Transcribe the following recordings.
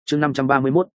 chương 531,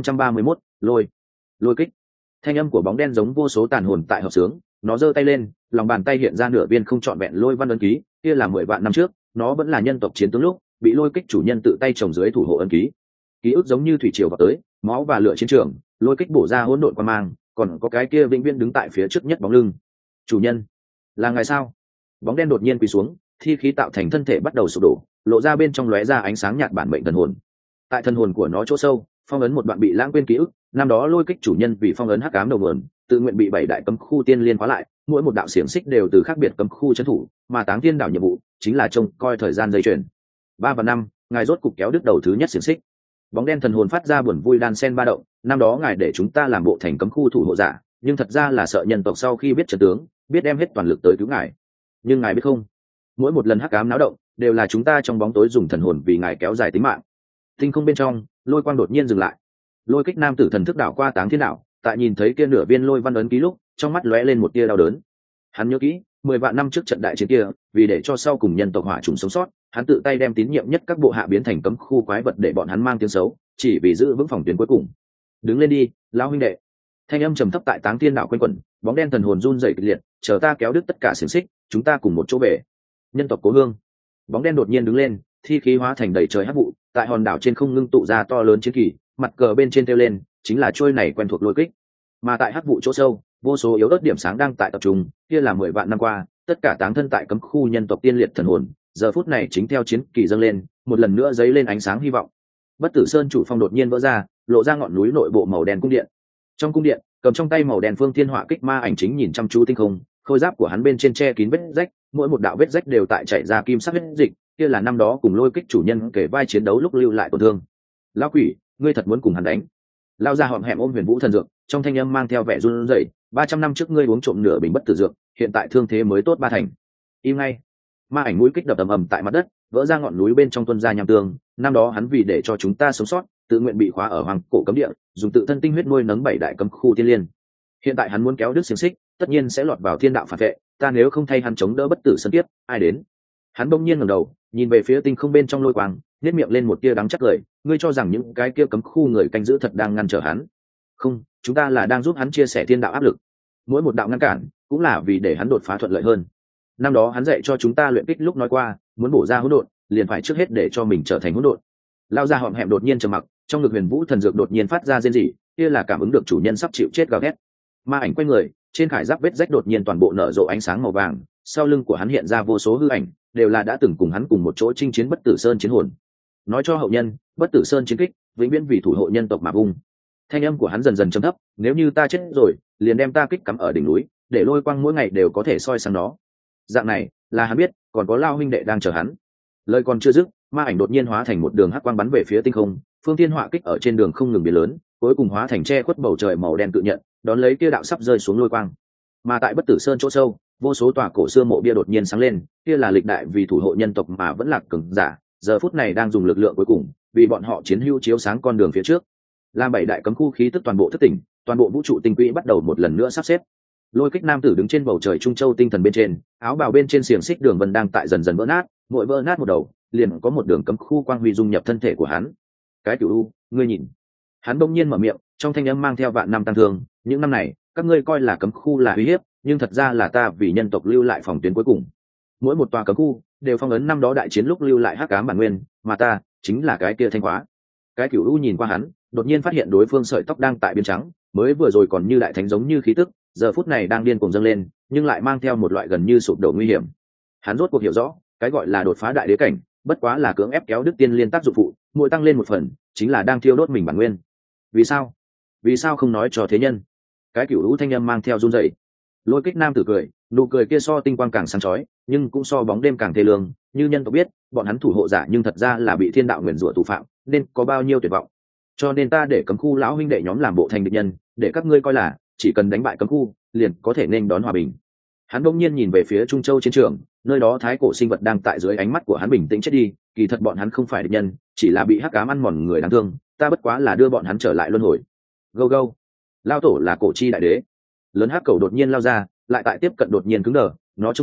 lôi lôi kích. Thanh âm của bóng đen giống vô số tàn hồn tại hợp sướng, nó giơ tay lên, lòng bàn tay hiện ra nửa viên không trọn vẹn lôi văn ấn ký, kia là 10 vạn năm trước, nó vẫn là nhân tộc chiến tướng lúc, bị lôi kích chủ nhân tự tay trồng dưới thủ hộ ấn ký. Ký ức giống như thủy triều vào tới, máu và lửa chiến trường, lôi kích bổ ra hỗn độn quang mang, còn có cái kia vĩnh viễn đứng tại phía trước nhất bóng lưng. Chủ nhân, là ngài sao? Bóng đen đột nhiên quỳ xuống, thi khí tạo thành thân thể bắt đầu sụp đổ, lộ ra bên trong lóe ra ánh sáng nhạt bản mệnh thần hồn. Tại thần hồn của nó chỗ sâu, phong ấn một đoạn bị lãng quên ký ức, năm đó lôi kích chủ nhân vì phong ấn hắc ám đầu nguồn, tự nguyện bị 7 đại cấm khu tiên liên khóa lại, mỗi một đạo xiềng xích đều từ khác biệt cấm khu trấn thủ, mà Táng Thiên đảo nhiệm vụ chính là trông coi thời gian dây chuyền. 3 và 5, ngài rốt cục kéo đứt đầu thứ nhất xiềng xích. Bóng đen thần hồn phát ra buồn vui đan sen ba động, năm đó ngài để chúng ta làm bộ thành cấm khu thủ hộ giả, nhưng thật ra là sợ nhân tộc sau khi biết trận tướng, biết đem hết toàn lực tới cứu ngài. Nhưng ngài biết không, mỗi một lần hắc ám náo động, đều là chúng ta trong bóng tối dùng thần hồn vì ngài kéo dài tính mạng. Tinh không bên trong, lôi quang đột nhiên dừng lại. Lôi kích nam tử thần thức đảo qua Táng Thiên đảo, tại nhìn thấy kia nửa viên lôi văn ấn ký lúc, trong mắt lóe lên một tia đau đớn. Hắn nhớ kỹ, 10 vạn năm trước trận đại chiến kia, vì để cho sau cùng nhân tộc hỏa trùng sống sót, hắn tự tay đem tín nhiệm nhất các bộ hạ biến thành cấm khu quái vật để bọn hắn mang tiếng xấu, chỉ vì giữ vững phòng tuyến cuối cùng. Đứng lên đi, lão huynh đệ. Thanh âm trầm thấp tại Táng Thiên đảo quanh quẩn, bóng đen thần hồn run rẩy kịch liệt, chờ ta kéo đứt tất cả xiềng xích, chúng ta cùng một chỗ về. Nhân tộc cố hương. Bóng đen đột nhiên đứng lên, thi khí hóa thành đầy trời hắc vụ, tại hòn đảo trên không ngưng tụ ra to lớn chiến kỳ, mặt cờ bên trên treo lên chính là trôi này quen thuộc lôi kích. Mà tại hắc vụ chỗ sâu, vô số yếu ớt điểm sáng đang tại tập trung, kia là 10 vạn năm qua, tất cả táng thân tại cấm khu nhân tộc tiên liệt thần hồn, giờ phút này chính theo chiến kỳ dâng lên, một lần nữa dấy lên ánh sáng hy vọng. Bất Tử Sơn chủ phong đột nhiên vỡ ra, lộ ra ngọn núi nội bộ màu đen cung điện. Trong cung điện, cầm trong tay màu đen phương thiên họa kích ma ảnh chính nhìn chăm chú tinh không, khôi giáp của hắn bên trên che kín vết rách, mỗi một đạo vết rách đều tại chảy ra kim sắc huyết dịch, kia là năm đó cùng lôi kích chủ nhân kể vai chiến đấu lúc lưu lại tổn thương. Lão quỷ, ngươi thật muốn cùng hắn đánh? Lao ra họm hẹm ôm Huyền Vũ thần dược, trong thanh âm mang theo vẻ run rẩy. 300 năm trước ngươi uống trộm nửa bình bất tử dược, hiện tại thương thế mới tốt 3 thành. Im ngay! Ma ảnh mũi kích đập ầm ầm tại mặt đất, vỡ ra ngọn núi bên trong tuôn ra nham tương. Năm đó hắn vì để cho chúng ta sống sót, tự nguyện bị khóa ở hoàng cổ cấm địa, dùng tự thân tinh huyết nuôi nấng 7 đại cấm khu tiên liên. Hiện tại hắn muốn kéo đứt xiềng xích, tất nhiên sẽ lọt vào thiên đạo phản vệ. Ta nếu không thay hắn chống đỡ bất tử sơn tiếp, ai đến? Hắn bỗng nhiên ngẩng đầu, nhìn về phía tinh không bên trong lôi quang, nhếch miệng lên một tia đắng chắc cười. Ngươi cho rằng những cái kia cấm khu người canh giữ thật đang ngăn trở hắn? Không, chúng ta là đang giúp hắn chia sẻ thiên đạo áp lực. Mỗi một đạo ngăn cản cũng là vì để hắn đột phá thuận lợi hơn. Năm đó hắn dạy cho chúng ta luyện kích lúc nói qua, muốn bổ ra hỗn độn, liền phải trước hết để cho mình trở thành hỗn độn. Lao ra họm hẹm đột nhiên trầm mặc, trong ngực Huyền Vũ thần dược đột nhiên phát ra rên rỉ, kia là cảm ứng được chủ nhân sắp chịu chết gào thét. Ma ảnh quay người, trên khải giáp vết rách đột nhiên toàn bộ nở rộ ánh sáng màu vàng, sau lưng của hắn hiện ra vô số hư ảnh, đều là đã từng cùng hắn cùng một chỗ chinh chiến bất tử sơn chiến hồn. Nói cho hậu nhân, bất tử sơn chiến kích, vĩnh viễn vì thủ hộ nhân tộc mà vung. Thanh âm của hắn dần dần trầm thấp, nếu như ta chết rồi, liền đem ta kích cắm ở đỉnh núi, để lôi quang mỗi ngày đều có thể soi sáng nó. Dạng này, là hắn biết, còn có Lao huynh đệ đang chờ hắn. Lời còn chưa dứt, ma ảnh đột nhiên hóa thành một đường hắc quang bắn về phía tinh không, phương thiên họa kích ở trên đường không ngừng biến lớn, cuối cùng hóa thành che khuất bầu trời màu đen tự nhận, đón lấy kia đạo sắp rơi xuống lôi quang. Mà tại bất tử sơn chỗ sâu, vô số tòa cổ xưa mộ bia đột nhiên sáng lên, kia là lịch đại vì thủ hộ nhân tộc mà vẫn lạc cường giả, giờ phút này đang dùng lực lượng cuối cùng, vì bọn họ chiến hữu chiếu sáng con đường phía trước. Làm 7 đại cấm khu khí tức toàn bộ thức tỉnh, toàn bộ vũ trụ tinh quỹ bắt đầu một lần nữa sắp xếp. Lôi kích nam tử đứng trên bầu trời trung châu tinh thần bên trên, áo bào bên trên xiềng xích đường vân đang tại dần dần vỡ nát, mỗi vỡ nát một đầu, liền có một đường cấm khu quang huy dung nhập thân thể của hắn. Cái Cửu U, ngươi nhìn. Hắn bỗng nhiên mở miệng, trong thanh âm mang theo vạn năm tăng thương, những năm này, các ngươi coi là cấm khu là uy hiếp, nhưng thật ra là ta vì nhân tộc lưu lại phòng tuyến cuối cùng. Mỗi một tòa cấm khu đều phong ấn năm đó đại chiến lúc lưu lại hắc ám bản nguyên, mà ta chính là cái kia thanh hóa. Cái Cửu U nhìn qua hắn, đột nhiên phát hiện đối phương sợi tóc đang tại biến trắng, mới vừa rồi còn như đại thánh giống như khí tức, giờ phút này đang điên cuồng dâng lên, nhưng lại mang theo một loại gần như sụp đổ nguy hiểm. Hắn rốt cuộc hiểu rõ, cái gọi là đột phá đại đế cảnh, bất quá là cưỡng ép kéo đứt tiên liên tác dụng phụ, mỗi tăng lên một phần, chính là đang thiêu đốt mình bản nguyên. Vì sao? Vì sao không nói cho thế nhân? Cái Cửu U thanh âm mang theo run rẩy. Lôi kích nam tử cười, nụ cười kia so tinh quang càng sáng chói, nhưng cũng so bóng đêm càng thê lương. Như nhân tộc biết, bọn hắn thủ hộ giả nhưng thật ra là bị thiên đạo nguyền rủa tù phạm, nên có bao nhiêu tuyệt vọng. Cho nên ta để cấm khu lão huynh đệ nhóm làm bộ thành địch nhân, để các ngươi coi là chỉ cần đánh bại cấm khu, liền có thể nên đón hòa bình. Hắn bỗng nhiên nhìn về phía Trung Châu chiến trường, nơi đó thái cổ sinh vật đang tại dưới ánh mắt của hắn bình tĩnh chết đi, kỳ thật bọn hắn không phải địch nhân, chỉ là bị hắc ám ăn mòn người đáng thương, ta bất quá là đưa bọn hắn trở lại luân hồi. Go go. Lao tổ là cổ chi đại đế. Lớn hắc cầu đột nhiên lao ra, lại tại tiếp cận đột nhiên cứng đờ, nó trông thấy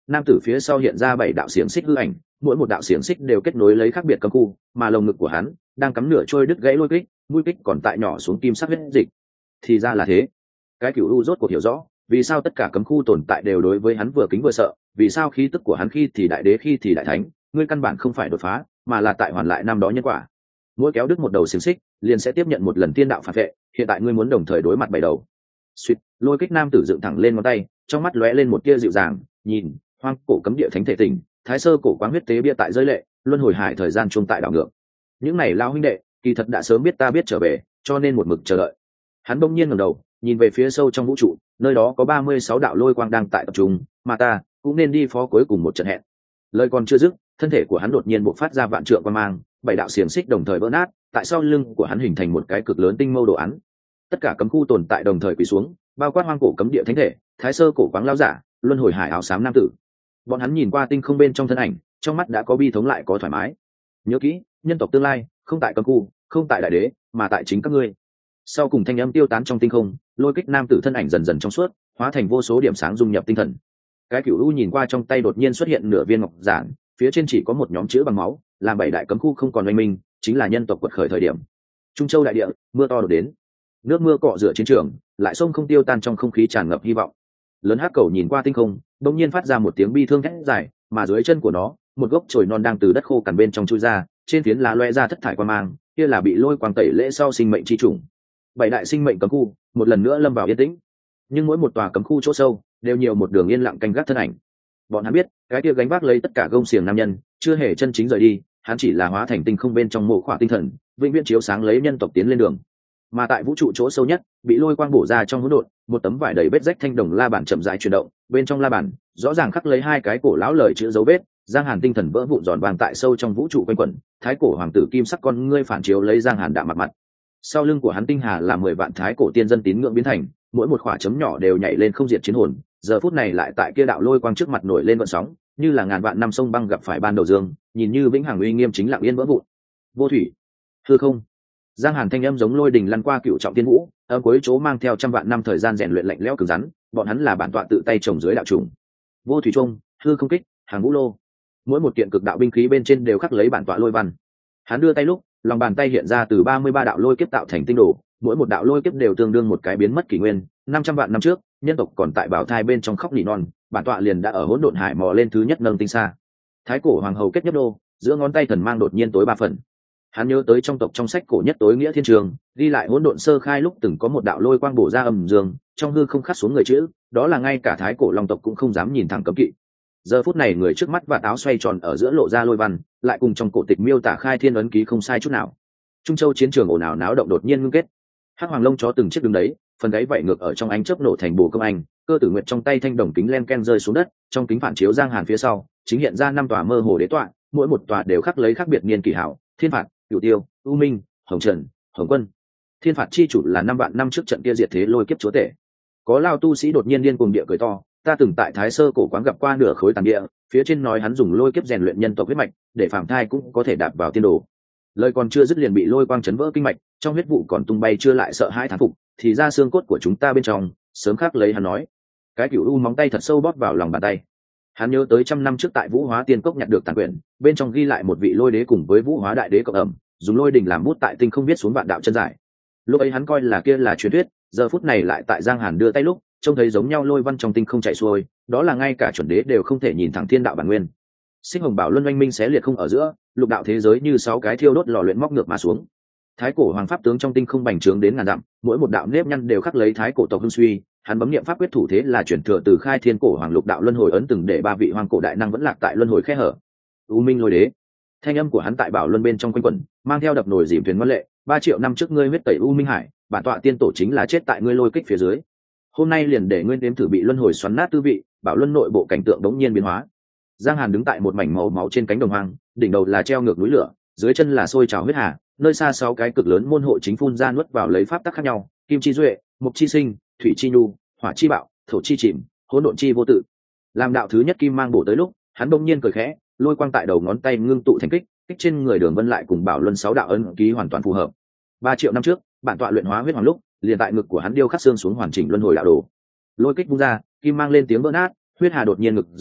nam tử phía sau hiện ra 7 đạo xiềng xích hư ảnh, mỗi một đạo xiềng xích đều kết nối lấy khác biệt cấm khu, mà lồng ngực của hắn đang cắm nửa trôi đứt gãy lôi kích, mũi kích còn tại nhỏ xuống kim sắc huyết dịch. Thì ra là thế. Cái Cửu U rốt cuộc hiểu rõ, vì sao tất cả cấm khu tồn tại đều đối với hắn vừa kính vừa sợ, vì sao khí tức của hắn khi thì đại đế khi thì đại thánh, ngươi căn bản không phải đột phá, mà là tại hoàn lại năm đó nhân quả. Mỗi kéo đứt một đầu xiềng xích, liền sẽ tiếp nhận một lần thiên đạo phản vệ, hiện tại ngươi muốn đồng thời đối mặt 7 đầu. Suýt, lôi kích nam tử dựng thẳng lên ngón tay, trong mắt lóe lên một tia dịu dàng, nhìn, hoang cổ cấm địa thánh thể tỉnh, thái sơ cổ quáng huyết tế bia tại rơi lệ, luân hồi hải thời gian chuông tại đảo ngược. Những này lao huynh đệ, kỳ thật đã sớm biết ta biết trở về, cho nên một mực chờ đợi. Hắn bỗng nhiên ngẩng đầu, nhìn về phía sâu trong vũ trụ, nơi đó có 36 đạo lôi quang đang tại tập trung, mà ta cũng nên đi phó cuối cùng một trận hẹn. Lời còn chưa dứt, thân thể của hắn đột nhiên bộc phát ra vạn trượng quang mang, 7 đạo xiềng xích đồng thời vỡ nát, tại sau lưng của hắn hình thành một cái cực lớn tinh mâu đồ án. Tất cả cấm khu tồn tại đồng thời quỳ xuống, bao quát hoang cổ cấm địa thánh thể, thái sơ cổ quáng lão giả, luân hồi hải áo xám nam tử. Bọn hắn nhìn qua tinh không bên trong thân ảnh, trong mắt đã có bi thống lại có thoải mái. Nhớ kỹ, nhân tộc tương lai không tại cấm khu, không tại đại đế, mà tại chính các ngươi. Sau cùng thanh âm tiêu tán trong tinh không, lôi kích nam tử thân ảnh dần dần trong suốt, hóa thành vô số điểm sáng dung nhập tinh thần. Cái Cửu U nhìn qua trong tay đột nhiên xuất hiện nửa viên ngọc giản, phía trên chỉ có một nhóm chữ bằng máu, làm 7 đại cấm khu không còn oanh minh, chính là nhân tộc quật khởi thời điểm. Trung Châu đại địa, mưa to đổ đến, nước mưa cọ rửa chiến trường, lại sông không tiêu tan trong không khí tràn ngập hy vọng. Lớn hắc cầu nhìn qua tinh không, bỗng nhiên phát ra một tiếng bi thương thét dài, mà dưới chân của nó, một gốc chồi non đang từ đất khô cằn bên trong chui ra, trên phiến lá loe ra thất thải quang mang, kia là bị lôi quang tẩy lễ sau sinh mệnh chi trùng. 7 đại sinh mệnh cấm khu một lần nữa lâm vào yên tĩnh, nhưng mỗi một tòa cấm khu chỗ sâu đều nhiều một đường yên lặng canh gác thân ảnh. Bọn hắn biết, cái kia gánh vác lấy tất cả gông xiềng nam nhân chưa hề chân chính rời đi, hắn chỉ là hóa thành tinh không bên trong mộ khỏa tinh thần, vĩnh viễn chiếu sáng lấy nhân tộc tiến lên đường. Mà tại vũ trụ chỗ sâu nhất, bị lôi quang bổ ra trong hỗn độn, một tấm vải đầy vết rách thanh đồng la bàn chậm rãi chuyển động, bên trong la bàn rõ ràng khắc lấy 2 cái cổ lão lời chữ dấu vết. Giang Hàn tinh thần vỡ vụn giòn vàng tại sâu trong vũ trụ quanh quẩn, thái cổ hoàng tử kim sắc con ngươi phản chiếu lấy Giang Hàn đạm mặt. Sau lưng của hắn tinh hà là 10 vạn thái cổ tiên dân tín ngưỡng biến thành, mỗi một khỏa chấm nhỏ đều nhảy lên không diệt chiến hồn, giờ phút này lại tại kia đạo lôi quang trước mặt nổi lên gợn sóng, như là ngàn vạn năm sông băng gặp phải ban đầu dương, nhìn như vĩnh hằng uy nghiêm chính lặng yên vỡ vụn. Vô thủy, hư không. Giang Hàn thanh âm giống lôi đình lăn qua cựu trọng tiên vũ, ở cuối chỗ mang theo trăm vạn năm thời gian rèn luyện lạnh lẽo cứng rắn, bọn hắn là bản tọa tự tay trồng dưới đạo trùng. Vô thủy trung, hư không kích, hàng vũ lô. Mỗi một kiện cực đạo binh khí bên trên đều khắc lấy bản tọa lôi văn. Hắn đưa tay lúc, lòng bàn tay hiện ra từ 33 đạo lôi kiếp tạo thành tinh đồ, mỗi một đạo lôi kiếp đều tương đương một cái biến mất kỷ nguyên. 500 vạn năm trước, nhân tộc còn tại bảo thai bên trong khóc nỉ non, bản tọa liền đã ở hỗn độn hải mò lên thứ nhất nâng tinh xa. Thái cổ hoàng hầu kết nhất đô, giữa ngón tay thần mang đột nhiên tối 3 phần. Hắn nhớ tới trong tộc trong sách cổ nhất tối nghĩa thiên trường, ghi lại hỗn độn sơ khai lúc từng có một đạo lôi quang bổ ra âm dương, trong hư không khắc xuống người chữ, đó là ngay cả thái cổ long tộc cũng không dám nhìn thẳng cấm kỵ. Giờ phút này người trước mắt và áo xoay tròn ở giữa lộ ra lôi văn, lại cùng trong cổ tịch miêu tả khai thiên ấn ký không sai chút nào. Trung Châu chiến trường ồn ào náo động đột nhiên ngưng kết. Hắc hoàng lông chó từng chiếc đứng đấy, phần gáy vảy ngược ở trong ánh chớp nổ thành bồ công anh, cơ tử nguyệt trong tay thanh đồng kính len ken rơi xuống đất, trong kính phản chiếu Giang Hàn phía sau, chính hiện ra 5 tòa mơ hồ đế tọa, mỗi một tòa đều khắc lấy khác biệt niên kỷ hảo, thiên phạt, cửu tiêu, u minh, hồng trần, hồng quân. Thiên phạt chi chủ là 5 vạn năm trước trận kia diệt thế lôi kiếp chúa tể. Có lao tu sĩ đột nhiên điên cuồng địa cười to, ta từng tại Thái Sơ cổ quán gặp qua nửa khối tàn địa, phía trên nói hắn dùng lôi kiếp rèn luyện nhân tộc huyết mạch, để phàm thai cũng có thể đạp vào tiên đồ. Lời còn chưa dứt liền bị lôi quang chấn vỡ kinh mạch, trong huyết vụ còn tung bay chưa lại sợ hãi thán phục, thì ra xương cốt của chúng ta bên trong, sớm khắc lấy hắn nói. Cái Cửu U móng tay thật sâu bóp vào lòng bàn tay. Hắn nhớ tới 100 năm trước tại Vũ Hóa Tiên Cốc nhặt được tàn quyển, bên trong ghi lại một vị lôi đế cùng với Vũ Hóa đại đế cộng ẩm, dùng lôi đỉnh làm bút tại tinh không biết xuống vạn đạo chân giải. Lúc ấy hắn coi là kia là truyền thuyết, giờ phút này lại tại Giang Hàn đưa tay lúc, trông thấy giống nhau lôi văn trong tinh không chạy xuôi, đó là ngay cả chuẩn đế đều không thể nhìn thẳng thiên đạo bản nguyên. Sinh hồng bảo luân oanh minh xé liệt không ở giữa, lục đạo thế giới như 6 cái thiêu đốt lò luyện móc ngược mà xuống. Thái cổ hoàng pháp tướng trong tinh không bành trướng đến ngàn dặm, mỗi một đạo nếp nhăn đều khắc lấy thái cổ tộc hưng suy. Hắn bấm niệm pháp quyết thủ thế là chuyển thừa từ khai thiên cổ hoàng lục đạo luân hồi ấn từng để 3 vị hoàng cổ đại năng vẫn lạc tại luân hồi khe hở. U minh lôi đế, thanh âm của hắn tại bảo luân bên trong quanh quẩn, mang theo đập nổi dìm thuyền ngoan lệ. 3 triệu năm trước ngươi huyết tẩy u minh hải, bản tọa tiên tổ chính là chết tại ngươi lôi kích phía dưới. Hôm nay liền để ngươi nếm thử bị luân hồi xoắn nát tư vị. Bảo luân nội bộ cảnh tượng đống nhiên biến hóa. Giang Hàn đứng tại một mảnh màu máu trên cánh đồng hoang, đỉnh đầu là treo ngược núi lửa, dưới chân là sôi trào huyết hà, nơi xa 6 cái cực lớn môn hộ chính phun ra nuốt vào lấy pháp tắc khác nhau, kim chi duệ, mục chi sinh, thủy chi nhu, hỏa chi bạo, thổ chi chìm, hỗn độn chi vô tự. Làm đạo thứ nhất kim mang bổ tới lúc, hắn bỗng nhiên cười khẽ, lôi quang tại đầu ngón tay ngưng tụ thành kích trên người Đường Vân lại cùng Bảo Luân 6 đạo ấn ký hoàn toàn phù hợp. 3 triệu năm trước, bản tọa luyện hóa huyết hoàng lúc, liền tại ngực của hắn điêu khắc xương xuống hoàn chỉnh luân hồi đạo đồ. Lôi kích vung ra, kim mang lên tiếng vỡ nát, huyết hà đột nhiên ngực dòng,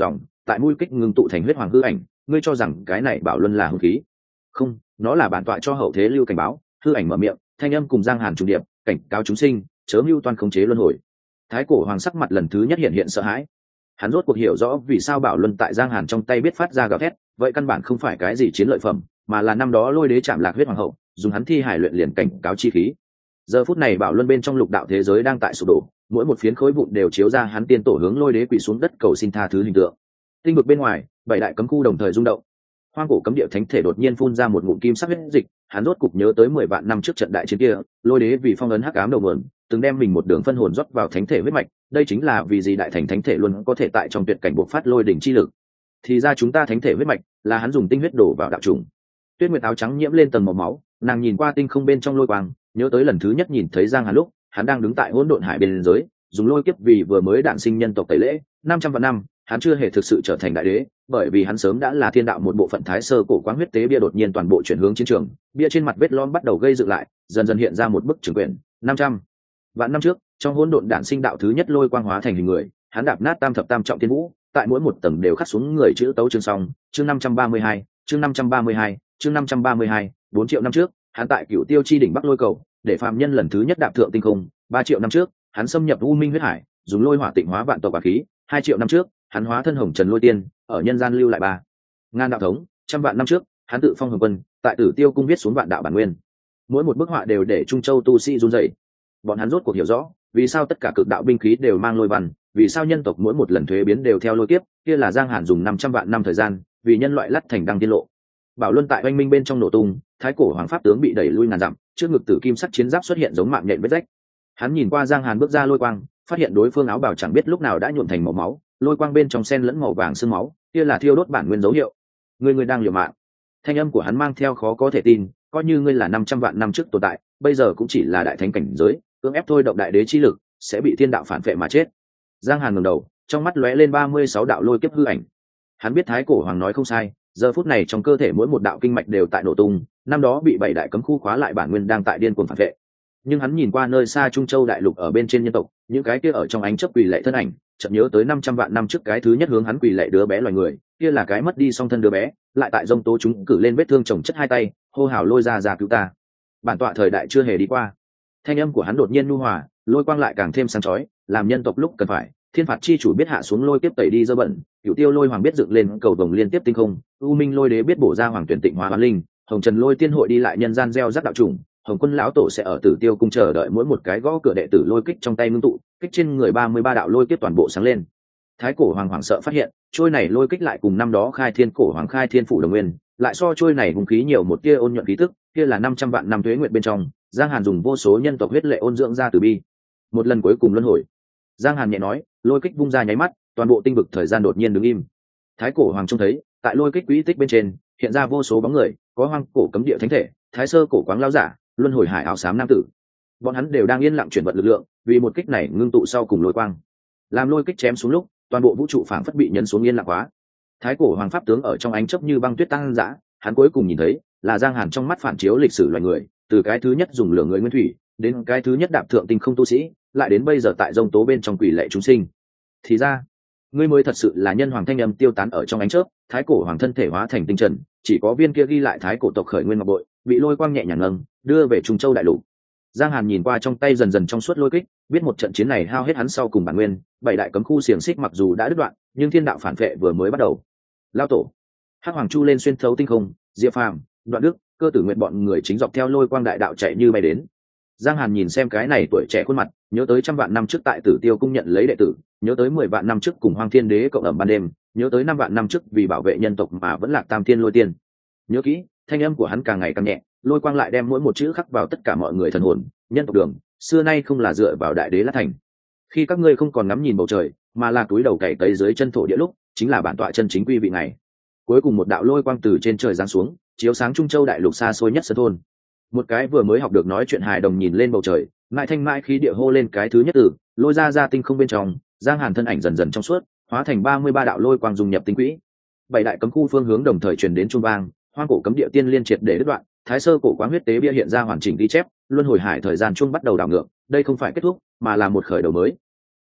tại mũi kích ngưng tụ thành huyết hoàng hư ảnh. Ngươi cho rằng cái này bảo luân là hung khí? Không, nó là bản tọa cho hậu thế lưu cảnh báo. Hư ảnh mở miệng, thanh âm cùng Giang Hàn trùng điệp, cảnh cáo chúng sinh chớ mưu toan khống chế luân hồi. Thái cổ hoàng sắc mặt lần thứ nhất hiện sợ hãi. Hắn rốt cuộc hiểu rõ vì sao bảo luân tại Giang Hàn trong tay biết phát ra gào thét, vậy căn bản không phải cái gì chiến lợi phẩm, mà là năm đó Lôi Đế chạm lạc huyết hoàng hậu, dùng hắn thi hải luyện liền cảnh cáo chi khí. Giờ phút này bảo luân bên trong lục đạo thế giới đang tại sụp đổ, mỗi một phiến khối vụn đều chiếu ra hắn tiên tổ hướng Lôi Đế quỳ xuống đất cầu xin tha thứ hình tượng. Tinh vực bên ngoài, bảy đại cấm khu đồng thời rung động. Hoang cổ cấm địa thánh thể đột nhiên phun ra một ngụm kim sắc huyết dịch, hắn rốt cục nhớ tới 10 vạn năm trước trận đại chiến kia, Lôi Đế vì phong ấn hắc ám đầu nguồn, từng đem mình một đường phân hồn rót vào thánh thể huyết mạch, đây chính là vì gì đại thành thánh thể luôn có thể tại trong tuyệt cảnh bộc phát lôi đỉnh chi lực. Thì ra chúng ta thánh thể huyết mạch là hắn dùng tinh huyết đổ vào đạo trùng. Tuyết Nguyệt áo trắng nhiễm lên tầng màu máu, nàng nhìn qua tinh không bên trong lôi quang, nhớ tới lần thứ nhất nhìn thấy Giang Hàn lúc, hắn đang đứng tại hỗn độn hải bên giới, dùng lôi kiếp vì vừa mới đản sinh nhân tộc tẩy lễ, 500 vạn năm, hắn chưa hề thực sự trở thành đại đế, bởi vì hắn sớm đã là thiên đạo một bộ phận thái sơ cổ quáng huyết tế bia đột nhiên toàn bộ chuyển hướng chiến trường, bia trên mặt vết lõm bắt đầu gây dựng lại, dần dần hiện ra một bức trường quyển, 500 vạn năm trước, trong hỗn độn đản sinh đạo thứ nhất lôi quang hóa thành hình người, hắn đạp nát tam thập tam trọng thiên vũ, tại mỗi một tầng đều khắc xuống người chữ tấu chương song, chương 532, chương 532, chương 532, 4 triệu năm trước, hắn tại Cửu Tiêu chi đỉnh Bắc Lôi cầu, để phàm nhân lần thứ nhất đạp thượng tinh không, 3 triệu năm trước, hắn xâm nhập U Minh huyết hải, dùng lôi hỏa tịnh hóa vạn tộc bá khí, 2 triệu năm trước, hắn hóa thân hồng trần lôi tiên, ở nhân gian lưu lại 3.000 đạo thống, trăm vạn năm trước, hắn tự phong hồng quân, tại Tử Tiêu cung viết xuống vạn đạo bản nguyên. Mỗi một bức họa đều để Trung Châu tu sĩ run rẩy. Bọn hắn rốt cuộc hiểu rõ, vì sao tất cả cực đạo binh khí đều mang lôi văn, vì sao nhân tộc mỗi một lần thuế biến đều theo lôi kiếp, kia là Giang Hàn dùng 500 vạn năm thời gian, vì nhân loại lắt thành đăng tiên lộ. Bảo luân tại oanh minh bên trong nổ tung, thái cổ hoàng pháp tướng bị đẩy lui ngàn dặm, trước ngực tử kim sắc chiến giáp xuất hiện giống mạng nhện vết rách. Hắn nhìn qua Giang Hàn bước ra lôi quang, phát hiện đối phương áo bào chẳng biết lúc nào đã nhuộm thành màu máu, lôi quang bên trong xen lẫn màu vàng sương máu, kia là thiêu đốt bản nguyên dấu hiệu. Người đang liều mạng. Thanh âm của hắn mang theo khó có thể tin, coi như ngươi là 500 vạn năm trước tồn tại, bây giờ cũng chỉ là đại thánh cảnh giới, cưỡng ép thôi động đại đế chi lực, sẽ bị thiên đạo phản phệ mà chết. Giang Hàn ngẩng đầu, trong mắt lóe lên 36 đạo lôi kiếp hư ảnh. Hắn biết thái cổ hoàng nói không sai, giờ phút này trong cơ thể mỗi một đạo kinh mạch đều tại nổ tung, năm đó bị bảy đại cấm khu khóa lại bản nguyên đang tại điên cuồng phản vệ. Nhưng hắn nhìn qua nơi xa Trung Châu đại lục ở bên trên nhân tộc, những cái kia ở trong ánh chớp quỳ lạy thân ảnh, chợt nhớ tới 500 vạn năm trước cái thứ nhất hướng hắn quỳ lạy đứa bé loài người, kia là cái mất đi song thân đứa bé, lại tại dông tố chúng cử lên vết thương chồng chất hai tay, hô hào lôi ra cứu ta. Bản tọa thời đại chưa hề đi qua. Thanh âm của hắn đột nhiên nhu hòa, lôi quang lại càng thêm sáng chói, làm nhân tộc lúc cần phải, thiên phạt chi chủ biết hạ xuống lôi tiếp tẩy đi dơ bẩn, Cửu Tiêu lôi hoàng biết dựng lên cầu vồng liên tiếp tinh không, U Minh lôi đế biết bổ ra hoàng tuyển tịnh hóa hoán linh, hồng trần lôi tiên hội đi lại nhân gian gieo rắc đạo trùng, hồng quân lão tổ sẽ ở Tử Tiêu cung chờ đợi mỗi một cái gõ cửa đệ tử lôi kích trong tay ngưng tụ, kích trên người 33 đạo lôi kiếp toàn bộ sáng lên. Thái cổ hoàng hoảng sợ phát hiện, trôi này lôi kích lại cùng năm đó khai thiên cổ hoàng khai thiên phủ đồng nguyên, lại so trôi này hùng khí nhiều một tia ôn nhuận khí tức, kia là 500 vạn năm tuế nguyệt bên trong, Giang Hàn dùng vô số nhân tộc huyết lệ ôn dưỡng ra từ bi. Một lần cuối cùng luân hồi. Giang Hàn nhẹ nói, lôi kích vung ra nháy mắt, toàn bộ tinh vực thời gian đột nhiên đứng im. Thái cổ hoàng trông thấy, tại lôi kích quỹ tích bên trên, hiện ra vô số bóng người, có hoang cổ cấm địa thánh thể, thái sơ cổ quáng lão giả, luân hồi hải áo xám nam tử. Bọn hắn đều đang yên lặng chuyển vận lực lượng, vì một kích này ngưng tụ sau cùng lôi quang. Làm lôi kích chém xuống lúc, toàn bộ vũ trụ phảng phất bị nhấn xuống yên lặng hóa. Thái cổ hoàng pháp tướng ở trong ánh chớp như băng tuyết tăng dã, hắn cuối cùng nhìn thấy là Giang Hàn trong mắt phản chiếu lịch sử loài người, từ cái thứ nhất dùng lửa người nguyên thủy, đến cái thứ nhất đạp thượng tinh không tu sĩ, lại đến bây giờ tại dông tố bên trong quỷ lệ chúng sinh. Thì ra, ngươi mới thật sự là nhân hoàng. Thanh âm tiêu tán ở trong ánh chớp, thái cổ hoàng thân thể hóa thành tinh trần, chỉ có viên kia ghi lại thái cổ tộc khởi nguyên ngọc bội, bị lôi quang nhẹ nhàng nâng, đưa về Trung Châu đại lục. Giang Hàn nhìn qua trong tay dần dần trong suốt lôi kích, biết một trận chiến này hao hết hắn sau cùng bản nguyên, bảy đại cấm khu xiềng xích mặc dù đã đứt đoạn, nhưng thiên đạo phản vệ vừa mới bắt đầu. Lao tổ, hắc hoàng chu lên xuyên thấu tinh không, Diệp Phàm, Đoạn Đức, Cơ Tử Nguyện bọn người chính dọc theo lôi quang đại đạo chạy như bay đến. Giang Hàn nhìn xem cái này tuổi trẻ khuôn mặt, nhớ tới 100 vạn năm trước tại Tử Tiêu cung nhận lấy đệ tử, nhớ tới 10 vạn năm trước cùng Hoang Thiên Đế cộng ẩm ban đêm, nhớ tới 5 vạn năm trước vì bảo vệ nhân tộc mà vẫn lạc Tam Thiên Lôi Tiên. Nhớ kỹ, thanh âm của hắn càng ngày càng nhẹ, lôi quang lại đem mỗi một chữ khắc vào tất cả mọi người thần hồn. Nhân tộc đường, xưa nay không là dựa vào đại đế lát thành. Khi các ngươi không còn ngắm nhìn bầu trời, mà là túi đầu cày tới dưới chân thổ địa lúc, chính là bản tọa chân chính quy vị này. Cuối cùng một đạo lôi quang từ trên trời giáng xuống, chiếu sáng Trung Châu đại lục xa xôi nhất sơn thôn. Một cái vừa mới học được nói chuyện hài đồng nhìn lên bầu trời, mãi thanh mãi khí địa hô lên cái thứ nhất từ, lôi ra tinh không bên trong. Giang Hàn thân ảnh dần dần trong suốt, hóa thành 33 đạo lôi quang dung nhập tinh quỹ. Bảy đại cấm khu phương hướng đồng thời truyền đến trung vang, hoang cổ cấm địa tiên liên triệt để đứt đoạn, thái sơ cổ quáng huyết tế bia hiện ra hoàn chỉnh ghi chép, luân hồi hải thời gian chung bắt đầu đảo ngược, đây không phải kết thúc, mà là một khởi đầu mới.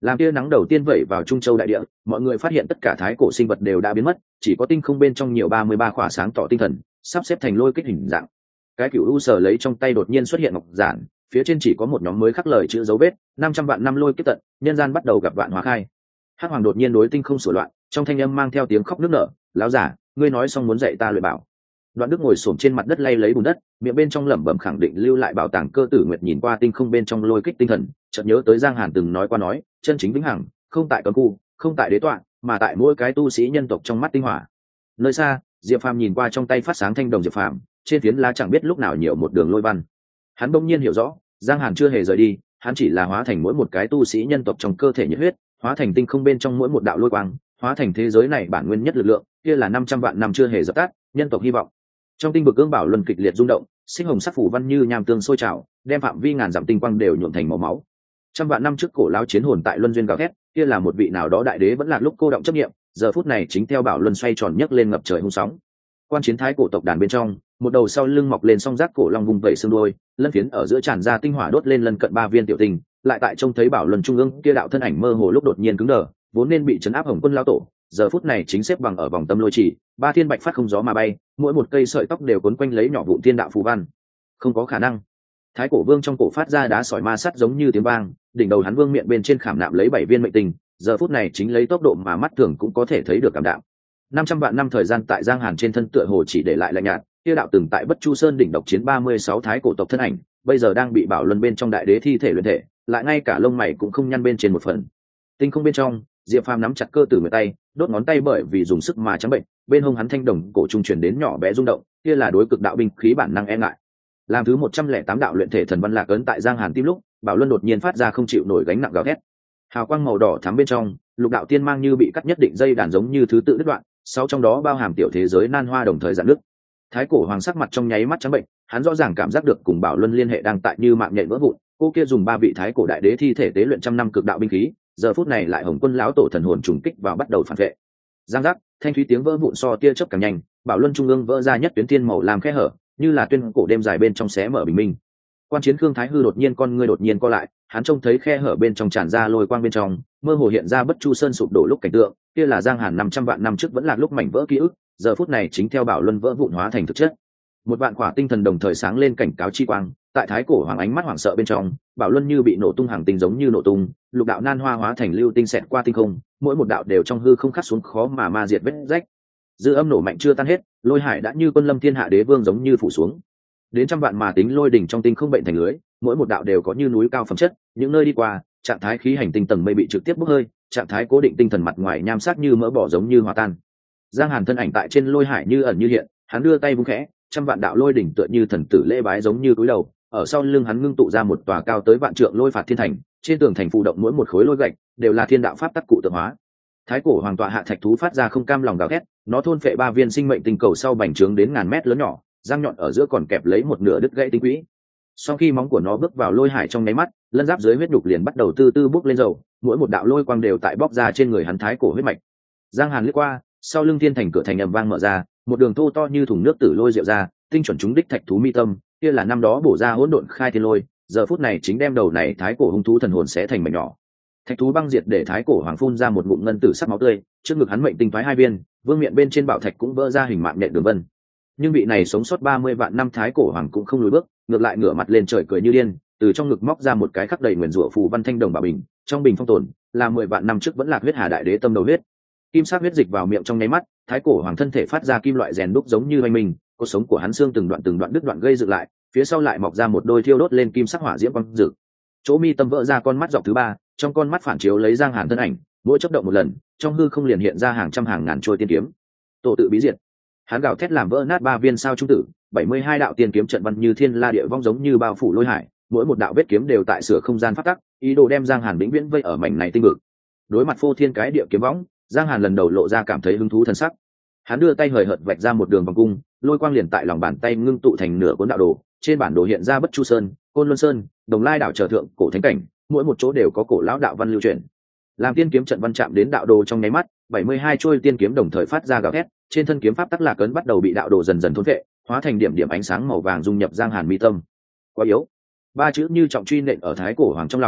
Làm tia nắng đầu tiên vẩy vào Trung Châu đại địa, mọi người phát hiện tất cả thái cổ sinh vật đều đã biến mất, chỉ có tinh không bên trong nhiều 33 khỏa sáng tỏ tinh thần, sắp xếp thành lôi kích hình dạng. Cái cửu u sở lấy trong tay đột nhiên xuất hiện ngọc giản, phía trên chỉ có một nhóm mới khắc lời chữ dấu vết, 500 vạn năm lôi kiếp tận, nhân gian bắt đầu gặp vạn hóa khai. Hắc Hoàng đột nhiên đối tinh không sửa loạn, trong thanh âm mang theo tiếng khóc nức nở, "Lão giả, ngươi nói xong muốn dạy ta luyện bảo." Đoạn Đức ngồi xổm trên mặt đất lay lấy bùn đất, miệng bên trong lẩm bẩm khẳng định lưu lại bảo tàng cơ tử nguyệt nhìn qua tinh không bên trong lôi kích tinh thần, chợt nhớ tới Giang Hàn từng nói qua nói, chân chính vĩnh hằng, không tại cấm khu, không tại đế tọa, mà tại mỗi cái tu sĩ nhân tộc trong mắt tinh hỏa. Nơi xa, Diệp Phàm nhìn qua trong tay phát sáng thanh đồng Diệp Phàm, trên phiến lá chẳng biết lúc nào nhiều một đường lôi văn. Hắn bỗng nhiên hiểu rõ, Giang Hàn chưa hề rời đi, hắn chỉ là hóa thành mỗi một cái tu sĩ nhân tộc trong cơ thể nhiệt huyết, hóa thành tinh không bên trong mỗi một đạo lôi quang, hóa thành thế giới này bản nguyên nhất lực lượng, kia là 500 vạn năm chưa hề dập tắt, nhân tộc hy vọng. Trong tinh vực ương bảo luân kịch liệt rung động, sinh hồng sắc phủ văn như nham tương sôi trào, đem phạm vi ngàn dặm tinh quang đều nhuộm thành màu máu. Trăm vạn năm trước cổ lão chiến hồn tại luân duyên gào thét, kia là một vị nào đó đại đế vẫn là lúc cô động chấp niệm, giờ phút này chính theo bảo luân xoay tròn nhấc lên ngập trời hung sóng. Quan chiến thái cổ tộc đàn bên trong, một đầu sau lưng mọc lên song giác cổ long vùng vẩy xương đuôi, lân phiến ở giữa tràn ra tinh hỏa đốt lên lân cận 3 viên tiểu tinh, lại tại trông thấy bảo luân trung ương kia đạo thân ảnh mơ hồ lúc đột nhiên cứng đờ, vốn nên bị chấn áp Hồng Quân lão tổ, giờ phút này chính xếp bằng ở vòng tâm lôi chỉ, 3 thiên bạch phát không gió mà bay, mỗi một cây sợi tóc đều quấn quanh lấy nhỏ vụn thiên đạo phù văn. Không có khả năng. Thái cổ vương trong cổ phát ra đá sỏi ma sắt giống như tiếng vang, đỉnh đầu hắn vương miệng bên trên khảm nạm lấy 7 viên mệnh tinh, giờ phút này chính lấy tốc độ mà mắt thường cũng có thể thấy được cảm đạm. 500 vạn năm thời gian tại Giang Hàn trên thân tựa hồ chỉ để lại lạnh nhạt, kia đạo từng tại Bất Chu Sơn đỉnh độc chiến 36 thái cổ tộc thân ảnh, bây giờ đang bị bảo luân bên trong đại đế thi thể luyện thể, lại ngay cả lông mày cũng không nhăn bên trên một phần. Tinh không bên trong, Diệp Phàm nắm chặt cơ tử người tay, đốt ngón tay bởi vì dùng sức mà trắng bệnh, bên hông hắn thanh đồng cổ trung truyền đến nhỏ bé rung động, kia là đối cực đạo binh khí bản năng e ngại. Làm thứ 108 đạo luyện thể thần văn lạc ấn tại Giang Hàn tim lúc, bảo luân đột nhiên phát ra không chịu nổi gánh nặng gào thét. Hào quang màu đỏ thắm bên trong, lục đạo tiên mang như bị cắt nhất định dây đàn giống như thứ tự đứt đoạn, sau trong đó bao hàm tiểu thế giới nan hoa đồng thời giãn nước. Thái cổ hoàng sắc mặt trong nháy mắt trắng bệnh, hắn rõ ràng cảm giác được cùng bảo luân liên hệ đang tại như mạng nhện vỡ vụn. Cô kia dùng 3 vị thái cổ đại đế thi thể tế luyện trăm năm cực đạo binh khí, giờ phút này lại Hồng Quân lão tổ thần hồn trùng kích vào bắt đầu phản vệ. Giang giác, thanh thúy tiếng vỡ vụn so tia chớp càng nhanh, bảo luân trung ương vỡ ra nhất tuyến thiên màu làm khe hở, như là tuyên cổ đêm dài bên trong xé mở bình minh. Quan chiến Khương Thái Hư đột nhiên con ngươi đột nhiên co lại, hắn trông thấy khe hở bên trong tràn ra lôi quang bên trong, mơ hồ hiện ra Bất Chu Sơn sụp đổ lúc cảnh tượng, kia là Giang Hàn 500 vạn năm trước vẫn là lúc mảnh vỡ ký ức, giờ phút này chính theo bảo luân vỡ vụn hóa thành thực chất. Một vạn quả tinh thần đồng thời sáng lên cảnh cáo chi quang, tại thái cổ hoàng ánh mắt hoảng sợ bên trong, bảo luân như bị nổ tung hàng tinh giống như nổ tung, lục đạo nan hoa hóa thành lưu tinh xẹt qua tinh không, mỗi một đạo đều trong hư không khắc xuống khó mà ma diệt vết rách. Dư âm nổ mạnh chưa tan hết, lôi hải đã như quân lâm thiên hạ đế vương giống như phủ xuống. Đến trăm vạn mà tính lôi đỉnh trong tinh không bệnh thành lưới, mỗi một đạo đều có như núi cao phẩm chất, những nơi đi qua, trạng thái khí hành tinh tầng mây bị trực tiếp bốc hơi, trạng thái cố định tinh thần mặt ngoài nham sắc như mỡ bỏ giống như hòa tan. Giang Hàn thân ảnh tại trên lôi hải như ẩn như hiện, hắn đưa tay vung khẽ, trăm vạn đạo lôi đỉnh tựa như thần tử lễ bái giống như cúi đầu, ở sau lưng hắn ngưng tụ ra một tòa cao tới vạn trượng lôi phạt thiên thành, trên tường thành phụ động mỗi một khối lôi gạch đều là thiên đạo pháp tắc cụ tượng hóa. Thái cổ hoàng tọa hạ thạch thú phát ra không cam lòng gào thét, nó thôn phệ 3 viên sinh mệnh tinh cầu sau bành trướng đến ngàn mét lớn nhỏ, răng nhọn ở giữa còn kẹp lấy một nửa đứt gãy tinh quỹ. Sau khi móng của nó bước vào lôi hải trong nháy mắt, lân giáp dưới huyết nhục liền bắt đầu từ từ bốc lên dầu, mỗi một đạo lôi quang đều tại bóc ra trên người hắn thái cổ huyết mạch. Giang Hàn liếc qua, sau lưng thiên thành cửa thành ầm vang mở ra, một đường thô to như thùng nước tử lôi rượu ra, tinh chuẩn trúng đích thạch thú mi tâm, kia là năm đó bổ ra hỗn độn khai thiên lôi, giờ phút này chính đem đầu này thái cổ hung thú thần hồn sẽ thành mảnh nhỏ. Thạch thú băng diệt để thái cổ hoàng phun ra một ngụm ngân tử sắc máu tươi, trước ngực hắn mệnh tinh thoái 2 viên, vương miện bên trên bảo thạch cũng vỡ ra hình mạng nhện đường vân. Nhưng vị này sống sót 30 vạn năm thái cổ hoàng cũng không lùi bước, ngược lại ngửa mặt lên trời cười như điên, từ trong ngực móc ra một cái khắc đầy nguyền rủa phù văn thanh đồng bảo bình, trong bình phong tồn là 10 vạn năm trước vẫn là huyết hà đại đế tâm đầu huyết. Kim sắc huyết dịch vào miệng trong nháy mắt, thái cổ hoàng thân thể phát ra kim loại rèn đúc giống như hoành mình, cột sống của hắn xương từng đoạn đứt đoạn gây dựng lại, phía sau lại mọc ra một đôi thiêu đốt lên kim sắc hỏa diễm quang rực. Chỗ mi tâm vỡ ra con mắt dọc thứ 3, trong con mắt phản chiếu lấy Giang Hàn thân ảnh, mỗi chớp động một lần, trong hư không liền hiện ra hàng trăm hàng ngàn trôi tiên kiếm. Tổ tự bí diệt. Hắn gào thét làm vỡ nát 3 viên sao trung tử, 72 đạo tiên kiếm trận văn như thiên la địa vong giống như bao phủ lôi hải, mỗi một đạo vết kiếm đều tại sửa không gian pháp tắc, ý đồ đem Giang Hàn vĩnh viễn vây ở mảnh này tinh vực. Đối mặt phô thiên cái địa kiếm võng, Giang Hàn lần đầu lộ ra cảm thấy hứng thú thần sắc. Hắn đưa tay hời hợt vạch ra một đường vòng cung, lôi quang liền tại lòng bàn tay ngưng tụ thành nửa cuốn đạo đồ, trên bản đồ hiện ra Bất Chu Sơn, Côn Luân Sơn, Đồng Lai đảo trở thượng cổ thánh cảnh, mỗi một chỗ đều có cổ lão đạo văn lưu truyền. Làm tiên kiếm trận văn chạm đến đạo đồ trong nháy mắt, 72 trôi tiên kiếm đồng thời phát ra gào thét, trên thân kiếm pháp tắc lạc ấn bắt đầu bị đạo đồ dần dần thôn phệ, hóa thành điểm điểm ánh sáng màu vàng dung nhập Giang Hàn mi tâm. Quá yếu. 3 chữ như trọng truy nện ở thái cổ hoàng trong lòng,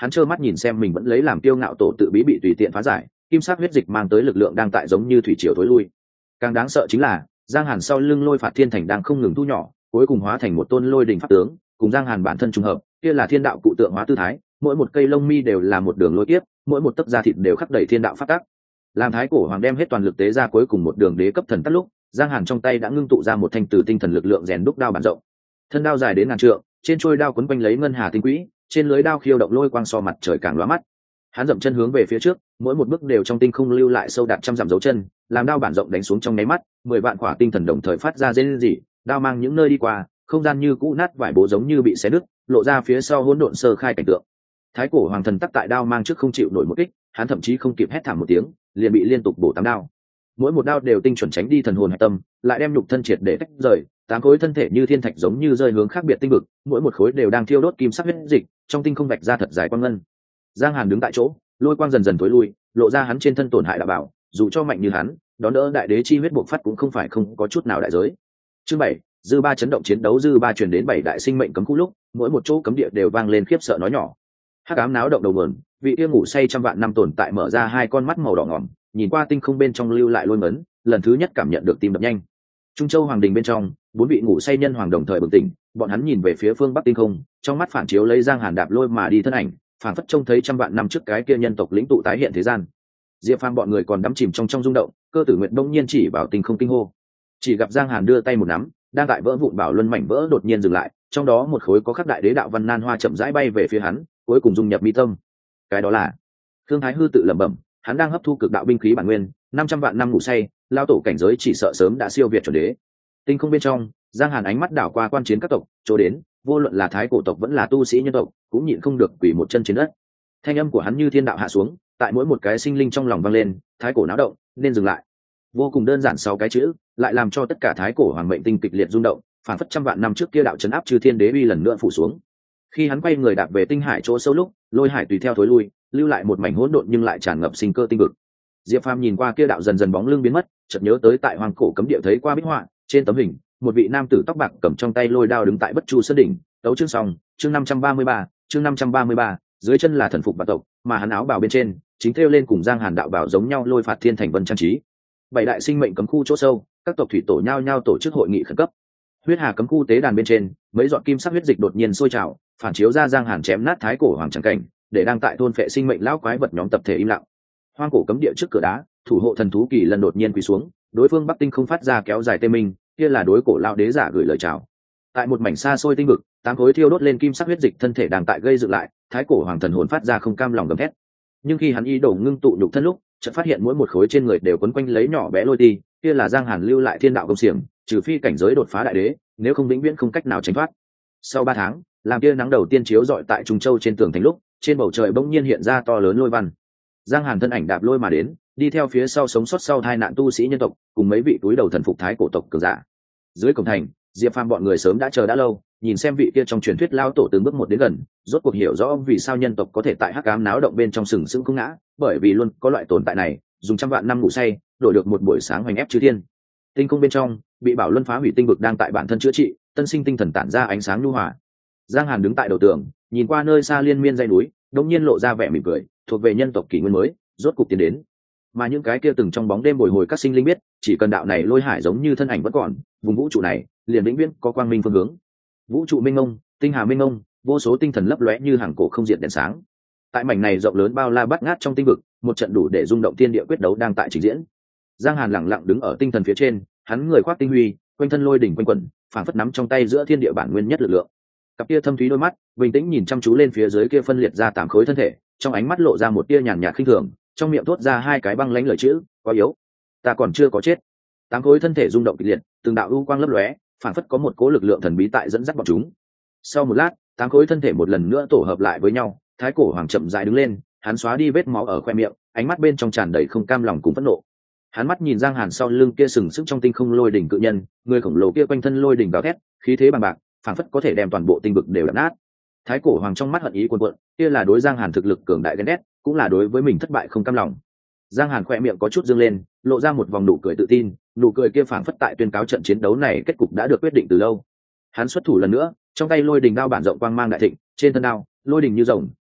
hắn trơ mắt nhìn xem mình vẫn lấy làm kiêu ngạo tổ tự bí bị tùy tiện phá giải, kim sắc huyết dịch mang tới lực lượng đang tại giống như thủy triều thối lui. Càng đáng sợ chính là Giang Hàn sau lưng Lôi Phạt Thiên Thành đang không ngừng thu nhỏ, cuối cùng hóa thành một tôn lôi đình pháp tướng, cùng Giang Hàn bản thân trùng hợp, kia là thiên đạo cụ tượng hóa tư thái, mỗi một cây lông mi đều là một đường lôi kiếp, mỗi một tấc da thịt đều khắc đầy thiên đạo pháp tắc. Làm Thái Cổ Hoàng đem hết toàn lực tế ra cuối cùng một đường đế cấp thần tắt lúc, Giang Hàn trong tay đã ngưng tụ ra một thanh từ tinh thần lực lượng rèn đúc đao bản rộng. Thân đao dài đến ngàn trượng, trên trôi đao quấn quanh lấy ngân hà tinh quỹ, trên lưới đao khiêu động lôi quang so mặt trời càng lóa mắt. Hắn dậm chân hướng về phía trước, mỗi một bước đều trong tinh không lưu lại sâu đạt trăm dặm dấu chân, làm đao bản rộng đánh xuống trong nháy mắt, 10 vạn quả tinh thần đồng thời phát ra rên rỉ, đao mang những nơi đi qua, không gian như cũ nát vải bố giống như bị xé nứt, lộ ra phía sau hỗn độn sơ khai cảnh tượng. Thái Cổ Hoàng thần tắc tại đao mang trước không chịu nổi một kích, hắn thậm chí không kịp hét thảm một tiếng, liền bị liên tục bổ 8 đao. Mỗi một đao đều tinh chuẩn tránh đi thần hồn hải tâm, lại đem nhục thân triệt để tách rời, 8 khối thân thể như thiên thạch giống như rơi hướng khác biệt tinh vực, mỗi một khối đều đang thiêu đốt kim sắc huyết dịch, trong tinh không vạch ra thật dài quang ngân. Giang Hàn đứng tại chỗ, lôi quang dần dần tối lui, lộ ra hắn trên thân tổn hại đạo bảo, dù cho mạnh như hắn, đón đỡ đại đế chi huyết bộc phát cũng không phải không có chút nào đại giới. Chương 7, dư ba chấn động chiến đấu dư ba truyền đến 7 đại sinh mệnh cấm khu lúc, mỗi một chỗ cấm địa đều vang lên khiếp sợ nói nhỏ. Hắc ám náo động đầu nguồn, vị kia ngủ say trăm vạn năm tồn tại mở ra hai con mắt màu đỏ ngòm, nhìn qua tinh không bên trong lưu lại lôi ngấn, lần thứ nhất cảm nhận được tim đập nhanh. Trung Châu Hoàng đình bên trong, 4 vị ngủ say nhân hoàng đồng thời bừng tỉnh, bọn hắn nhìn về phía phương bắc tinh không, trong mắt phản chiếu lấy Giang Hàn đạp lôi mà đi thân ảnh, phản phất trông thấy trăm vạn năm trước cái kia nhân tộc lĩnh tụ tái hiện thế gian. Diệp Phàm bọn người còn đắm chìm trong rung động, Cơ Tử Nguyệt đông nhiên chỉ vào tinh không kinh hô. Chỉ gặp Giang Hàn đưa tay một nắm, đang tại vỡ vụn bảo luân mảnh vỡ đột nhiên dừng lại, trong đó một khối có khắc đại đế đạo văn nan hoa chậm rãi bay về phía hắn, cuối cùng dung nhập mi tâm. Cái đó là Thương Thái Hư tự lẩm bẩm, hắn đang hấp thu cực đạo binh khí bản nguyên, 500 vạn năm ngủ say, lao tổ cảnh giới chỉ sợ sớm đã siêu việt chuẩn đế. Tinh không bên trong, Giang Hàn ánh mắt đảo qua quan chiến các tộc, chỗ đến, vô luận là thái cổ tộc vẫn là tu sĩ nhân tộc, cũng nhịn không được quỳ một chân trên đất. Thanh âm của hắn như thiên đạo hạ xuống, tại mỗi một cái sinh linh trong lòng vang lên, thái cổ náo động, nên dừng lại. Vô cùng đơn giản 6 cái chữ, lại làm cho tất cả thái cổ hoàng mệnh tinh kịch liệt rung động, phản phất trăm vạn năm trước kia đạo chấn áp chư thiên đế uy lần nữa phủ xuống. Khi hắn quay người đạp về tinh hải chỗ sâu lúc, lôi hải tùy theo thối lui, lưu lại một mảnh hỗn độn nhưng lại tràn ngập sinh cơ tinh vực. Diệp Phàm nhìn qua kia đạo dần dần bóng lưng biến mất, chợt nhớ tới tại hoàng cổ cấm địa thấy qua bích họa, trên tấm hình, một vị nam tử tóc bạc cầm trong tay lôi đao đứng tại Bất Chu sơn đỉnh, đấu chương xong, chương 533, chương 533, dưới chân là thần phục vạn tộc, mà hắn áo bào bên trên chính thêu lên cùng Giang Hàn đạo bào giống nhau lôi phạt thiên thành vân trang trí. 7 đại sinh mệnh cấm khu chỗ sâu, các tộc thủy tổ nhao nhao tổ chức hội nghị khẩn cấp. Huyết Hà cấm khu tế đàn bên trên, mấy giọt kim sắc huyết dịch đột nhiên sôi trào, phản chiếu ra Giang Hàn chém nát thái cổ hoàng trắng cảnh, để đang tại thôn phệ sinh mệnh lão quái vật nhóm tập thể im lặng. Hoang cổ cấm địa trước cửa đá, thủ hộ thần thú kỳ lần đột nhiên quỳ xuống, đối phương Bắc Tinh không phát ra kéo dài tê minh, kia là đối cổ lão đế giả gửi lời chào. Tại một mảnh xa xôi tinh vực, 8 khối thiêu đốt lên kim sắc huyết dịch thân thể đang tại gây dựng lại, thái cổ hoàng thần hồn phát ra không cam lòng gầm thét. Nhưng khi hắn ý đồ ngưng tụ nhục thân lúc, chợt phát hiện mỗi một khối trên người đều quấn quanh lấy nhỏ bé lôi ti, kia là Giang Hàn lưu lại thiên đạo công xiềng, trừ phi cảnh giới đột phá đại đế, nếu không vĩnh viễn không cách nào tránh thoát. Sau 3 tháng, làm kia nắng đầu tiên chiếu rọi tại Trung Châu trên tường thành lúc, trên bầu trời bỗng nhiên hiện ra to lớn lôi văn. Giang Hàn thân ảnh đạp lôi mà đến, đi theo phía sau sống sót sau tai nạn tu sĩ nhân tộc, cùng mấy vị túi đầu thần phục thái cổ tộc cường giả. Dưới cổng thành, Diệp Phàm bọn người sớm đã chờ đã lâu, nhìn xem vị kia trong truyền thuyết lao tổ từng bước một đến gần, rốt cuộc hiểu rõ vì sao nhân tộc có thể tại hắc ám náo động bên trong sừng sững không ngã, bởi vì luôn có loại tồn tại này, dùng trăm vạn năm ngủ say, đổi được một buổi sáng hoành ép chư thiên. Tinh không bên trong, bị bảo luân phá hủy tinh vực đang tại bản thân chữa trị, tân sinh tinh thần tản ra ánh sáng nhu hòa. Giang Hàn đứng tại đầu tường, nhìn qua nơi xa liên miên dãy núi, đột nhiên lộ ra vẻ mỉm cười, thuộc về nhân tộc kỷ nguyên mới, rốt cục tiến đến. Mà những cái kia từng trong bóng đêm bồi hồi các sinh linh biết, chỉ cần đạo này lôi hải giống như thân ảnh vẫn còn, vùng vũ trụ này liền vĩnh viễn có quang minh phương hướng. Vũ trụ minh mông, tinh hà minh mông, vô số tinh thần lấp lóe như hàng cổ không diệt đèn sáng. Tại mảnh này rộng lớn bao la bát ngát trong tinh vực, một trận đủ để rung động thiên địa quyết đấu đang tại trình diễn. Giang Hàn lẳng lặng đứng ở tinh thần phía trên, hắn người khoác tinh huy, quanh thân lôi đỉnh quanh quẩn, phảng phất nắm trong tay giữa thiên địa bản nguyên nhất lực lượng. Cặp kia thâm thúy đôi mắt, bình tĩnh nhìn chăm chú lên phía dưới kia phân liệt ra 8 khối thân thể, trong ánh mắt lộ ra một tia nhàn nhạt khinh thường, trong miệng thốt ra 2 cái băng lãnh lời chữ, quá yếu, ta còn chưa có chết. 8 khối thân thể rung động kịch liệt, từng đạo u quang lấp lóe, phảng phất có một cỗ lực lượng thần bí tại dẫn dắt bọn chúng. Sau một lát, 8 khối thân thể một lần nữa tổ hợp lại với nhau, thái cổ hoàng chậm rãi đứng lên, hắn xóa đi vết máu ở khoe miệng, ánh mắt bên trong tràn đầy không cam lòng cùng phẫn nộ. Hắn mắt nhìn Giang Hàn sau lưng kia sừng sững trong tinh không lôi đỉnh cự nhân, người khổng lồ kia quanh thân lôi đỉnh gào thét, khí thế bằng bạc, phảng phất có thể đem toàn bộ tinh vực đều đập nát. Thái cổ hoàng trong mắt hận ý cuồn cuộn, kia là đối Giang Hàn thực lực cường đại ghen ghét, cũng là đối với mình thất bại không cam lòng. Giang Hàn khỏe miệng có chút dương lên, lộ ra một vòng nụ cười tự tin, nụ cười kia phảng phất tại tuyên cáo trận chiến đấu này kết cục đã được quyết định từ lâu. Hắn xuất thủ lần nữa, trong tay lôi đình đao bản rộng quang mang đại thịnh, trên thân đao, lôi đình như rồng,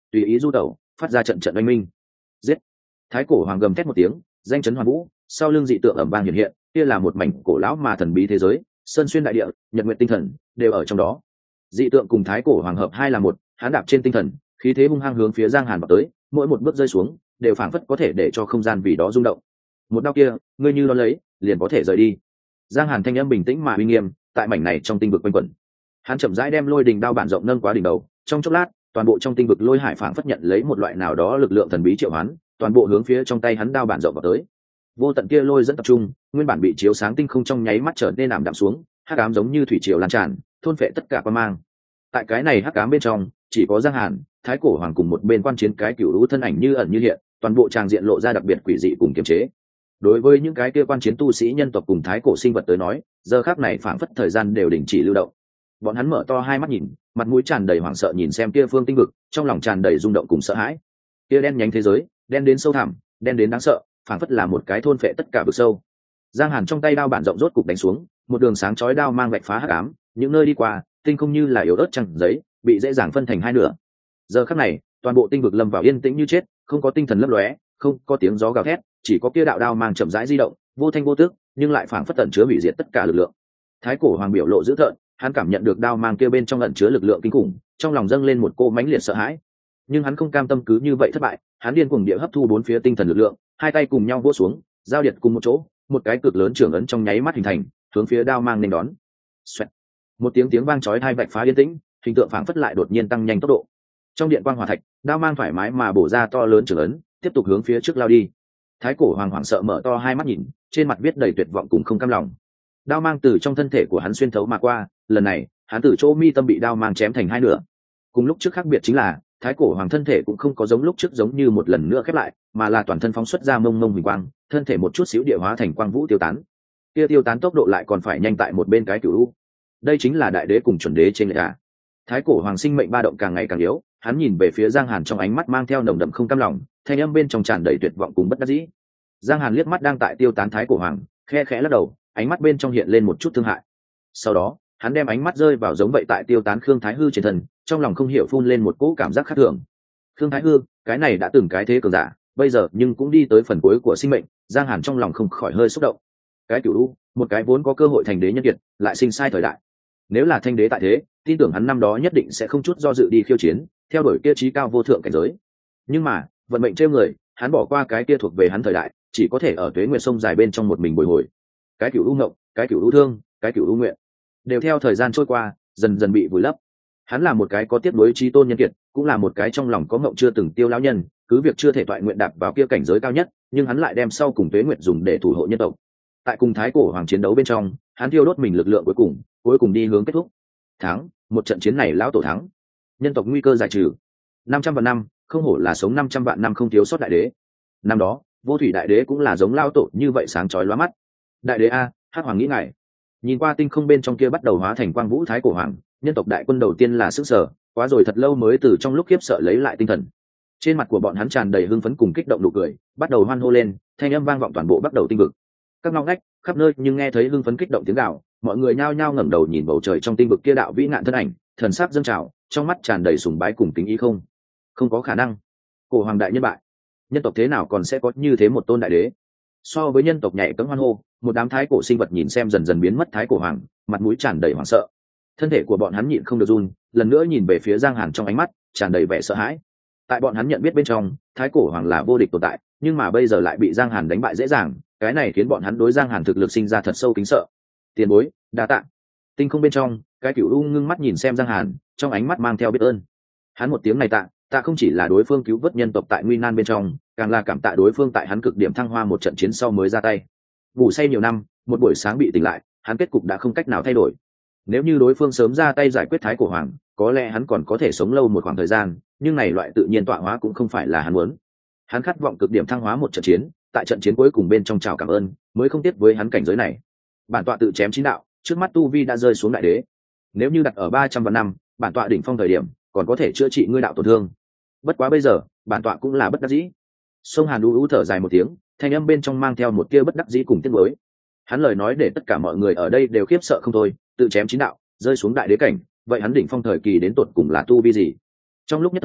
tùy ý du tẩu, phát ra trận trận oanh minh. Giết! Thái cổ hoàng gầm thét một tiếng, danh chấn hoàn vũ, sau lưng dị tượng ầm vang hiện hiện, kia là một mảnh cổ lão mà thần bí thế giới, sơn xuyên đại địa, nhật nguyện tinh thần đều ở trong đó. Dị tượng cùng thái cổ hoàng hợp hai là một, hắn đạp trên tinh thần, khí thế hung hăng hướng phía Giang Hàn vào tới, mỗi một bước rơi xuống đều phảng phất có thể để cho không gian vì đó rung động. Một đao kia, ngươi như nó lấy, liền có thể rời đi. Giang Hàn thanh âm bình tĩnh mà uy nghiêm, tại mảnh này trong tinh vực quanh quẩn. Hắn chậm rãi đem lôi đình đao bản rộng nâng quá đỉnh đầu, trong chốc lát, toàn bộ trong tinh vực lôi hải phảng phất nhận lấy một loại nào đó lực lượng thần bí triệu hoán, toàn bộ hướng phía trong tay hắn đao bản rộng vào tới. Vô tận kia lôi dẫn tập trung, nguyên bản bị chiếu sáng tinh không trong nháy mắt trở nên ảm đạm xuống, hắc ám giống như thủy triều lan tràn, thôn phệ tất cả quan mang. Tại cái này hắc ám bên trong, chỉ có Giang Hàn, thái cổ hoàng cùng một bên quan chiến cái cựu lũ thân ảnh như ẩn như hiện, toàn bộ tràng diện lộ ra đặc biệt quỷ dị cùng kiềm chế. Đối với những cái kia quan chiến tu sĩ nhân tộc cùng thái cổ sinh vật tới nói, giờ khắc này phảng phất thời gian đều đình chỉ lưu động. Bọn hắn mở to hai mắt nhìn, mặt mũi tràn đầy hoảng sợ nhìn xem kia phương tinh vực, trong lòng tràn đầy rung động cùng sợ hãi. Kia đen nhánh thế giới, đen đến sâu thẳm, đen đến đáng sợ, phảng phất là một cái thôn phệ tất cả vực sâu. Giang Hàn trong tay đao bản rộng rốt cục đánh xuống, một đường sáng chói đao mang vạch phá hắc ám, những nơi đi qua, tinh không như là yếu ớt chẳng giấy, bị dễ dàng phân thành hai nửa. Giờ khắc này, toàn bộ tinh vực lâm vào yên tĩnh như chết, không có tinh thần lấp lóe, không có tiếng gió gào thét, chỉ có kia đạo đao mang chậm rãi di động, vô thanh vô tức, nhưng lại phảng phất tẩn chứa hủy diệt tất cả lực lượng. Thái cổ hoàng biểu lộ dữ tợn, hắn cảm nhận được đao mang kia bên trong ẩn chứa lực lượng kinh khủng, trong lòng dâng lên một cô mãnh liệt sợ hãi. Nhưng hắn không cam tâm cứ như vậy thất bại, hắn điên cuồng địa hấp thu bốn phía tinh thần lực lượng, hai tay cùng nhau vỗ xuống, giao điệt cùng một chỗ, một cái cực lớn trường ấn trong nháy mắt hình thành, hướng phía đao mang nên đón. Xoẹt. Một tiếng vang chói tai vạch phá yên tĩnh, hình tượng phảng phất lại đột nhiên tăng nhanh tốc độ. Trong điện quang hỏa thạch, đao mang thoải mái mà bổ ra to lớn trường ấn, tiếp tục hướng phía trước lao đi. Thái cổ hoàng hoảng sợ mở to hai mắt nhìn, trên mặt viết đầy tuyệt vọng cùng không cam lòng. Đao mang từ trong thân thể của hắn xuyên thấu mà qua, lần này, hắn từ chỗ mi tâm bị đao mang chém thành hai nửa. Cùng lúc trước khác biệt chính là, thái cổ hoàng thân thể cũng không có giống lúc trước giống như một lần nữa khép lại, mà là toàn thân phóng xuất ra mông mông huỳnh quang, thân thể một chút xíu địa hóa thành quang vũ tiêu tán. Kia tiêu tán tốc độ lại còn phải nhanh tại một bên cái cửu u. Đây chính là đại đế cùng chuẩn đế trên lệch à? Thái cổ hoàng sinh mệnh ba động càng ngày càng yếu, hắn nhìn về phía Giang Hàn trong ánh mắt mang theo nồng đậm không cam lòng, thanh âm bên trong tràn đầy tuyệt vọng cùng bất đắc dĩ. Giang Hàn liếc mắt đang tại tiêu tán thái cổ hoàng, khe khẽ lắc đầu, ánh mắt bên trong hiện lên một chút thương hại. Sau đó, hắn đem ánh mắt rơi vào giống vậy tại tiêu tán Khương Thái Hư trên thân, trong lòng không hiểu phun lên một cỗ cảm giác khác thường. Khương Thái Hư, cái này đã từng cái thế cường giả, bây giờ nhưng cũng đi tới phần cuối của sinh mệnh, Giang Hàn trong lòng không khỏi hơi xúc động. Cái cửu u, một cái vốn có cơ hội thành đế nhân kiệt, lại sinh sai thời đại. Nếu là thanh đế tại thế, tin tưởng hắn năm đó nhất định sẽ không chút do dự đi khiêu chiến, theo đuổi kia chí cao vô thượng cảnh giới. Nhưng mà, vận mệnh trêu người, hắn bỏ qua cái kia thuộc về hắn thời đại, chỉ có thể ở tuế nguyệt sông dài bên trong một mình bồi hồi. Cái cửu u ngộng, cái cửu u thương, cái cửu u nguyện, đều theo thời gian trôi qua, dần dần bị vùi lấp. Hắn là một cái có tiếp nối trí tôn nhân kiệt, cũng là một cái trong lòng có ngộng chưa từng tiêu lão nhân, cứ việc chưa thể toại nguyện đạp vào kia cảnh giới cao nhất, nhưng hắn lại đem sau cùng tuế nguyệt dùng để thủ hộ nhân tộc. Tại cùng thái cổ hoàng chiến đấu bên trong, hắn thiêu đốt mình lực lượng cuối cùng đi hướng kết thúc. Thắng, một trận chiến này lão tổ thắng. Nhân tộc nguy cơ giải trừ. 500 vạn năm, không hổ là sống 500 vạn năm không thiếu sót đại đế. Năm đó, vô thủy đại đế cũng là giống lão tổ như vậy sáng chói lóa mắt. Đại đế a, hắc hoàng nghĩ ngài. Nhìn qua tinh không bên trong kia bắt đầu hóa thành quang vũ thái cổ hoàng, nhân tộc đại quân đầu tiên là sức sở, quá rồi thật lâu mới từ trong lúc khiếp sợ lấy lại tinh thần. Trên mặt của bọn hắn tràn đầy hưng phấn cùng kích động nụ cười, bắt đầu hoan hô lên, thanh âm vang vọng toàn bộ bắt đầu tinh vực. Các ngóc ngách, khắp nơi nhưng nghe thấy hưng phấn kích động tiếng gào, mọi người nhao nhao ngẩng đầu nhìn bầu trời trong tinh vực kia đạo vĩ ngạn thân ảnh, thần sắc dâng trào, trong mắt tràn đầy sùng bái cùng kính ý không. Không có khả năng. Cổ hoàng đại nhân bại. Nhân tộc thế nào còn sẽ có như thế một tôn đại đế? So với nhân tộc nhảy cẫng hoan hô, một đám thái cổ sinh vật nhìn xem dần dần biến mất thái cổ hoàng, mặt mũi tràn đầy hoảng sợ. Thân thể của bọn hắn nhịn không được run, lần nữa nhìn về phía Giang Hàn trong ánh mắt tràn đầy vẻ sợ hãi. Tại bọn hắn nhận biết bên trong, thái cổ hoàng là vô địch tồn tại, nhưng mà bây giờ lại bị Giang Hàn đánh bại dễ dàng, cái này khiến bọn hắn đối Giang Hàn thực lực sinh ra thật sâu kính sợ. Tiền bối, đa tạ. Tinh không bên trong, cái cửu u ngưng mắt nhìn xem Giang Hàn, trong ánh mắt mang theo biết ơn. Hắn một tiếng này tạ không chỉ là đối phương cứu vớt nhân tộc tại nguy nan bên trong, càng là cảm tạ đối phương tại hắn cực điểm thăng hoa một trận chiến sau mới ra tay. Ngủ say nhiều năm, một buổi sáng bị tỉnh lại, hắn kết cục đã không cách nào thay đổi. Nếu như đối phương sớm ra tay giải quyết thái cổ hoàng, có lẽ hắn còn có thể sống lâu một khoảng thời gian, nhưng này loại tự nhiên tọa hóa cũng không phải là hắn muốn. Hắn khát vọng cực điểm thăng hóa một trận chiến, tại trận chiến cuối cùng bên trong chào cảm ơn, mới không tiếc với hắn cảnh giới này. Bản tọa tự chém chín đạo, trước mắt tu vi đã rơi xuống đại đế. Nếu như đặt ở 300 vạn năm, bản tọa đỉnh phong thời điểm, còn có thể chữa trị ngươi đạo tổn thương. Bất quá bây giờ, bản tọa cũng là bất đắc dĩ. Sông Hàn u thở dài một tiếng, thanh âm bên trong mang theo một tia bất đắc dĩ cùng tiếc nuối. Hắn lời nói để tất cả mọi người ở đây đều khiếp sợ không thôi, tự chém chín đạo, rơi xuống đại đế cảnh, vậy hắn đỉnh phong thời kỳ đến tột cùng là tu vi gì? Trong lúc nhất thời,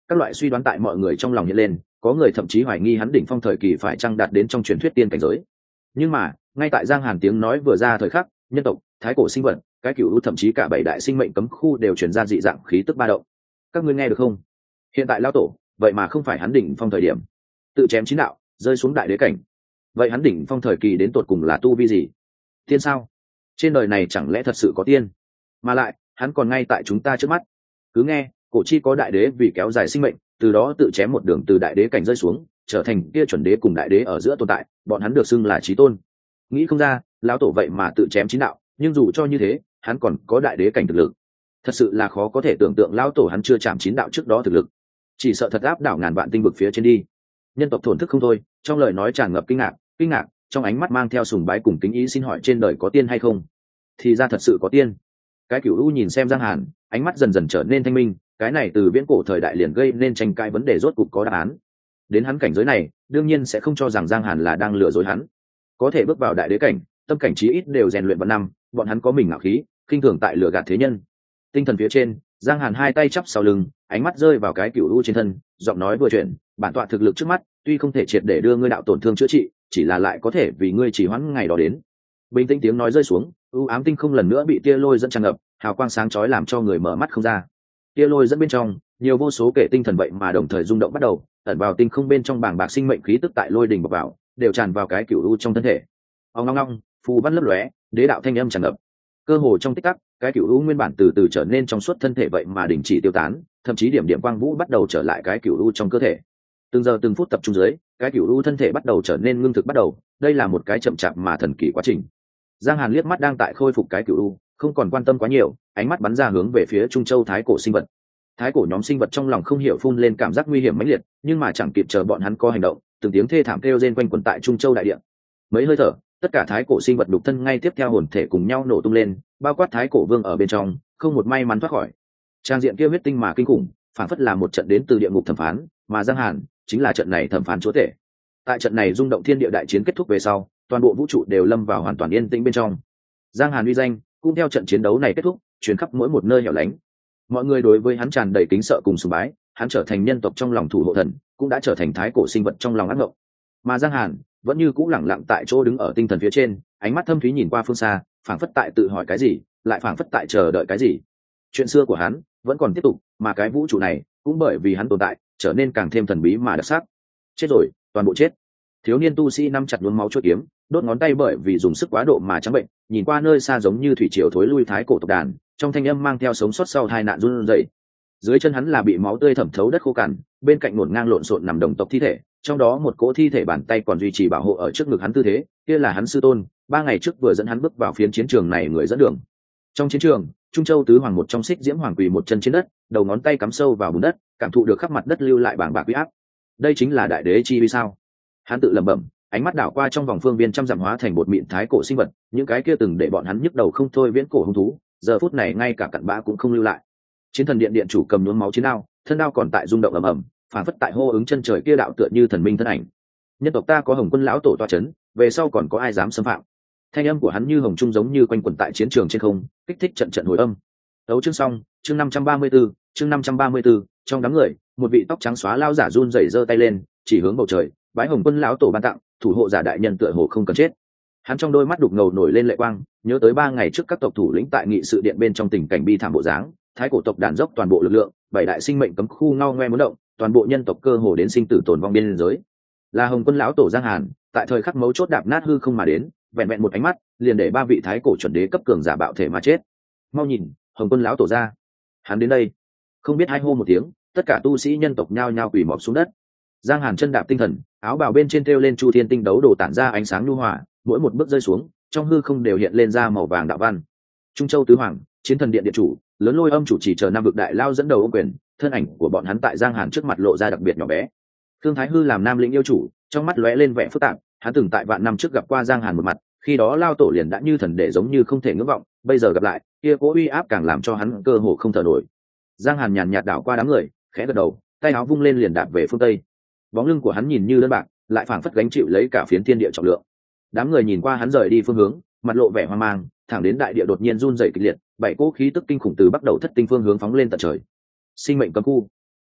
Các loại suy đoán tại mọi người trong lòng hiện lên, có người thậm chí hoài nghi hắn đỉnh phong thời kỳ phải chăng đạt đến trong truyền thuyết tiên cảnh giới. Nhưng mà ngay tại Giang Hàn tiếng nói vừa ra thời khắc, nhân tộc, thái cổ sinh vật, cái cựu thậm chí cả bảy đại sinh mệnh cấm khu đều truyền ra dị dạng khí tức ba động. Các ngươi nghe được không? Hiện tại lão tổ vậy mà không phải hắn đỉnh phong thời điểm, tự chém chín đạo rơi xuống đại đế cảnh. Vậy hắn đỉnh phong thời kỳ đến tột cùng là tu vi gì? Tiên sao? Trên đời này chẳng lẽ thật sự có tiên? Mà lại hắn còn ngay tại chúng ta trước mắt. Cứ nghe cổ chi có đại đế vì kéo dài sinh mệnh, từ đó tự chém một đường từ đại đế cảnh rơi xuống, trở thành kia chuẩn đế cùng đại đế ở giữa tồn tại, bọn hắn được xưng là chí tôn. Nghĩ không ra lão tổ vậy mà tự chém chín đạo, nhưng dù cho như thế hắn còn có đại đế cảnh thực lực. Thật sự là khó có thể tưởng tượng lão tổ hắn chưa chạm chín đạo trước đó thực lực, chỉ sợ thật áp đảo ngàn vạn tinh vực phía trên đi. Nhân tộc thổn thức không thôi, trong lời nói tràn ngập kinh ngạc, trong ánh mắt mang theo sùng bái cùng kính ý, xin hỏi trên đời có tiên hay không? Thì ra thật sự có tiên. Cái cửu u nhìn xem Giang Hàn, ánh mắt dần dần trở nên thanh minh, cái này từ viễn cổ thời đại liền gây nên tranh cãi vấn đề rốt cục có đáp án. Đến hắn cảnh giới này, đương nhiên sẽ không cho rằng Giang Hàn là đang lừa dối hắn. Có thể bước vào đại đế cảnh, tâm cảnh chí ít đều rèn luyện vào năm, bọn hắn có mình ngạo khí, khinh thường tại lừa gạt thế nhân. Tinh thần phía trên, Giang Hàn hai tay chắp sau lưng, ánh mắt rơi vào cái cửu u trên thân, giọng nói vừa chuyển, bản tọa thực lực trước mắt, tuy không thể triệt để đưa ngươi đạo tổn thương chữa trị, chỉ là lại có thể vì ngươi chỉ hoãn ngày đó đến. Bình tĩnh tiếng nói rơi xuống, u ám tinh không lần nữa bị tia lôi dẫn tràn ngập, hào quang sáng chói làm cho người mở mắt không ra. Tia lôi dẫn bên trong, nhiều vô số kẻ tinh thần vậy mà đồng thời rung động bắt đầu, ẩn vào tinh không bên trong bảng bạc sinh mệnh khí tức tại lôi đỉnh bộc vào, đều tràn vào cái cửu u trong thân thể. Ong ong ong, phù văn lấp lóe, đế đạo thanh âm tràn ngập. Cơ hồ trong tích tắc, cái cửu u nguyên bản từ từ trở nên trong suốt thân thể vậy mà đình chỉ tiêu tán, thậm chí điểm điểm quang vũ bắt đầu trở lại cái cửu u trong cơ thể. Từng giờ từng phút tập trung dưới, cái cửu u thân thể bắt đầu trở nên ngưng thực bắt đầu, đây là một cái chậm chạp mà thần kỳ quá trình. Giang Hàn liếc mắt đang tại khôi phục cái cửu u, không còn quan tâm quá nhiều, ánh mắt bắn ra hướng về phía Trung Châu thái cổ sinh vật. Thái cổ nhóm sinh vật trong lòng không hiểu phun lên cảm giác nguy hiểm mãnh liệt, nhưng mà chẳng kịp chờ bọn hắn có hành động, từng tiếng thê thảm kêu rên quanh quẩn tại Trung Châu đại địa. Mấy hơi thở, tất cả thái cổ sinh vật đục thân ngay tiếp theo hồn thể cùng nhau nổ tung lên, bao quát thái cổ vương ở bên trong, không một may mắn thoát khỏi. Trang diện kia huyết tinh mà kinh khủng, phản phất là một trận đến từ địa ngục thẩm phán, mà Giang Hàn chính là trận này thẩm phán chúa tể. Tại trận này rung động thiên địa đại chiến kết thúc về sau, toàn bộ vũ trụ đều lâm vào hoàn toàn yên tĩnh bên trong. Giang Hàn uy danh cũng theo trận chiến đấu này kết thúc, truyền khắp mỗi một nơi hẻo lánh. Mọi người đối với hắn tràn đầy kính sợ cùng sùng bái, hắn trở thành nhân tộc trong lòng thủ hộ thần, cũng đã trở thành thái cổ sinh vật trong lòng ác ngộng. Mà Giang Hàn vẫn như cũ lẳng lặng tại chỗ đứng ở tinh thần phía trên, ánh mắt thâm thúy nhìn qua phương xa, phảng phất tại tự hỏi cái gì, lại phảng phất tại chờ đợi cái gì. Chuyện xưa của hắn vẫn còn tiếp tục, mà cái vũ trụ này cũng bởi vì hắn tồn tại, trở nên càng thêm thần bí mà đặc sắc. Chết rồi, toàn bộ chết. Thiếu niên tu sĩ nắm chặt luống máu chuôi kiếm, đốt ngón tay bởi vì dùng sức quá độ mà trắng bệnh, nhìn qua nơi xa giống như thủy triều thối lui thái cổ tộc đàn, trong thanh âm mang theo sống sót sau tai nạn run rẩy. Dưới chân hắn là bị máu tươi thẩm thấu đất khô cằn, bên cạnh ngổn ngang lộn xộn nằm đồng tộc thi thể, trong đó một cỗ thi thể bàn tay còn duy trì bảo hộ ở trước ngực hắn tư thế, kia là hắn sư tôn, 3 ngày trước vừa dẫn hắn bước vào phiến chiến trường này người dẫn đường. Trong chiến trường, Trung Châu tứ hoàng một trong xích diễm hoàng quỳ một chân trên đất, đầu ngón tay cắm sâu vào bùn đất, cảm thụ được khắp mặt đất lưu lại bảng bạc uy áp. Đây chính là đại đế chi uy sao? Hắn tự lẩm bẩm, ánh mắt đảo qua trong vòng phương viên trăm dặm hóa thành một mịn thái cổ sinh vật, những cái kia từng để bọn hắn nhức đầu không thôi viễn cổ hung thú, giờ phút này ngay cả cặn bã cũng không lưu lại. Chiến thần điện điện chủ cầm nhuốm máu chiến đao, thân đao còn tại rung động ầm ầm, phản phất tại hô ứng chân trời kia đạo tựa như thần minh thân ảnh. Nhân tộc ta có Hồng Quân lão tổ toa chấn, về sau còn có ai dám xâm phạm? Thanh âm của hắn như hồng trung giống như quanh quẩn tại chiến trường trên không, kích thích trận trận hồi âm. Đấu chương xong, chương 534, chương 534, trong đám người, một vị tóc trắng xóa lao giả run rẩy giơ tay lên, chỉ hướng bầu trời, bái Hồng Quân lão tổ ban tặng, thủ hộ giả đại nhân tựa hồ không cần chết. Hắn trong đôi mắt đục ngầu nổi lên lệ quang, nhớ tới 3 ngày trước các tộc thủ lĩnh tại nghị sự điện bên trong tình cảnh bi thảm bộ dáng, thái cổ tộc đàn dốc toàn bộ lực lượng, 7 đại sinh mệnh cấm khu ngao ngoe muốn động, toàn bộ nhân tộc cơ hồ đến sinh tử tồn vong biên giới. Là Hồng Quân lão tổ Giang Hàn, tại thời khắc mấu chốt đạp nát hư không mà đến, vẹn vẹn một ánh mắt, liền để 3 vị thái cổ chuẩn đế cấp cường giả bạo thể mà chết. Mau nhìn, Hồng Quân lão tổ ra, hắn đến đây. Không biết hai hô một tiếng, tất cả tu sĩ nhân tộc nhao nhao quỳ mọp xuống đất. Giang Hàn chân đạp tinh thần, áo bào bên trên treo lên Chu Thiên tinh đấu đồ tản ra ánh sáng nhu hòa, mỗi một bước rơi xuống, trong hư không đều hiện lên ra màu vàng đạo văn. Trung Châu tứ hoàng, Chiến thần điện điện chủ, Lớn Lôi âm chủ trì chờ 5 vực đại lao dẫn đầu ô quyền, thân ảnh của bọn hắn tại Giang Hàn trước mặt lộ ra đặc biệt nhỏ bé. Thương Thái Hư làm nam lĩnh yêu chủ, trong mắt lóe lên vẻ phức tạp, hắn từng tại vạn năm trước gặp qua Giang Hàn một mặt, khi đó lao tổ liền đã như thần để giống như không thể ngưỡng vọng, bây giờ gặp lại, kia cố uy áp càng làm cho hắn cơ hồ không thở nổi. Giang Hàn nhàn nhạt đảo qua đám người, khẽ gật đầu, tay áo vung lên liền đạp về phương tây. Bóng lưng của hắn nhìn như đơn bạc, lại phảng phất gánh chịu lấy cả phiến thiên địa trọng lượng. Đám người nhìn qua hắn rời đi phương hướng, mặt lộ vẻ hoang mang, thẳng đến đại địa đột nhiên run rẩy kịch liệt, 7 cỗ khí tức kinh khủng từ bắt đầu thất tinh phương hướng phóng lên tận trời. Sinh mệnh cấm khu.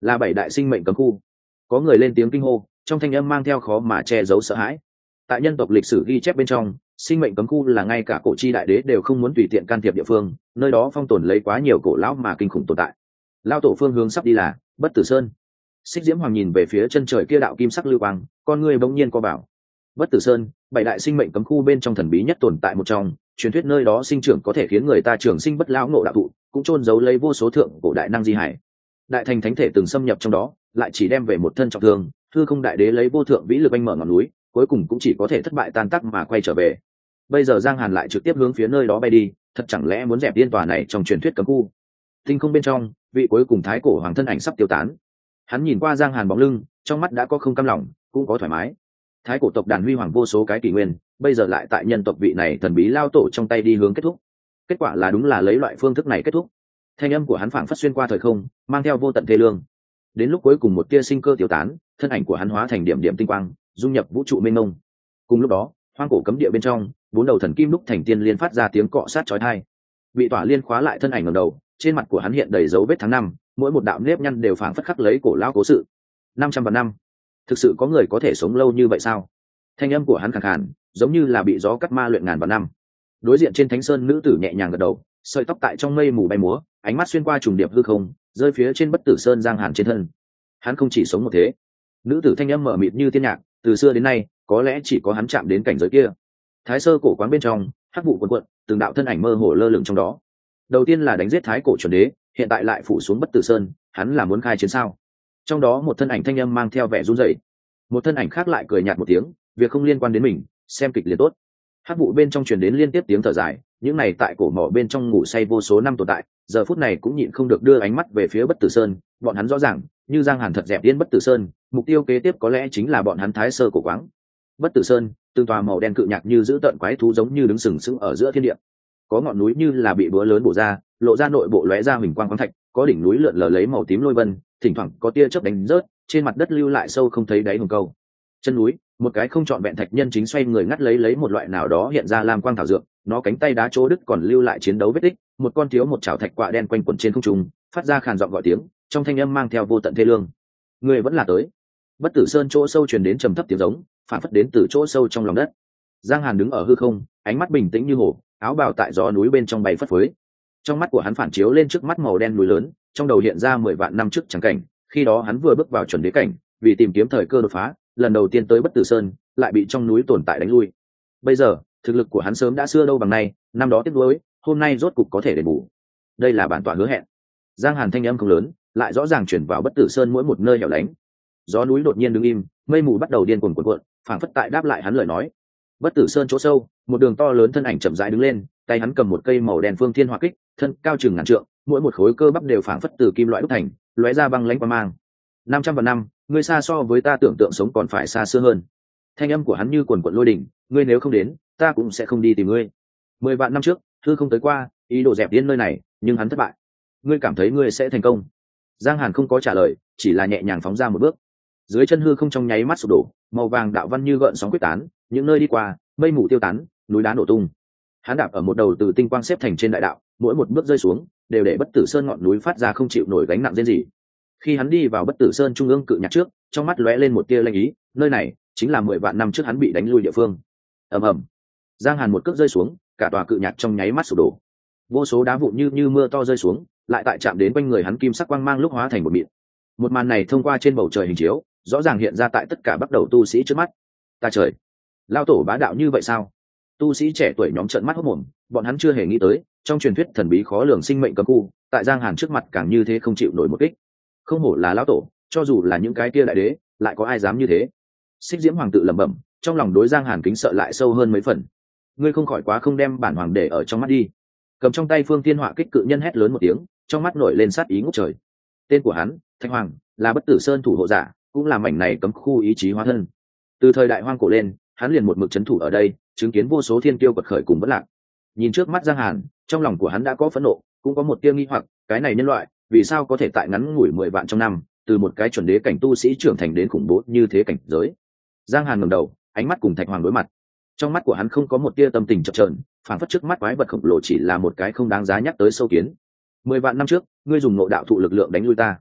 là 7 đại sinh mệnh cấm khu. Có người lên tiếng kinh hô, trong thanh âm mang theo khó mà che giấu sợ hãi. Tại nhân tộc lịch sử ghi chép bên trong, sinh mệnh cấm khu là ngay cả cổ chi đại đế đều không muốn tùy tiện can thiệp địa phương, nơi đó phong tồn lấy quá nhiều cổ lão mà kinh khủng tồn tại. Lao tổ phương hướng sắp đi là Bất Tử Sơn. Xích Diễm Hoàng nhìn về phía chân trời kia đạo kim sắc lưu quang, con người bỗng nhiên co bảo. Bất Tử Sơn, 7 đại sinh mệnh cấm khu bên trong thần bí nhất tồn tại một trong, truyền thuyết nơi đó sinh trưởng có thể khiến người ta trường sinh bất lão ngộ đạo thụ, cũng chôn giấu lấy vô số thượng cổ đại năng di hải. Đại thành thánh thể từng xâm nhập trong đó, lại chỉ đem về một thân trọng thương, hư không đại đế lấy vô thượng vĩ lực anh mở ngọn núi, cuối cùng cũng chỉ có thể thất bại tan tác mà quay trở về. Bây giờ Giang Hàn lại trực tiếp hướng phía nơi đó bay đi, thật chẳng lẽ muốn dẹp yên tòa này trong truyền thuyết cấm khu? Tinh không bên trong, vị cuối cùng thái cổ hoàng thân ảnh sắp tiêu tán. Hắn nhìn qua Giang Hàn bóng lưng, trong mắt đã có không cam lòng, cũng có thoải mái. Thái cổ tộc đàn huy hoàng vô số cái kỷ nguyên, bây giờ lại tại nhân tộc vị này thần bí lao tổ trong tay đi hướng kết thúc. Kết quả là đúng là lấy loại phương thức này kết thúc. Thanh âm của hắn phảng phất xuyên qua thời không, mang theo vô tận thê lương. Đến lúc cuối cùng một tia sinh cơ tiêu tán, thân ảnh của hắn hóa thành điểm điểm tinh quang, dung nhập vũ trụ mênh mông. Cùng lúc đó, hoang cổ cấm địa bên trong, 4 đầu thần kim đúc thành tiên liên phát ra tiếng cọ sát chói tai. Bị tỏa liên khóa lại thân ảnh ngẩng đầu, trên mặt của hắn hiện đầy dấu vết tháng năm, mỗi một đạo nếp nhăn đều phảng phất khắc lấy cổ lão cố sự. 500 vạn năm. Thực sự có người có thể sống lâu như vậy sao? Thanh âm của hắn khàn khàn, giống như là bị gió cắt ma luyện ngàn vạn năm. Đối diện trên thánh sơn nữ tử nhẹ nhàng gật đầu, sợi tóc tại trong mây mù bay múa, ánh mắt xuyên qua trùng điệp hư không, rơi phía trên Bất Tử Sơn Giang Hàn trên thân. Hắn không chỉ sống một thế. Nữ tử thanh âm mở mịt như tiên nhạc, từ xưa đến nay, có lẽ chỉ có hắn chạm đến cảnh giới kia. Thái sơ cổ quán bên trong, hắc vụ cuồn cuộn, từng đạo thân ảnh mơ hồ lơ lửng trong đó. Đầu tiên là đánh giết thái cổ chuẩn đế, hiện tại lại phủ xuống Bất Tử Sơn, hắn là muốn khai chiến sao? Trong đó một thân ảnh thanh âm mang theo vẻ run rẩy, một thân ảnh khác lại cười nhạt một tiếng, việc không liên quan đến mình, xem kịch liền tốt. Hắc vụ bên trong truyền đến liên tiếp tiếng thở dài, những này tại cổ mỏ bên trong ngủ say vô số năm tồn tại, giờ phút này cũng nhịn không được đưa ánh mắt về phía Bất Tử Sơn, bọn hắn rõ ràng, như Giang Hàn thật dẹp yên Bất Tử Sơn, mục tiêu kế tiếp có lẽ chính là bọn hắn Thái sơ cổ quáng. Bất Tử Sơn, từng tòa màu đen cự nhạc như giữ tợn quái thú giống như đứng sừng sững ở giữa thiên địa. Có ngọn núi như là bị búa lớn bổ ra, lộ ra nội bộ lóe ra huỳnh quang khoáng thạch, có đỉnh núi lượn lờ lấy màu tím lôi vân, thỉnh thoảng có tia chớp đánh rớt, trên mặt đất lưu lại sâu không thấy đáy hồng câu. Chân núi, một cái không trọn vẹn thạch nhân chính xoay người ngắt lấy một loại nào đó hiện ra lam quang thảo dược, nó cánh tay đá chỗ đứt còn lưu lại chiến đấu vết tích, một con thiếu một chảo thạch quạ đen quanh quẩn trên không trung, phát ra khàn giọng gọi tiếng, trong thanh âm mang theo vô tận thê lương. Người vẫn là tới. Bất Tử Sơn chỗ sâu truyền đến trầm thấp tiếng giống, phản phất đến từ chỗ sâu trong lòng đất. Giang Hàn đứng ở hư không, ánh mắt bình tĩnh như hồ, áo bào tại gió núi bên trong bay phất phới. Trong mắt của hắn phản chiếu lên trước mắt màu đen núi lớn, trong đầu hiện ra 10 vạn năm trước chẳng cảnh, khi đó hắn vừa bước vào chuẩn đế cảnh, vì tìm kiếm thời cơ đột phá, lần đầu tiên tới Bất Tử Sơn, lại bị trong núi tồn tại đánh lui. Bây giờ, thực lực của hắn sớm đã xưa đâu bằng nay, năm đó tiếc nuối, hôm nay rốt cục có thể đền bù. Đây là bản tọa hứa hẹn. Giang Hàn thanh âm không lớn, lại rõ ràng truyền vào Bất Tử Sơn mỗi một nơi hẻo lánh. Gió núi đột nhiên đứng im, mây mù bắt đầu điên cuồng cuộn, phảng phất tại đáp lại hắn lời nói. Bất Tử Sơn chỗ sâu, một đường to lớn thân ảnh chậm rãi đứng lên, tay hắn cầm một cây màu đen phương thiên hỏa kích, thân cao chừng ngàn trượng, mỗi một khối cơ bắp đều phảng phất từ kim loại đúc thành, lóe ra băng lãnh quang mang. 500 vạn năm, ngươi xa so với ta tưởng tượng sống còn phải xa xưa hơn. Thanh âm của hắn như quần quần lôi đỉnh, ngươi nếu không đến, ta cũng sẽ không đi tìm ngươi. 10 vạn năm trước, hư không tới qua, ý đồ dẹp yên nơi này, nhưng hắn thất bại. Ngươi cảm thấy ngươi sẽ thành công? Giang Hàn không có trả lời, chỉ là nhẹ nhàng phóng ra một bước. Dưới chân hư không trong nháy mắt sụp đổ, màu vàng đạo văn như gợn sóng quyết tán, những nơi đi qua, mây mù tiêu tán, núi đá nổ tung. Hắn đạp ở một đầu từ tinh quang xếp thành trên đại đạo, mỗi một bước rơi xuống, đều để Bất Tử Sơn ngọn núi phát ra không chịu nổi gánh nặng riêng gì. Khi hắn đi vào Bất Tử Sơn trung ương cự nhạc trước, trong mắt lóe lên một tia lanh ý, nơi này chính là 10 vạn năm trước hắn bị đánh lui địa phương. Ầm ầm. Giang Hàn một cước rơi xuống, cả tòa cự nhạc trong nháy mắt sụp đổ. Vô số đá vụn như mưa to rơi xuống, lại tại chạm đến quanh người hắn kim sắc quang mang lúc hóa thành một mịn. Một màn này thông qua trên bầu trời hình chiếu, rõ ràng hiện ra tại tất cả bắt đầu tu sĩ trước mắt. Ta trời, lao tổ bá đạo như vậy sao? Tu sĩ trẻ tuổi nhóm trợn mắt hốt mồm, bọn hắn chưa hề nghĩ tới, trong truyền thuyết thần bí khó lường sinh mệnh cấm khu, tại Giang Hàn trước mặt càng như thế không chịu nổi một kích. Không hổ là lão tổ, cho dù là những cái kia đại đế, lại có ai dám như thế? Xích Diễm Hoàng tự lẩm bẩm, trong lòng đối Giang Hàn kính sợ lại sâu hơn mấy phần. Ngươi không khỏi quá không đem bản hoàng để ở trong mắt đi. Cầm trong tay phương thiên họa kích cự nhân hét lớn một tiếng, trong mắt nổi lên sát ý ngút trời. Tên của hắn, Thanh Hoàng, là Bất Tử Sơn thủ hộ giả, cũng là mảnh này cấm khu ý chí hóa thân. Từ thời đại hoang cổ lên, hắn liền một mực trấn thủ ở đây, chứng kiến vô số thiên kiêu quật khởi cùng bất lạc. Nhìn trước mắt Giang Hàn, trong lòng của hắn đã có phẫn nộ, cũng có một tia nghi hoặc, cái này nhân loại, vì sao có thể tại ngắn ngủi 10 vạn trong năm, từ một cái chuẩn đế cảnh tu sĩ trưởng thành đến khủng bố như thế cảnh giới. Giang Hàn ngẩng đầu, ánh mắt cùng Thạch Hoàng đối mặt. Trong mắt của hắn không có một tia tâm tình chập chờn, phảng phất trước mắt quái vật khổng lồ chỉ là một cái không đáng giá nhắc tới sâu kiến. 10 vạn năm trước, ngươi dùng ngộ đạo thụ lực lượng đánh lui ta.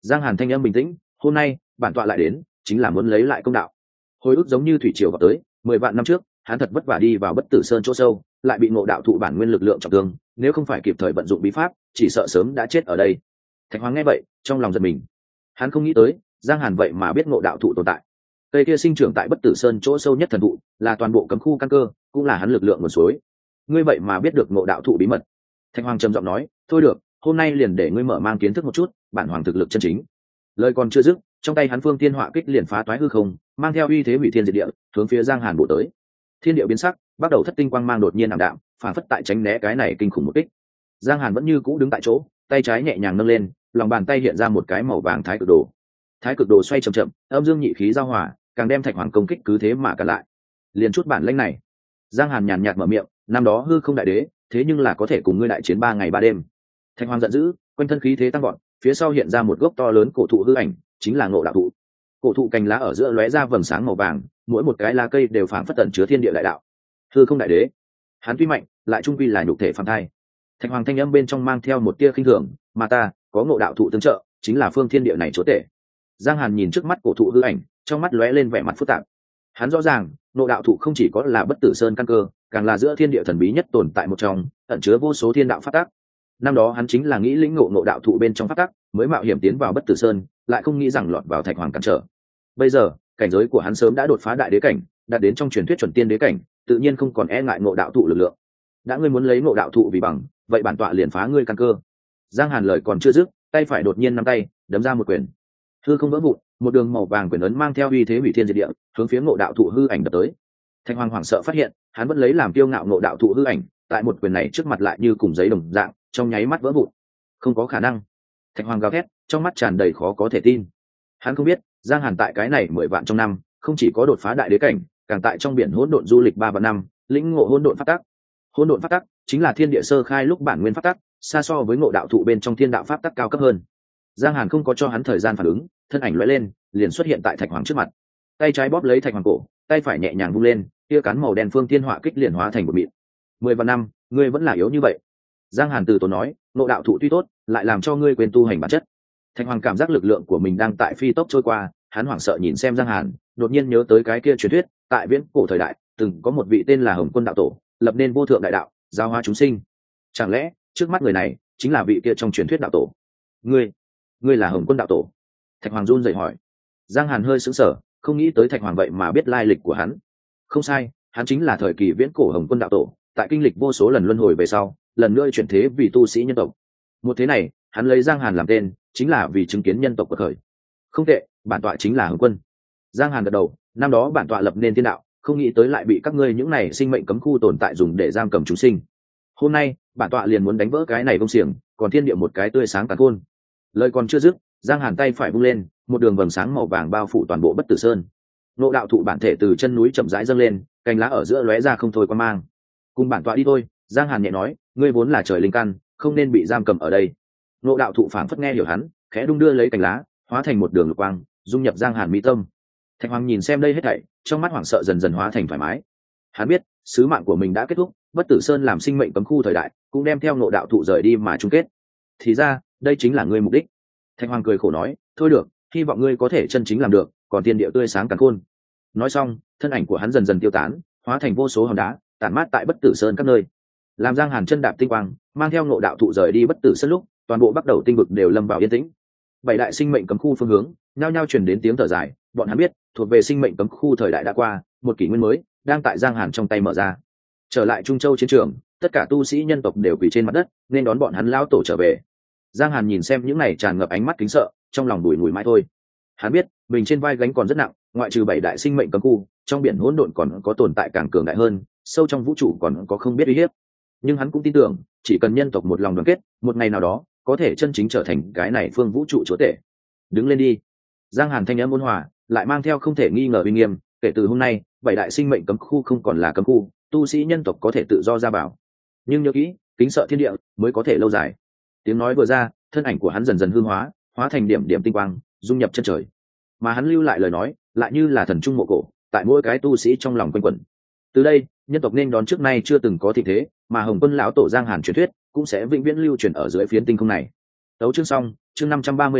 Giang Hàn thanh âm bình tĩnh, hôm nay bản tọa lại đến chính là muốn lấy lại công đạo. Hồi ức giống như thủy triều vào tới, 10 vạn năm trước hắn thật vất vả đi vào Bất Tử Sơn chỗ sâu, lại bị Ngộ Đạo Thụ bản nguyên lực lượng trọng thương, nếu không phải kịp thời vận dụng bí pháp chỉ sợ sớm đã chết ở đây. Thạch Hoàng nghe vậy trong lòng giật mình, hắn không nghĩ tới Giang Hàn vậy mà biết Ngộ Đạo Thụ tồn tại. Cây kia sinh trưởng tại Bất Tử Sơn chỗ sâu nhất thần thụ, là toàn bộ cấm khu căn cơ, cũng là hắn lực lượng nguồn suối. Ngươi vậy mà biết được Ngộ Đạo Thụ bí mật. Thạch Hoàng trầm giọng nói, thôi được, hôm nay liền để ngươi mở mang kiến thức một chút bản hoàng thực lực chân chính. Lời còn chưa dứt, trong tay hắn phương thiên họa kích liền phá toái hư không, mang theo uy thế hủy thiên diệt địa, hướng phía Giang Hàn bổ tới. Thiên địa biến sắc, bắt đầu thất tinh quang mang đột nhiên ảm đạm, phản phất tại tránh né cái này kinh khủng một kích. Giang Hàn vẫn như cũ đứng tại chỗ, tay trái nhẹ nhàng nâng lên, lòng bàn tay hiện ra một cái màu vàng thái cực đồ. Thái cực đồ xoay chậm chậm, âm dương nhị khí giao hòa, càng đem Thạch Hoàng công kích cứ thế mà cản lại. Liền chút bản lĩnh này, Giang Hàn nhàn nhạt mở miệng, năm đó hư không đại đế, thế nhưng là có thể cùng ngươi đại chiến 3 ngày 3 đêm. Thạch Hoàng giận dữ, quanh thân khí thế tăng vọt, phía sau hiện ra một gốc to lớn cổ thụ hư ảnh, chính là Ngộ Đạo Thụ. Cổ thụ cành lá ở giữa lóe ra vầng sáng màu vàng, mỗi một cái lá cây đều phảng phất tẩn chứa thiên địa đại đạo. Hư không đại đế, hắn tuy mạnh, lại trung quy là nhục thể phàm thai. Thạch Hoàng thanh âm bên trong mang theo một tia khinh thường, mà ta có Ngộ Đạo Thụ tương trợ, chính là phương thiên địa này chúa tể. Giang Hàn nhìn trước mắt cổ thụ hư ảnh, trong mắt lóe lên vẻ mặt phức tạp. Hắn rõ ràng, Ngộ Đạo Thụ không chỉ có là Bất Tử Sơn căn cơ, càng là giữa thiên địa thần bí nhất tồn tại một trong, ẩn chứa vô số thiên đạo pháp tắc. Năm đó hắn chính là nghĩ lĩnh ngộ Ngộ Đạo Thụ bên trong pháp tắc, mới mạo hiểm tiến vào Bất Tử Sơn, lại không nghĩ rằng lọt vào Thạch Hoàng cản trở. Bây giờ, cảnh giới của hắn sớm đã đột phá đại đế cảnh, đạt đến trong truyền thuyết chuẩn tiên đế cảnh, tự nhiên không còn e ngại Ngộ Đạo Thụ lực lượng. Đã ngươi muốn lấy Ngộ Đạo Thụ vì bằng, vậy bản tọa liền phá ngươi căn cơ. Giang Hàn lời còn chưa dứt, tay phải đột nhiên nắm tay, đấm ra một quyền. Hư không vỡ vụn, một đường màu vàng quyền ấn mang theo uy thế hủy thiên diệt địa, hướng phía Ngộ Đạo Thụ hư ảnh đập tới. Thạch Hoàng hoảng sợ phát hiện, hắn vẫn lấy làm kiêu ngạo Ngộ Đạo Thụ hư ảnh, tại một quyền này trước mặt lại như cùng giấy đồng dạng, trong nháy mắt vỡ vụn. Không có khả năng. Thạch Hoàng gào thét, trong mắt tràn đầy khó có thể tin. Hắn không biết, Giang Hàn tại cái này 10 vạn trong năm, không chỉ có đột phá đại đế cảnh, càng tại trong biển hỗn độn du lịch 3 vạn năm, lĩnh ngộ hỗn độn pháp tắc. Hỗn độn pháp tắc chính là thiên địa sơ khai lúc bản nguyên pháp tắc, xa so với Ngộ Đạo Thụ bên trong thiên đạo pháp tắc cao cấp hơn. Giang Hàn không có cho hắn thời gian phản ứng, thân ảnh lóe lên, liền xuất hiện tại Thạch Hoàng trước mặt. Tay trái bóp lấy Thạch Hoàng cổ, tay phải nhẹ nhàng vung lên, tia cán màu đen phương thiên họa kích liền hóa thành một mịn. 10 vạn năm, ngươi vẫn là yếu như vậy. Giang Hàn từ tốn nói, Ngộ Đạo Thụ tuy tốt, lại làm cho ngươi quên tu hành bản chất. Thạch Hoàng cảm giác lực lượng của mình đang tại phi tốc trôi qua, hắn hoảng sợ nhìn xem Giang Hàn, đột nhiên nhớ tới cái kia truyền thuyết, tại viễn cổ thời đại, từng có một vị tên là Hồng Quân đạo tổ, lập nên vô thượng đại đạo, giáo hóa chúng sinh. Chẳng lẽ, trước mắt người này chính là vị kia trong truyền thuyết đạo tổ? Ngươi là Hồng Quân đạo tổ? Thạch Hoàng run rẩy hỏi. Giang Hàn hơi sững sờ, không nghĩ tới Thạch Hoàng vậy mà biết lai lịch của hắn. Không sai, hắn chính là thời kỳ viễn cổ Hồng Quân đạo tổ, tại kinh lịch vô số lần luân hồi về sau, lần nữa chuyển thế vì tu sĩ nhân tộc. Một thế này, hắn lấy Giang Hàn làm tên, chính là vì chứng kiến nhân tộc quật khởi. Không tệ, bản tọa chính là Hồng Quân. Giang Hàn gật đầu, năm đó bản tọa lập nên thiên đạo, không nghĩ tới lại bị các ngươi những này sinh mệnh cấm khu tồn tại dùng để giam cầm chúng sinh. Hôm nay, bản tọa liền muốn đánh vỡ cái này công xiềng, còn thiên địa một cái tươi sáng càn khôn. Lời còn chưa dứt, Giang Hàn tay phải vung lên, một đường vầng sáng màu vàng bao phủ toàn bộ Bất Tử Sơn. Ngộ Đạo Thụ bản thể từ chân núi chậm rãi dâng lên, cành lá ở giữa lóe ra không thôi quan mang. Cùng bản tọa đi thôi, Giang Hàn nhẹ nói, ngươi vốn là trời linh căn, không nên bị giam cầm ở đây. Ngộ Đạo Thụ phảng phất nghe hiểu hắn, khẽ đung đưa lấy cành lá, hóa thành một đường lục quang, dung nhập Giang Hàn mi tâm. Thạch Hoàng nhìn xem đây hết thảy, trong mắt hoảng sợ dần dần hóa thành thoải mái. Hắn biết, sứ mạng của mình đã kết thúc, Bất Tử Sơn làm sinh mệnh cấm khu thời đại, cũng đem theo Ngộ Đạo Thụ rời đi mà chung kết. Thì ra, đây chính là ngươi mục đích. Thạch Hoàng cười khổ nói, thôi được, hy vọng ngươi có thể chân chính làm được, còn tiên địa tươi sáng càn khôn. Nói xong, thân ảnh của hắn dần dần tiêu tán, hóa thành vô số hòn đá, tản mát tại Bất Tử Sơn các nơi. Làm Giang Hàn chân đạp tinh quang, mang theo Ngộ Đạo Thụ rời đi Bất Tử Sơn lúc, toàn bộ bắt đầu tinh vực đều lâm vào yên tĩnh. 7 đại sinh mệnh cấm khu phương hướng, nhao nhao truyền đến tiếng thở dài, bọn hắn biết, thuộc về sinh mệnh cấm khu thời đại đã qua, một kỷ nguyên mới đang tại Giang Hàn trong tay mở ra. Trở lại Trung Châu chiến trường, tất cả tu sĩ nhân tộc đều quỳ trên mặt đất, nên đón bọn hắn lão tổ trở về. Giang Hàn nhìn xem những này tràn ngập ánh mắt kính sợ, trong lòng đùi ngùi mãi thôi. Hắn biết, mình trên vai gánh còn rất nặng, ngoại trừ 7 đại sinh mệnh cấm khu, trong biển hỗn độn còn có tồn tại càng cường đại hơn, sâu trong vũ trụ còn có không biết uy hiếp. Nhưng hắn cũng tin tưởng, chỉ cần nhân tộc một lòng đoàn kết, một ngày nào đó, có thể chân chính trở thành cái này phương vũ trụ chúa tể. Đứng lên đi. Giang Hàn thanh âm ôn hòa, lại mang theo không thể nghi ngờ uy nghiêm, kể từ hôm nay, 7 đại sinh mệnh cấm khu không còn là cấm khu, tu sĩ nhân tộc có thể tự do ra vào. Nhưng nhớ kỹ, kính sợ thiên địa mới có thể lâu dài. Tiếng nói vừa ra, thân ảnh của hắn dần dần hư hóa, hóa thành điểm điểm tinh quang, dung nhập chân trời. Mà hắn lưu lại lời nói, lại như là thần trung mộ cổ, tại mỗi cái tu sĩ trong lòng quanh quẩn. Từ đây, nhân tộc nên đón trước nay chưa từng có thịnh thế, mà Hồng Quân lão tổ Giang Hàn truyền thuyết cũng sẽ vĩnh viễn lưu truyền ở dưới phiến tinh không này. Tấu chương xong, chương 535,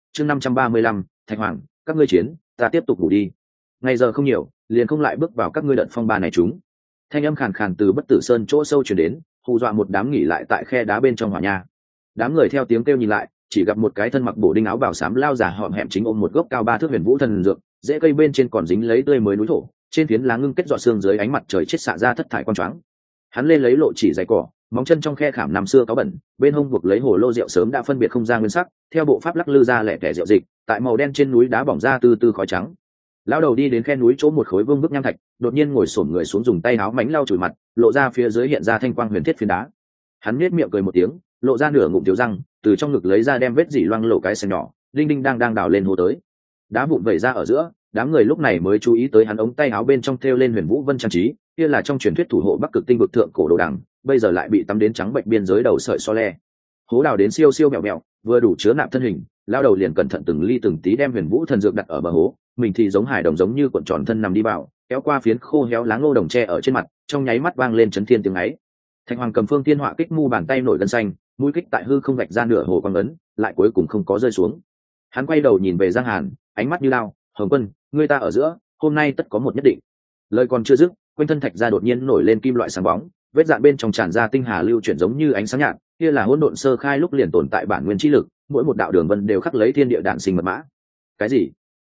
chương 535, Thạch Hoàng, các ngươi chiến, ta tiếp tục ngủ đi. Ngày giờ không nhiều, liền không lại bước vào các ngươi đợt phong ba này chúng. Thanh âm khàn khàn từ Bất Tử Sơn chỗ sâu truyền đến, hù dọa một đám nghỉ lại tại khe đá bên trong hỏa nha. Đám người theo tiếng kêu nhìn lại, chỉ gặp một cái thân mặc bổ đinh áo bào xám lao giả hõm hẹm chính ôm một gốc cao 3 thước huyền vũ thần dược, rễ cây bên trên còn dính lấy tươi mới núi thổ, trên phiến lá ngưng kết giọt xương dưới ánh mặt trời chết xạ ra thất thải quang choáng. Hắn lên lấy lộ chỉ dày cỏ, móng chân trong khe khảm năm xưa cáo bẩn, bên hông buộc lấy hồ lô rượu sớm đã phân biệt không ra nguyên sắc, theo bộ pháp lắc lư ra lẻ tẻ rượu dịch, tại màu đen trên núi đá bỏng ra từ từ khói trắng. Lão đầu đi đến khe núi chỗ một khối vương bức nham thạch, đột nhiên ngồi xổm người xuống dùng tay áo mánh lau chùi mặt, lộ ra phía dưới hiện ra thanh quang huyền thiết phiến đá. Hắn nhếch miệng cười một tiếng, lộ ra nửa ngụm thiếu răng, từ trong ngực lấy ra đem vết dỉ loang lổ cái sừng nhỏ, đinh đinh đang đào lên hồ tới. Đá vụn vẩy ra ở giữa, đám người lúc này mới chú ý tới hắn ống tay áo bên trong thêu lên huyền vũ vân trang trí, kia là trong truyền thuyết thủ hộ Bắc Cực Tinh vực thượng cổ đồ đằng, bây giờ lại bị tắm đến trắng bệnh biên giới đầu sợi so le. Hố đào đến siêu siêu mẹo mẹo, vừa đủ chứa nạp thân hình, lao đầu liền cẩn thận từng ly từng tí đem huyền vũ thần dược đặt ở bờ hố, mình thì giống hài đồng giống như cuộn tròn thân nằm đi vào, kéo qua phiến khô héo lá ngô đồng tre ở trên mặt, trong nháy mắt vang lên chấn thiên tiếng ấy. Thạch Hoàng cầm phương thiên họa kích mu bàn tay nổi gân xanh, mũi kích tại hư không vạch ra nửa hồ quang ấn, lại cuối cùng không có rơi xuống. Hắn quay đầu nhìn về Giang Hàn, ánh mắt như lao, "Hồng Quân, ngươi ta ở giữa, hôm nay tất có một nhất định." Lời còn chưa dứt, quanh thân thạch ra đột nhiên nổi lên kim loại sáng bóng, vết dạn bên trong tràn ra tinh hà lưu chuyển giống như ánh sáng nhạt, kia là hỗn độn sơ khai lúc liền tồn tại bản nguyên chi lực, mỗi một đạo đường vân đều khắc lấy thiên địa đạn sinh mật mã. Cái gì?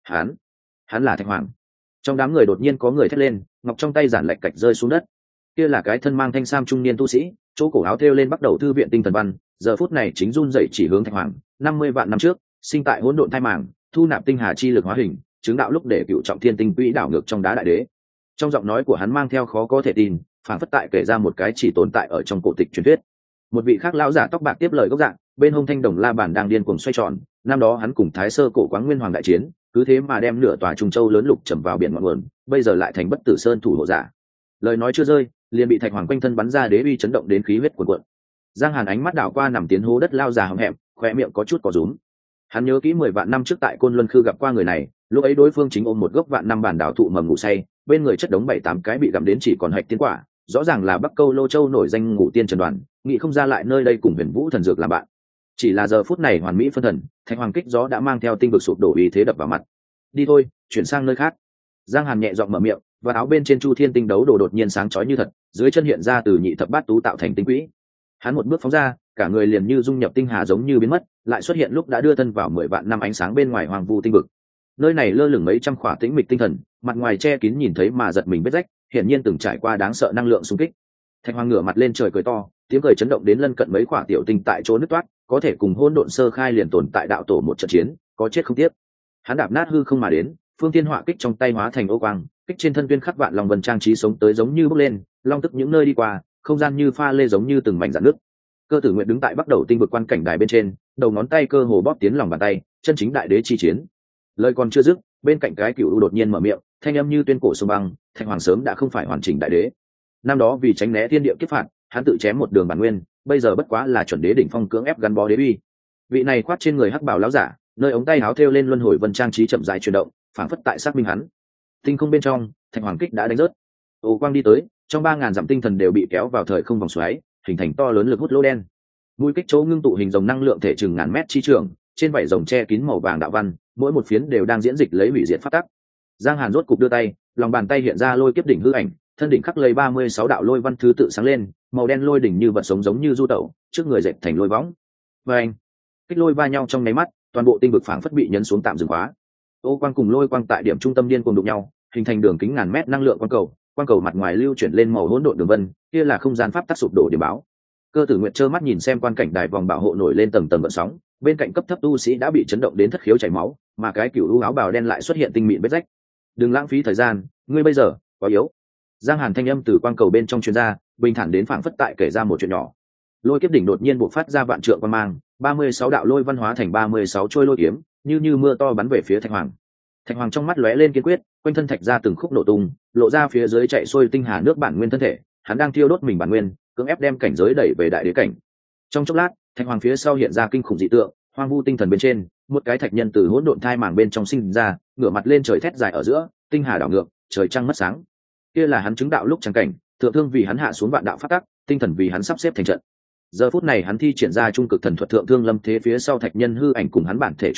Hắn là Thạch Hoàng. Trong đám người đột nhiên có người thét lên, ngọc trong tay giản lệch cạch rơi xuống đất. Kia là cái thân mang thanh sam trung niên tu sĩ, chỗ cổ áo thêu lên bắt đầu thư viện tinh thần văn, giờ phút này chính run rẩy chỉ hướng Thạch Hoàng. 50 vạn năm trước, sinh tại hỗn độn thai màng, thu nạp tinh hà chi lực hóa hình, chứng đạo lúc để cựu trọng thiên tinh quỹ đảo ngược trong đá đại đế. Trong giọng nói của hắn mang theo khó có thể tin, phản phất tại kể ra một cái chỉ tồn tại ở trong cổ tịch truyền thuyết. Một vị khác lão giả tóc bạc tiếp lời gốc dạng, bên hông thanh đồng la bàn đang điên cuồng xoay tròn, năm đó hắn cùng Thái Sơ cổ Quáng Nguyên Hoàng đại chiến, cứ thế mà đem nửa tòa Trung Châu lớn lục trầm vào biển ngọn nguồn, bây giờ lại thành Bất Tử Sơn thủ hộ giả. Lời nói chưa rơi, liền bị Thạch Hoàng quanh thân bắn ra đế uy chấn động đến khí huyết cuồn cuộn. Giang Hàn ánh mắt đảo qua nằm tiến hố đất lao già hầm hẹm, khóe miệng có chút có rúm. Hắn nhớ kỹ 10 vạn năm trước tại Côn Luân Khư gặp qua người này, lúc ấy đối phương chính ôm một gốc vạn năm bản đảo thụ mầm ngủ say, bên người chất đống 7-8 cái bị gặm đến chỉ còn hạch tiến quả, rõ ràng là Bắc Câu Lô Châu nổi danh ngủ tiên Trần Đoàn, nghĩ không ra lại nơi đây cùng Huyền Vũ thần dược làm bạn. Chỉ là giờ phút này hoàn mỹ phân thần, Thạch Hoàng kích gió đã mang theo tinh vực sụp đổ ý thế đập vào mặt. Đi thôi, chuyển sang nơi khác. Giang Hàn nhẹ giọng mở miệng, và áo bên trên Chu Thiên tinh đấu đồ đột nhiên sáng chói như thật, dưới chân hiện ra từ nhị thập bát tú tạo thành tinh quỹ. Hắn một bước phóng ra, cả người liền như dung nhập tinh hà giống như biến mất, lại xuất hiện lúc đã đưa thân vào 10 vạn năm ánh sáng bên ngoài hoàng vu tinh vực. Nơi này lơ lửng mấy trăm khỏa tĩnh mịch tinh thần, mặt ngoài che kín nhìn thấy mà giật mình vết rách, hiển nhiên từng trải qua đáng sợ năng lượng xung kích. Thạch Hoàng ngửa mặt lên trời cười to, tiếng cười chấn động đến lân cận mấy khỏa tiểu tinh tại chỗ nứt toát, có thể cùng hỗn độn sơ khai liền tồn tại đạo tổ một trận chiến, có chết không tiếc. Hắn đạp nát hư không mà đến, phương thiên họa kích trong tay hóa thành ô quang, kích trên thân tuyên khắc vạn long vân trang trí sống tới giống như bốc lên, long tức những nơi đi qua, không gian như pha lê giống như từng mảnh rạn nước. Cơ Tử Nguyệt đứng tại bắt đầu tinh vực quan cảnh đài bên trên, đầu ngón tay cơ hồ bóp tiến lòng bàn tay, chân chính đại đế chi chiến. Lời còn chưa dứt, bên cạnh cái cựu đột nhiên mở miệng, thanh âm như tuyên cổ sông băng, Thạch Hoàng sớm đã không phải hoàn chỉnh đại đế. Năm đó vì tránh né thiên địa kiếp phạt, hắn tự chém một đường bản nguyên, bây giờ bất quá là chuẩn đế đỉnh phong cưỡng ép gắn bó đế uy. Vị này khoát trên người hắc bào lão giả, nơi ống tay áo thêu lên luân hồi vân trang trí chậm rãi chuyển động, phảng phất tại xác minh hắn. Tinh không bên trong, Thạch Hoàng kích đã đánh rớt. Ô quang đi tới, trong 3000 dặm tinh thần đều bị kéo vào thời không vòng xoáy, hình thành to lớn lực hút lỗ đen. Mũi kích chỗ ngưng tụ hình rồng năng lượng thể chừng ngàn mét chi trường, trên vảy rồng che kín màu vàng đạo văn, mỗi một phiến đều đang diễn dịch lấy hủy diệt phát tắc. Giang Hàn rốt cục đưa tay, lòng bàn tay hiện ra lôi kiếp đỉnh hư ảnh, thân đỉnh khắc lấy 36 đạo lôi văn thứ tự sáng lên, màu đen lôi đỉnh như vật sống giống như du tẩu, trước người dệt thành lôi võng. Và anh, kích lôi va nhau trong nháy mắt, toàn bộ tinh vực phảng phất bị nhấn xuống tạm dừng khóa. Ô quang cùng lôi quang tại điểm trung tâm điên cuồng đụng nhau, hình thành đường kính ngàn mét năng lượng quang cầu mặt ngoài lưu chuyển lên màu hỗn độn đường vân, kia là không gian pháp tắc sụp đổ điểm báo. Cơ Tử Nguyệt trơ mắt nhìn xem quan cảnh đài vòng bảo hộ nổi lên tầng tầng gợn sóng, bên cạnh cấp thấp tu sĩ đã bị chấn động đến thất khiếu chảy máu, mà cái cựu áo bào đen lại xuất hiện tinh mịn vết rách. Đừng lãng phí thời gian, ngươi bây giờ quá yếu. Giang Hàn thanh âm từ quang cầu bên trong truyền ra, bình thản đến phảng phất tại kể ra một chuyện nhỏ. Lôi kiếp đỉnh đột nhiên bộc phát ra vạn trượng quang mang, 36 đạo lôi văn hóa thành 36 trôi lôi kiếm, như mưa to bắn về phía Thạch Hoàng. Thạch Hoàng trong mắt lóe lên kiên quyết, quanh thân thạch ra từng khúc nổ tung, lộ ra phía dưới chạy xuôi tinh hà nước bản nguyên thân thể, hắn đang thiêu đốt mình bản nguyên, cưỡng ép đem cảnh giới đẩy về đại đế cảnh. Trong chốc lát, Thạch Hoàng phía sau hiện ra kinh khủng dị tượng, hoang vu tinh thần bên trên, một cái thạch nhân từ hỗn độn thai màng bên trong sinh ra, ngửa mặt lên trời thét dài ở giữa, tinh hà đảo ngược, trời trăng mất sáng. Kia là hắn chứng đạo lúc chẳng cảnh, thượng thương vì hắn hạ xuống vạn đạo phát tắc, tinh thần vì hắn sắp xếp thành trận. Giờ phút này hắn thi triển ra trung cực thần thuật thượng thương lâm thế phía sau thạch nhân hư ảnh cùng hắn bản thể trùng hợp,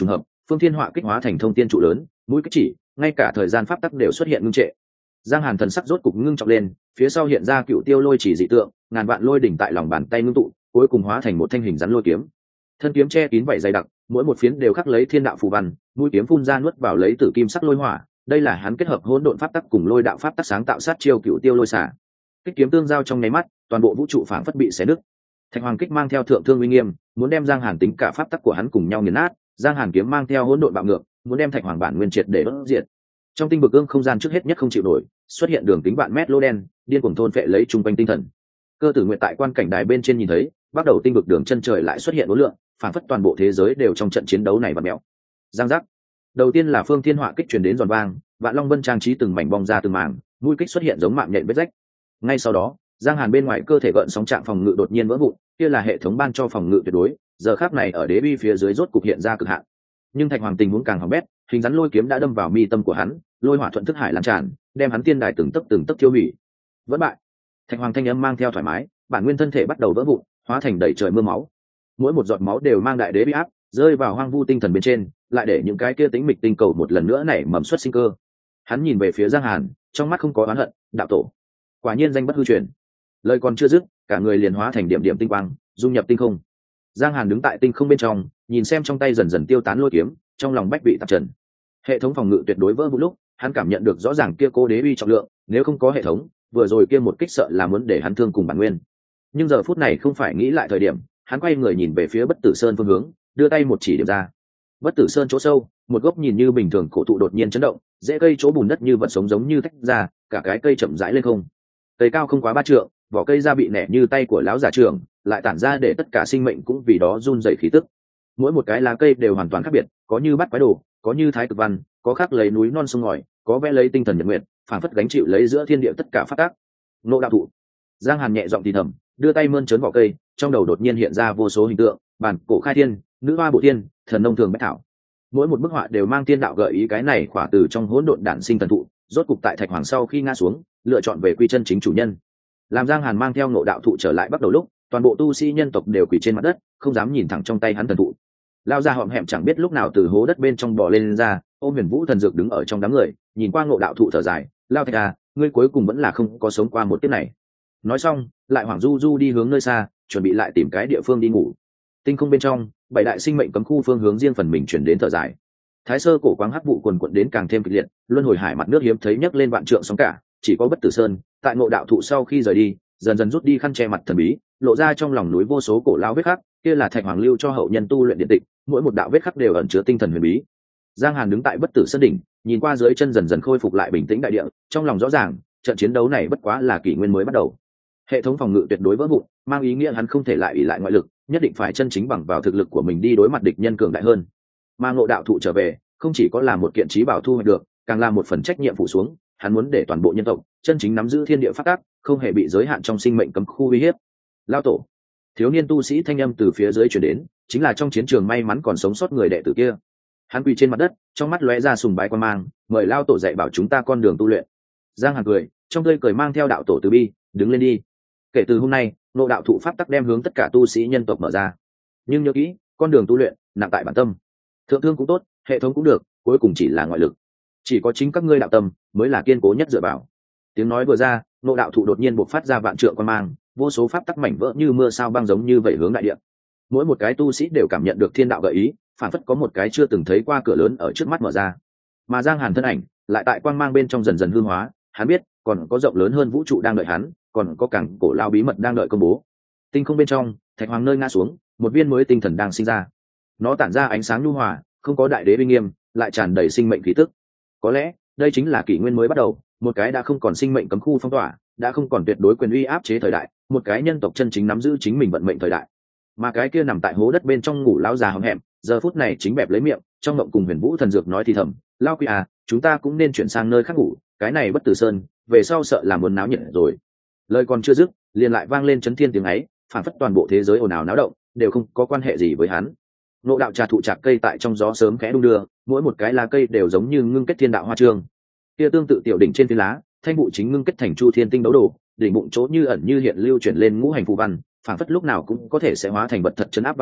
phương thiên họa kích hóa thành thông tiên trụ lớn, mũi kích chỉ, ngay cả thời gian pháp tắc đều xuất hiện ngưng trệ. Giang Hàn thần sắc rốt cục ngưng trọng lên, phía sau hiện ra cựu tiêu lôi chỉ dị tượng, ngàn vạn lôi đỉnh tại lòng bàn tay ngưng tụ, cuối cùng hóa thành một thanh hình rắn lôi kiếm. Thân kiếm che kín vảy dày đặc, mỗi một phiến đều khắc lấy thiên đạo phù văn, mũi kiếm phun ra nuốt vào lấy tử kim sắc lôi hỏa. Đây là hắn kết hợp hỗn độn pháp tắc cùng lôi đạo pháp tắc sáng tạo sát chiêu cựu tiêu lôi xả. Kích kiếm tương giao trong nháy mắt, toàn bộ vũ trụ phảng phất bị xé nứt. Thạch Hoàng kích mang theo thượng thương uy nghiêm, muốn đem Giang Hàn tính cả pháp tắc của hắn cùng nhau nghiền nát. Giang Hàn kiếm mang theo hỗn độn bạo ngược, muốn đem Thạch Hoàng bản nguyên triệt để đốt diệt. Trong tinh vực ương không gian trước hết nhất không chịu nổi, xuất hiện đường kính vạn mét lô đen, điên cuồng thôn phệ lấy trung quanh tinh thần. Cơ Tử Nguyệt tại quan cảnh đài bên trên nhìn thấy, bắt đầu tinh vực đường chân trời lại xuất hiện uốn lượn, phảng phất toàn bộ thế giới đều trong trận chiến đấu này vặn mèo. Giang giác. Đầu tiên là phương thiên họa kích truyền đến giòn vang, Vạn Long Vân trang trí từng mảnh bong ra từng mảng, mũi kích xuất hiện giống mạng nhện vết rách. Ngay sau đó, Giang Hàn bên ngoài cơ thể gợn sóng trạng phòng ngự đột nhiên vỡ vụn, kia là hệ thống ban cho phòng ngự tuyệt đối, giờ khắc này ở đế bi phía dưới rốt cục hiện ra cực hạn. Nhưng Thạch Hoàng tình huống càng hỏng bét, hình rắn lôi kiếm đã đâm vào mi tâm của hắn, lôi hỏa thuận thức hải lan tràn, đem hắn tiên đài từng tấc tiêu hủy. Vẫn bại. Thạch Hoàng thanh âm mang theo thoải mái, bản nguyên thân thể bắt đầu vỡ vụn, hóa thành đầy trời mưa máu. Mỗi một giọt máu đều mang đại đế bi áp, rơi vào hoang vu tinh thần bên trên, lại để những cái kia tính mịch tinh cầu một lần nữa nảy mầm xuất sinh cơ. Hắn nhìn về phía Giang Hàn, trong mắt không có oán hận, đạo tổ, quả nhiên danh bất hư truyền. Lời còn chưa dứt, cả người liền hóa thành điểm điểm tinh quang, dung nhập tinh không. Giang Hàn đứng tại tinh không bên trong, nhìn xem trong tay dần dần tiêu tán lôi kiếm, trong lòng bách vị tạp trần. Hệ thống phòng ngự tuyệt đối vỡ vụn lúc, hắn cảm nhận được rõ ràng kia cố đế uy trọng lượng, nếu không có hệ thống, vừa rồi kia một kích sợ là muốn để hắn thương cùng bản nguyên. Nhưng giờ phút này không phải nghĩ lại thời điểm, hắn quay người nhìn về phía Bất Tử Sơn phương hướng, đưa tay một chỉ điểm ra. Bất Tử Sơn chỗ sâu, một gốc nhìn như bình thường cổ thụ đột nhiên chấn động, rễ cây chỗ bùn đất như vật sống giống như tách ra, cả cái cây chậm rãi lên không. Cây cao không quá 3 trượng, vỏ cây ra bị nẻ như tay của lão giả trưởng, lại tản ra để tất cả sinh mệnh cũng vì đó run rẩy khí tức. Mỗi một cái lá cây đều hoàn toàn khác biệt, có như bát quái đồ, có như thái cực văn, có khắc lấy núi non sông ngòi, có vẽ lấy tinh thần nhật nguyệt, phản phất gánh chịu lấy giữa thiên địa tất cả pháp tác. Ngộ đạo thụ. Giang Hàn nhẹ giọng thì thầm, đưa tay mơn trớn vỏ cây, trong đầu đột nhiên hiện ra vô số hình tượng, bản cổ khai thiên, nữ hoa bộ tiên, thần nông thường bách thảo. Mỗi một bức họa đều mang tiên đạo gợi ý cái này khỏa từ trong hỗn độn đản sinh thần thụ, rốt cục tại Thạch Hoàng sau khi ngã xuống, lựa chọn về quy chân chính chủ nhân. Làm Giang Hàn mang theo ngộ đạo thụ trở lại bắt đầu lúc, toàn bộ tu sĩ nhân tộc đều quỳ trên mặt đất, không dám nhìn thẳng trong tay hắn thần thụ. Lao ra hõm hẹm chẳng biết lúc nào từ hố đất bên trong bò lên ra, ôm Huyền Vũ thần dược đứng ở trong đám người, nhìn qua ngộ đạo thụ thở dài, Lao Thạch à, ngươi cuối cùng vẫn là không có sống qua một kiếp này. Nói xong, lại hoảng du du đi hướng nơi xa, chuẩn bị lại tìm cái địa phương đi ngủ. Tinh không bên trong, 7 đại sinh mệnh cấm khu phương hướng riêng phần mình chuyển đến thở dài. Thái sơ cổ quáng hắc vụ quần quật đến càng thêm kịch liệt, luân hồi hải mặt nước hiếm thấy nhấc lên vạn trượng sóng cả, chỉ có Bất Tử Sơn, tại ngộ đạo thụ sau khi rời đi, dần dần rút đi khăn che mặt thần bí, lộ ra trong lòng núi vô số cổ lao vết khắc, kia là Thạch Hoàng lưu cho hậu nhân tu luyện điện tịch, mỗi một đạo vết khắc đều ẩn chứa tinh thần huyền bí. Giang Hàn đứng tại Bất Tử Sơn đỉnh, nhìn qua dưới chân dần dần khôi phục lại bình tĩnh đại địa, trong lòng rõ ràng, trận chiến đấu này bất quá là kỷ nguyên mới bắt đầu. Hệ thống phòng ngự tuyệt đối vỡ vụn, mang ý nghĩa hắn không thể lại ỷ lại ngoại lực, nhất định phải chân chính bằng vào thực lực của mình đi đối mặt địch nhân cường đại hơn. Mà ngộ đạo thụ trở về, không chỉ có là một kiện trí bảo thu hoạch được, càng là một phần trách nhiệm phụ xuống, hắn muốn để toàn bộ nhân tộc chân chính nắm giữ thiên địa pháp tắc, không hề bị giới hạn trong sinh mệnh cấm khu uy hiếp. Lao tổ. Thiếu niên tu sĩ thanh âm từ phía dưới truyền đến, chính là trong chiến trường may mắn còn sống sót người đệ tử kia. Hắn quỳ trên mặt đất, trong mắt lóe ra sùng bái quan mang, mời lao tổ dạy bảo chúng ta con đường tu luyện. Giang Hàn cười, trong tươi cười mang theo đạo tổ từ bi, đứng lên đi. Kể từ hôm nay, ngộ đạo thụ pháp tắc đem hướng tất cả tu sĩ nhân tộc mở ra. Nhưng nhớ kỹ, con đường tu luyện nặng tại bản tâm. Thượng thương cũng tốt, hệ thống cũng được, cuối cùng chỉ là ngoại lực. Chỉ có chính các ngươi đạo tâm mới là kiên cố nhất dựa vào. Tiếng nói vừa ra, ngộ đạo thụ đột nhiên bộc phát ra vạn trượng quan mang, vô số pháp tắc mảnh vỡ như mưa sao băng giống như vậy hướng đại địa. Mỗi một cái tu sĩ đều cảm nhận được thiên đạo gợi ý, phản phất có một cái chưa từng thấy qua cửa lớn ở trước mắt mở ra. Mà Giang Hàn thân ảnh lại tại quang mang bên trong dần dần hư hóa, hắn biết còn có rộng lớn hơn vũ trụ đang đợi hắn, còn có cảng cổ lao bí mật đang đợi công bố. Tinh không bên trong, Thạch Hoàng nơi ngã xuống, một viên mới tinh thần đang sinh ra. Nó tản ra ánh sáng nhu hòa, không có đại đế uy nghiêm, lại tràn đầy sinh mệnh khí tức. Có lẽ đây chính là kỷ nguyên mới bắt đầu, một cái đã không còn sinh mệnh cấm khu phong tỏa, đã không còn tuyệt đối quyền uy áp chế thời đại, một cái nhân tộc chân chính nắm giữ chính mình vận mệnh thời đại. Mà cái kia nằm tại hố đất bên trong ngủ lão già hõm hẹm, giờ phút này chính bẹp lấy miệng, trong mộng cùng Huyền Vũ thần dược nói thì thầm, lao quy à, chúng ta cũng nên chuyển sang nơi khác ngủ, cái này Bất Tử Sơn, về sau sợ là muốn náo nhiệt rồi. Lời còn chưa dứt, liền lại vang lên chấn thiên tiếng ấy, phản phất toàn bộ thế giới ồn ào náo động, đều không có quan hệ gì với hắn. Ngộ đạo trà thụ trạc cây tại trong gió sớm khẽ đung đưa, mỗi một cái lá cây đều giống như ngưng kết thiên đạo hoa chương. Kia tương tự tiểu đỉnh trên phi lá, thanh vụ chính ngưng kết thành chu thiên tinh đấu đồ, đỉnh bụng chỗ như ẩn như hiện lưu chuyển lên ngũ hành phù văn, phản phất lúc nào cũng có thể sẽ hóa thành vật thật chấn áp và tà,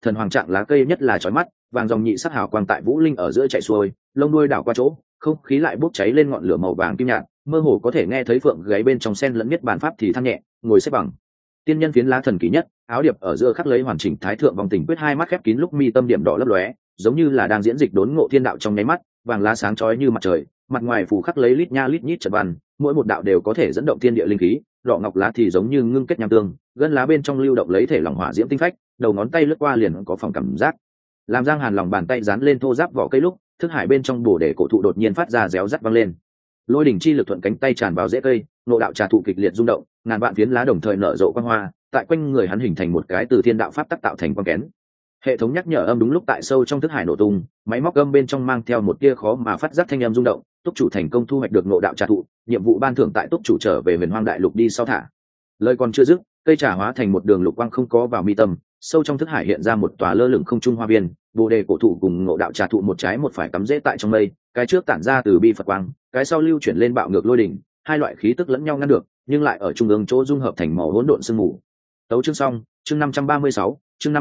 thần hoàng trạng lá cây nhất là chói mắt, vàng dòng nhị sắc hào quang tại vũ linh ở giữa chạy xuôi, lông đuôi đảo qua chỗ, không khí lại bốc cháy lên ngọn lửa màu vàng kim nhạt, mơ hồ có thể nghe thấy phượng gáy bên trong sen lẫn nhất bản pháp thì than nhẹ, ngồi xếp bằng. Tiên nhân phiến lá thần kỳ nhất, áo điệp ở giữa khắc lấy hoàn chỉnh thái thượng vòng tình quyết, hai mắt khép kín lúc mi tâm điểm đỏ lấp lóe, giống như là đang diễn dịch đốn ngộ thiên đạo trong nháy mắt, vàng lá sáng chói như mặt trời, mặt ngoài phủ khắc lấy lít nha lít nhít trận văn, mỗi một đạo đều có thể dẫn động thiên địa linh khí, đỏ ngọc lá thì giống như ngưng kết nham tương, gân lá bên trong lưu động lấy thể lỏng hỏa diễm tinh phách, đầu ngón tay lướt qua liền có phòng cảm giác. Làm Giang Hàn lòng bàn tay dán lên thô giáp vỏ cây lúc, thức hải bên trong bổ để cổ thụ đột nhiên phát ra réo rắt vang lên. Lôi đỉnh chi lực thuận cánh tay tràn vào rễ cây, nộ đạo trà thụ kịch liệt rung động, ngàn vạn phiến lá đồng thời nở rộ quang hoa, tại quanh người hắn hình thành một cái từ thiên đạo pháp tắc tạo thành quang kén. Hệ thống nhắc nhở âm đúng lúc tại sâu trong thức hải nổ tung, máy móc âm bên trong mang theo một tia khó mà phát giác thanh âm rung động. Túc chủ thành công thu hoạch được nộ đạo trà thụ, nhiệm vụ ban thưởng tại túc chủ trở về huyền hoang đại lục đi sau thả. Lời còn chưa dứt, cây trà hóa thành một đường lục quang không có vào mi tâm, sâu trong thức hải hiện ra một tòa lơ lửng không trung hoa viên, bồ đề cổ thụ cùng ngộ đạo trà thụ một trái một phải cắm rễ tại trong mây, cái trước tản ra từ bi phật quang, cái sau lưu chuyển lên bạo ngược lôi đỉnh, hai loại khí tức lẫn nhau ngăn được, nhưng lại ở trung ương chỗ dung hợp thành màu hỗn độn sương mù. Tấu chương xong, chương 536,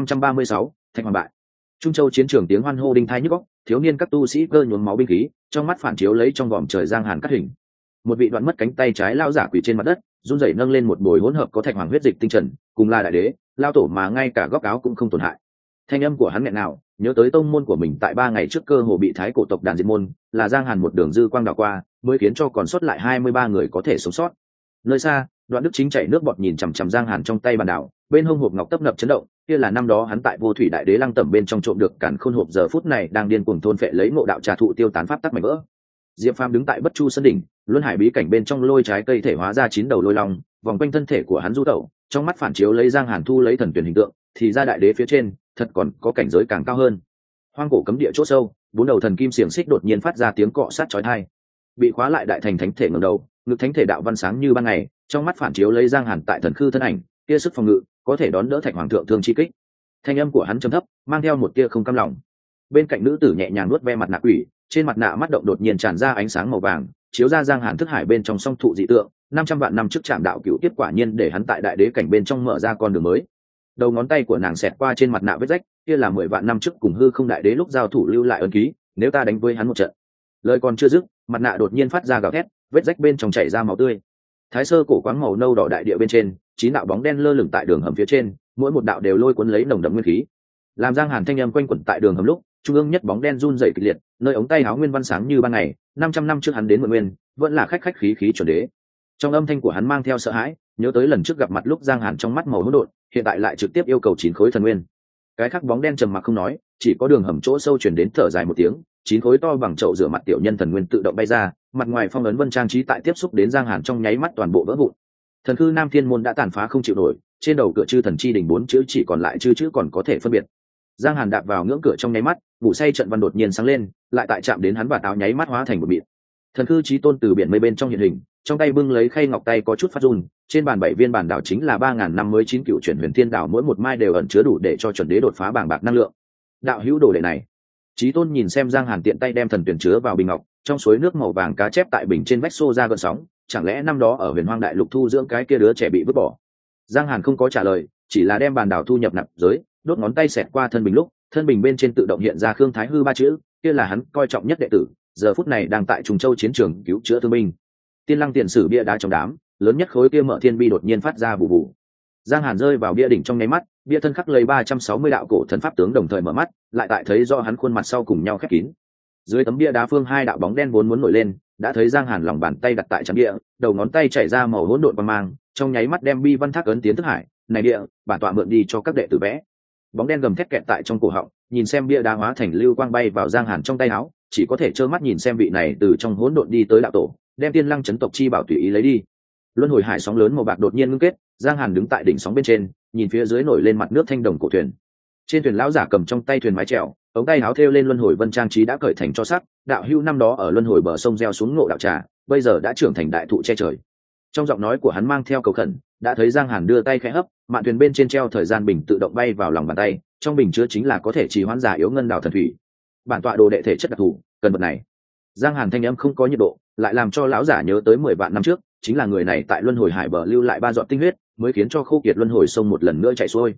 Thạch Hoàng bại. Trung Châu chiến trường tiếng hoan hô đinh tai nhức óc, thiếu niên các tu sĩ cơ nhuốm máu binh khí, trong mắt phản chiếu lấy trong vòm trời Giang Hàn cắt hình. Một vị đoạn mất cánh tay trái lao giả quỳ trên mặt đất, run rẩy nâng lên một bồi hỗn hợp có thạch hoàng huyết dịch tinh trần, cùng là đại đế, lao tổ mà ngay cả góc áo cũng không tổn hại. Thanh âm của hắn nghẹn nào, nhớ tới tông môn của mình tại 3 ngày trước cơ hồ bị thái cổ tộc đàn diệt môn, là Giang Hàn một đường dư quang đảo qua, mới khiến cho còn sót lại 23 người có thể sống sót. Nơi xa, Đoạn Đức Chính chảy nước bọt nhìn chằm chằm Giang Hàn trong tay bàn đảo, bên hông hộp ngọc tấp nập chấn động, kia là năm đó hắn tại Vô Thủy Đại Đế Lăng Tẩm bên trong trộm được càn khôn hộp, giờ phút này đang điên cuồng thôn phệ lấy ngộ đạo trà thụ tiêu tán pháp tắc mảnh vỡ. Diệp Phàm đứng tại Bất Chu Sơn đỉnh, luân hải bí cảnh bên trong lôi trái cây thể hóa ra 9 đầu lôi long, vòng quanh thân thể của hắn du tẩu, trong mắt phản chiếu lấy Giang Hàn thu lấy thần tuyển hình tượng, thì ra đại đế phía trên, thật còn có cảnh giới càng cao hơn. Hoang cổ cấm địa chỗ sâu, 4 đầu thần kim xiềng xích đột nhiên phát ra tiếng cọ sát chói tai. Bị khóa lại đại thành thánh thể ngẩng đầu, ngực thánh thể đạo văn sáng như ban ngày, trong mắt phản chiếu lấy Giang Hàn tại thần khư thân ảnh, kia sức phòng ngự, có thể đón đỡ Thạch Hoàng thượng thương chi kích. Thanh âm của hắn trầm thấp, mang theo một tia không cam lòng. Bên cạnh nữ tử nhẹ nhàng nuốt ve mặt nạ quỷ, trên mặt nạ mắt động đột nhiên tràn ra ánh sáng màu vàng, chiếu ra Giang Hàn thức hải bên trong song thụ dị tượng, 500 vạn năm trước Trạm đạo cửu tiếp quả nhiên để hắn tại đại đế cảnh bên trong mở ra con đường mới. Đầu ngón tay của nàng xẹt qua trên mặt nạ vết rách, kia là 10 vạn năm trước cùng hư không đại đế lúc giao thủ lưu lại ấn ký, nếu ta đánh với hắn một trận. Lời còn chưa dứt, mặt nạ đột nhiên phát ra gào thét, vết rách bên trong chảy ra máu tươi. Thái sơ cổ quáng màu nâu đỏ đại địa bên trên, 9 đạo bóng đen lơ lửng tại đường hầm phía trên, mỗi một đạo đều lôi cuốn lấy nồng đậm nguyên khí. Làm Giang Hàn thanh âm quanh quẩn tại đường hầm lúc, trung ương nhất bóng đen run rẩy kịch liệt, nơi ống tay áo nguyên văn sáng như ban ngày, 500 năm trước hắn đến mượn nguyên, vẫn là khách khí khí chuẩn đế. Trong âm thanh của hắn mang theo sợ hãi, nhớ tới lần trước gặp mặt lúc Giang Hàn trong mắt màu hỗn độn, hiện tại lại trực tiếp yêu cầu 9 khối thần nguyên. Cái khác bóng đen trầm mặc không nói, chỉ có đường hầm chỗ sâu truyền đến thở dài một tiếng, 9 khối to bằng chậu rửa mặt tiểu nhân thần nguyên tự động bay ra, mặt ngoài phong ấn vân trang trí tại tiếp xúc đến Giang Hàn trong nháy mắt toàn bộ vỡ vụn. Thần khư Nam Thiên môn đã tàn phá không chịu nổi, trên đầu cửa chư thần chi đỉnh 4 chữ chỉ còn lại chữ còn có thể phân biệt. Giang Hàn đạp vào ngưỡng cửa trong nháy mắt, ngủ say trận văn đột nhiên sáng lên, lại tại chạm đến hắn và áo nháy mắt hóa thành một mịn. Thần khư chí tôn từ biển mây bên trong hiện hình, trong tay bưng lấy khay ngọc tay có chút phát run, trên bàn 7 viên bản đảo chính là 3000 năm mới 9 cựu chuyển huyền thiên đảo, mỗi một mai đều ẩn chứa đủ để cho chuẩn đế đột phá bảng bạc năng lượng. Đạo hữu đồ đệ này. Chí tôn nhìn xem Giang Hàn tiện tay đem thần tuyển chứa vào bình ngọc, trong suối nước màu vàng cá chép tại bình trên vách xô ra gợn sóng, chẳng lẽ năm đó ở huyền hoang đại lục thu dưỡng cái kia đứa trẻ bị vứt bỏ? Giang Hàn không có trả lời, chỉ là đem bản đảo thu nhập nạp giới, đốt ngón tay xẹt qua thân bình lúc, thân bình bên trên tự động hiện ra Khương Thái Hư 3 chữ, kia là hắn coi trọng nhất đệ tử, giờ phút này đang tại Trùng Châu chiến trường cứu chữa thương binh. Tiên Lăng tiền sử bia đá trong đám, lớn nhất khối kia mở thiên bi đột nhiên phát ra vụ vụ. Giang Hàn rơi vào bia đỉnh trong nháy mắt, bia thân khắc lấy 360 đạo cổ thần pháp tướng đồng thời mở mắt, lại tại thấy do hắn khuôn mặt sau cùng nhau khép kín. Dưới tấm bia đá phương 2 đạo bóng đen vốn muốn nổi lên, đã thấy Giang Hàn lòng bàn tay đặt tại chắn bia, đầu ngón tay chảy ra màu hỗn độn quang mang, trong nháy mắt đem bi văn thác ấn tiến thức hải, này địa, bản tọa mượn đi cho các đệ tử vẽ. Bóng đen gầm thét kẹt tại trong cổ họng, nhìn xem bia đá hóa thành lưu quang bay vào Giang Hàn trong tay áo, chỉ có thể trơ mắt nhìn xem vị này từ trong hỗn độn đi tới đạo tổ, đem Tiên Lăng chấn tộc chi bảo tùy ý lấy đi. Luân hồi hải sóng lớn màu bạc đột nhiên ngưng kết, Giang Hàn đứng tại đỉnh sóng bên trên, nhìn phía dưới nổi lên mặt nước thanh đồng cổ thuyền. Trên thuyền lão giả cầm trong tay thuyền mái chèo, ống tay áo thêu lên luân hồi vân trang trí đã cởi thành cho sắc, đạo hữu năm đó ở luân hồi bờ sông gieo xuống ngộ đạo trà, bây giờ đã trưởng thành đại thụ che trời. Trong giọng nói của hắn mang theo cầu khẩn, đã thấy Giang Hàn đưa tay khẽ hấp, mạn thuyền bên trên treo thời gian bình tự động bay vào lòng bàn tay, trong bình chứa chính là có thể trì hoãn giả yếu ngân đảo thần thủy. Bản tọa đồ đệ thể chất đặc thù, cần vật này. Giang Hàn thanh âm không có nhiệt độ, lại làm cho lão giả nhớ tới 10 vạn năm trước, chính là người này tại luân hồi hải bờ lưu lại 3 giọt tinh huyết, mới khiến cho khô kiệt luân hồi sông một lần nữa chảy xuôi.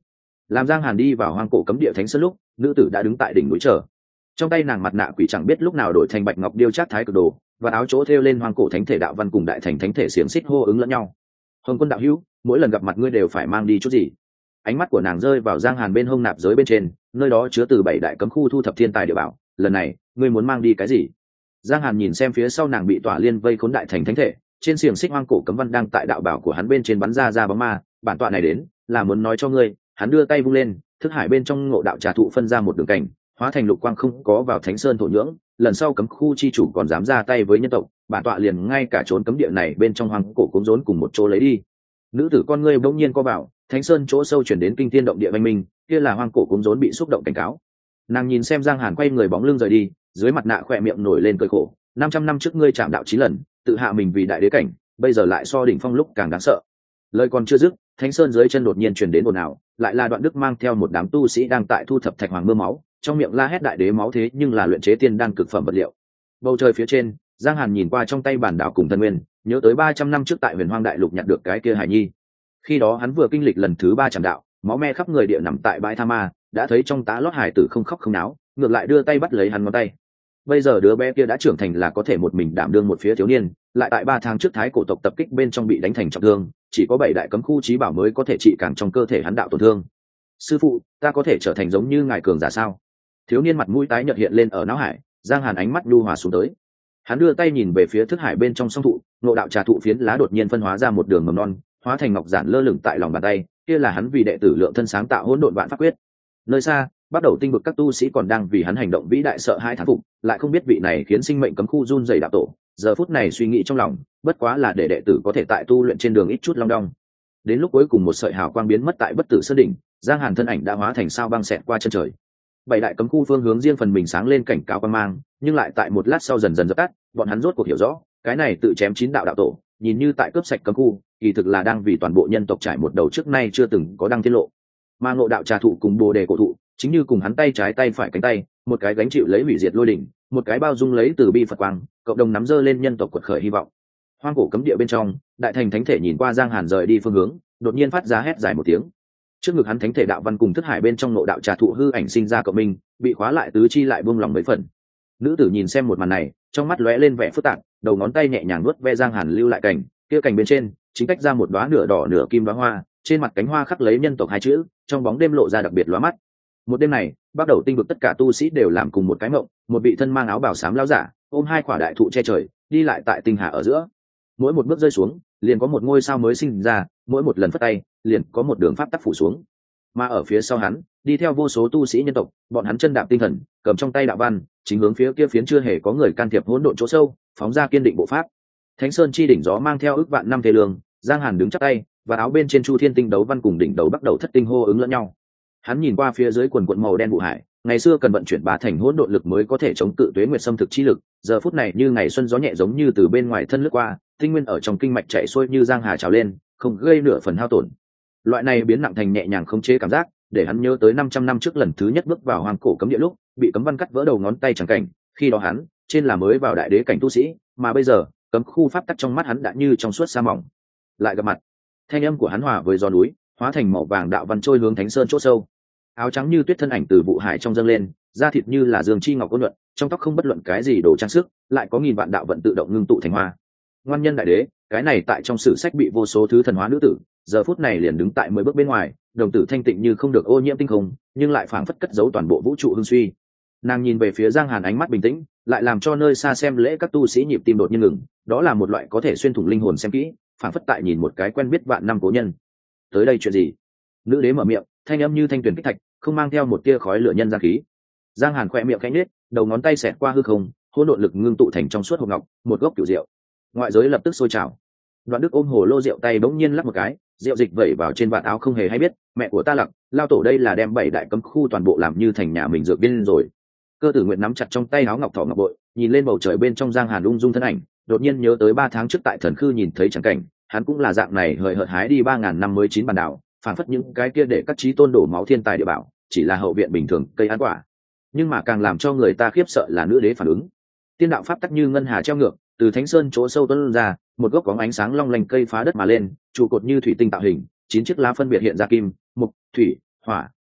Làm Giang Hàn đi vào hoang cổ cấm địa thánh sơn lúc, nữ tử đã đứng tại đỉnh núi chờ. Trong tay nàng mặt nạ quỷ chẳng biết lúc nào đổi thành bạch ngọc điêu chát thái cực đồ, và áo chỗ thêu lên hoang cổ thánh thể đạo văn cùng đại thành thánh thể xiềng xích hô ứng lẫn nhau. Hồng Quân đạo hữu, mỗi lần gặp mặt ngươi đều phải mang đi chút gì? Ánh mắt của nàng rơi vào Giang Hàn bên hông nạp giới bên trên, nơi đó chứa từ 7 đại cấm khu thu thập thiên tài địa bảo, lần này ngươi muốn mang đi cái gì? Giang Hàn nhìn xem phía sau nàng bị tỏa liên vây khốn đại thành thánh thể, trên xiềng xích hoang cổ cấm văn đang tại đạo bảo của hắn bên trên bắn ra bóng ma, bản tọa này đến là muốn nói cho ngươi. Hắn đưa tay vung lên, thức hải bên trong ngộ đạo trà thụ phân ra một đường cảnh, hóa thành lục quang không có vào thánh sơn thổ nhưỡng. Lần sau cấm khu chi chủ còn dám ra tay với nhân tộc, bản tọa liền ngay cả trốn cấm địa này bên trong hoang cổ cúng rốn cùng một chỗ lấy đi. Nữ tử con ngươi bỗng nhiên co vào, thánh sơn chỗ sâu chuyển đến kinh thiên động địa văn minh, kia là hoang cổ cúng rốn bị xúc động cảnh cáo. Nàng nhìn xem Giang Hàn quay người bóng lưng rời đi, dưới mặt nạ khỏe miệng nổi lên cười khổ. 500 năm trước ngươi chạm đạo 9 lần, tự hạ mình vì đại đế cảnh, bây giờ lại so đỉnh phong lúc càng đáng sợ. Lời còn chưa dứt, thánh sơn dưới chân đột nhiên truyền đến ồn ào, lại là Đoạn Đức mang theo một đám tu sĩ đang tại thu thập thạch hoàng mưa máu, trong miệng la hét đại đế máu thế nhưng là luyện chế tiên đan cực phẩm vật liệu. Bầu trời phía trên, Giang Hàn nhìn qua trong tay bản đảo cùng thần nguyên, nhớ tới 300 năm trước tại Huyền Hoang đại lục nhặt được cái kia hải nhi. Khi đó hắn vừa kinh lịch lần thứ 3 chạm đạo, máu me khắp người địa nằm tại bãi tha ma, đã thấy trong tá lót hải tử không khóc không náo, ngược lại đưa tay bắt lấy hắn ngón tay. Bây giờ đứa bé kia đã trưởng thành, là có thể một mình đảm đương một phía thiếu niên, lại tại 3 tháng trước thái cổ tộc tập kích bên trong bị đánh thành trọng thương, chỉ có 7 đại cấm khu chí bảo mới có thể trị càng trong cơ thể hắn đạo tổn thương. Sư phụ, ta có thể trở thành giống như ngài cường giả sao? Thiếu niên mặt mũi tái nhợt hiện lên ở não hải. Giang Hàn ánh mắt nhu hòa xuống tới, hắn đưa tay nhìn về phía thức hải bên trong song thụ, ngộ đạo trà thụ phiến lá đột nhiên phân hóa ra một đường mầm non, hóa thành ngọc giản lơ lửng tại lòng bàn tay, kia là hắn vì đệ tử lượng thân sáng tạo hỗn độn vạn pháp quyết. Nơi xa, bắt đầu tinh vực các tu sĩ còn đang vì hắn hành động vĩ đại sợ hãi thán phục, lại không biết vị này khiến sinh mệnh cấm khu run rẩy đạo tổ, giờ phút này suy nghĩ trong lòng, bất quá là để đệ tử có thể tại tu luyện trên đường ít chút long đong. Đến lúc cuối cùng một sợi hào quang biến mất tại bất tử sơn đỉnh, Giang Hàn thân ảnh đã hóa thành sao băng xẹt qua chân trời. 7 đại cấm khu phương hướng riêng phần mình sáng lên cảnh cáo quang mang, nhưng lại tại một lát sau dần dần dập tắt. Bọn hắn rốt cuộc hiểu rõ, cái này tự chém 9 đạo đạo tổ, nhìn như tại cướp sạch cấm khu, kỳ thực là đang vì toàn bộ nhân tộc trải một đầu trước nay chưa từng có đăng tiết lộ. Mà ngộ đạo trà thụ cùng bồ đề cổ thụ, chính như cùng hắn tay trái tay phải cánh tay, một cái gánh chịu lấy hủy diệt lôi đỉnh, một cái bao dung lấy từ bi Phật quang, cộng đồng nắm giơ lên nhân tộc quật khởi hy vọng. Hoang cổ cấm địa bên trong, đại thành thánh thể nhìn qua Giang Hàn rời đi phương hướng, đột nhiên phát ra hét dài một tiếng. Trước ngực hắn thánh thể đạo văn cùng thức hải bên trong ngộ đạo trà thụ hư ảnh sinh ra cộng minh, bị khóa lại tứ chi lại buông lòng mấy phần. Nữ tử nhìn xem một màn này, trong mắt lóe lên vẻ phức tạp, đầu ngón tay nhẹ nhàng nuốt ve Giang Hàn lưu lại cành, kia cành bên trên chính tách ra một đóa nửa đỏ nửa kim đóa hoa, trên mặt cánh hoa khắc lấy nhân tộc hai chữ, trong bóng đêm lộ ra đặc biệt lóa mắt. Một đêm này, bắt đầu tinh vực tất cả tu sĩ đều làm cùng một cái mộng, một vị thân mang áo bào xám lão giả, ôm 2 quả đại thụ che trời, đi lại tại tinh hà ở giữa. Mỗi một bước rơi xuống, liền có một ngôi sao mới sinh ra, mỗi một lần phất tay, liền có một đường pháp tắc phủ xuống. Mà ở phía sau hắn, đi theo vô số tu sĩ nhân tộc, bọn hắn chân đạp tinh thần, cầm trong tay đạo văn, chính hướng phía kia phiến chưa hề có người can thiệp hỗn độn chỗ sâu, phóng ra kiên định bộ pháp. Thánh Sơn chi đỉnh gió mang theo ước vạn năm thế lương, Giang Hàn đứng chắp tay, và áo bên trên Chu Thiên tinh đấu văn cùng đỉnh đấu bắt đầu thất tinh hô ứng lẫn nhau. Hắn nhìn qua phía dưới quần quần màu đen vụ hải, ngày xưa cần vận chuyển 3 thành hỗn độn lực mới có thể chống cự tuế nguyệt xâm thực chi lực, giờ phút này như ngày xuân gió nhẹ giống như từ bên ngoài thân lướt qua, tinh nguyên ở trong kinh mạch chảy xuôi như giang hà trào lên, không gây nửa phần hao tổn. Loại này biến nặng thành nhẹ nhàng không chế cảm giác, để hắn nhớ tới 500 năm trước lần thứ nhất bước vào hoang cổ cấm địa lúc, bị cấm văn cắt vỡ đầu ngón tay chẳng cảnh, khi đó hắn, trên là mới vào đại đế cảnh tu sĩ, mà bây giờ, cấm khu pháp tắc trong mắt hắn đã như trong suốt sa mỏng. Lại gặp mặt, thanh âm của hắn hòa với gió núi, hóa thành màu vàng đạo văn trôi hướng Thánh Sơn chỗ sâu. Áo trắng như tuyết thân ảnh từ vụ hải trong dâng lên, da thịt như là dương chi ngọc ôn nhuận, trong tóc không bất luận cái gì đồ trang sức, lại có nghìn vạn đạo vận tự động ngưng tụ thành hoa. Ngoan nhân đại đế, cái này tại trong sử sách bị vô số thứ thần hóa nữ tử, giờ phút này liền đứng tại 10 bước bên ngoài, đồng tử thanh tịnh như không được ô nhiễm tinh không, nhưng lại phảng phất cất giấu toàn bộ vũ trụ hưng suy. Nàng nhìn về phía Giang Hàn ánh mắt bình tĩnh, lại làm cho nơi xa xem lễ các tu sĩ nhịp tim đột nhiên ngừng, đó là một loại có thể xuyên thủng linh hồn xem kỹ, phảng phất tại nhìn một cái quen biết vạn năm cố nhân. Tới đây chuyện gì? Nữ đế mở miệng, thanh âm như thanh tuyền kích thạch, không mang theo một tia khói lửa nhân gian khí. Giang Hàn khẽ miệng khẽ nhếch, đầu ngón tay xẹt qua hư không, hỗn độn lực ngưng tụ thành trong suốt hộp ngọc, một gốc cửu rượu. Ngoại giới lập tức sôi trào. Đoạn Đức ôm hồ lô rượu tay bỗng nhiên lắc một cái, rượu dịch vẩy vào trên vạt áo không hề hay biết, mẹ của ta Lặc, lao tổ đây là đem 7 đại cấm khu toàn bộ làm như thành nhà mình dược viên rồi. Cơ Tử Nguyện nắm chặt trong tay áo ngọc thỏ ngọc bội, nhìn lên bầu trời bên trong Giang Hàn ung dung thân ảnh, đột nhiên nhớ tới 3 tháng trước tại Thần Khư nhìn thấy chẳng cảnh, hắn cũng là dạng này hời hợt hái đi 3000 năm mới chín bản đảo, phản phất những cái kia để các chí tôn đổ máu thiên tài địa bảo, chỉ là hậu viện bình thường cây ăn quả. Nhưng mà càng làm cho người ta khiếp sợ là nữ đế phản ứng. Tiên đạo pháp tắc như ngân hà treo ngược, từ Thánh Sơn chỗ sâu tuôn ra, một gốc có ánh sáng long lanh cây phá đất mà lên, trụ cột như thủy tinh tạo hình, 9 chiếc lá phân biệt hiện ra kim, mộc, thủy, hỏa,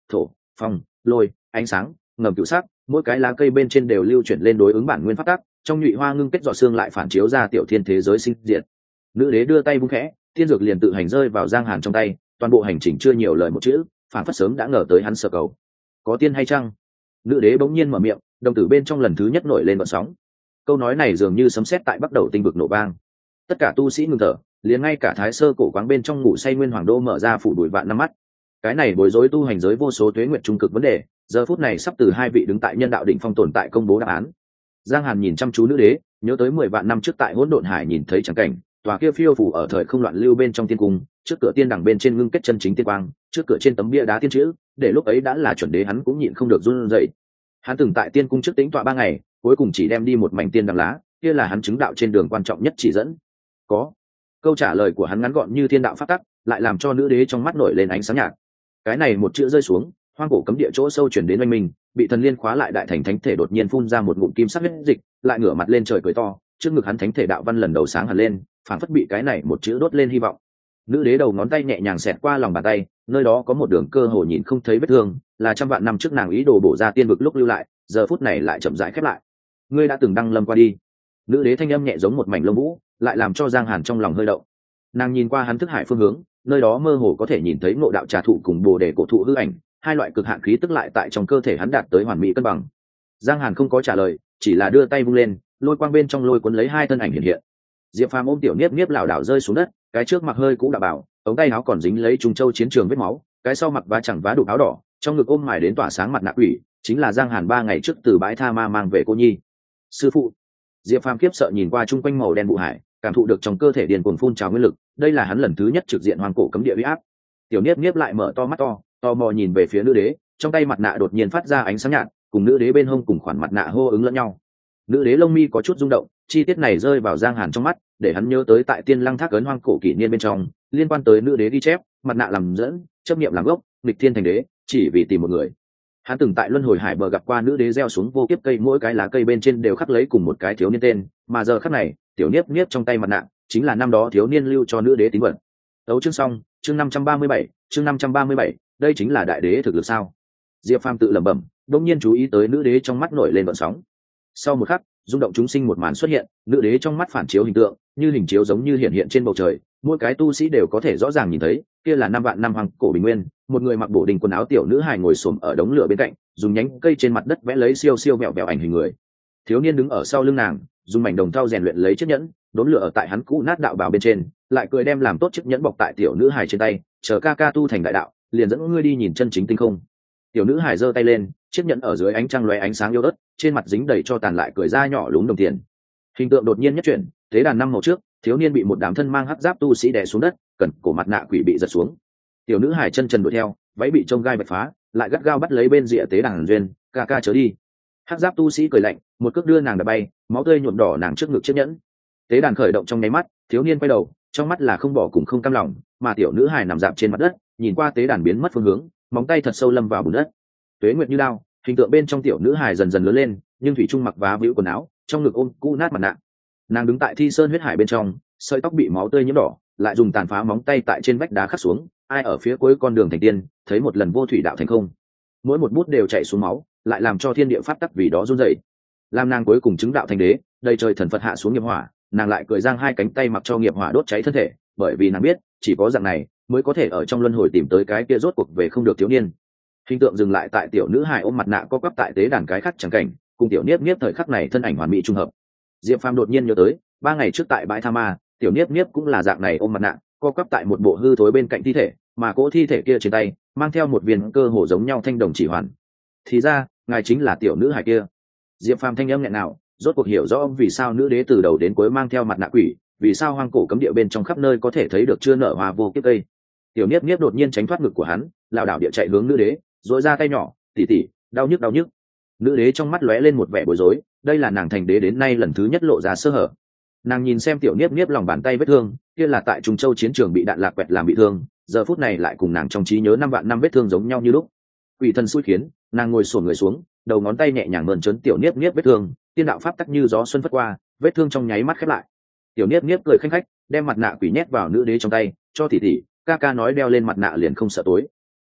thổ, phong, lôi, ánh sáng, ngầm cửu sắc, mỗi cái lá cây bên trên đều lưu chuyển lên đối ứng bản nguyên pháp tắc, trong nhụy hoa ngưng kết giọt xương lại phản chiếu ra tiểu thiên thế giới sinh diệt. Nữ đế đưa tay vung khẽ, thiên dược liền tự hành rơi vào Giang Hàn trong tay, toàn bộ hành trình chưa nhiều lời một chữ, phản phất sớm đã ngờ tới hắn sở cầu. Có tiên hay chăng? Nữ đế bỗng nhiên mở miệng, đồng tử bên trong lần thứ nhất nổi lên vận sóng. Câu nói này dường như sấm sét tại bắt đầu tinh vực nổ vang. Tất cả tu sĩ ngừng thở, liền ngay cả thái sơ cổ quáng bên trong ngủ say nguyên hoàng đô mở ra phủ đuổi vạn năm mắt. Cái này bối rối tu hành giới vô số tuế nguyệt trung cực vấn đề, giờ phút này sắp từ hai vị đứng tại nhân đạo đỉnh phong tồn tại công bố đáp án. Giang Hàn nhìn chăm chú nữ đế, nhớ tới 10 vạn năm trước tại hỗn độn hải nhìn thấy chẳng cảnh, tòa kia phiêu phủ ở thời không loạn lưu bên trong tiên cung, trước cửa tiên đằng bên trên ngưng kết chân chính tiên quang, trước cửa trên tấm bia đá tiên chữ, để lúc ấy đã là chuẩn đế hắn cũng nhịn không được run rẩy. Hắn từng tại tiên cung trước tĩnh tọa 3 ngày, cuối cùng chỉ đem đi một mảnh tiên đằng lá, kia là hắn chứng đạo trên đường quan trọng nhất chỉ dẫn. Có. Câu trả lời của hắn ngắn gọn như thiên đạo pháp tắc, lại làm cho nữ đế trong mắt nổi lên ánh sáng nhạt. Cái này một chữ rơi xuống, hoang cổ cấm địa chỗ sâu chuyển đến oanh minh, bị thần liên khóa lại đại thành thánh thể đột nhiên phun ra một ngụm kim sắc huyết dịch, lại ngửa mặt lên trời cười to, trước ngực hắn thánh thể đạo văn lần đầu sáng hẳn lên, phản phất bị cái này một chữ đốt lên hy vọng. Nữ đế đầu ngón tay nhẹ nhàng xẹt qua lòng bàn tay, nơi đó có một đường cơ hồ nhìn không thấy vết thương, là trăm vạn năm trước nàng ý đồ bổ ra tiên vực lúc lưu lại, giờ phút này lại chậm rãi khép lại. Ngươi đã từng đăng lâm qua đi. Nữ đế thanh âm nhẹ giống một mảnh lông vũ, lại làm cho Giang Hàn trong lòng hơi động. Nàng nhìn qua hắn thức hải phương hướng, nơi đó mơ hồ có thể nhìn thấy ngộ đạo trà thụ cùng bồ đề cổ thụ hư ảnh, hai loại cực hạn khí tức lại tại trong cơ thể hắn đạt tới hoàn mỹ cân bằng. Giang Hàn không có trả lời, chỉ là đưa tay vung lên, lôi quang bên trong lôi cuốn lấy hai thân ảnh hiện hiện. Diệp Phàm ôm tiểu niếp niếp lảo đảo rơi xuống đất, cái trước mặc hơi cũng đã bảo, ống tay áo còn dính lấy trùng châu chiến trường vết máu, cái sau mặc vá chẳng vá đục áo đỏ, trong ngực ôm mài đến tỏa sáng mặt nạ quỷ, chính là Giang Hàn 3 ngày trước từ bãi tha ma mang về cô nhi. Sư phụ. Diệp Phàm khiếp sợ nhìn qua chung quanh màu đen vụ hải, cảm thụ được trong cơ thể điền cuồng phun trào nguyên lực, đây là hắn lần thứ nhất trực diện hoàng cổ cấm địa uy áp. Tiểu niếp niếp lại mở to mắt to mò nhìn về phía nữ đế, trong tay mặt nạ đột nhiên phát ra ánh sáng nhạt, cùng nữ đế bên hông cùng khoản mặt nạ hô ứng lẫn nhau. Nữ đế lông mi có chút rung động, chi tiết này rơi vào Giang Hàn trong mắt, để hắn nhớ tới tại Tiên Lăng Thác ấn hoang cổ kỷ niên bên trong, liên quan tới nữ đế ghi chép, mặt nạ làm dẫn, chấp niệm làm gốc, nghịch thiên thành đế, chỉ vì tìm một người. Hắn từng tại Luân Hồi Hải bờ gặp qua nữ đế gieo xuống vô kiếp cây, mỗi cái lá cây bên trên đều khắc lấy cùng một cái thiếu niên tên, mà giờ khắc này, tiểu niếp niếp trong tay mặt nạ, chính là năm đó thiếu niên lưu cho nữ đế tín vật. Tấu chương xong, chương 537, chương 537, đây chính là đại đế thực lực sao? Diệp Phàm tự lẩm bẩm, đột nhiên chú ý tới nữ đế trong mắt nổi lên gợn sóng. Sau một khắc, rung động chúng sinh một màn xuất hiện, nữ đế trong mắt phản chiếu hình tượng, như hình chiếu giống như hiện trên bầu trời, mỗi cái tu sĩ đều có thể rõ ràng nhìn thấy, kia là 5 vạn năm hoàng cổ bình nguyên, một người mặc bổ đình quần áo tiểu nữ hài ngồi xổm ở đống lửa bên cạnh, dùng nhánh cây trên mặt đất vẽ lấy siêu siêu vẹo vẹo ảnh hình người. Thiếu niên đứng ở sau lưng nàng, dùng mảnh đồng thau rèn luyện lấy chiếc nhẫn, đốn lửa ở tại hắn cũ nát đạo bào bên trên, lại cười đem làm tốt chiếc nhẫn bọc tại tiểu nữ hài trên tay, chờ ca ca tu thành đại đạo, liền dẫn ngươi đi nhìn chân chính tinh không. Tiểu nữ hài giơ tay lên, chiếc nhẫn ở dưới ánh trăng lóe ánh sáng yếu ớt, trên mặt dính đầy cho tàn lại cười ra nhỏ lúng đồng tiền. Hình tượng đột nhiên nhất chuyển, thế đàn năm màu trước, thiếu niên bị một đám thân mang hắc giáp tu sĩ đè xuống đất, cần cổ mặt nạ quỷ bị giật xuống. Tiểu nữ hài chân trần đuổi theo, váy bị trông gai bạch phá, lại gắt gao bắt lấy bên rìa tế đàn duyên, ca ca chớ đi. Hắc giáp tu sĩ cười lạnh, một cước đưa nàng đập bay, máu tươi nhuộm đỏ nàng trước ngực chiếc nhẫn. Tế đàn khởi động trong nháy mắt, thiếu niên quay đầu, trong mắt là không bỏ cùng không cam lòng, mà tiểu nữ hài nằm dạp trên mặt đất, nhìn qua tế đàn biến mất phương hướng, móng tay thật sâu lâm vào bùn đất. Tuế nguyệt như đao, hình tượng bên trong tiểu nữ hài dần dần lớn lên, nhưng thủy trung mặc vá víu quần áo, trong ngực ôm cũ nát mặt nạ. Nàng đứng tại thi sơn huyết hải bên trong, sợi tóc bị máu tươi nhiễm đỏ, lại dùng tàn phá móng tay tại trên vách đá khắc xuống, ai ở phía cuối con đường thành tiên, thấy một lần vô thủy đạo thành không. Mỗi một bút đều chảy xuống máu, lại làm cho thiên địa pháp tắc vì đó run rẩy. Làm nàng cuối cùng chứng đạo thành đế, đầy trời thần Phật hạ xuống nghiệp hỏa, nàng lại cười giang hai cánh tay mặc cho nghiệp hỏa đốt cháy thân thể, bởi vì nàng biết, chỉ có dạng này mới có thể ở trong luân hồi tìm tới cái kia rốt cuộc về không được thiếu niên. Hình tượng dừng lại tại tiểu nữ hài ôm mặt nạ co quắp tại tế đàn cái khắc chẳng cảnh, cùng tiểu niếp niếp thời khắc này thân ảnh hoàn mỹ trung hợp. Diệp Phàm đột nhiên nhớ tới, 3 ngày trước tại bãi tha ma, tiểu niếp niếp cũng là dạng này ôm mặt nạ, co quắp tại một bộ hư thối bên cạnh thi thể, mà cỗ thi thể kia trên tay mang theo một viên cơ hồ giống nhau thanh đồng chỉ hoàn. Thì ra, ngài chính là tiểu nữ hài kia. Diệp Phàm thanh âm nghẹn nào, rốt cuộc hiểu rõ vì sao nữ đế từ đầu đến cuối mang theo mặt nạ quỷ, vì sao hoang cổ cấm địa bên trong khắp nơi có thể thấy được chưa nở hoa vô kiếp cây. Tiểu niếp niếp đột nhiên tránh thoát ngực của hắn, lảo đảo địa chạy hướng nữ đế, dội ra tay nhỏ, tỉ tỉ, đau nhức đau nhức. Nữ đế trong mắt lóe lên một vẻ bối rối, đây là nàng thành đế đến nay lần thứ nhất lộ ra sơ hở. Nàng nhìn xem tiểu niếp niếp lòng bàn tay vết thương, kia là tại Trùng Châu chiến trường bị đạn lạc quẹt làm bị thương, giờ phút này lại cùng nàng trong trí nhớ 5 vạn năm vết thương giống nhau như lúc. Quỷ thần xui khiến, nàng ngồi xổm người xuống, đầu ngón tay nhẹ nhàng mơn trớn tiểu niếp niếp vết thương, tiên đạo pháp tắc như gió xuân phất qua, vết thương trong nháy mắt khép lại. Tiểu niếp niếp cười khanh khách, đem mặt nạ quỷ nhét vào nữ đế trong tay, cho tỉ tỉ, ca ca nói đeo lên mặt nạ liền không sợ tối.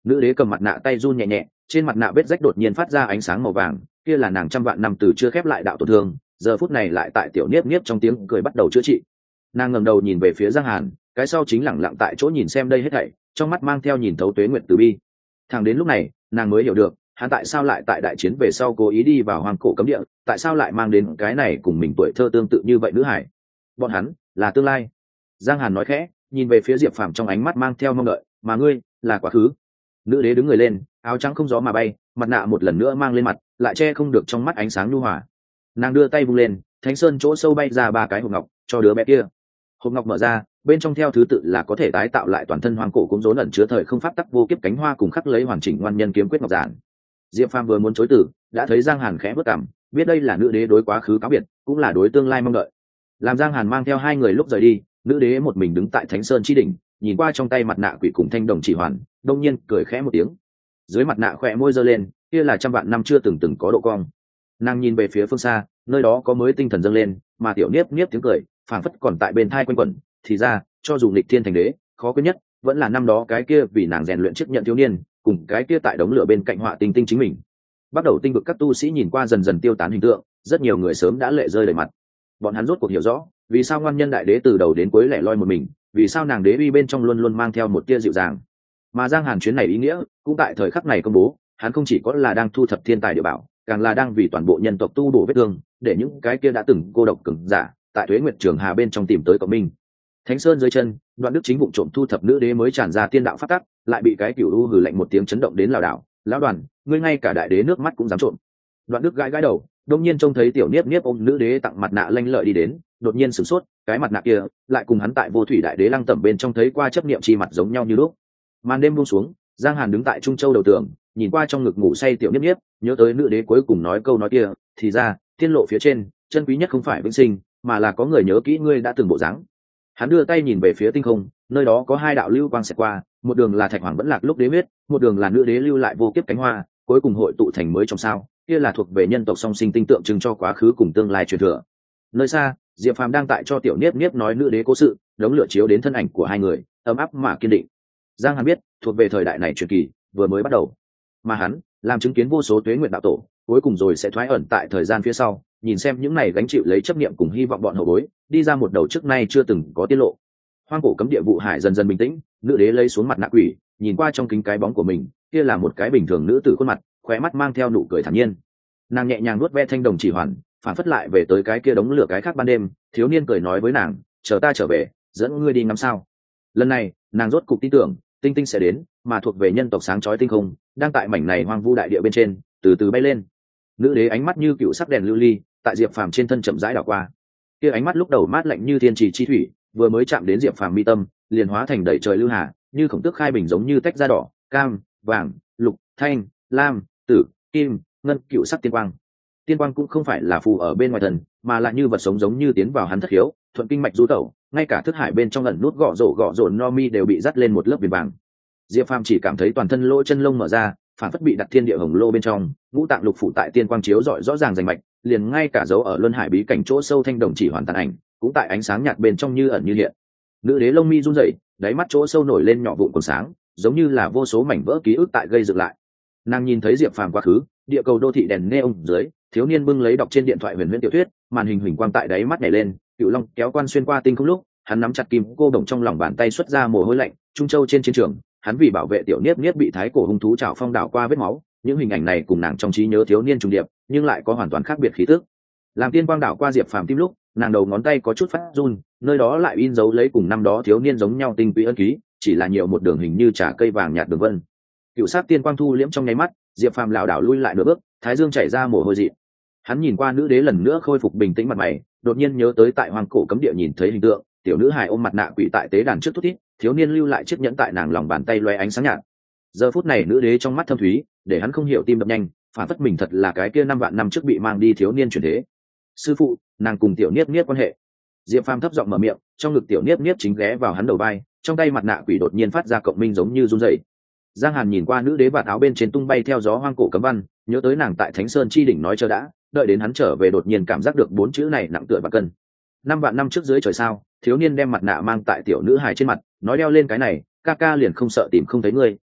Nữ đế cầm mặt nạ tay run nhẹ nhẹ, trên mặt nạ vết rách đột nhiên phát ra ánh sáng màu vàng, kia là nàng trăm vạn năm từ chưa khép lại đạo tổn thương, giờ phút này lại tại tiểu niếp niếp trong tiếng cười bắt đầu chữa trị. Nàng ngẩng đầu nhìn về phía Giang Hàn, cái sau chính lẳng lặng tại chỗ nhìn xem đây hết thảy, trong mắt mang theo nhìn thấu tuế nguyệt từ bi. Thẳng đến lúc này, nàng mới hiểu được, hắn tại sao lại tại đại chiến về sau cố ý đi vào hoang cổ cấm địa, tại sao lại mang đến cái này cùng mình tuổi thơ tương tự như vậy nữ hải. Bọn hắn là tương lai. Giang Hàn nói khẽ, nhìn về phía Diệp Phàm trong ánh mắt mang theo mong đợi, mà ngươi là quá khứ. Nữ đế đứng người lên, áo trắng không gió mà bay, mặt nạ một lần nữa mang lên mặt, lại che không được trong mắt ánh sáng nhu hòa. Nàng đưa tay vung lên, thánh sơn chỗ sâu bay ra 3 cái hộp ngọc cho đứa bé kia. Hộp ngọc mở ra, bên trong theo thứ tự là có thể tái tạo lại toàn thân hoang cổ cũng rốn ẩn chứa thời không pháp tắc vô kiếp cánh hoa cùng khắc lấy hoàn chỉnh ngoan nhân kiếm quyết ngọc giản. Diệp Phàm vừa muốn chối từ, đã thấy Giang Hàn khẽ bước cằm, biết đây là nữ đế đối quá khứ cáo biệt, cũng là đối tương lai mong đợi. Làm Giang Hàn mang theo 2 người lúc rời đi, nữ đế một mình đứng tại thánh sơn chi đỉnh, nhìn qua trong tay mặt nạ quỷ cùng thanh đồng chỉ hoàn, đông nhiên cười khẽ một tiếng. Dưới mặt nạ khỏe môi giơ lên, kia là trăm vạn năm chưa từng có độ cong. Nàng nhìn về phía phương xa, nơi đó có mới tinh thần dâng lên, mà tiểu niếp niếp tiếng cười phảng phất còn tại bên thai quanh quẩn. Thì ra, cho dù nghịch thiên thành đế, khó quên nhất vẫn là năm đó cái kia vì nàng rèn luyện chức nhận thiếu niên, cùng cái kia tại đống lửa bên cạnh họa tinh tinh chính mình. Bắt đầu tinh vực các tu sĩ nhìn qua dần dần tiêu tán hình tượng, rất nhiều người sớm đã lệ rơi đầy mặt. Bọn hắn rốt cuộc hiểu rõ, vì sao ngoan nhân đại đế từ đầu đến cuối lẻ loi một mình, vì sao nàng đế uy bên trong luôn luôn mang theo một tia dịu dàng. Mà Giang Hàn chuyến này ý nghĩa cũng tại thời khắc này công bố, hắn không chỉ có là đang thu thập thiên tài địa bảo, càng là đang vì toàn bộ nhân tộc tu bổ vết thương, để những cái kia đã từng cô độc cứng giả tại Tuế Nguyệt Trường Hà bên trong tìm tới cộng minh. Thánh Sơn dưới chân, Đoạn Đức chính vụng trộm thu thập nữ đế mới tràn ra tiên đạo pháp tắc, lại bị cái cửu u hừ lạnh một tiếng chấn động đến lảo đảo. Lão Đoàn, ngươi ngay cả đại đế nước mắt cũng dám trộm. Đoạn Đức gãi gãi đầu, đột nhiên trông thấy tiểu niếp niếp ôm nữ đế tặng mặt nạ lanh lợi đi đến, đột nhiên sửng sốt, cái mặt nạ kia lại cùng hắn tại Vô Thủy Đại Đế lăng tẩm bên trong thấy qua chấp niệm chi mặt giống nhau như lúc. Màn đêm buông xuống, Giang Hàn đứng tại Trung Châu đầu tường, nhìn qua trong ngực ngủ say tiểu niếp niếp, nhớ tới nữ đế cuối cùng nói câu nói kia, thì ra, thiên lộ phía trên, chân quý nhất không phải vĩnh sinh, mà là có người nhớ kỹ ngươi đã từng bộ dáng. Hắn đưa tay nhìn về phía tinh không, nơi đó có 2 đạo lưu quang xẹt qua, một đường là Thạch Hoàng vẫn lạc lúc đế huyết, một đường là nữ đế lưu lại vô kiếp cánh hoa, cuối cùng hội tụ thành mới trong sao, kia là thuộc về nhân tộc song sinh tinh tượng trưng cho quá khứ cùng tương lai truyền thừa. Nơi xa, Diệp Phàm đang tại cho tiểu niếp niếp nói nữ đế cố sự, đống lửa chiếu đến thân ảnh của 2 người, ấm áp mà kiên định. Giang Hàn biết, thuộc về thời đại này truyền kỳ vừa mới bắt đầu, mà hắn làm chứng kiến vô số tuế nguyện đạo tổ, cuối cùng rồi sẽ thoái ẩn tại thời gian phía sau, nhìn xem những này gánh chịu lấy chấp niệm cùng hy vọng bọn hậu bối đi ra một đầu trước nay chưa từng có tiết lộ. Hoang cổ cấm địa vụ hải dần dần bình tĩnh, nữ đế lấy xuống mặt nạ quỷ, nhìn qua trong kính cái bóng của mình, kia là một cái bình thường nữ tử khuôn mặt, khóe mắt mang theo nụ cười thản nhiên. Nàng nhẹ nhàng nuốt ve thanh đồng chỉ hoàn, phản phất lại về tới cái kia đống lửa cái khác ban đêm, thiếu niên cười nói với nàng, chờ ta trở về, dẫn ngươi đi ngắm sao. Lần này, nàng rốt cục tin tưởng, tinh tinh sẽ đến, mà thuộc về nhân tộc sáng chói tinh không, đang tại mảnh này hoang vu đại địa bên trên, từ từ bay lên. Nữ đế ánh mắt như cựu sắc đèn lưu ly, tại Diệp Phàm trên thân chậm rãi đảo qua. Kia ánh mắt lúc đầu mát lạnh như thiên trì chi thủy, vừa mới chạm đến Diệp Phàm mi tâm, liền hóa thành đầy trời lưu hà, như khổng tước khai bình giống như tách ra đỏ, cam, vàng, lục, thanh, lam, tử, kim, ngân cựu sắc tiên quang. Tiên quang cũng không phải là phù ở bên ngoài thần, mà là như vật sống giống như tiến vào hắn thất khiếu, thuận kinh mạch du tẩu, ngay cả thức hải bên trong ẩn nút gọ rổ no mi đều bị dắt lên một lớp viền vàng. Diệp Phàm chỉ cảm thấy toàn thân lỗ chân lông mở ra, phản phất bị đặt thiên địa hồng lô bên trong, ngũ tạng lục phủ tại tiên quang chiếu rọi rõ ràng rành mạch, liền ngay cả dấu ở luân hải bí cảnh chỗ sâu thanh đồng chỉ hoàn tàn ảnh, cũng tại ánh sáng nhạt bên trong như ẩn như hiện. Nữ đế lông mi run rẩy, đáy mắt chỗ sâu nổi lên nhỏ vụn còn sáng, giống như là vô số mảnh vỡ ký ức tại gây dựng lại. Nàng nhìn thấy Diệp Phàm quá khứ, địa cầu đô thị đèn neon dưới, thiếu niên bưng lấy đọc trên điện thoại huyền huyễn tiểu thuyết, màn hình huỳnh quang tại đáy mắt nhảy lên, cựu long kéo quan xuyên qua tinh không lúc, hắn nắm chặt kim cô đồng trong lòng bàn tay xuất ra mồ hôi lạnh. Trung Châu trên chiến trường, hắn vì bảo vệ tiểu niếp niếp bị thái cổ hung thú chảo phong đảo qua vết máu, những hình ảnh này cùng nàng trong trí nhớ thiếu niên trùng điệp, nhưng lại có hoàn toàn khác biệt khí tức. Làm tiên quang đảo qua Diệp Phàm tim lúc, nàng đầu ngón tay có chút phát run, nơi đó lại in dấu lấy cùng năm đó thiếu niên giống nhau tinh túy ân ký, chỉ là nhiều một đường hình như trà cây vàng nhạt đường vân. Cựu sát tiên quang thu liễm trong nháy mắt, Diệp Phàm lảo đảo lui lại nửa bước, thái dương chảy ra mồ hôi dị. Hắn nhìn qua nữ đế lần nữa khôi phục bình tĩnh mặt mày, đột nhiên nhớ tới tại hoang cổ cấm địa nhìn thấy hình tượng, tiểu nữ hài ôm mặt nạ quỷ tại tế đàn trước thút thít, thiếu niên lưu lại chiếc nhẫn tại nàng lòng bàn tay loe ánh sáng nhạt. Giờ phút này nữ đế trong mắt thâm thúy, để hắn không hiểu tim đập nhanh, phản phất mình thật là cái kia 5 vạn năm trước bị mang đi thiếu niên chuyển thế. Sư phụ, nàng cùng tiểu niếp niếp quan hệ. Diệp Phàm thấp giọng mở miệng, trong ngực tiểu niếp niếp chính ghé vào hắn đầu vai, trong tay mặt nạ quỷ đột nhiên phát ra cộng minh giống như run rẩy. Giang Hàn nhìn qua nữ đế vạt áo bên trên tung bay theo gió hoang cổ cấm văn, nhớ tới nàng tại Thánh Sơn chi đỉnh nói chờ đã, đợi đến hắn trở về đột nhiên cảm giác được 4 chữ này nặng tựa và cân. 5 vạn năm trước dưới trời sao, thiếu niên đem mặt nạ mang tại tiểu nữ hài trên mặt, nói đeo lên cái này, ca ca liền không sợ tìm không thấy ngươi,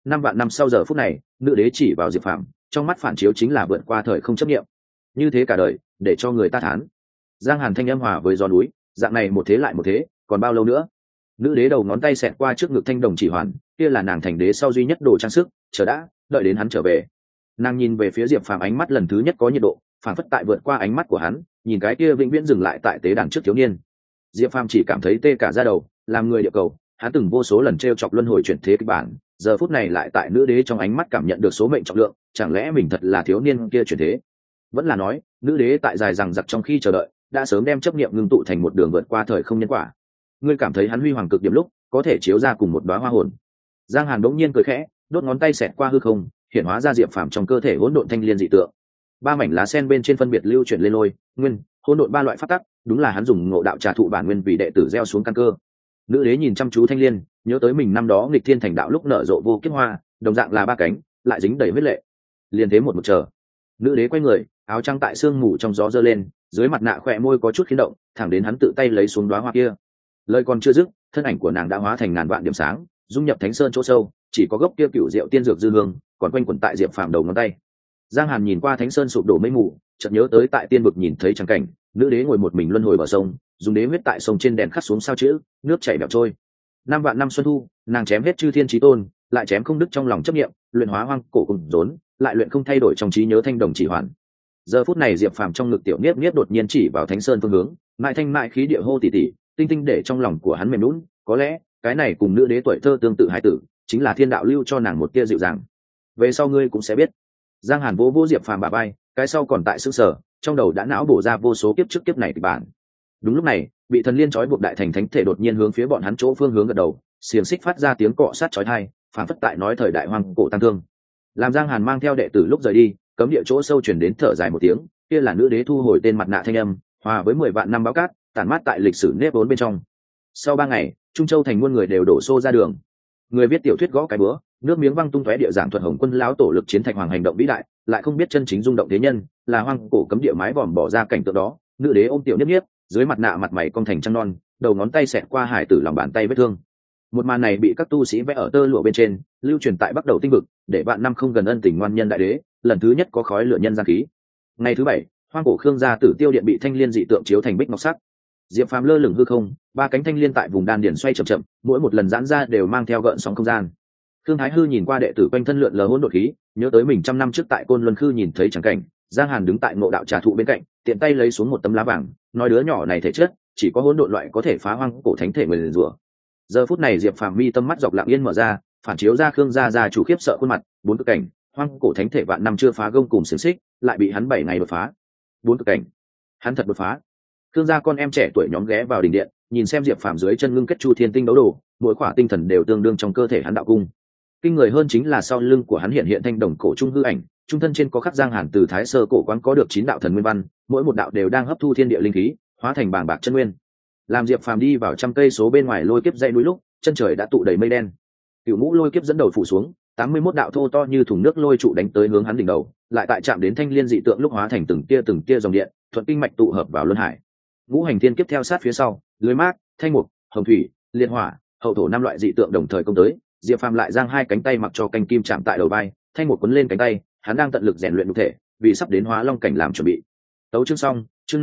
5 vạn năm sau giờ phút này, nữ đế chỉ vào Diệp Phàm, trong mắt phản chiếu chính là vượt qua thời không chấp niệm. Như thế cả đời, để cho người ta thán. Giang Hàn thanh âm hòa với gió núi, dạng này một thế lại một thế, còn bao lâu nữa? Nữ đế đầu ngón tay xẹt qua trước ngực thanh đồng chỉ hoàn, kia là nàng thành đế sau duy nhất đồ trang sức, chờ đã, đợi đến hắn trở về. Nàng nhìn về phía Diệp Phàm, ánh mắt lần thứ nhất có nhiệt độ, phản phất tại vượt qua ánh mắt của hắn, nhìn cái kia vĩnh viễn dừng lại tại tế đàn trước thiếu niên. Diệp Phàm chỉ cảm thấy tê cả da đầu, làm người địa cầu, hắn từng vô số lần trêu chọc luân hồi chuyển thế kịch bản, giờ phút này lại tại nữ đế trong ánh mắt cảm nhận được số mệnh trọng lượng, chẳng lẽ mình thật là thiếu niên kia chuyển thế? Vẫn là nói, nữ đế tại dài rằng giặc trong khi chờ đợi, đã sớm đem chấp niệm ngưng tụ thành một đường vượt qua thời không nhân quả. Ngươi cảm thấy hắn huy hoàng cực điểm lúc, có thể chiếu ra cùng một đóa hoa hồn. Giang Hàn đống nhiên cười khẽ, đốt ngón tay xẹt qua hư không, hiện hóa ra Diệp Phàm trong cơ thể hỗn độn thanh liên dị tượng. 3 mảnh lá sen bên trên phân biệt lưu chuyển lên lôi, nguyên, hỗn độn 3 loại pháp tắc, đúng là hắn dùng ngộ đạo trà thụ bản nguyên vì đệ tử gieo xuống căn cơ. Nữ đế nhìn chăm chú thanh liên, nhớ tới mình năm đó nghịch thiên thành đạo lúc nở rộ vô kiếp hoa, đồng dạng là 3 cánh, lại dính đầy huyết lệ. Liền thế một chờ. Nữ đế quay người, áo trắng tại sương mù trong gió giơ lên, dưới mặt nạ khỏe môi có chút khiến động, thẳng đến hắn tự tay lấy xuống đóa hoa kia. Lời còn chưa dứt, thân ảnh của nàng đã hóa thành ngàn vạn điểm sáng, dung nhập thánh sơn chỗ sâu, chỉ có gốc kia cựu diệu tiên dược dư hương, còn quanh quẩn tại Diệp Phàm đầu ngón tay. Giang Hàn nhìn qua thánh sơn sụp đổ mây mù, chợt nhớ tới tại tiên vực nhìn thấy trắng cảnh, nữ đế ngồi một mình luân hồi bờ sông, dùng đế huyết tại sông trên đèn khắc xuống sao chữ, nước chảy bẹo trôi. 5 vạn năm xuân thu, nàng chém hết chư thiên chí tôn, lại chém không đứt trong lòng chấp niệm, luyện hóa hoang cổ cùng rốn, lại luyện không thay đổi trong trí nhớ thanh đồng chỉ hoàn. Giờ phút này Diệp Phàm trong ngực tiểu niếp niếp đột nhiên chỉ vào thánh sơn phương hướng, mại thanh mại khí địa hô tỉ tỉ, tinh tinh để trong lòng của hắn mềm nhũn, có lẽ cái này cùng nữ đế tuổi thơ tương tự hải tử, chính là thiên đạo lưu cho nàng một tia dịu dàng. Về sau ngươi cũng sẽ biết. Giang Hàn vỗ vỗ Diệp Phàm bả vai, cái sau còn tại sững sờ, trong đầu đã não bổ ra vô số kiếp trước kiếp này kịch bản. Đúng lúc này, bị thần liên trói buộc đại thành thánh thể đột nhiên hướng phía bọn hắn chỗ phương hướng gật đầu, xiềng xích phát ra tiếng cọ sát chói tai, phản phất tại nói thời đại hoang cổ tăng thương. Làm Giang Hàn mang theo đệ tử lúc rời đi, cấm địa chỗ sâu truyền đến thở dài một tiếng, kia là nữ đế thu hồi tên mặt nạ thanh âm, hòa với 10 vạn năm báo cát, tản mát tại lịch sử nếp vốn bên trong. Sau 3 ngày, Trung Châu thành muôn người đều đổ xô ra đường. Người viết tiểu thuyết gõ cái búa, nước miếng văng tung tóe địa giảng thuật Hồng Quân lão tổ lực chiến Thạch Hoàng hành động vĩ đại, lại không biết chân chính rung động thế nhân, là hoang cổ cấm địa mái vòm bỏ ra cảnh tượng đó. Nữ đế ôm tiểu niếp niếp, dưới mặt nạ mặt mày cong thành trăng non, đầu ngón tay xẹt qua hải tử lòng bàn tay vết thương. Một màn này bị các tu sĩ vẽ ở tơ lụa bên trên, lưu truyền tại Bắc Đầu tinh vực, để vạn năm không gần ân tình ngoan nhân đại đế, lần thứ nhất có khói lửa nhân gian khí. Ngày thứ 7, hoang cổ Khương gia Tử Tiêu điện bị thanh liên dị tượng chiếu thành bích ngọc sắc. Diệp Phàm lơ lửng hư không, 3 cánh thanh liên tại vùng đan điền xoay chậm chậm, mỗi một lần giãn ra đều mang theo gợn sóng không gian. Khương Thái Hư nhìn qua đệ tử quanh thân lượn lờ hỗn độn khí, nhớ tới mình trăm năm trước tại Côn Luân Khư nhìn thấy chẳng cảnh, Giang Hàn đứng tại ngộ đạo trà thụ bên cạnh, tiện tay lấy xuống một tấm lá vàng, nói đứa nhỏ này thể chất chỉ có hỗn độn loại có thể phá hoang cổ thánh thể người liền rủa. Giờ phút này Diệp Phàm mi tâm mắt dọc lặng yên mở ra, phản chiếu ra Khương gia chủ khiếp sợ khuôn mặt, 4 cực cảnh, hoang cổ thánh thể vạn năm chưa phá gông cùng xiềng xích, lại bị hắn 7 ngày đột phá. 4 cực cảnh, hắn thật đột phá. Khương gia con em trẻ tuổi nhóm ghé vào đình điện, nhìn xem Diệp Phàm dưới chân ngưng kết chu thiên tinh đấu đồ, mỗi khỏa tinh thần đều tương đương trong cơ thể hắn đạo cung. Kinh người hơn chính là sau lưng của hắn hiện hiện thanh đồng cổ trung hư ảnh, trung thân trên có khắc Giang Hàn từ thái sơ cổ quán có được 9 đạo thần nguyên văn, mỗi một đạo đều đang hấp thu thiên địa linh khí, hóa thành bàng bạc chân nguyên. Làm Diệp Phàm đi vào trăm cây số bên ngoài lôi kiếp dãy núi lúc, chân trời đã tụ đầy mây đen. Cửu Ngũ lôi kiếp dẫn đầu phủ xuống, 81 đạo thô to như thùng nước lôi trụ đánh tới hướng hắn đỉnh đầu, lại tại chạm đến thanh liên dị tượng lúc hóa thành từng tia dòng điện, thuận kinh mạch tụ hợp vào luân hải. Ngũ hành thiên kiếp theo sát phía sau, lưới mát, thanh mục, hồng thủy, liệt hỏa, hậu thổ 5 loại dị tượng đồng thời công tới. Diệp Phàm lại giang 2 cánh tay mặc cho canh kim chạm tại đầu vai, thanh một quấn lên cánh tay, hắn đang tận lực rèn luyện nhục thể, vì sắp đến hóa long cảnh làm chuẩn bị. Tấu chương xong, chương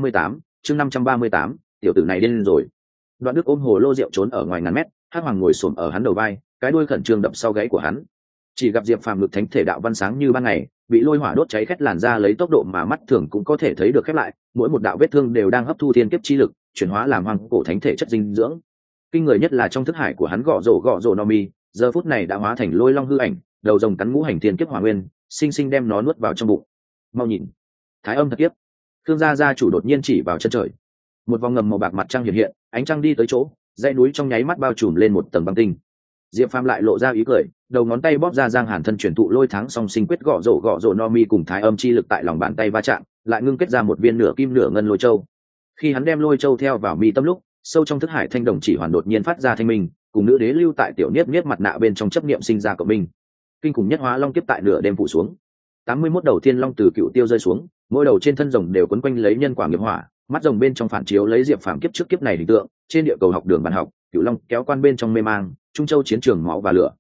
538, tiểu tử này điên rồi. Đoạn Đức ôm hồ lô rượu trốn ở ngoài ngàn mét, Hắc Hoàng ngồi xổm ở hắn đầu vai, cái đuôi khẩn trương đập sau gáy của hắn. Chỉ gặp Diệp Phàm ngực thánh thể đạo văn sáng như ban ngày, bị lôi hỏa đốt cháy khét làn ra lấy tốc độ mà mắt thường cũng có thể thấy được khép lại, mỗi một đạo vết thương đều đang hấp thu thiên kiếp chi lực, chuyển hóa làm hoang cổ thánh thể chất dinh dưỡng. Kinh người nhất là trong thức hải của hắn gõ rổ no mi, giờ phút này đã hóa thành lôi long hư ảnh, đầu rồng cắn ngũ hành thiên kiếp hỏa nguyên, sinh sinh đem nó nuốt vào trong bụng. Mau nhìn, Thái Âm thật kiếp. Khương gia chủ đột nhiên chỉ vào chân trời. Một vòng ngầm màu bạc mặt trăng hiện hiện, ánh trăng đi tới chỗ, dãy núi trong nháy mắt bao trùm lên một tầng băng tinh. Diệp Phàm lại lộ ra ý cười, đầu ngón tay bóp ra Giang Hàn thân truyền thụ lôi tháng song sinh quyết gõ rổ no mi cùng Thái Âm chi lực tại lòng bàn tay va chạm, lại ngưng kết ra một viên nửa kim nửa ngân lôi châu. Khi hắn đem lôi châu theo vào mi tâm lúc, sâu trong thức hải thanh đồng chỉ hoàn đột nhiên phát ra thanh minh, cùng nữ đế lưu tại tiểu niếp niếp mặt nạ bên trong chấp niệm sinh ra cộng minh. Kinh khủng nhất hóa long kiếp tại nửa đêm phủ xuống. 81 đầu thiên long từ cựu tiêu rơi xuống, mỗi đầu trên thân rồng đều quấn quanh lấy nhân quả nghiệp hỏa, mắt rồng bên trong phản chiếu lấy Diệp Phàm kiếp trước kiếp này hình tượng, trên địa cầu học đường bàn học, cựu long kéo quan bên trong mê mang, Trung Châu chiến trường máu và lửa.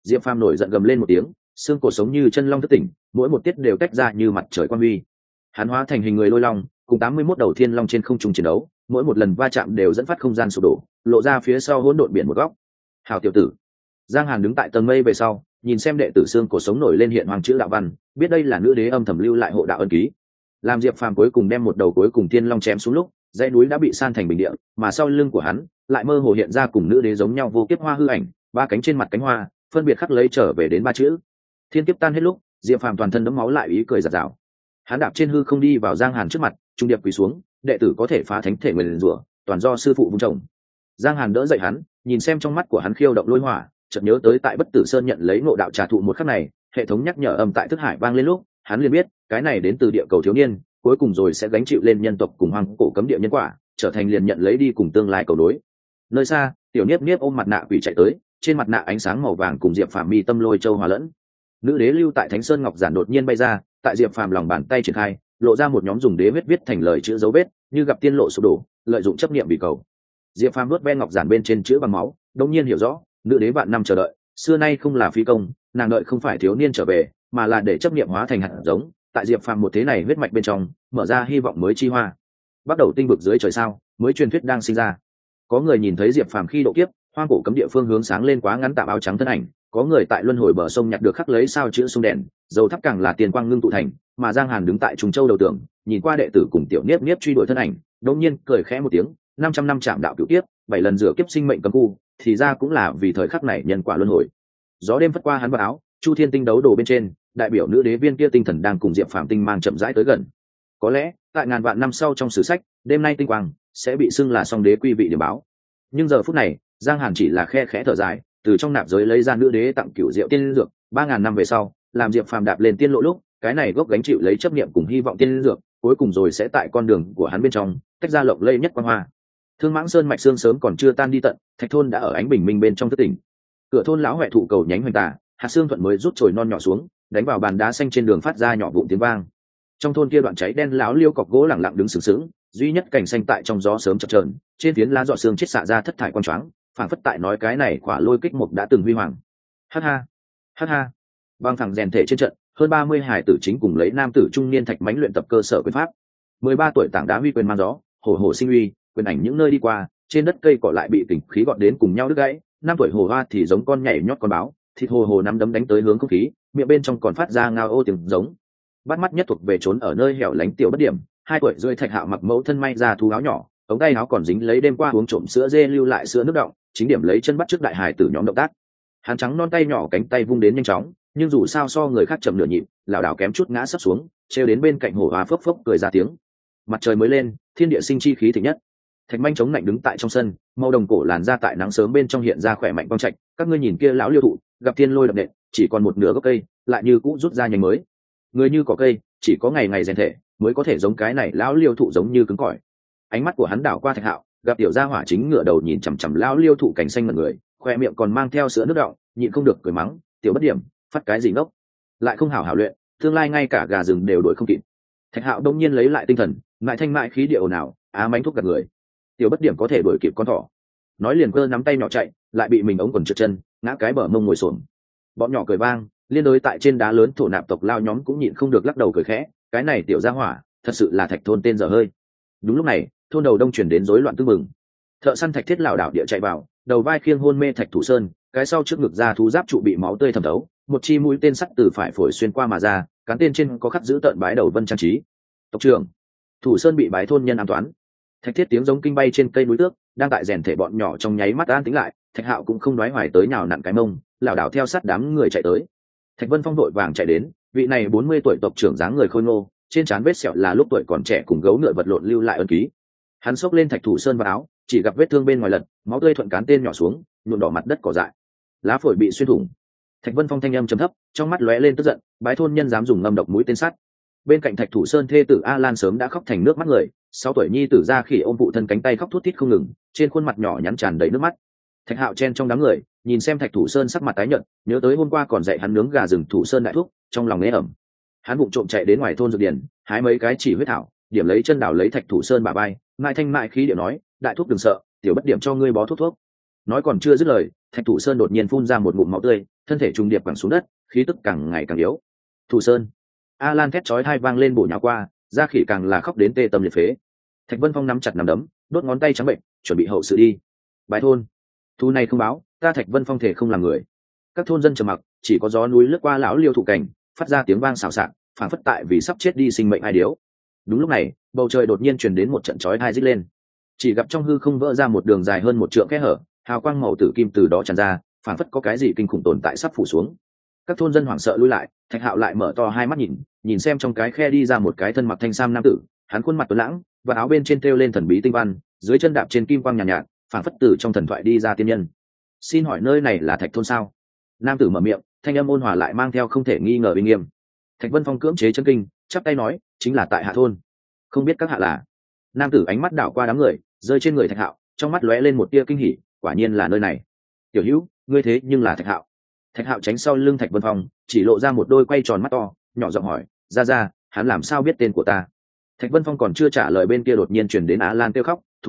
Diệp Phàm nổi giận gầm lên một tiếng, xương cổ sống như chân long thất tỉnh, mỗi một tiết đều tách ra như mặt trời quang huy. Hắn hóa thành hình người lôi long, cùng 81 đầu thiên long trên không trung chiến đấu, mỗi một lần va chạm đều dẫn phát không gian sụp đổ, lộ ra phía sau hỗn độn biển một góc. Hảo tiểu tử. Giang Hàn đứng tại tầng mây về sau, nhìn xem đệ tử xương cổ sống nổi lên hiện hoàng chữ đạo văn, biết đây là nữ đế âm thầm lưu lại hộ đạo ân ký. Làm Diệp Phàm cuối cùng đem một đầu cuối cùng thiên long chém xuống lúc, dãy núi đã bị san thành bình địa, mà sau lưng của hắn lại mơ hồ hiện ra cùng nữ đế giống nhau vô kiếp hoa hư ảnh, ba cánh trên mặt cánh hoa phân biệt khắc lấy trở về đến ba chữ. Thiên kiếp tan hết lúc, Diệp Phàm toàn thân đẫm máu lại ý cười giạt rào. Hắn đạp trên hư không đi vào Giang Hàn trước mặt, trung điệp quỳ xuống, đệ tử có thể phá thánh thể nguyền rủa, toàn do sư phụ vun trồng. Giang Hàn đỡ dậy hắn, nhìn xem trong mắt của hắn khiêu động lôi hỏa, chợt nhớ tới tại Bất Tử Sơn nhận lấy ngộ đạo trà thụ một khắc này, hệ thống nhắc nhở âm tại thức hải vang lên lúc, hắn liền biết, cái này đến từ địa cầu thiếu niên, cuối cùng rồi sẽ gánh chịu lên nhân tộc cùng hoang cổ cấm địa nhân quả, trở thành liền nhận lấy đi cùng tương lai cầu đối. Nơi xa, tiểu Niếp Niếp ôm mặt nạ quỷ chạy tới, trên mặt nạ ánh sáng màu vàng cùng Diệp Phàm mi tâm lôi châu hòa lẫn. Nữ đế lưu tại Thánh Sơn ngọc giản đột nhiên bay ra, tại Diệp Phàm lòng bàn tay triển khai, lộ ra một nhóm dùng đế huyết viết thành lời chữ dấu vết, như gặp tiên lộ sụp đổ, lợi dụng chấp niệm bị cầu. Diệp Phàm nuốt ve ngọc giản bên trên chữ bằng máu, đột nhiên hiểu rõ, nữ đế vạn năm chờ đợi, xưa nay không là phi công, nàng đợi không phải thiếu niên trở về, mà là để chấp niệm hóa thành hạt giống, tại Diệp Phàm một thế này huyết mạch bên trong, mở ra hy vọng mới chi hoa. Bắt đầu tinh vực dưới trời sao, mới truyền thuyết đang sinh ra. Có người nhìn thấy Diệp Phàm khi độ kiếp, hoang cổ cấm địa phương hướng sáng lên quá ngắn tạm áo trắng thân ảnh, có người tại luân hồi bờ sông nhặt được khắc lấy sao chữ sông đèn, dầu thắp càng là tiền quang ngưng tụ thành, mà Giang Hàn đứng tại Trùng Châu đầu tường, nhìn qua đệ tử cùng tiểu Niếp Niếp truy đuổi thân ảnh, đột nhiên cười khẽ một tiếng, 500 năm chạm đạo cửu kiếp, 7 lần rửa kiếp sinh mệnh cấm khu, thì ra cũng là vì thời khắc này nhân quả luân hồi. Gió đêm phất qua hắn vào áo, Chu Thiên tinh đấu đồ bên trên, đại biểu nữ đế viên kia tinh thần đang cùng Diệp Phàm tinh mang chậm rãi tới gần. Có lẽ, tại ngàn vạn năm sau trong sử sách, đêm nay tinh quang sẽ bị xưng là song đế quy vị điểm báo. Nhưng giờ phút này, Giang Hàn chỉ là khe khẽ thở dài, từ trong nạp giới lấy ra nữ đế tặng cửu diệu tiên dược, 3000 năm về sau, làm Diệp Phàm đạp lên tiên lộ lúc, cái này gốc gánh chịu lấy chấp niệm cùng hy vọng tiên dược, cuối cùng rồi sẽ tại con đường của hắn bên trong, tách ra lộng lẫy nhất quang hoa. Thương Mãng Sơn mạch xương sớm còn chưa tan đi tận, Thạch thôn đã ở ánh bình minh bên trong thất tỉnh. Cửa thôn lão huệ thụ cầu nhánh hoành tà, hạt xương thuận mới rút chồi non nhỏ xuống, đánh vào bàn đá xanh trên đường phát ra nhỏ vụn tiếng vang. Trong thôn kia đoạn cháy đen lão liêu cọc gỗ lẳng lặng đứng sừng sững, duy nhất cảnh xanh tại trong gió sớm chập chờn, trên phiến lá giọt xương chết xạ ra thất thải quang choáng, phảng phất tại nói cái này quả lôi kích mục đã từng huy hoàng. Ha ha, ha ha. Băng thẳng rèn thể trên trận, hơn 30 hải tử chính cùng lấy nam tử trung niên thạch mãnh luyện tập cơ sở quyền pháp. 13 tuổi tảng đá huy quyền mang gió, hổ hổ sinh uy, quyền ảnh những nơi đi qua, trên đất cây cỏ lại bị kình khí gọt đến cùng nhau đứt gãy. 5 tuổi hồ hoa thì giống con nhảy nhót con báo, thịt hồ hồ nắm đấm đánh tới hướng không khí, miệng bên trong còn phát ra ngao ô tiếng giống. Bắt mắt nhất thuộc về trốn ở nơi hẻo lánh tiểu bất điểm, 2 tuổi rưỡi Thạch Hạo mặc mẫu thân may ra thú áo nhỏ, ống tay áo còn dính lấy đêm qua uống trộm sữa dê lưu lại sữa nước động, chính điểm lấy chân bắt trước đại hải tử nhóm động tác. Hắn trắng non tay nhỏ cánh tay vung đến nhanh chóng, nhưng dù sao so người khác chậm nửa nhịp, lảo đảo kém chút ngã sấp xuống, treo đến bên cạnh hồ hoa phốc phốc cười ra tiếng. Mặt trời mới lên, thiên địa sinh chi khí thịnh nhất. Thạch Manh chống lạnh đứng tại trong sân, màu đồng cổ làn ra tại nắng sớm bên trong hiện ra khỏe mạnh quang trạch. Các ngươi nhìn kia lão liêu thụ, gặp thiên lôi đập nện, chỉ còn một nửa gốc cây, lại như cũ rút ra nhánh mới. Người như có cây, chỉ có ngày ngày rèn thể, mới có thể giống cái này lão liêu thụ giống như cứng cỏi. Ánh mắt của hắn đảo qua Thạch Hạo, gặp tiểu gia hỏa chính ngửa đầu nhìn chằm chằm lão liêu thụ cảnh xanh mật người, khoe miệng còn mang theo sữa nước đọng, nhịn không được cười mắng, tiểu bất điểm, phát cái gì ngốc, lại không hảo hảo luyện, tương lai ngay cả gà rừng đều đuổi không kịp. Thạch Hạo đông nhiên lấy lại tinh thần, ngại thanh mại khí điệu nào, mánh thuốc gạt người. Tiểu bất điểm có thể đuổi kịp con thỏ. Nói liền cơ nắm tay nhỏ chạy, lại bị mình ống quần trượt chân, ngã cái bờ mông ngồi xổm. Bọn nhỏ cười vang, liên đối tại trên đá lớn thổ nạp tộc lao nhóm cũng nhịn không được lắc đầu cười khẽ, cái này tiểu gia hỏa, thật sự là Thạch thôn tên dở hơi. Đúng lúc này, thôn đầu đông chuyển đến rối loạn tương mừng. Thợ săn Thạch Thiết lảo đảo địa chạy vào, đầu vai khiêng hôn mê Thạch Thủ Sơn, cái sau trước ngực ra thú giáp trụ bị máu tươi thẩm thấu, một chi mũi tên sắt từ phải phổi xuyên qua mà ra, cán tên trên có khắc giữ tợn bái đầu vân trang trí. Tộc trưởng, Thủ Sơn bị bái thôn nhân an toán. Thạch Thiết tiếng giống kinh bay trên cây núi tước, đang tại rèn thể bọn nhỏ trong nháy mắt an tĩnh lại. Thạch Hạo cũng không nói hoài tới nào nặn cái mông, lảo đảo theo sát đám người chạy tới. Thạch Vân Phong vội vàng chạy đến, vị này 40 tuổi tộc trưởng dáng người khôi ngô, trên trán vết sẹo là lúc tuổi còn trẻ cùng gấu ngựa vật lộn lưu lại ân ký. Hắn xốc lên Thạch Thủ Sơn vào áo, chỉ gặp vết thương bên ngoài lật, máu tươi thuận cán tên nhỏ xuống, nhuộm đỏ mặt đất cỏ dại, lá phổi bị xuyên thủng. Thạch Vân Phong thanh âm trầm thấp, trong mắt lóe lên tức giận, bái thôn nhân dám dùng ngâm độc mũi tên sắt. Bên cạnh Thạch Thủ Sơn thê tử A Lan sớm đã khóc thành nước mắt người, 6 tuổi nhi tử ra khỉ ôm phụ thân cánh tay khóc thút thít không ngừng, trên khuôn mặt nhỏ nhắn tràn đầy nước mắt. Thạch Hạo chen trong đám người, nhìn xem Thạch Thủ Sơn sắc mặt tái nhợt, nhớ tới hôm qua còn dạy hắn nướng gà rừng Thủ Sơn đại thúc, trong lòng nế ẩm. Hắn vụng trộm chạy đến ngoài thôn dược điển, hái mấy cái chỉ huyết thảo, điểm lấy chân đảo lấy Thạch Thủ Sơn bả vai, ngại thanh mại khí điệu nói, đại thúc đừng sợ, tiểu bất điểm cho ngươi bó thuốc. Nói còn chưa dứt lời, Thạch Thủ Sơn đột nhiên phun ra một ngụm máu tươi, thân thể trùng điệp quẳng xuống đất, khí tức càng ngày càng yếu. Thủ Sơn. Alan thét chói tai vang lên bổ nhào qua, Gia Khỉ càng là khóc đến tê tâm liệt phế. Thạch Vân Phong nắm chặt nắm đấm, đốt ngón tay trắng bệnh, chuẩn bị hậu sự đi. Bái thôn, thu này không báo, ta Thạch Vân Phong thể không làm người. Các thôn dân trầm mặc, chỉ có gió núi lướt qua lão liêu thụ cảnh, phát ra tiếng vang xào xạc, phảng phất tại vì sắp chết đi sinh mệnh ai điếu. Đúng lúc này, bầu trời đột nhiên truyền đến một trận chói tai rít lên. Chỉ gặp trong hư không vỡ ra một đường dài hơn một trượng kẽ hở, hào quang màu tử kim từ đó tràn ra, phảng phất có cái gì kinh khủng tồn tại sắp phủ xuống. Các thôn dân hoảng sợ lui lại, Thạch Hạo lại mở to hai mắt nhìn xem trong cái khe đi ra một cái thân mặc thanh sam nam tử, hắn khuôn mặt tuấn lãng và áo bên trên treo lên thần bí tinh văn, dưới chân đạp trên kim quang nhàn nhạt, phảng phất từ trong thần thoại đi ra tiên nhân. Xin hỏi nơi này là Thạch thôn sao? Nam tử mở miệng, thanh âm ôn hòa lại mang theo không thể nghi ngờ uy nghiêm. Thạch Vân Phong cưỡng chế chân kinh, chắp tay nói, chính là tại Hạ thôn. Không biết các hạ là? Nam tử ánh mắt đảo qua đám người, rơi trên người Thạch Hạo, trong mắt lóe lên một tia kinh hỉ, quả nhiên là nơi này. Tiểu Hữu, ngươi thế nhưng là Thạch Hạo. Thạch Hạo tránh sau lưng Thạch Vân Phong, chỉ lộ ra một đôi quay tròn mắt to, nhỏ giọng hỏi, ra, hắn làm sao biết tên của ta? Thạch Vân Phong còn chưa trả lời, bên kia đột nhiên truyền đến Á Lan kêu khóc, Thủ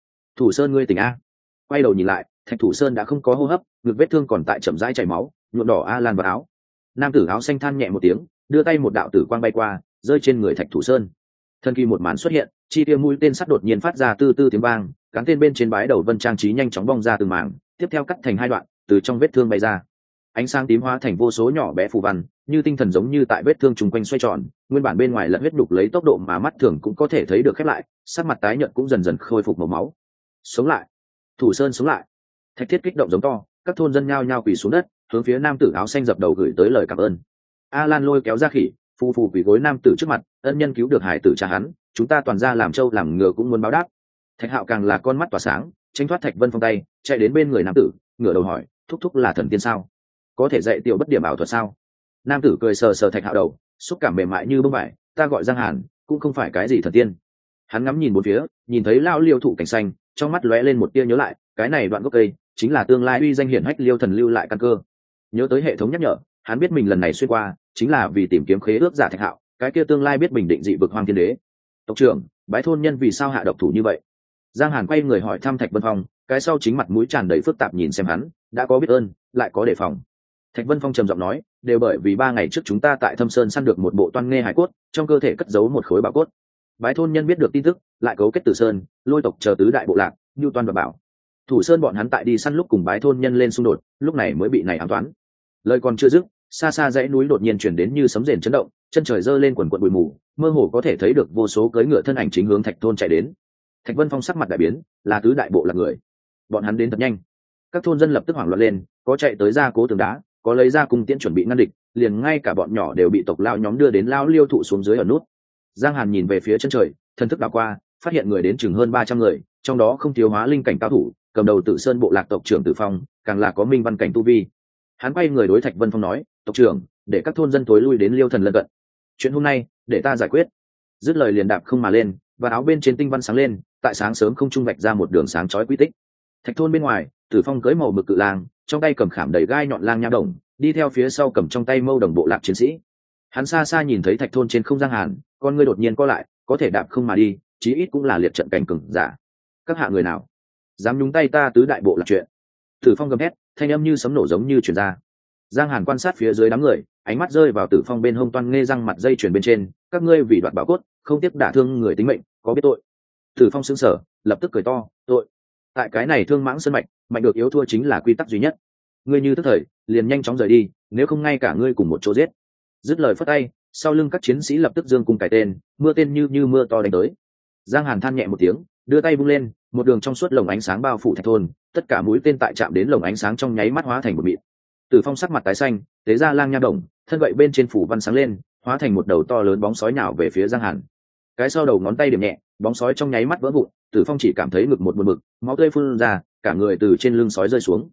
Sơn ngươi tỉnh a? Quay đầu nhìn lại, Thạch Thủ Sơn đã không có hô hấp, ngực vết thương còn tại chậm rãi chảy máu, nhuộm đỏ Á Lan vào áo. Nam tử áo xanh than nhẹ một tiếng, đưa tay một đạo tử quang bay qua, rơi trên người Thạch Thủ Sơn. Thân kỳ một màn xuất hiện, chi tiêu mũi tên sắt đột nhiên phát ra tư tư tiếng vang, cán tên bên trên bái đầu vân trang trí nhanh chóng bong ra từng mảng, tiếp theo cắt thành hai đoạn, từ trong vết thương bay ra. Ánh sáng tím hóa thành vô số nhỏ bé phù văn, như tinh thần giống như tại vết thương trùng quanh xoay tròn, nguyên bản bên ngoài lẫn huyết đục lấy tốc độ mà mắt thường cũng có thể thấy được khép lại, sắc mặt tái nhợt cũng dần dần khôi phục màu máu. Sống lại, Thủ Sơn sống lại. Thạch Thiết kích động giống to, các thôn dân nhao nhao quỳ xuống đất, hướng phía nam tử áo xanh dập đầu gửi tới lời cảm ơn. Alan lôi kéo Gia Khỉ, phù phù quỳ gối nam tử trước mặt, ân nhân cứu được hải tử cha hắn, chúng ta toàn ra làm trâu làm ngựa cũng muốn báo đáp. Thạch Hạo càng là con mắt tỏa sáng, tránh thoát Thạch Vân Phong tay, chạy đến bên người nam tử, ngửa đầu hỏi, thúc là thần tiên sao? Có thể dạy tiểu bất điểm ảo thuật sao? Nam tử cười sờ sờ Thạch Hạo đầu, xúc cảm mềm mại như bông vải, ta gọi Giang Hàn, cũng không phải cái gì thần tiên. Hắn ngắm nhìn bốn phía, nhìn thấy lao liêu thụ cảnh xanh, trong mắt lóe lên một tia nhớ lại, cái này đoạn gốc cây chính là tương lai uy danh hiển hách liêu thần lưu lại căn cơ. Nhớ tới hệ thống nhắc nhở, hắn biết mình lần này xuyên qua chính là vì tìm kiếm khế ước giả Thạch Hạo, cái kia tương lai biết bình định dị vực hoang thiên đế. Tộc trưởng, bái thôn nhân vì sao hạ độc thủ như vậy? Giang Hàn quay người hỏi thăm Thạch Vân Phong, cái sau chính mặt mũi tràn đầy phức tạp nhìn xem hắn, đã có biết ơn, lại có đề phòng. Thạch Vân Phong trầm giọng nói, đều bởi vì 3 ngày trước chúng ta tại Thâm Sơn săn được một bộ toan nghe hải cốt, trong cơ thể cất giấu một khối bảo cốt. Bái thôn nhân biết được tin tức, lại cấu kết Tử Sơn, Lôi tộc chờ tứ đại bộ lạc, Nưu Toan và Bảo. Thủ Sơn bọn hắn tại đi săn lúc cùng bái thôn nhân lên xung đột, lúc này mới bị này ám toán. Lời còn chưa dứt, xa xa dãy núi đột nhiên chuyển đến như sấm rền chấn động, chân trời giơ lên quần quần bụi mù, mơ hồ có thể thấy được vô số cưỡi ngựa thân ảnh chính hướng Thạch thôn chạy đến. Thạch Vân Phong sắc mặt đại biến, là tứ đại bộ lạc người. Bọn hắn đến thật nhanh. Các thôn dân lập tức hoảng loạn lên, có chạy tới gia cố tường đá, có lấy ra cung tiễn chuẩn bị ngăn địch, liền ngay cả bọn nhỏ đều bị tộc lao nhóm đưa đến lao liêu thụ xuống dưới ở nút. Giang Hàn nhìn về phía chân trời, thần thức đảo qua, phát hiện người đến chừng hơn 300 người, trong đó không thiếu hóa linh cảnh cao thủ, cầm đầu Tử Sơn bộ lạc tộc trưởng Tử Phong, càng là có minh văn cảnh tu vi. Hắn quay người đối Thạch Vân Phong nói, tộc trưởng, để các thôn dân tối lui đến liêu thần lân cận. Chuyện hôm nay, để ta giải quyết. Dứt lời liền đạp không mà lên, và áo bên trên tinh văn sáng lên, tại sáng sớm không trung vạch ra một đường sáng chói quy tích. Thạch thôn bên ngoài, Tử Phong cưỡi màu mực cự lang, trong tay cầm khảm đầy gai nhọn lang nha đồng, đi theo phía sau cầm trong tay mâu đồng bộ lạc chiến sĩ. Hắn xa xa nhìn thấy Thạch thôn trên không Giang Hàn, con ngươi đột nhiên co lại, có thể đạp không mà đi, chí ít cũng là liệt trận cảnh cường giả. Các hạ người nào dám nhúng tay ta tứ đại bộ lạc chuyện? Tử Phong gầm hét, thanh âm như sấm nổ giống như truyền ra. Giang Hàn quan sát phía dưới đám người, ánh mắt rơi vào Tử Phong bên hông toan nghe răng mặt dây chuyền bên trên, các ngươi vì đoạt bảo cốt, không tiếc đả thương người tính mệnh, có biết tội? Tử Phong sững sờ, lập tức cười to, tội. Tại cái này thương mãng sơn mạch, mạnh được yếu thua chính là quy tắc duy nhất. Ngươi như tức thời, liền nhanh chóng rời đi, nếu không ngay cả ngươi cùng một chỗ giết. Dứt lời phất tay, sau lưng các chiến sĩ lập tức giương cung cài tên, mưa tên như mưa to đánh tới. Giang Hàn than nhẹ một tiếng, đưa tay vung lên, một đường trong suốt lồng ánh sáng bao phủ Thạch thôn, tất cả mũi tên tại chạm đến lồng ánh sáng trong nháy mắt hóa thành một mịn. Tử Phong sắc mặt tái xanh, tế ra lang nha đồng, thân gậy bên trên phủ văn sáng lên, hóa thành một đầu to lớn bóng sói nhào về phía Giang Hàn. Cái sau đầu ngón tay điểm nhẹ, bóng sói trong nháy mắt vỡ vụn, Tử Phong chỉ cảm thấy ngực một buồn bực, máu tươi phun ra, cả người từ trên lưng sói rơi xuống.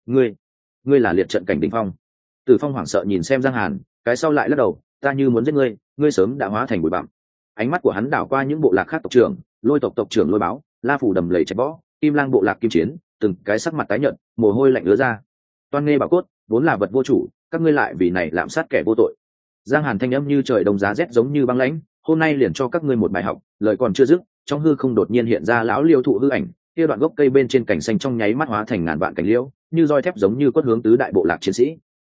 Ngươi là liệt trận cảnh đỉnh phong. Tử Phong hoảng sợ nhìn xem Giang Hàn, cái sau lại lắc đầu, ta như muốn giết ngươi, ngươi sớm đã hóa thành bụi bặm. Ánh mắt của hắn đảo qua những bộ lạc khác tộc trưởng, Lôi tộc tộc trưởng Lôi Báo, La phủ đầm lầy Trạch Võ, Kim Lang bộ lạc Kim Chiến, từng cái sắc mặt tái nhợt, mồ hôi lạnh ứa ra. Toan nghe bảo cốt, vốn là vật vô chủ, các ngươi lại vì này lạm sát kẻ vô tội. Giang Hàn thanh âm như trời đông giá rét giống như băng lãnh, hôm nay liền cho các ngươi một bài học. Lời còn chưa dứt, trong hư không đột nhiên hiện ra lão liêu thụ hư ảnh, kia đoạn gốc cây bên trên cảnh xanh trong nháy mắt hóa thành ngàn vạn cành liễu, như roi thép giống như quất hướng tứ đại bộ lạc chiến sĩ.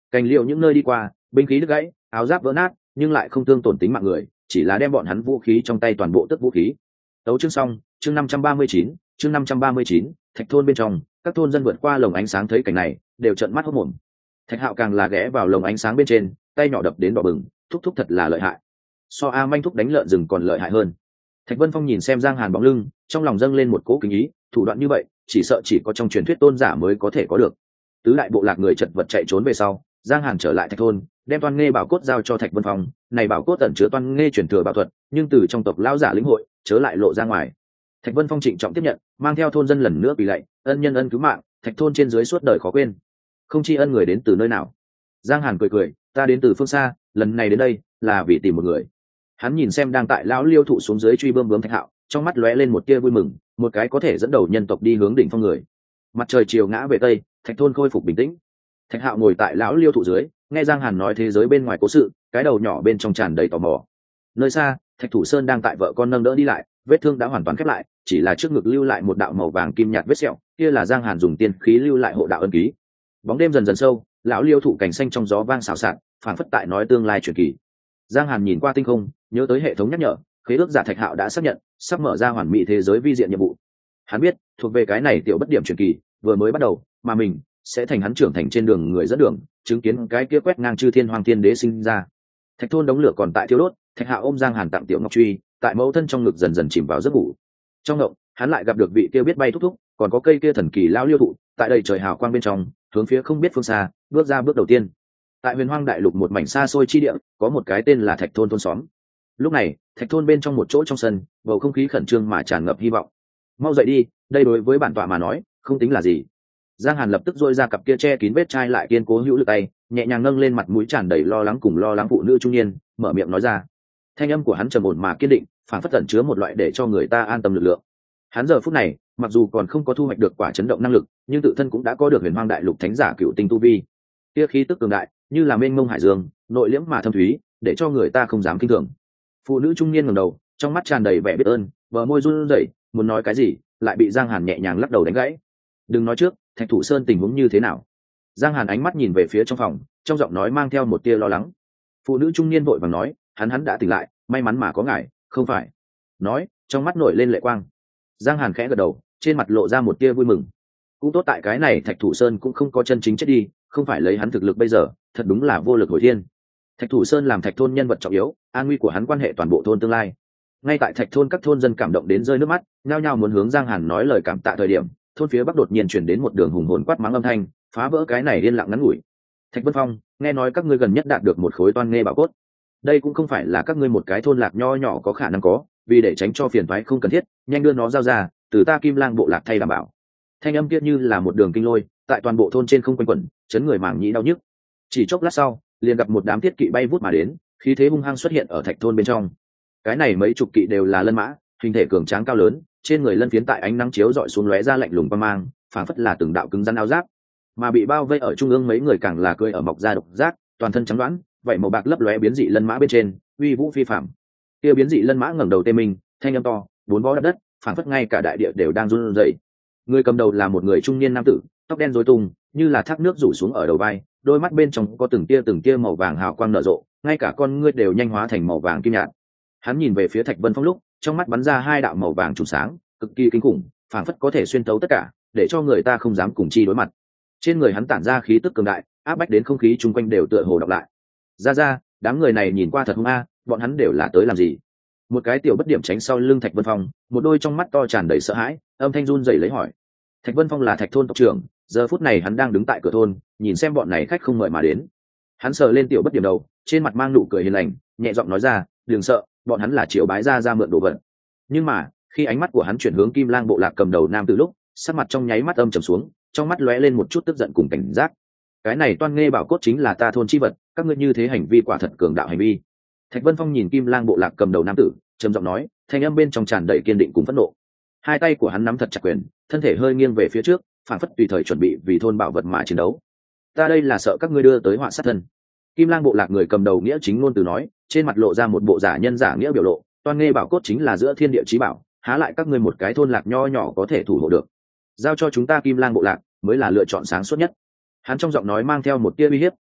Cành liễu những nơi đi qua, binh khí đứt gãy, áo giáp vỡ nát, nhưng lại không thương tổn tính mạng người, chỉ là đem bọn hắn vũ khí trong tay toàn bộ tước vũ khí. Tấu chương xong, chương 539, chương 539, Thạch thôn bên trong, các thôn dân vượt qua lồng ánh sáng thấy cảnh này, đều trợn mắt hốt mồm. Thạch Hạo càng là ghé vào lồng ánh sáng bên trên, tay nhỏ đập đến đỏ bừng, thúc thúc thật là lợi hại. So A Manh thúc đánh lợn rừng còn lợi hại hơn. Thạch Vân Phong nhìn xem Giang Hàn bóng lưng, trong lòng dâng lên một cỗ kính ý, thủ đoạn như vậy, chỉ sợ chỉ có trong truyền thuyết tôn giả mới có thể có được. Tứ đại bộ lạc người chật vật chạy trốn về sau, Giang Hàn trở lại Thạch thôn, đem Toan Nghê bảo cốt giao cho Thạch Vân Phong, này bảo cốt tẩn chứa Toan Nghê truyền thừa bảo thuật, nhưng từ trong tộc lão giả lĩnh hội, chớ lại lộ ra ngoài. Thạch Vân Phong trịnh trọng tiếp nhận, mang theo thôn dân lần nữa quỳ lạy, ân nhân ân cứu mạng, Thạch thôn trên dưới suốt đời khó quên. Không tri ân người đến từ nơi nào? Giang Hàn cười cười, ta đến từ phương xa, lần này đến đây là vì tìm một người. Hắn nhìn xem đang tại lão liêu thụ xuống dưới truy bơm bướm Thạch Hạo, trong mắt lóe lên một tia vui mừng, một cái có thể dẫn đầu nhân tộc đi hướng đỉnh phong người. Mặt trời chiều ngã về tây, Thạch thôn khôi phục bình tĩnh. Thạch Hạo ngồi tại lão liêu thụ dưới, nghe Giang Hàn nói thế giới bên ngoài cố sự, cái đầu nhỏ bên trong tràn đầy tò mò. Nơi xa, Thạch Thủ Sơn đang tại vợ con nâng đỡ đi lại, vết thương đã hoàn toàn khép lại, chỉ là trước ngực lưu lại một đạo màu vàng kim nhạt vết sẹo, kia là Giang Hàn dùng tiên khí lưu lại hộ đạo ân ký. Bóng đêm dần dần sâu, lão liêu thụ cảnh xanh trong gió vang xào xạc, phảng phất tại nói tương lai truyền kỳ. Giang Hàn nhìn qua tinh không, nhớ tới hệ thống nhắc nhở, khế ước giả Thạch Hạo đã xác nhận, sắp mở ra hoàn mỹ thế giới vi diện nhiệm vụ. Hắn biết, thuộc về cái này tiểu bất điểm truyền kỳ, vừa mới bắt đầu, mà mình sẽ thành hắn trưởng thành trên đường người dẫn đường, chứng kiến cái kia quét ngang chư thiên hoàng thiên đế sinh ra. Thạch thôn đống lửa còn tại thiêu đốt, Thạch Hạo ôm Giang Hàn tặng tiểu ngọc truy, tại mẫu thân trong ngực dần dần chìm vào giấc ngủ. Trong ngộng, hắn lại gặp được vị kia biết bay thúc thúc, còn có cây kia thần kỳ lao liêu thụ, tại đây trời hào quang bên trong, hướng phía không biết phương xa, bước ra bước đầu tiên. Tại Huyền Hoang đại lục một mảnh xa xôi chi địa, có một cái tên là Thạch thôn thôn xóm. Lúc này, Thạch thôn bên trong một chỗ trong sân, bầu không khí khẩn trương mà tràn ngập hy vọng. Mau dậy đi, đây đối với bản tọa mà nói, không tính là gì. Giang Hàn lập tức dôi ra cặp kia che kín vết chai lại kiên cố hữu lực tay, nhẹ nhàng nâng lên mặt mũi tràn đầy lo lắng cùng lo lắng phụ nữ trung niên, mở miệng nói ra. Thanh âm của hắn trầm ổn mà kiên định, phản phất tẩn chứa một loại để cho người ta an tâm lực lượng. Hắn giờ phút này, mặc dù còn không có thu hoạch được quả chấn động năng lực, nhưng tự thân cũng đã có được Huyền Hoang đại lục thánh giả cựu tinh tu vi. Kia khí tức cường đại, như là mênh mông hải dương, nội liễm mà thâm thúy, để cho người ta không dám kinh thường. Phụ nữ trung niên ngẩng đầu, trong mắt tràn đầy vẻ biết ơn, bờ môi run rẩy, muốn nói cái gì, lại bị Giang Hàn nhẹ nhàng lắc đầu đánh gãy. Đừng nói trước, Thạch Thủ Sơn tình huống như thế nào? Giang Hàn ánh mắt nhìn về phía trong phòng, trong giọng nói mang theo một tia lo lắng. Phụ nữ trung niên vội vàng nói, hắn đã tỉnh lại, may mắn mà có ngài, không phải? Nói, trong mắt nổi lên lệ quang. Giang Hàn khẽ gật đầu, trên mặt lộ ra một tia vui mừng. Cũng tốt tại cái này Thạch Thủ Sơn cũng không có chân chính chết đi, không phải lấy hắn thực lực bây giờ, thật đúng là vô lực hồi thiên. Thạch Thủ Sơn làm Thạch thôn nhân vật trọng yếu, an nguy của hắn quan hệ toàn bộ thôn tương lai. Ngay tại Thạch thôn các thôn dân cảm động đến rơi nước mắt, nhao nhao muốn hướng Giang Hàn nói lời cảm tạ thời điểm, thôn phía bắc đột nhiên chuyển đến một đường hùng hồn quát mắng âm thanh, phá vỡ cái này yên lặng ngắn ngủi. Thạch Vân Phong, nghe nói các ngươi gần nhất đạt được một khối Toan Nghê bảo cốt. Đây cũng không phải là các ngươi một cái thôn lạc nho nhỏ có khả năng có, vì để tránh cho phiền toái không cần thiết, nhanh đưa nó giao ra, từ ta Kim Lang bộ lạc thay đảm bảo. Thanh âm kia như là một đường kinh lôi, tại toàn bộ thôn trên không quanh quẩn, chấn người màng nhĩ đau nhức. Chỉ chốc lát sau, liền gặp một đám thiết kỵ bay vút mà đến, khí thế hung hăng xuất hiện ở Thạch thôn bên trong. Cái này mấy chục kỵ đều là lân mã, hình thể cường tráng cao lớn, trên người lân phiến tại ánh nắng chiếu rọi xuống lóe ra lạnh lùng quang mang, phảng phất là từng đạo cứng rắn áo giáp. Mà bị bao vây ở trung ương mấy người càng là cưỡi ở mọc da độc giác, toàn thân trắng đoán, vảy màu bạc lấp lóe biến dị lân mã bên trên, uy vũ phi phàm. Kia biến dị lân mã ngẩng đầu tê mình, thanh âm to, bốn vó đập đất, phảng phất ngay cả đại địa đều đang run rẩy. Người cầm đầu là một người trung niên nam tử, tóc đen rối tung, như là thác nước rủ xuống ở đầu vai, đôi mắt bên trong có từng tia màu vàng hào quang nở rộ, ngay cả con ngươi đều nhanh hóa thành màu vàng kim nhạt. Hắn nhìn về phía Thạch Vân Phong lúc, trong mắt bắn ra hai đạo màu vàng trùng sáng, cực kỳ kinh khủng, phảng phất có thể xuyên thấu tất cả, để cho người ta không dám cùng chi đối mặt. Trên người hắn tản ra khí tức cường đại, áp bách đến không khí chung quanh đều tựa hồ đọc lại. Ra, đám người này nhìn qua thật hung a, bọn hắn đều là tới làm gì? Một cái tiểu bất điểm tránh sau lưng Thạch Vân Phong, một đôi trong mắt to tràn đầy sợ hãi, âm thanh run rẩy lấy hỏi. Thạch Vân Phong là Thạch thôn tộc trưởng, giờ phút này hắn đang đứng tại cửa thôn, nhìn xem bọn này khách không mời mà đến. Hắn sờ lên tiểu bất điểm đầu, trên mặt mang nụ cười hiền lành, nhẹ giọng nói ra, đừng sợ, bọn hắn là triệu bái ra mượn đồ vật. Nhưng mà khi ánh mắt của hắn chuyển hướng Kim Lang bộ lạc cầm đầu nam từ lúc, sắc mặt trong nháy mắt âm trầm xuống, trong mắt lóe lên một chút tức giận cùng cảnh giác. Cái này Toan Nghê bảo cốt chính là ta thôn chi vật, các ngươi như thế hành vi quả thật cường đạo hành vi. Thạch Vân Phong nhìn Kim Lang bộ lạc cầm đầu nam tử, trầm giọng nói, thanh âm bên trong tràn đầy kiên định cùng phẫn nộ. Hai tay của hắn nắm thật chặt quyền, thân thể hơi nghiêng về phía trước, phản phất tùy thời chuẩn bị vì thôn bảo vật mà chiến đấu. Ta đây là sợ các ngươi đưa tới họa sát thân. Kim Lang bộ lạc người cầm đầu nghĩa chính ngôn từ nói, trên mặt lộ ra một bộ giả nhân giả nghĩa biểu lộ, Toan Nghê bảo cốt chính là giữa thiên địa chí bảo, há lại các ngươi một cái thôn lạc nho nhỏ có thể thủ hộ được. Giao cho chúng ta Kim Lang bộ lạc mới là lựa chọn sáng suốt nhất. Hắn trong giọng nói mang theo một tia uy hiếp,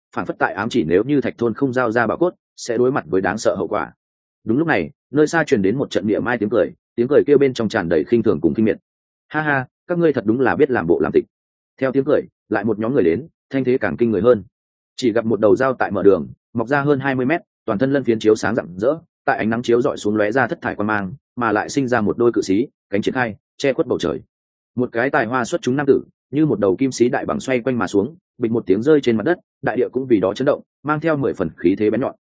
phản phất tại ám chỉ nếu như thạch thôn không giao ra bảo cốt sẽ đối mặt với đáng sợ hậu quả. Đúng lúc này nơi xa truyền đến một trận địa mai tiếng cười kêu bên trong tràn đầy khinh thường cùng kinh miệt. Ha ha, các ngươi thật đúng là biết làm bộ làm tịch. Theo tiếng cười lại một nhóm người đến, thanh thế càng kinh người hơn. Chỉ gặp một đầu dao tại mở đường mọc ra hơn 20 mét, toàn thân lân phiến chiếu sáng rạng rỡ, tại ánh nắng chiếu rọi xuống lóe ra thất thải quan mang, mà lại sinh ra một đôi cự xí cánh triển khai che khuất bầu trời. Một cái tài hoa xuất chúng nam tử như một đầu kim xí đại bằng xoay quanh mà xuống, bịch một tiếng rơi trên mặt đất, đại địa cũng vì đó chấn động, mang theo 10 phần khí thế bén nhọn.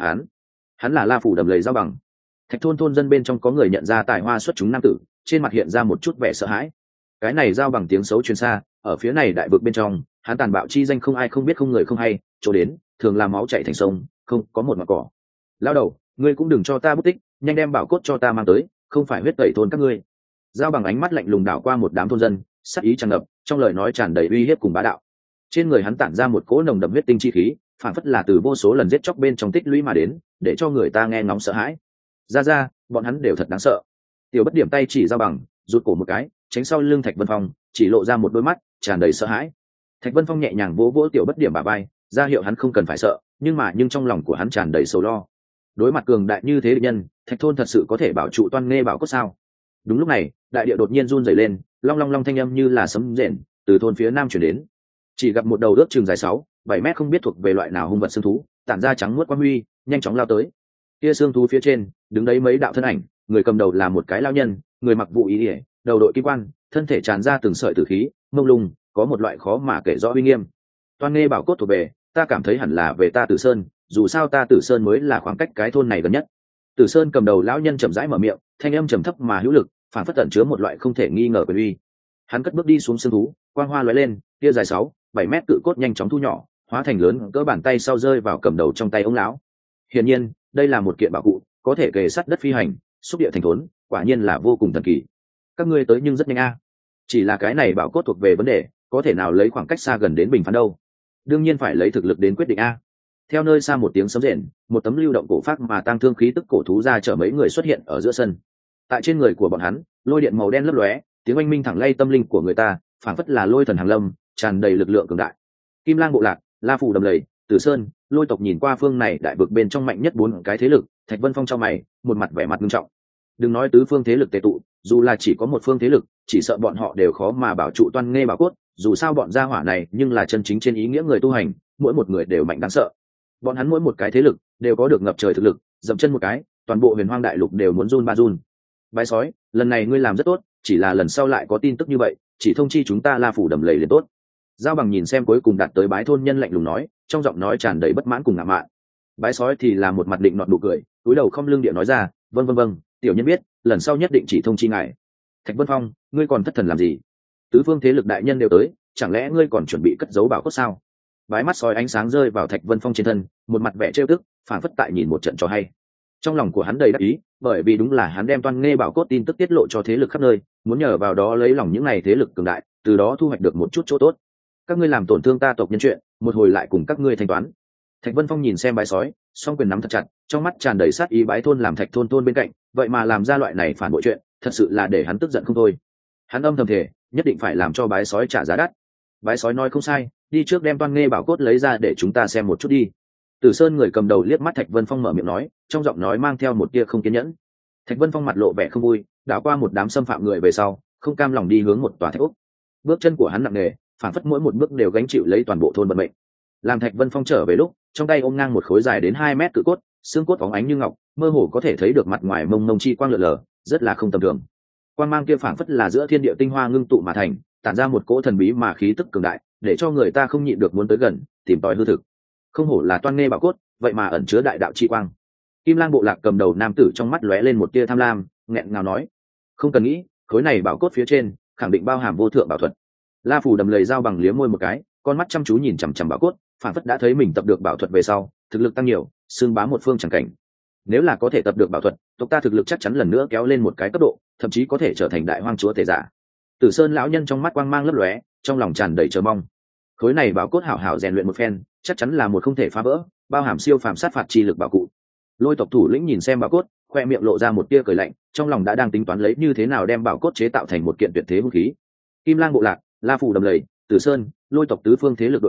Hắn là La Phủ Đầm Lầy Dao Bằng. Thạch thôn thôn dân bên trong có người nhận ra tài hoa xuất chúng nam tử, trên mặt hiện ra một chút vẻ sợ hãi. Cái này Dao Bằng tiếng xấu truyền xa, ở phía này đại vực bên trong, hắn tàn bạo chi danh không ai không biết không người không hay, chỗ đến thường làm máu chảy thành sông, không có một mảng cỏ. Lao đầu, ngươi cũng đừng cho ta bút tích, nhanh đem bảo cốt cho ta mang tới, không phải huyết tẩy thôn các ngươi. Dao Bằng ánh mắt lạnh lùng đảo qua một đám thôn dân, sắc ý tràn ngập, trong lời nói tràn đầy uy hiếp cùng bá đạo. Trên người hắn tản ra một cỗ nồng đậm huyết tinh chi khí, phản phất là từ vô số lần giết chóc bên trong tích lũy mà đến, để cho người ta nghe ngóng sợ hãi. Ra, bọn hắn đều thật đáng sợ. Tiểu Bất Điểm tay chỉ Dao Bằng, rụt cổ một cái, tránh sau lưng Thạch Vân Phong, chỉ lộ ra một đôi mắt tràn đầy sợ hãi. Thạch Vân Phong nhẹ nhàng vỗ vỗ Tiểu Bất Điểm bả vai, ra hiệu hắn không cần phải sợ, nhưng trong lòng của hắn tràn đầy sầu lo. Đối mặt cường đại như thế địch nhân, Thạch thôn thật sự có thể bảo trụ toan nghe bảo cốt sao? Đúng lúc này, đại địa đột nhiên run rẩy lên, long long long thanh âm như là sấm rền từ thôn phía nam truyền đến. Chỉ gặp một đầu ước chừng dài 6-7 mét không biết thuộc về loại nào hung vật xương thú, tản ra trắng muốt quang huy, nhanh chóng lao tới. Kia xương thú phía trên, đứng đấy mấy đạo thân ảnh, người cầm đầu là một cái lao nhân, người mặc vụ y, đầu đội kim quan, thân thể tràn ra từng sợi tử khí, mông lung, có một loại khó mà kể rõ uy nghiêm. Toan nghe bảo cốt thuộc về, ta cảm thấy hẳn là về ta Tử Sơn, dù sao ta Tử Sơn mới là khoảng cách cái thôn này gần nhất. Tử Sơn cầm đầu lão nhân chậm rãi mở miệng, thanh âm trầm thấp mà hữu lực, phản phất tẩn chứa một loại không thể nghi ngờ quyền uy. Hắn cất bước đi xuống xương thú, quang hoa lóe lên, kia dài 6-7 mét cự cốt nhanh chóng thu nhỏ, hóa thành lớn cỡ bàn tay sau rơi vào cầm đầu trong tay ông lão. Hiển nhiên, đây là một kiện bảo cụ, có thể kề sát đất phi hành, xúc địa thành thốn, quả nhiên là vô cùng thần kỳ. Các ngươi tới nhưng rất nhanh a. Chỉ là cái này bảo cốt thuộc về vấn đề, có thể nào lấy khoảng cách xa gần đến bình phán đâu? Đương nhiên phải lấy thực lực đến quyết định a. Theo nơi xa một tiếng sấm rền, một tấm lưu động cổ phát mà tang thương khí tức cổ thú ra chở mấy người xuất hiện ở giữa sân. Tại trên người của bọn hắn, lôi điện màu đen lấp lóe, tiếng oanh minh thẳng lay tâm linh của người ta, phảng phất là lôi thần hàng lâm, tràn đầy lực lượng cường đại. Kim Lang bộ lạc, La Phủ Đầm Lầy, Tử Sơn, Lôi tộc nhìn qua phương này đại vực bên trong mạnh nhất 4 cái thế lực, Thạch Vân Phong trong mày, một mặt vẻ mặt nghiêm trọng. Đừng nói tứ phương thế lực tề tụ, dù là chỉ có một phương thế lực, chỉ sợ bọn họ đều khó mà bảo trụ toan nghe bảo cốt, dù sao bọn gia hỏa này nhưng là chân chính trên ý nghĩa người tu hành, mỗi một người đều mạnh đáng sợ. Bọn hắn mỗi một cái thế lực đều có được ngập trời thực lực, dậm chân một cái, toàn bộ Huyền Hoang đại lục đều muốn run ba run. Bái sói, lần này ngươi làm rất tốt, chỉ là lần sau lại có tin tức như vậy, chỉ thông chi chúng ta La Phủ Đầm Lầy liền tốt. Giao Bằng nhìn xem cuối cùng đạt tới bái thôn nhân lạnh lùng nói, trong giọng nói tràn đầy bất mãn cùng ngạo mạn. Bái sói thì là một mặt định nọt nụ cười, cúi đầu không lưng địa nói ra, vâng, tiểu nhân biết, lần sau nhất định chỉ thông chi ngài. Thạch Vân Phong, ngươi còn thất thần làm gì? Tứ phương thế lực đại nhân đều tới, chẳng lẽ ngươi còn chuẩn bị cất giấu bảo cốt sao? Bái mắt sói ánh sáng rơi vào Thạch Vân Phong trên thân, một mặt vẻ trêu tức, phản phất tại nhìn một trận trò hay. Trong lòng của hắn đầy đắc ý, bởi vì đúng là hắn đem toan nghe bảo cốt tin tức tiết lộ cho thế lực khắp nơi, muốn nhờ vào đó lấy lòng những này thế lực cường đại, từ đó thu hoạch được một chút chỗ tốt. Các ngươi làm tổn thương ta tộc nhân chuyện, một hồi lại cùng các ngươi thanh toán. Thạch Vân Phong nhìn xem bái sói, song quyền nắm thật chặt, trong mắt tràn đầy sát ý. Bái thôn làm Thạch thôn bên cạnh, vậy mà làm ra loại này phản bội chuyện, thật sự là để hắn tức giận không thôi. Hắn âm thầm thề, nhất định phải làm cho bái sói trả giá đắt. Bái sói nói không sai, đi trước đem toan nghe bảo cốt lấy ra để chúng ta xem một chút đi. Tử Sơn người cầm đầu liếc mắt Thạch Vân Phong mở miệng nói, trong giọng nói mang theo một tia không kiên nhẫn. Thạch Vân Phong mặt lộ vẻ không vui, đảo qua một đám xâm phạm người về sau, không cam lòng đi hướng một tòa thạch ốc. Bước chân của hắn nặng nề, phản phất mỗi một bước đều gánh chịu lấy toàn bộ thôn vận mệnh. Làm Thạch Vân Phong trở về lúc, trong tay ôm ngang một khối dài đến 2 mét cự cốt, xương cốt phóng ánh như ngọc, mơ hồ có thể thấy được mặt ngoài mông mông chi quang lượn lờ, rất là không tầm thường. Quang mang kia phản phất là giữa thiên địa tinh hoa ngưng tụ mà thành, tản ra một cỗ thần bí mà khí tức cường đại, để cho người ta không nhịn được muốn tới gần, tìm tòi hư thực. Không hổ là toan nghe bảo cốt, vậy mà ẩn chứa đại đạo chi quang. Kim Lang bộ lạc cầm đầu nam tử trong mắt lóe lên một tia tham lam, nghẹn ngào nói: "Không cần nghĩ, khối này bảo cốt phía trên khẳng định bao hàm vô thượng bảo thuật." La Phủ Đầm Lầy Dao Bằng liếm môi một cái, con mắt chăm chú nhìn chằm chằm bảo cốt, phản phất đã thấy mình tập được bảo thuật về sau, thực lực tăng nhiều, xương bá một phương chẳng cảnh. Nếu là có thể tập được bảo thuật, tộc ta thực lực chắc chắn lần nữa kéo lên một cái cấp độ, thậm chí có thể trở thành đại hoang chúa thể giả. Tử Sơn lão nhân trong mắt quang mang lấp lóe, trong lòng tràn đầy chờ mong. Khối này bảo cốt hảo hảo rèn luyện một phen, chắc chắn là một không thể phá vỡ, bao hàm siêu phàm sát phạt chi lực bảo cụ. Lôi tộc thủ lĩnh nhìn xem bảo cốt, khoe miệng lộ ra một tia cười lạnh, trong lòng đã đang tính toán lấy như thế nào đem bảo cốt chế tạo thành một kiện tuyệt thế vũ khí. Kim Lang bộ lạc, La Phủ Đầm Lầy, Tử Sơn, Lôi tộc tứ phương thế lực đội ngũ,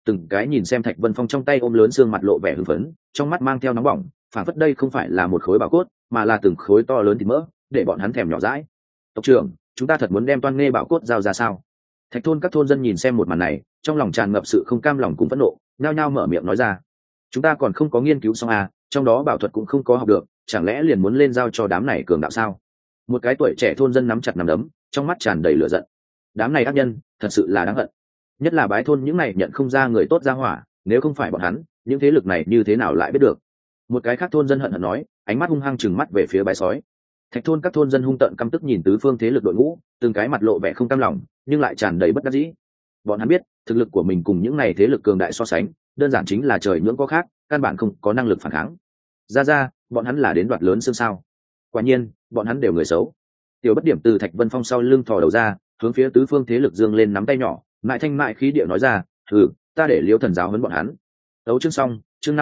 từng cái nhìn xem Thạch Vân Phong trong tay ôm lớn xương, mặt lộ vẻ hưng phấn, trong mắt mang theo nóng bỏng, phản phất đây không phải là một khối bảo cốt mà là từng khối to lớn thịt mỡ, để bọn hắn thèm nhỏ dãi. Tộc trưởng, chúng ta thật muốn đem Toan Nghê bảo cốt giao ra sao? Thạch thôn các thôn dân nhìn xem một màn này, trong lòng tràn ngập sự không cam lòng cùng phẫn nộ, nhao nhao mở miệng nói ra. Chúng ta còn không có nghiên cứu xong à, trong đó bảo thuật cũng không có học được, chẳng lẽ liền muốn lên giao cho đám này cường đạo sao? Một cái tuổi trẻ thôn dân nắm chặt nắm đấm, trong mắt tràn đầy lửa giận. Đám này ác nhân thật sự là đáng hận, nhất là bái thôn những này nhận không ra người tốt ra hỏa, nếu không phải bọn hắn, những thế lực này như thế nào lại biết được? Một cái khác thôn dân hận hận nói, ánh mắt hung hăng chừng mắt về phía bái sói. Thạch thôn các thôn dân hung tợn căm tức nhìn tứ phương thế lực đội ngũ, từng cái mặt lộ vẻ không cam lòng, nhưng lại tràn đầy bất đắc dĩ. Bọn hắn biết thực lực của mình cùng những này thế lực cường đại so sánh, đơn giản chính là trời nhưỡng có khác, căn bản không có năng lực phản kháng. Ra bọn hắn là đến đoạt lớn xương sao? Quả nhiên bọn hắn đều người xấu. Tiểu Bất Điểm từ Thạch Vân Phong sau lưng thò đầu ra, hướng phía tứ phương thế lực dương lên nắm tay nhỏ, mại thanh mại khí điệu nói ra, ta để Liêu Thần giáo huấn bọn hắn. Đấu chương xong, chương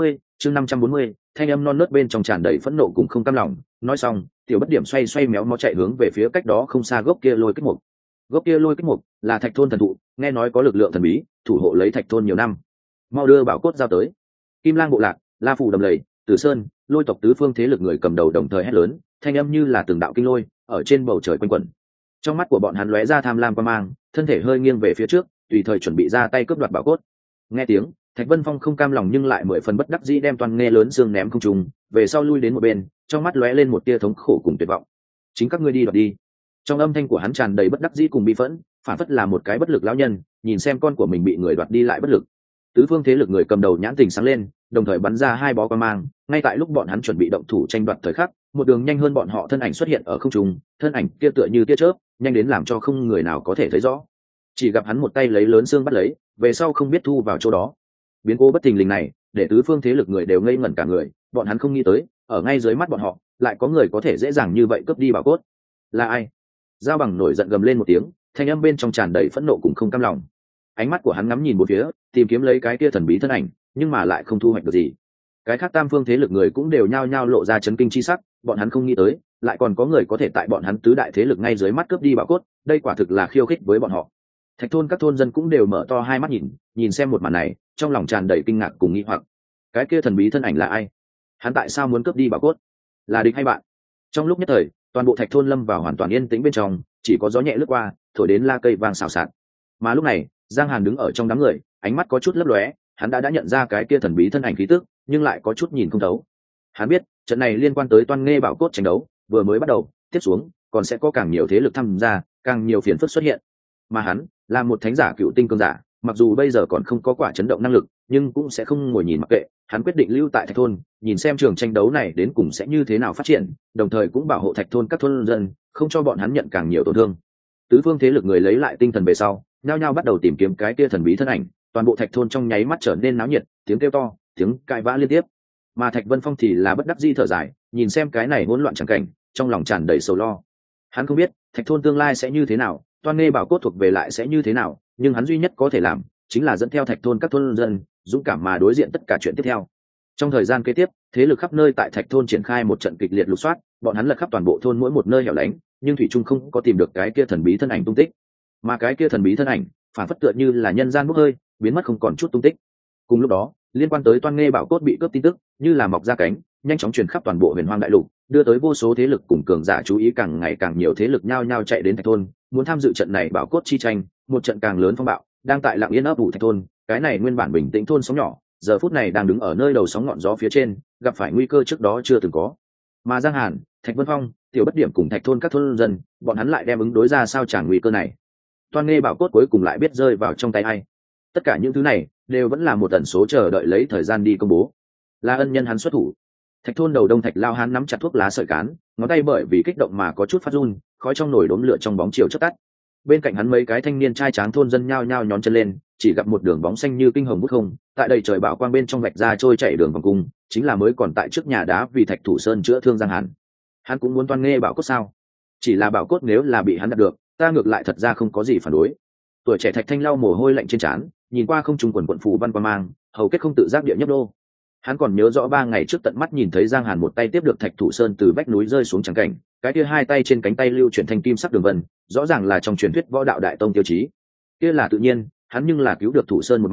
540, thanh âm non nớt bên trong tràn đầy phẫn nộ cũng không cam lòng. Nói xong, Tiểu Bất Điểm xoay méo mó chạy hướng về phía cách đó không xa gốc kia lôi kích mục. Gốc kia lôi kích mục là Thạch thôn thần thụ, nghe nói có lực lượng thần bí, thủ hộ lấy Thạch thôn nhiều năm. Mau đưa bảo cốt giao tới. Kim Lang bộ lạc, La Phủ đầm lầy, Tử Sơn, lôi tộc tứ phương thế lực người cầm đầu đồng thời hét lớn, thanh âm như là từng đạo kinh lôi ở trên bầu trời quanh quẩn. Trong mắt của bọn hắn lóe ra tham lam quan mang, thân thể hơi nghiêng về phía trước, tùy thời chuẩn bị ra tay cướp đoạt bảo cốt. Nghe tiếng, Thạch Vân Phong không cam lòng nhưng lại mười phần bất đắc dĩ đem Toan Nghê lớn xương ném không trung, về sau lui đến một bên, trong mắt lóe lên một tia thống khổ cùng tuyệt vọng. Chính các ngươi đi đoạt đi. Trong âm thanh của hắn tràn đầy bất đắc dĩ cùng bi phẫn, phản phất là một cái bất lực lão nhân, nhìn xem con của mình bị người đoạt đi lại bất lực. Tứ phương thế lực người cầm đầu nhãn tình sáng lên, đồng thời bắn ra hai bó quang mang. Ngay tại lúc bọn hắn chuẩn bị động thủ tranh đoạt thời khắc, một đường nhanh hơn bọn họ thân ảnh xuất hiện ở không trung, thân ảnh kia tựa như tia chớp, nhanh đến làm cho không người nào có thể thấy rõ. Chỉ gặp hắn một tay lấy lớn xương bắt lấy, về sau không biết thu vào chỗ đó. Biến cố bất thình lình này, để tứ phương thế lực người đều ngây ngẩn cả người, bọn hắn không nghĩ tới, ở ngay dưới mắt bọn họ, lại có người có thể dễ dàng như vậy cướp đi bảo cốt. Là ai? Giao Bằng nổi giận gầm lên một tiếng, thanh âm bên trong tràn đầy phẫn nộ cùng không cam lòng. Ánh mắt của hắn ngắm nhìn một phía, tìm kiếm lấy cái kia thần bí thân ảnh, nhưng mà lại không thu hoạch được gì. Cái khác tam phương thế lực người cũng đều nhao nhao lộ ra chấn kinh chi sắc, bọn hắn không nghĩ tới, lại còn có người có thể tại bọn hắn tứ đại thế lực ngay dưới mắt cướp đi bảo cốt, đây quả thực là khiêu khích với bọn họ. Thạch thôn các thôn dân cũng đều mở to hai mắt nhìn xem một màn này, trong lòng tràn đầy kinh ngạc cùng nghi hoặc. Cái kia thần bí thân ảnh là ai? Hắn tại sao muốn cướp đi bảo cốt? Là địch hay bạn? Trong lúc nhất thời, toàn bộ Thạch thôn lâm vào hoàn toàn yên tĩnh bên trong, chỉ có gió nhẹ lướt qua, thổi đến la cây vang xào xạc. Mà lúc này, Giang Hàn đứng ở trong đám người, ánh mắt có chút lấp lóe, hắn đã nhận ra cái kia thần bí thân ảnh khí tức, nhưng lại có chút nhìn không thấu. Hắn biết, trận này liên quan tới Toan Nghê bảo cốt tranh đấu, vừa mới bắt đầu, tiếp xuống, còn sẽ có càng nhiều thế lực tham gia, càng nhiều phiền phức xuất hiện. Mà hắn, là một thánh giả cựu tinh cường giả, mặc dù bây giờ còn không có quả chấn động năng lực, nhưng cũng sẽ không ngồi nhìn mặc kệ, hắn quyết định lưu tại Thạch thôn, nhìn xem trường tranh đấu này đến cùng sẽ như thế nào phát triển, đồng thời cũng bảo hộ Thạch thôn các thôn dân, không cho bọn hắn nhận càng nhiều tổn thương. Tứ phương thế lực người lấy lại tinh thần về sau, nhao nhao bắt đầu tìm kiếm cái kia thần bí thân ảnh, toàn bộ Thạch thôn trong nháy mắt trở nên náo nhiệt, tiếng kêu to, tiếng cãi vã liên tiếp. Mà Thạch Vân Phong thì là bất đắc dĩ thở dài, nhìn xem cái này hỗn loạn chẳng cảnh, trong lòng tràn đầy sầu lo. Hắn không biết Thạch thôn tương lai sẽ như thế nào, Toan Nghê bảo cốt thuộc về lại sẽ như thế nào, nhưng hắn duy nhất có thể làm chính là dẫn theo Thạch thôn các thôn dân dũng cảm mà đối diện tất cả chuyện tiếp theo. Trong thời gian kế tiếp, thế lực khắp nơi tại Thạch thôn triển khai một trận kịch liệt lục soát, bọn hắn lật khắp toàn bộ thôn mỗi một nơi hẻo lánh, nhưng thủy trung không có tìm được cái kia thần bí thân ảnh tung tích. Mà cái kia thần bí thân ảnh, phản phất tựa như là nhân gian bốc hơi, biến mất không còn chút tung tích. Cùng lúc đó, liên quan tới Toan Nghê bảo cốt bị cướp tin tức, như là mọc ra cánh, nhanh chóng truyền khắp toàn bộ Huyền Hoang đại lục, đưa tới vô số thế lực cùng cường giả chú ý, càng ngày càng nhiều thế lực nhao nhao chạy đến Thạch thôn, muốn tham dự trận này bảo cốt chi tranh, một trận càng lớn phong bạo đang tại lặng yên ấp ủ Thạch thôn. Cái này nguyên bản bình tĩnh thôn sóng nhỏ, giờ phút này đang đứng ở nơi đầu sóng ngọn gió phía trên, gặp phải nguy cơ trước đó chưa từng có. Mà Giang Hàn, Thạch Vân Phong, Tiểu Bất Điểm cùng Thạch thôn các thôn dân, bọn hắn lại đem ứng đối ra sao tràn nguy cơ này. Toan Nghê bảo cốt cuối cùng lại biết rơi vào trong tay ai? Tất cả những thứ này đều vẫn là một tần số chờ đợi lấy thời gian đi công bố. Là ân nhân hắn xuất thủ. Thạch thôn đầu đông Thạch lao hắn nắm chặt thuốc lá sợi cán, ngón tay bởi vì kích động mà có chút phát run, khói trong nồi đốm lửa trong bóng chiều chớp tắt. Bên cạnh hắn mấy cái thanh niên trai tráng thôn dân nhao nhao nhón chân lên, chỉ gặp một đường bóng xanh như kinh hồng bút không, tại đầy trời bảo quang bên trong vạch ra trôi chảy đường vòng cung, chính là mới còn tại trước nhà đá vì Thạch Thủ Sơn chữa thương Giang Hàn. Hắn cũng muốn Toan Nghê bảo cốt sao? Chỉ là bảo cốt nếu là bị hắn đạt được, ta ngược lại thật ra không có gì phản đối. Tuổi trẻ Thạch Thanh lau mồ hôi lạnh trên trán, nhìn qua không trung quần quận phù văn qua mang, hầu kết không tự giác địa nhấp đô. Hắn còn nhớ rõ 3 ngày trước tận mắt nhìn thấy Giang Hàn một tay tiếp được Thạch Thủ Sơn từ vách núi rơi xuống trắng cảnh, cái kia hai tay trên cánh tay lưu chuyển thành kim sắc đường vân, rõ ràng là trong truyền thuyết võ đạo đại tông tiêu chí. Kia là tự nhiên, hắn nhưng là cứu được Thủ Sơn một mạng,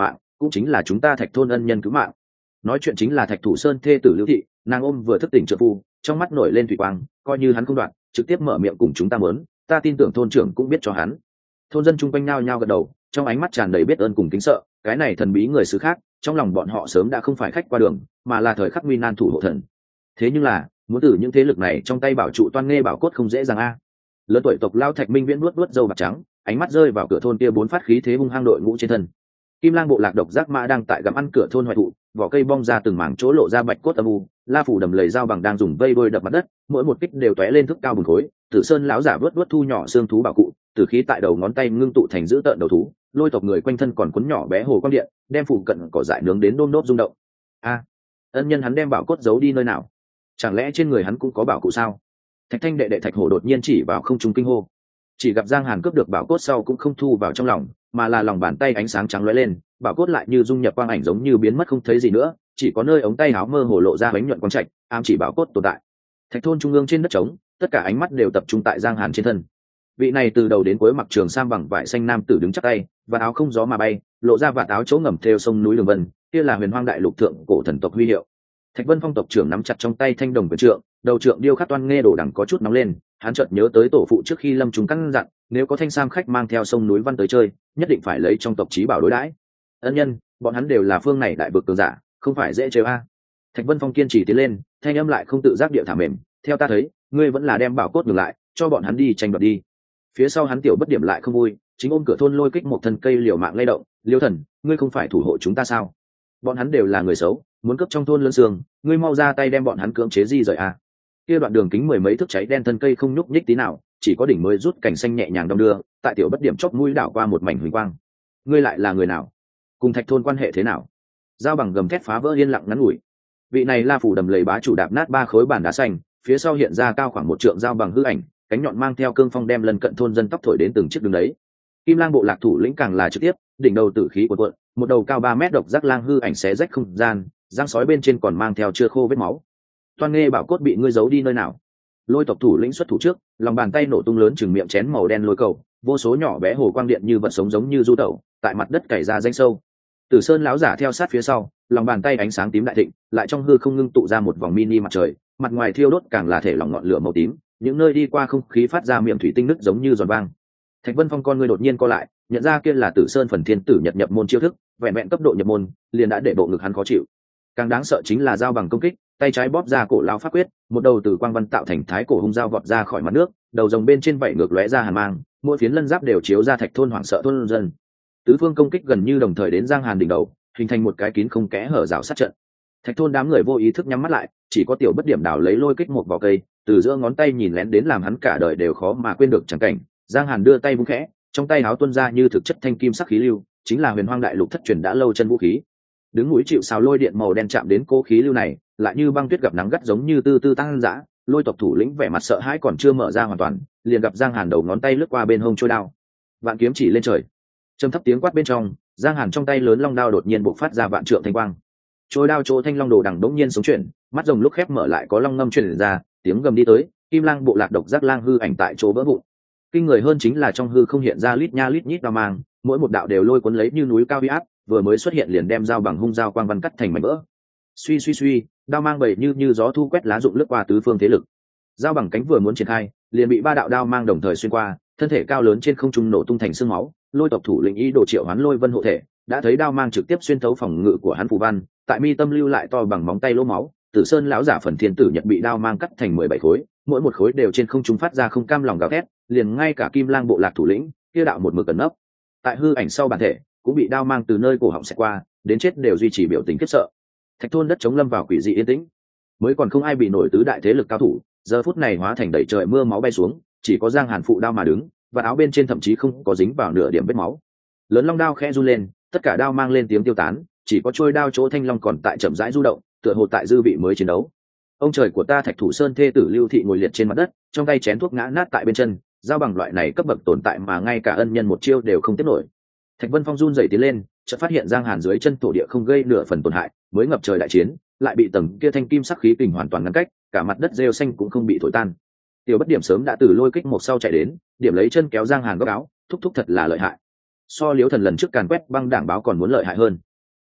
cũng chính là chúng ta Thạch thôn ân nhân cứu mạng. Nói chuyện chính là Thạch Thủ Sơn thê tử Lưu Thị, nàng ôm vừa thức tỉnh trợ phu, trong mắt nổi lên thủy quang, coi như hắn không đoạn, trực tiếp mở miệng cùng chúng ta muốn, ta tin tưởng thôn trưởng cũng biết cho hắn. Thôn dân chung quanh nao nhao gật đầu, trong ánh mắt tràn đầy biết ơn cùng kính sợ, cái này thần bí người xứ khác, trong lòng bọn họ sớm đã không phải khách qua đường, mà là thời khắc nguy nan thủ hộ thần. Thế nhưng là, muốn từ những thế lực này trong tay bảo trụ Toan Nghê bảo cốt không dễ dàng a. Lớn tuổi tộc lao Thạch Minh Viễn nuốt râu bạc trắng, ánh mắt rơi vào cửa thôn kia bốn phát khí thế hung hăng đội ngũ trên thân. Kim Lang bộ lạc độc giác mã đang tại gặm ăn cửa thôn hoại thụ, vỏ cây bong ra từng mảng chỗ lộ ra bạch cốt âm u, La phủ đầm lầy dao bằng đang dùng vây đôi đập mặt đất, mỗi một kích đều tóe lên thước cao bùn khối. Tử Sơn lão giả vớt thu nhỏ xương thú bảo cụ, tử khí tại đầu ngón tay ngưng tụ thành giữ tợn đầu thú, lôi tộc người quanh thân còn cuốn nhỏ bé hồ quang điện, đem phủ cận cỏ dại nướng đến đôm đốp rung động. A, ân nhân hắn đem bảo cốt giấu đi nơi nào? Chẳng lẽ trên người hắn cũng có bảo cụ sao? Thạch Thanh đệ đệ Thạch Hổ đột nhiên chỉ vào không trung kinh hô. Chỉ gặp Giang Hàn cướp được bảo cốt sau cũng không thu vào trong lòng, mà là lòng bàn tay ánh sáng trắng lóe lên, bảo cốt lại như dung nhập quang ảnh giống như biến mất không thấy gì nữa, chỉ có nơi ống tay áo mơ hồ lộ ra bánh nhuận quang trạch, ám chỉ bảo cốt tồn tại. Thạch thôn trung ương trên đất trống, tất cả ánh mắt đều tập trung tại Giang Hàn trên thân. Vị này từ đầu đến cuối mặc trường sam bằng vải xanh nam tử đứng chắc tay, và áo không gió mà bay, lộ ra vạt áo chỗ ngầm theo sông núi đường vân, kia là Huyền Hoang đại lục thượng cổ thần tộc huy hiệu. Thạch Vân Phong tộc trưởng nắm chặt trong tay thanh đồng quyền trượng, đầu trượng điêu khắc Toan Nghê đồ đằng có chút nóng lên, hắn chợt nhớ tới tổ phụ trước khi lâm trùng căn dặn, nếu có thanh sam khách mang theo sông núi văn tới chơi, nhất định phải lấy trong tộc chí bảo đối đãi. Ân nhân, bọn hắn đều là phương này đại vực cường giả, không phải dễ chơi a. Thạch Vân Phong kiên trì tiến lên, thanh âm lại không tự giác địa thả mềm, theo ta thấy, ngươi vẫn là đem bảo cốt ngừng lại, cho bọn hắn đi tranh đoạt đi. Phía sau hắn tiểu bất điểm lại không vui, chính ôm cửa thôn lôi kích một thân cây liều mạng lay động, Liêu thần, ngươi không phải thủ hộ chúng ta sao? Bọn hắn đều là người xấu, muốn cướp trong thôn lân sương, ngươi mau ra tay đem bọn hắn cưỡng chế di rời a. Kia đoạn đường kính mười mấy thước cháy đen thân cây không nhúc nhích tí nào, chỉ có đỉnh mới rút cành xanh nhẹ nhàng đong đưa, tại tiểu bất điểm chóp mũi đảo qua một mảnh huỳnh quang. Ngươi lại là người nào? Cùng Thạch thôn quan hệ thế nào? Dao bằng gầm thét phá vỡ yên lặng ngắn ngủi. Vị này La phủ đầm lầy bá chủ đạp nát ba khối bàn đá xanh, phía sau hiện ra cao khoảng một trượng dao bằng hư ảnh, cánh nhọn mang theo cương phong đem lần cận thôn dân tóc thổi đến từng chiếc đường đấy. Kim Lang bộ lạc thủ lĩnh càng là trực tiếp, đỉnh đầu tử khí cuộn cuộn, một đầu cao 3 mét độc giác lang hư ảnh xé rách không gian, răng sói bên trên còn mang theo chưa khô vết máu. Toan Nghê bảo cốt bị ngươi giấu đi nơi nào? Lôi tộc thủ lĩnh xuất thủ trước, lòng bàn tay nổ tung lớn chừng miệng chén màu đen lôi cầu, vô số nhỏ bé hồ quang điện như vật sống giống như du tẩu, tại mặt đất cày ra danh sâu. Tử Sơn lão giả theo sát phía sau, lòng bàn tay ánh sáng tím đại thịnh, lại trong hư không ngưng tụ ra một vòng mini mặt trời, mặt ngoài thiêu đốt càng là thể lỏng ngọn lửa màu tím, những nơi đi qua không khí phát ra miệng thủy tinh nứt giống như giòn vang. Thạch Vân Phong con người đột nhiên co lại, nhận ra kia là Tử Sơn phần thiên tử nhập môn chiêu thức, vẹn vẹn cấp độ nhập môn, liền đã để bộ ngực hắn khó chịu. Càng đáng sợ chính là dao bằng công kích, tay trái bóp ra cổ lao pháp quyết, một đầu từ quang văn tạo thành thái cổ hung dao vọt ra khỏi mặt nước, đầu rồng bên trên vảy ngược lóe ra hàn mang, mỗi phiến lân giáp đều chiếu ra Thạch thôn hoảng sợ thôn dân. Tứ phương công kích gần như đồng thời đến Giang Hàn đỉnh đầu, hình thành một cái kín không kẽ hở rào sát trận. Thạch thôn đám người vô ý thức nhắm mắt lại, chỉ có tiểu bất điểm đảo lấy lôi kích một vỏ cây, từ giữa ngón tay nhìn lén đến làm hắn cả đời đều khó mà quên được chẳng cảnh. Giang Hàn đưa tay vung khẽ, trong tay áo tuôn ra như thực chất thanh kim sắc khí lưu, chính là Huyền Hoang đại lục thất truyền đã lâu chân vũ khí. Đứng núi chịu sào lôi điện màu đen chạm đến cố khí lưu này, lại như băng tuyết gặp nắng gắt giống như tư tư tăng dã. Lôi tộc thủ lĩnh vẻ mặt sợ hãi còn chưa mở ra hoàn toàn, liền gặp Giang Hàn đầu ngón tay lướt qua bên hông trôi đao, vạn kiếm chỉ lên trời. Trầm thấp tiếng quát bên trong, Giang Hàn trong tay lớn long đao đột nhiên bộc phát ra vạn trượng thanh quang. Trôi đao chỗ thanh long đồ đằng đống nhiên sống chuyển, mắt rồng lúc khép mở lại có long ngâm truyền ra, tiếng gầm đi tới, Kim Lang bộ lạc độc giác lang hư ảnh tại chỗ vỡ vụn. Kinh người hơn chính là trong hư không hiện ra lít nha lít nhít đao mang, mỗi một đạo đều lôi cuốn lấy như núi cao uy áp, vừa mới xuất hiện liền đem dao bằng hung dao quang văn cắt thành mảnh vỡ. Suy suy suy, đao mang bầy như gió thu quét lá rụng lướt qua tứ phương thế lực. Dao bằng cánh vừa muốn triển khai, liền bị ba đạo đao mang đồng thời xuyên qua, thân thể cao lớn trên không trung nổ tung thành xương máu. Lôi tộc thủ lĩnh ý đồ triệu hoán Lôi Vân hộ thể, đã thấy đao mang trực tiếp xuyên thấu phòng ngự của hắn phù văn, tại mi tâm lưu lại to bằng móng tay lỗ máu. Tử Sơn lão giả phần thiên tử nhật bị đao mang cắt thành 17 khối, mỗi một khối đều trên không trung phát ra không cam lòng gào thét, liền ngay cả Kim Lang bộ lạc thủ lĩnh, kia đạo một mực ẩn nấp tại hư ảnh sau bản thể, cũng bị đao mang từ nơi cổ họng xẹt qua, đến chết đều duy trì biểu tình khiếp sợ. Thạch thôn đất chống lâm vào quỷ dị yên tĩnh, mới còn không ai bị nổi tứ đại thế lực cao thủ, giờ phút này hóa thành đầy trời mưa máu bay xuống, chỉ có Giang Hàn phụ đao mà đứng, và áo bên trên thậm chí không có dính vào nửa điểm vết máu. Lớn long đao khẽ run lên, tất cả đao mang lên tiếng tiêu tán, chỉ có trôi đao chỗ thanh long còn tại chậm rãi du động, tựa hồ tại dư vị mới chiến đấu. Ông trời của ta Thạch Thủ Sơn thê tử Lưu Thị ngồi liệt trên mặt đất, trong tay chén thuốc ngã nát tại bên chân, dao bằng loại này cấp bậc tồn tại mà ngay cả ân nhân một chiêu đều không tiếp nổi. Thạch Vân Phong run rẩy tiến lên, chợt phát hiện Giang Hàn dưới chân thổ địa không gây nửa phần tổn hại, mới ngập trời đại chiến, lại bị tầng kia thanh kim sắc khí kình hoàn toàn ngăn cách, cả mặt đất rêu xanh cũng không bị thổi tan. Tiểu bất điểm sớm đã từ lôi kích một sau chạy đến, điểm lấy chân kéo Giang Hàn góc áo, thúc thúc thật là lợi hại. So Liễu Thần lần trước càn quét băng đảng báo còn muốn lợi hại hơn.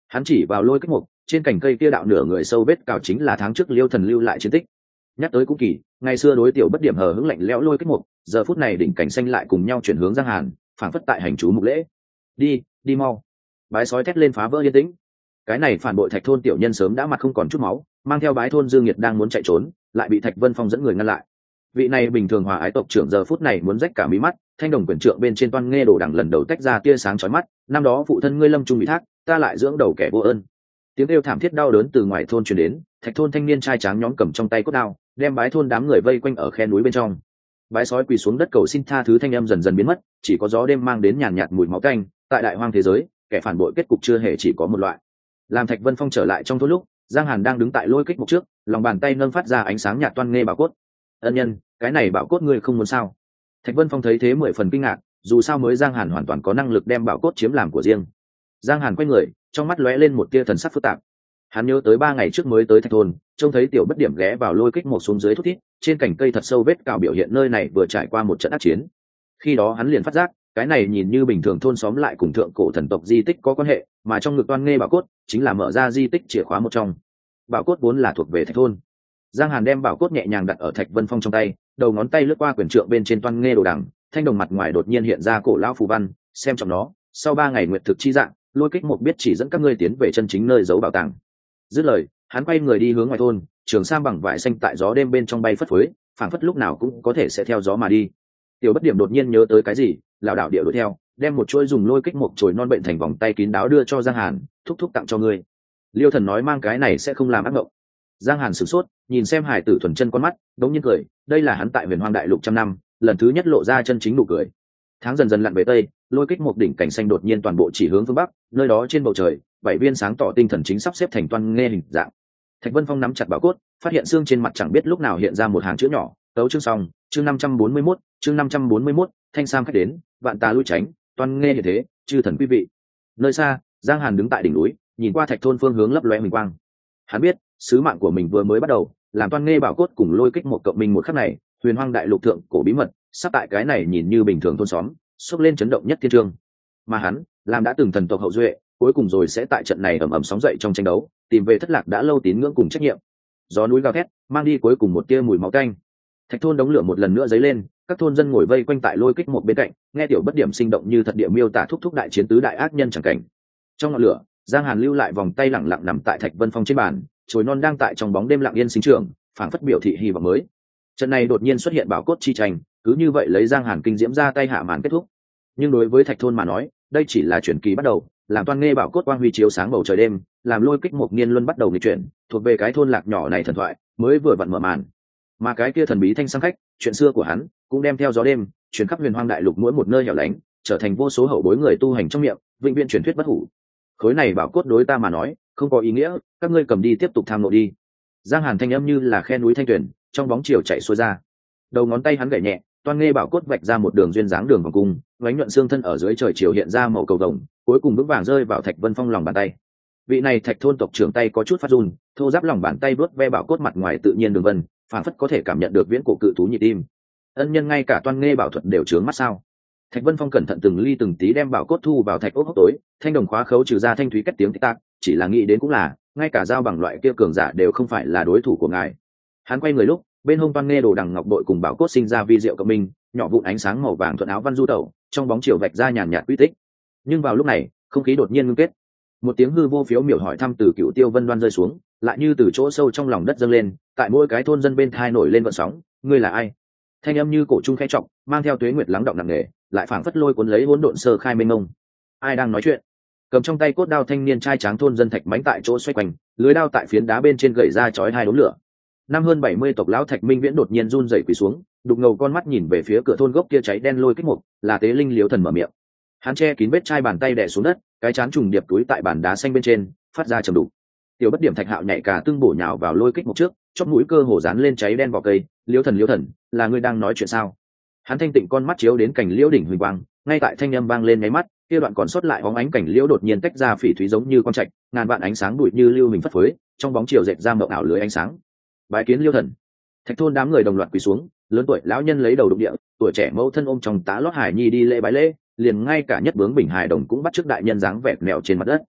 Hắn chỉ vào lôi kích mục, trên cành cây kia đạo nửa người sâu vết cào chính là tháng trước Liêu Thần lưu lại chiến tích. Nhắc tới cũng kỳ, ngày xưa đối tiểu bất điểm hờ hững lạnh lẽo lôi kích mục, giờ phút này đỉnh cảnh xanh lại cùng nhau chuyển hướng Giang Hàn, phảng phất tại hành chú mục lễ. Đi, đi mau. Bái sói thét lên phá vỡ yên tĩnh. Cái này phản bội Thạch thôn tiểu nhân sớm đã mặt không còn chút máu, mang theo bái thôn Dương Nhiệt đang muốn chạy trốn, lại bị Thạch Vân Phong dẫn người ngăn lại. Vị này bình thường hòa ái tộc trưởng giờ phút này muốn rách cả mí mắt, thanh đồng quyền trượng bên trên toan nghe đồ đằng lần đầu tách ra tia sáng chói mắt. Năm đó phụ thân ngươi lâm trung bị thác, ta lại dưỡng đầu kẻ vô ơn. Tiếng kêu thảm thiết đau đớn từ ngoài thôn truyền đến, Thạch thôn thanh niên trai tráng nhóm cầm trong tay cốt đao, đem bái thôn đám người vây quanh ở khe núi bên trong. Bái sói quỳ xuống đất cầu xin tha thứ thanh âm dần dần biến mất, chỉ có gió đêm mang đến nhàn nhạt mùi máu tanh. Tại đại hoang thế giới, kẻ phản bội kết cục chưa hề chỉ có một loại. Làm Thạch Vân Phong trở lại trong thôn lúc, Giang Hàn đang đứng tại lôi kích mục trước, lòng bàn tay nâng phát ra ánh sáng nhạt toan nghe bảo cốt. Ân nhân, cái này bảo cốt ngươi không muốn sao? Thạch Vân Phong thấy thế 10 phần kinh ngạc, dù sao mới Giang Hàn hoàn toàn có năng lực đem bảo cốt chiếm làm của riêng. Giang Hàn quay người, trong mắt lóe lên một tia thần sắc phức tạp. Hắn nhớ tới 3 ngày trước mới tới Thạch thôn, trông thấy tiểu bất điểm ghé vào lôi kích một xuống dưới thút thít, trên cành cây thật sâu vết cào biểu hiện nơi này vừa trải qua một trận ác chiến. Khi đó hắn liền phát giác, cái này nhìn như bình thường thôn xóm lại cùng thượng cổ thần tộc di tích có quan hệ, mà trong ngực toan nghe bảo cốt chính là mở ra di tích chìa khóa một trong. Bảo cốt vốn là thuộc về Thạch thôn. Giang Hàn đem bảo cốt nhẹ nhàng đặt ở Thạch Vân Phong trong tay, đầu ngón tay lướt qua quyền trượng bên trên toan nghe đồ đằng, thanh đồng mặt ngoài đột nhiên hiện ra cổ lão phù văn, xem trong nó, sau 3 ngày nguyệt thực chi dạng, lôi kích một biết chỉ dẫn các ngươi tiến về chân chính nơi giấu bảo tàng. Dứt lời, hắn quay người đi hướng ngoài thôn, trường sam bằng vải xanh tại gió đêm bên trong bay phất phới, phảng phất lúc nào cũng có thể sẽ theo gió mà đi. Tiểu bất điểm đột nhiên nhớ tới cái gì, lảo đảo điệu đuổi theo, đem một chuỗi dùng lôi kích một chồi non bệnh thành vòng tay kín đáo đưa cho Giang Hàn, thúc thúc tặng cho ngươi. Liêu Thần nói mang cái này sẽ không làm ác mộng. Giang Hàn sửng sốt, nhìn xem hải tử thuần chân con mắt, đống nhiên cười, đây là hắn tại Huyền Hoang Đại Lục trăm năm, lần thứ nhất lộ ra chân chính nụ cười. Tháng dần dần lặn về tây, lôi kích một đỉnh cảnh xanh đột nhiên toàn bộ chỉ hướng phương bắc, nơi đó trên bầu trời, 7 viên sáng tỏ tinh thần chính sắp xếp thành toan nghe hình dạng. Thạch Vân Phong nắm chặt bảo cốt, phát hiện xương trên mặt chẳng biết lúc nào hiện ra một hàng chữ nhỏ, tấu chương xong, chương 541, chương 541, thanh sam khách đến, vạn tà lui tránh, toan nghe như thế, chư thần quý vị. Nơi xa, Giang Hàn đứng tại đỉnh núi, nhìn qua Thạch thôn phương hướng lấp lóe huỳnh quang. Hắn biết, sứ mạng của mình vừa mới bắt đầu, làm toan nghe bảo cốt cùng lôi kích một cộng minh một khắc này, Huyền Hoang Đại Lục thượng cổ bí mật, sắp tại cái này nhìn như bình thường thôn xóm, xốc lên chấn động nhất thiên trường. Mà hắn, làm đã từng thần tộc hậu duệ, cuối cùng rồi sẽ tại trận này ầm ầm sóng dậy trong tranh đấu, tìm về thất lạc đã lâu tín ngưỡng cùng trách nhiệm. Gió núi gào thét, mang đi cuối cùng một tia mùi máu tanh. Thạch thôn đống lửa một lần nữa dấy lên, các thôn dân ngồi vây quanh tại lôi kích một bên cạnh, nghe tiểu bất điểm sinh động như thật địa miêu tả thúc thúc đại chiến tứ đại ác nhân chẳng cảnh. Trong ngọn lửa, Giang Hàn lưu lại vòng tay lẳng lặng nằm tại Thạch Vân Phong trên bàn, chồi non đang tại trong bóng đêm lặng yên sinh trưởng, phảng phất biểu thị hy vọng mới. Trận này đột nhiên xuất hiện bảo cốt chi tranh, cứ như vậy lấy Giang Hàn kinh diễm ra tay hạ màn kết thúc. Nhưng đối với Thạch thôn mà nói, đây chỉ là chuyển kỳ bắt đầu, làm toan nghe bảo cốt quang huy chiếu sáng bầu trời đêm, làm lôi kích một niên luân bắt đầu nghịch chuyển, thuộc về cái thôn lạc nhỏ này thần thoại mới vừa vặn mở màn. Mà cái kia thần bí thanh sang khách, chuyện xưa của hắn cũng đem theo gió đêm truyền khắp Huyền Hoang Đại Lục mỗi một nơi hẻo lánh, trở thành vô số hậu bối người tu hành trong miệng vĩnh viễn truyền thuyết bất hủ. Khối này bảo cốt đối ta mà nói không có ý nghĩa, các ngươi cầm đi tiếp tục tham ngộ đi. Giang Hàn thanh âm như là khe núi thanh tuyển, trong bóng chiều chạy xuôi ra. Đầu ngón tay hắn gảy nhẹ, toan nghe bảo cốt vạch ra một đường duyên dáng đường vòng cung, vánh nhuận xương thân ở dưới trời chiều hiện ra màu cầu vồng, cuối cùng vững vàng rơi vào Thạch Vân Phong lòng bàn tay. Vị này Thạch thôn tộc trưởng tay có chút phát run, thô giáp lòng bàn tay vớt ve bảo cốt mặt ngoài tự nhiên đường vân, phản phất có thể cảm nhận được viễn cổ cự thú nhịp tim. Ân nhân ngay cả toan nghe bảo thuật đều trướng mắt sao? Thạch Vân Phong cẩn thận từng ly từng tí đem bảo cốt thu vào thạch ốc hốc tối, thanh đồng khóa khấu trừ ra thanh thúy kết tiếng tít tắc, chỉ là nghĩ đến cũng là, ngay cả dao bằng loại kia cường giả đều không phải là đối thủ của ngài. Hắn quay người lúc, bên hông toan nghe đồ đằng ngọc bội cùng bảo cốt sinh ra vi diệu cộng minh, nhỏ vụn ánh sáng màu vàng thuận áo văn du tẩu, trong bóng chiều vạch ra nhàn nhạt quy tích. Nhưng vào lúc này, không khí đột nhiên ngưng kết. Một tiếng hư vô phiếu miểu hỏi thăm từ Cựu Tiêu Vân Đoan rơi xuống, lại như từ chỗ sâu trong lòng đất dâng lên, tại mỗi cái thôn dân bên thai nổi lên gợn sóng, ngươi là ai? Thanh âm như cổ trung khẽ trọng, mang theo tuế nguyệt lắng động nặng nề, lại phảng phất lôi cuốn lấy hỗn độn sơ khai mênh mông. Ai đang nói chuyện? Cầm trong tay cốt đao thanh niên trai tráng thôn dân Thạch Mãnh tại chỗ xoay quanh, lưới đao tại phiến đá bên trên gậy ra chói hai đốm lửa. Năm hơn 70 tộc lão Thạch Minh Viễn đột nhiên run rẩy quỳ xuống, đục ngầu con mắt nhìn về phía cửa thôn gốc kia cháy đen lôi kích mục, là tế linh Liếu Thần mở miệng. Hắn che kín vết chai bàn tay đè xuống đất, cái chán trùng điệp túi tại bàn đá xanh bên trên, phát ra trầm đục. Tiểu bất điểm Thạch Hạo nhảy cả tương bổ nhào vào lôi kích mục trước, chóp mũi cơ hồ dán lên cháy đen vỏ cây, Liếu Thần, là ngươi đang nói chuyện sao? Hắn thanh tịnh con mắt chiếu đến cảnh liễu đỉnh huỳnh quang, ngay tại thanh âm vang lên mấy mắt, kia đoạn còn sót lại bóng ánh cảnh liễu đột nhiên tách ra phỉ thúy giống như con trạch, ngàn vạn ánh sáng bụi như lưu hình phất phới, trong bóng chiều dệt ra mộng ảo lưới ánh sáng. Bái kiến Liêu Thần. Thạch thôn đám người đồng loạt quỳ xuống, lớn tuổi lão nhân lấy đầu đụng địa, tuổi trẻ mẫu thân ôm trong tá lót hải nhi đi lễ bái lễ, liền ngay cả nhất bướng bình hài đồng cũng bắt chước đại nhân dáng vẻ mèo trên mặt đất.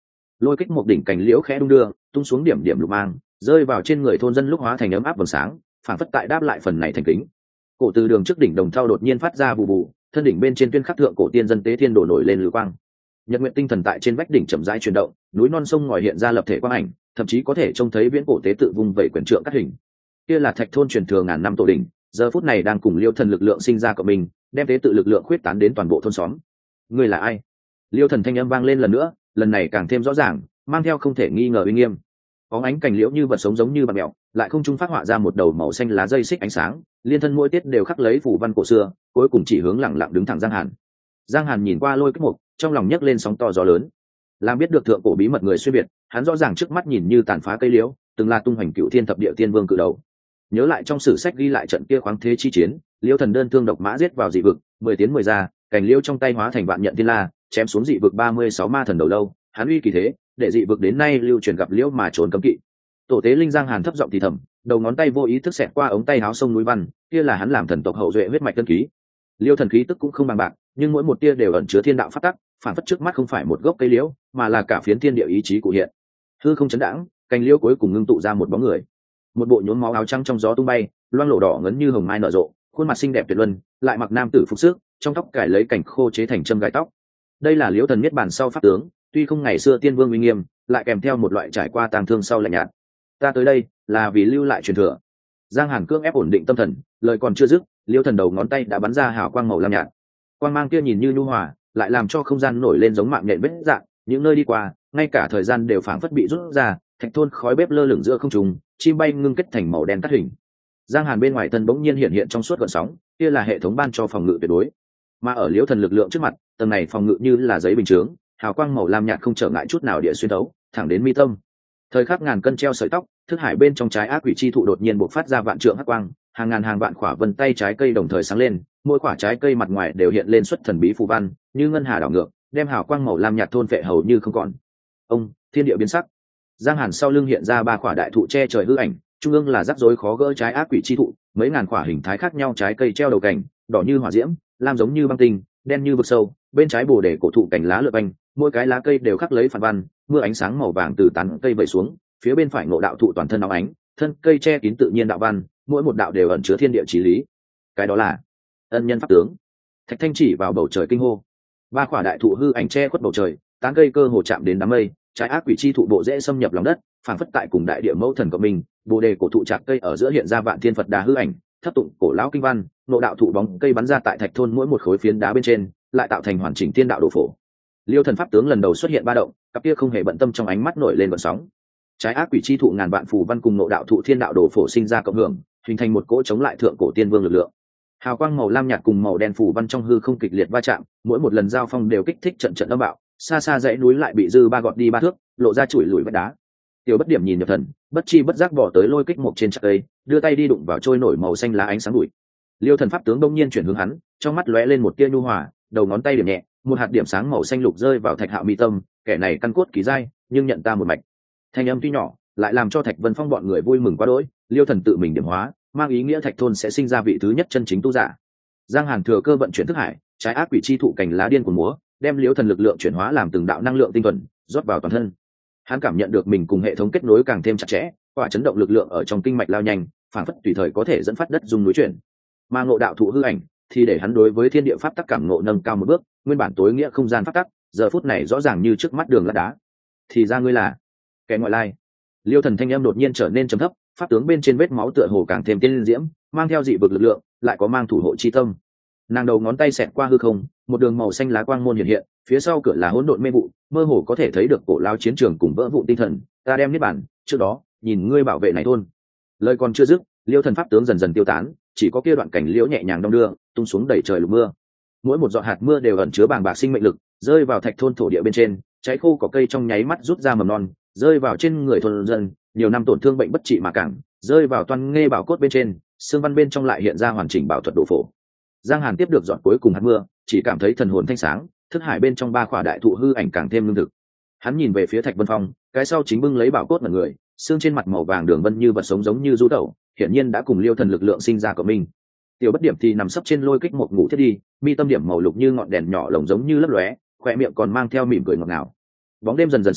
lôi kích một đỉnh cành liễu khẽ đung đưa, tung xuống điểm điểm lục mang, rơi vào trên người thôn dân lúc hóa thành ấm áp vầng sáng, phản phất tại đáp lại phần này thành kính. Cổ từ đường trước đỉnh đồng thau đột nhiên phát ra bù bù, thân đỉnh bên trên tuyên khắc thượng cổ tiên dân tế thiên đổ nổi lên lửa quang. Nhật nguyện tinh thần tại trên vách đỉnh chậm rãi chuyển động, núi non sông ngòi hiện ra lập thể quang ảnh, thậm chí có thể trông thấy viễn cổ tế tự vung vẩy quyền trượng cắt hình. Kia là thạch thôn truyền thừa ngàn năm tổ đỉnh, giờ phút này đang cùng liêu thần lực lượng sinh ra của mình, đem tế tự lực lượng khuyết tán đến toàn bộ thôn xóm. Ngươi là ai? Liêu thần thanh âm vang lên lần nữa, lần này càng thêm rõ ràng, mang theo không thể nghi ngờ uy nghiêm. Có ánh cành liễu như vật sống giống như bạn mèo, lại không trung phát họa ra một đầu màu xanh lá dây xích ánh sáng, liên thân mỗi tiết đều khắc lấy phủ văn cổ xưa, cuối cùng chỉ hướng lẳng lặng đứng thẳng Giang Hàn. Giang Hàn nhìn qua lôi kích mục, trong lòng nhấc lên sóng to gió lớn. Làm biết được thượng cổ bí mật người xuyên biệt, hắn rõ ràng trước mắt nhìn như tàn phá cây liễu, từng là tung hoành cựu thiên thập địa tiên vương cự đầu. Nhớ lại trong sử sách ghi lại trận kia khoáng thế chi chiến, liễu thần đơn thương độc mã giết vào dị vực, 10 tiến 10 ra, cành liễu trong tay hóa thành vạn nhận thiên la, chém xuống dị vực 36 ma thần đầu lâu, hắn uy kỳ thế, để dị vực đến nay lưu truyền gặp liễu mà trốn cấm kỵ. Tổ tế linh Giang Hàn thấp giọng thì thầm, đầu ngón tay vô ý thức xẹt qua ống tay áo sông núi văn, kia là hắn làm thần tộc hậu duệ huyết mạch tân ký. Liêu thần khí tức cũng không bằng bạc, nhưng mỗi một tia đều ẩn chứa thiên đạo pháp tắc, phản phất trước mắt không phải một gốc cây liễu, mà là cả phiến thiên địa ý chí cụ hiện. Hư không chấn đãng, cành liễu cuối cùng ngưng tụ ra một bóng người. Một bộ nhuốm máu áo trắng trong gió tung bay, loang lổ đỏ ngấn như hồng mai nở rộ, khuôn mặt xinh đẹp tuyệt luân, lại mặc nam tử phục sức, trong tóc cải lấy cảnh khô chế thành châm gai tóc. Đây là Liễu thần niết bàn sau pháp tướng, tuy không ngày xưa tiên vương uy nghiêm, lại kèm theo một loại trải qua tang thương sau lạnh nhạt. Ta tới đây là vì lưu lại truyền thừa. Giang Hàn cưỡng ép ổn định tâm thần, lời còn chưa dứt, Liễu thần đầu ngón tay đã bắn ra hào quang màu lam nhạt. Quang mang kia nhìn như nhu hòa, lại làm cho không gian nổi lên giống mạng nhện vết dạng, những nơi đi qua, ngay cả thời gian đều phảng phất bị rút ra, thạch thôn khói bếp lơ lửng giữa không trung, chim bay ngưng kết thành màu đen cắt hình. Giang Hàn bên ngoài thân bỗng nhiên hiện hiện trong suốt gợn sóng, kia là hệ thống ban cho phòng ngự tuyệt đối. Mà ở Liễu thần lực lượng trước mặt, tầng này phòng ngự như là giấy bình chướng, hào quang màu lam nhạt không trở ngại chút nào địa xuyên tấu, thẳng đến mi tâm. Thời khắc ngàn cân treo sợi tóc, thức hải bên trong trái ác quỷ chi thụ đột nhiên bộc phát ra vạn trượng hắc quang, hàng ngàn hàng vạn quả vân tay trái cây đồng thời sáng lên, mỗi quả trái cây mặt ngoài đều hiện lên xuất thần bí phù văn, như ngân hà đảo ngược, đem hào quang màu lam nhạt thôn phệ hầu như không còn. Ông, thiên địa biến sắc. Giang Hàn sau lưng hiện ra ba quả đại thụ che trời hư ảnh, trung ương là rắc rối khó gỡ trái ác quỷ chi thụ, mấy ngàn quả hình thái khác nhau trái cây treo đầu cảnh, đỏ như hỏa diễm, lam giống như băng tinh, đen như vực sâu, bên trái bồ đề cổ thụ cành lá lượn banh, mỗi cái lá cây đều khắc lấy phản văn, mưa ánh sáng màu vàng từ tán cây vẩy xuống, phía bên phải ngộ đạo thụ toàn thân óng ánh, thân cây che kín tự nhiên đạo văn, mỗi một đạo đều ẩn chứa thiên địa chí lý. Cái đó là ân nhân pháp tướng. Thạch Thanh chỉ vào bầu trời kinh hô. Ba quả đại thụ hư ảnh che khuất bầu trời, tán cây cơ hồ chạm đến đám mây, trái ác quỷ chi thụ bộ dễ xâm nhập lòng đất, phảng phất tại cùng đại địa mẫu thần của mình, bồ đề cổ thụ chạc cây ở giữa hiện ra vạn thiên Phật đà hư ảnh, thấp tụng cổ lão kinh văn, ngộ đạo thụ bóng cây bắn ra tại thạch thôn mỗi một khối phiến đá bên trên, lại tạo thành hoàn chỉnh thiên đạo đồ phổ. Liêu thần pháp tướng lần đầu xuất hiện ba động, cặp kia không hề bận tâm trong ánh mắt nổi lên gợn sóng. Trái ác quỷ chi thụ ngàn vạn phù văn cùng ngộ đạo thụ thiên đạo đồ phổ sinh ra cộng hưởng, hình thành một cỗ chống lại thượng cổ tiên vương lực lượng. Hào quang màu lam nhạt cùng màu đen phù văn trong hư không kịch liệt va chạm, mỗi một lần giao phong đều kích thích trận trận âm bạo, xa xa dãy núi lại bị dư ba gọt đi ba thước, lộ ra chùi lùi vách đá. Tiểu Bất Điểm nhìn nhập thần, bất chi bất giác bỏ tới lôi kích một trên chặt cây, đưa tay đi đụng vào trôi nổi màu xanh lá ánh sáng bụi. Liêu thần pháp tướng đông nhiên chuyển hướng hắn, trong mắt lóe lên một tia nhu hòa, đầu ngón tay điểm nhẹ, một hạt điểm sáng màu xanh lục rơi vào Thạch Hạo mi tâm, kẻ này căn cốt kỳ dai, nhưng nhận ta một mạch. Thanh âm tuy nhỏ, lại làm cho Thạch Vân Phong bọn người vui mừng quá đỗi. Liêu thần tự mình điểm hóa, mang ý nghĩa Thạch thôn sẽ sinh ra vị thứ nhất chân chính tu giả. Giang Hàn thừa cơ vận chuyển thức hải, trái ác quỷ chi thụ cành lá điên của múa, đem Liêu thần lực lượng chuyển hóa làm từng đạo năng lượng tinh thuần, rót vào toàn thân. Hắn cảm nhận được mình cùng hệ thống kết nối càng thêm chặt chẽ, quả chấn động lực lượng ở trong kinh mạch lao nhanh, phản phất tùy thời có thể dẫn phát đất dung núi chuyển. Mà ngộ đạo thụ hư ảnh thì để hắn đối với thiên địa pháp tắc cảm ngộ nâng cao một bước, nguyên bản tối nghĩa không gian pháp tắc, giờ phút này rõ ràng như trước mắt đường lát đá. Thì ra ngươi là kẻ ngoại lai. Liêu thần thanh âm đột nhiên trở nên trầm thấp, pháp tướng bên trên vết máu tựa hồ càng thêm tiên diễm, mang theo dị vực lực lượng, lại có mang thủ hộ chi tâm. Nàng đầu ngón tay xẹt qua hư không, một đường màu xanh lá quang môn hiện hiện, phía sau cửa là hỗn độn mê vụ, mơ hồ có thể thấy được cổ lao chiến trường cùng vỡ vụn tinh thần. Ta đem niết bản, trước đó, nhìn ngươi bảo vệ này thôn. Lời còn chưa dứt, Liêu thần pháp tướng dần dần tiêu tán, chỉ có kia đoạn cảnh liễu nhẹ nhàng đong đưa, tung xuống đầy trời lục mưa. Mỗi một giọt hạt mưa đều ẩn chứa bàng bạc sinh mệnh lực, rơi vào thạch thôn thổ địa bên trên, cháy khô cỏ cây trong nháy mắt rút ra mầm non, rơi vào trên người thôn dân, nhiều năm tổn thương bệnh bất trị mà cảng, rơi vào toan nghe bảo cốt bên trên, xương văn bên trong lại hiện ra hoàn chỉnh bảo thuật độ phổ. Giang Hàn tiếp được giọt cuối cùng hạt mưa, chỉ cảm thấy thần hồn thanh sáng, thức hải bên trong ba khỏa đại thụ hư ảnh càng thêm lương thực. Hắn nhìn về phía Thạch Vân Phong, cái sau chính bưng lấy bảo cốt mà người, xương trên mặt màu vàng đường vân như vật sống giống như du tẩu, hiển nhiên đã cùng Liêu thần lực lượng sinh ra của mình. Tiểu Bất Điểm thì nằm sấp trên lôi kích một ngủ thiết đi, mi tâm điểm màu lục như ngọn đèn nhỏ lồng giống như lấp lóe, khỏe miệng còn mang theo mỉm cười ngọt ngào. Bóng đêm dần dần sâu,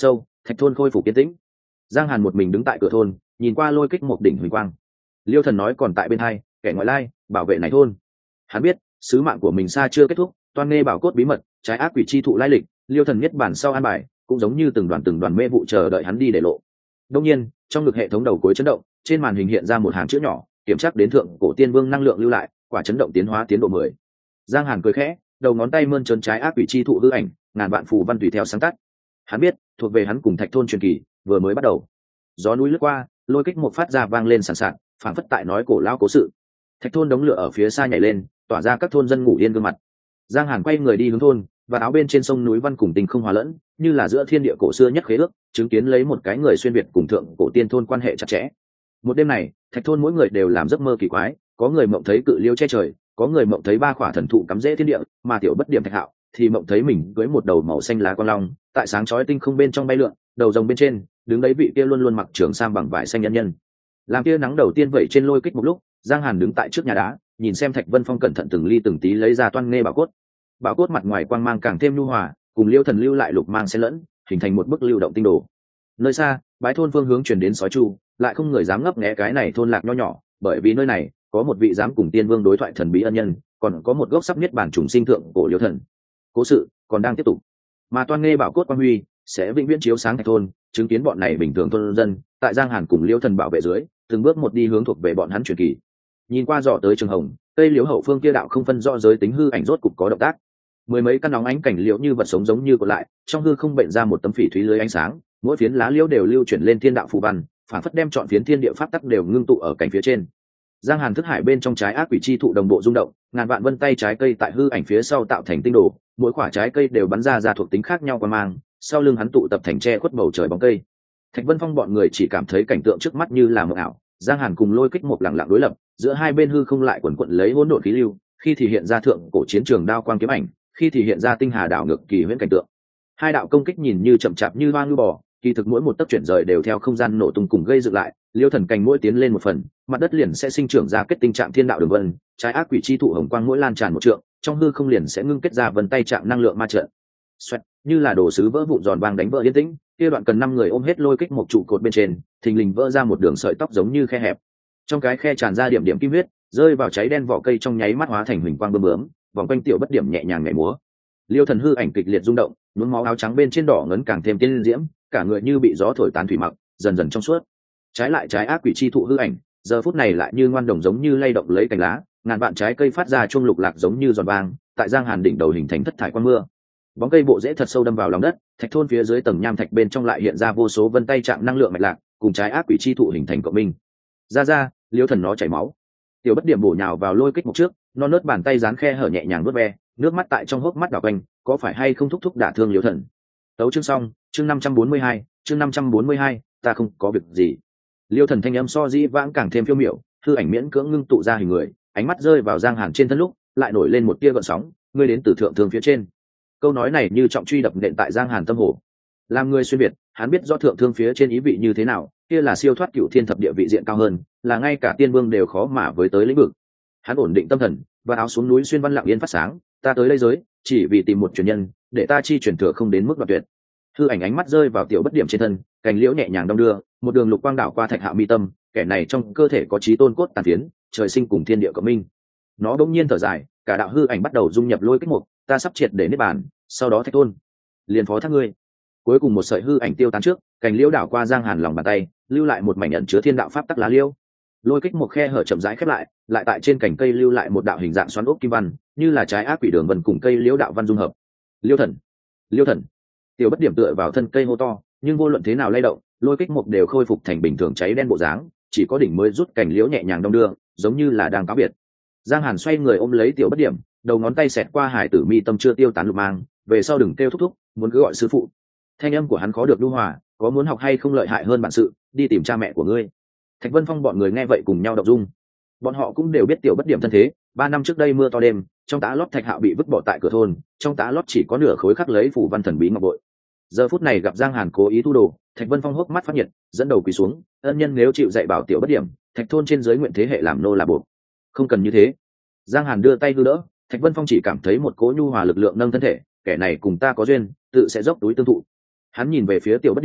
thạch thôn khôi phục kiến tĩnh. Giang Hàn một mình đứng tại cửa thôn, nhìn qua lôi kích một đỉnh huỳnh quang. Liêu Thần nói còn tại bên hai, kẻ ngoại lai bảo vệ này thôn. Hắn biết sứ mạng của mình xa chưa kết thúc, toan nghe bảo cốt bí mật, trái ác quỷ chi thụ lai lịch, Liêu Thần nhất bản sau an bài, cũng giống như từng đoàn mê vụ chờ đợi hắn đi để lộ. Đương nhiên, trong ngực hệ thống đầu cuối chấn động, trên màn hình hiện ra một hàng chữ nhỏ, kiểm tra đến thượng cổ tiên vương năng lượng lưu lại, quả chấn động tiến hóa tiến độ 10. Giang Hàn cười khẽ, đầu ngón tay mơn trớn trái ác quỷ chi thụ hư ảnh, ngàn vạn phù văn tùy theo sáng tắt. Hắn biết, thuộc về hắn cùng Thạch thôn truyền kỳ vừa mới bắt đầu. Gió núi lướt qua, lôi kích một phát ra vang lên sàn sạt, phảng phất tại nói cổ lao cố sự. Thạch thôn đống lửa ở phía xa nhảy lên, tỏa ra các thôn dân ngủ yên gương mặt. Giang Hàn quay người đi hướng thôn, và áo bên trên sông núi văn cùng tình không hòa lẫn, như là giữa thiên địa cổ xưa nhất khế ước, chứng kiến lấy một cái người xuyên việt cùng thượng cổ tiên thôn quan hệ chặt chẽ. Một đêm này, Thạch thôn mỗi người đều làm giấc mơ kỳ quái, có người mộng thấy cự liêu che trời, có người mộng thấy ba khỏa thần thụ cắm rễ thiên địa, mà tiểu bất điểm Thạch Hạo thì mộng thấy mình cưới một đầu màu xanh lá con long, tại sáng chói tinh không bên trong bay lượn, đầu rồng bên trên đứng đấy vị kia luôn luôn mặc trường sam bằng vải xanh nhân nhân. Làm kia nắng đầu tiên vẩy trên lôi kích một lúc, Giang Hàn đứng tại trước nhà đá, nhìn xem Thạch Vân Phong cẩn thận từng ly từng tí lấy ra toan nghe bảo cốt. Bảo cốt mặt ngoài quang mang càng thêm nhu hòa, cùng Liêu Thần lưu lại lục mang xen lẫn, hình thành một bức lưu động tinh đồ. Nơi xa, bái thôn phương hướng truyền đến sói chu, lại không người dám ngấp nghé cái này thôn lạc nho nhỏ, bởi vì nơi này có một vị dám cùng tiên vương đối thoại thần bí ân nhân, còn có một gốc sắp niết bản trùng sinh thượng cổ Liêu Thần. Cố sự còn đang tiếp tục, mà toan nghe bảo cốt quang huy sẽ vĩnh viễn chiếu sáng Thạch thôn, chứng kiến bọn này bình thường thôn dân tại Giang Hàn cùng Liêu Thần bảo vệ dưới, từng bước một đi hướng thuộc về bọn hắn truyền kỳ. Nhìn qua dọ tới trường hồng, cây liễu hậu phương kia đạo không phân rõ giới tính hư ảnh rốt cục có động tác. Mười mấy căn nóng ánh cảnh liễu như vật sống giống như còn lại, trong hư không bệnh ra một tấm phỉ thúy lưới ánh sáng, mỗi phiến lá liễu đều lưu chuyển lên thiên đạo phù văn, phản phất đem chọn phiến thiên địa pháp tắc đều ngưng tụ ở cảnh phía trên. Giang Hàn thức hải bên trong trái ác quỷ chi thụ đồng bộ rung động, ngàn vạn vân tay trái cây tại hư ảnh phía sau tạo thành tinh đồ, mỗi quả trái cây đều bắn ra thuộc tính khác nhau qua mang, sau lưng hắn tụ tập thành che khuất bầu trời bóng cây. Thạch Vân Phong bọn người chỉ cảm thấy cảnh tượng trước mắt như là mộng ảo, Giang Hàn cùng lôi kích một lặng lặng đối lập, giữa hai bên hư không lại quần quận lấy hỗn độn khí lưu, khi thì hiện ra thượng cổ chiến trường đao quang kiếm ảnh, khi thì hiện ra tinh hà đảo ngược kỳ huyễn cảnh tượng. Hai đạo công kích nhìn như chậm chạp như hoa ngư bò, kỳ thực mỗi một tấc chuyển rời đều theo không gian nổ tung cùng gây dựng lại, Liêu Thần cành mỗi tiến lên một phần, mặt đất liền sẽ sinh trưởng ra kết tinh trạng thiên đạo đường vân, trái ác quỷ chi thụ hồng quang mỗi lan tràn một trượng, trong hư không liền sẽ ngưng kết ra vân tay trạng năng lượng ma trận. Xoẹt, như là đồ sứ vỡ vụn giòn vang đánh vỡ yên tĩnh, kia đoạn cần 5 người ôm hết lôi kích một trụ cột bên trên, thình lình vỡ ra một đường sợi tóc giống như khe hẹp. Trong cái khe tràn ra điểm điểm kim huyết, rơi vào cháy đen vỏ cây trong nháy mắt hóa thành huỳnh quang bướm bướm, vòng quanh tiểu bất điểm nhẹ nhàng nhảy múa. Liêu Thần hư ảnh kịch liệt rung động, nhuốm máu áo trắng bên trên đỏ ngấn càng thêm tiên diễm, cả người như bị gió thổi tán thủy mặc, dần dần trong suốt. Trái lại trái ác quỷ chi thụ hư ảnh, giờ phút này lại như ngoan đồng giống như lay động lấy cành lá, ngàn vạn trái cây phát ra chuông lục lạc giống như giòn vang, tại Giang Hàn đỉnh đầu hình thành thất thải quang mưa. Bóng cây bộ rễ thật sâu đâm vào lòng đất, Thạch thôn phía dưới tầng nham thạch bên trong lại hiện ra vô số vân tay trạng năng lượng mạch lạc, cùng trái ác quỷ chi thụ hình thành cộng minh. Ra, Liêu Thần nó chảy máu. Tiểu bất điểm bổ nhào vào lôi kích một trước, non nớt bàn tay dán khe hở nhẹ nhàng vuốt ve, nước mắt tại trong hốc mắt đảo quanh, có phải hay không thúc đả thương Liêu Thần. Tấu chương xong, chương 542, chương 542, ta không có việc gì. Liêu Thần thanh âm so dĩ vãng càng thêm phiêu miểu, hư ảnh miễn cưỡng ngưng tụ ra hình người, ánh mắt rơi vào Giang Hàn trên thân lúc, lại nổi lên một tia gợn sóng, ngươi đến từ thượng thương phía trên. Câu nói này như trọng truy đập nện tại Giang Hàn tâm hồ. Làm người xuyên việt, hắn biết rõ thượng thương phía trên ý vị như thế nào, kia là siêu thoát cửu thiên thập địa vị diện cao hơn, là ngay cả tiên vương đều khó mà với tới lĩnh vực. Hắn ổn định tâm thần, và áo xuống núi xuyên văn lặng yên phát sáng, ta tới đây giới, chỉ vì tìm một truyền nhân, để ta chi truyền thừa không đến mức đoạt tuyệt. Hư ảnh ánh mắt rơi vào tiểu bất điểm trên thân, cành liễu nhẹ nhàng đong đưa, một đường lục quang đảo qua Thạch Hạo mi tâm, kẻ này trong cơ thể có chí tôn cốt tàn phiến, trời sinh cùng thiên địa cộng minh. Nó đống nhiên thở dài, cả đạo hư ảnh bắt đầu dung nhập lôi kích mục, ta sắp triệt để niết bàn, sau đó Thạch thôn liền phó thác ngươi. Cuối cùng một sợi hư ảnh tiêu tán trước, cành liễu đảo qua Giang Hàn lòng bàn tay, lưu lại một mảnh ẩn chứa thiên đạo pháp tắc lá liễu. Lôi kích một khe hở chậm rãi khép lại tại trên cành cây lưu lại một đạo hình dạng xoắn ốc kim văn, như là trái ác quỷ đường vân cùng cây liễu đạo văn dung hợp. Liêu Thần. Tiểu bất điểm tựa vào thân cây hô to, nhưng vô luận thế nào lay động, lôi kích một đều khôi phục thành bình thường cháy đen bộ dáng, chỉ có đỉnh mới rút cành liễu nhẹ nhàng đong đưa, giống như là đang cáo biệt. Giang Hàn xoay người ôm lấy tiểu bất điểm, đầu ngón tay xẹt qua hải tử mi tâm chưa tiêu tán lục mang, về sau đừng kêu thúc, muốn cứ gọi sư phụ. Thanh âm của hắn khó được nhu hòa, có muốn học hay không lợi hại hơn bản sự, đi tìm cha mẹ của ngươi. Thạch Vân Phong bọn người nghe vậy cùng nhau động dung. Bọn họ cũng đều biết tiểu bất điểm thân thế, 3 năm trước đây mưa to đêm, trong tá lót Thạch Hạo bị vứt bỏ tại cửa thôn, trong tá lót chỉ có nửa khối khắc lấy phù văn thần bí ngọc bội. Giờ phút này gặp Giang Hàn cố ý thu đồ, Thạch Vân Phong hốc mắt phát nhiệt, dẫn đầu quỳ xuống, ân nhân nếu chịu dạy bảo tiểu bất điểm, Thạch thôn trên dưới nguyện thế hệ làm nô là buộc. Không cần như thế. Giang Hàn đưa tay hư đỡ, Thạch Vân Phong chỉ cảm thấy một cỗ nhu hòa lực lượng nâng thân thể, kẻ này cùng ta có duyên, tự sẽ dốc túi tương thụ. Hắn nhìn về phía tiểu bất điểm,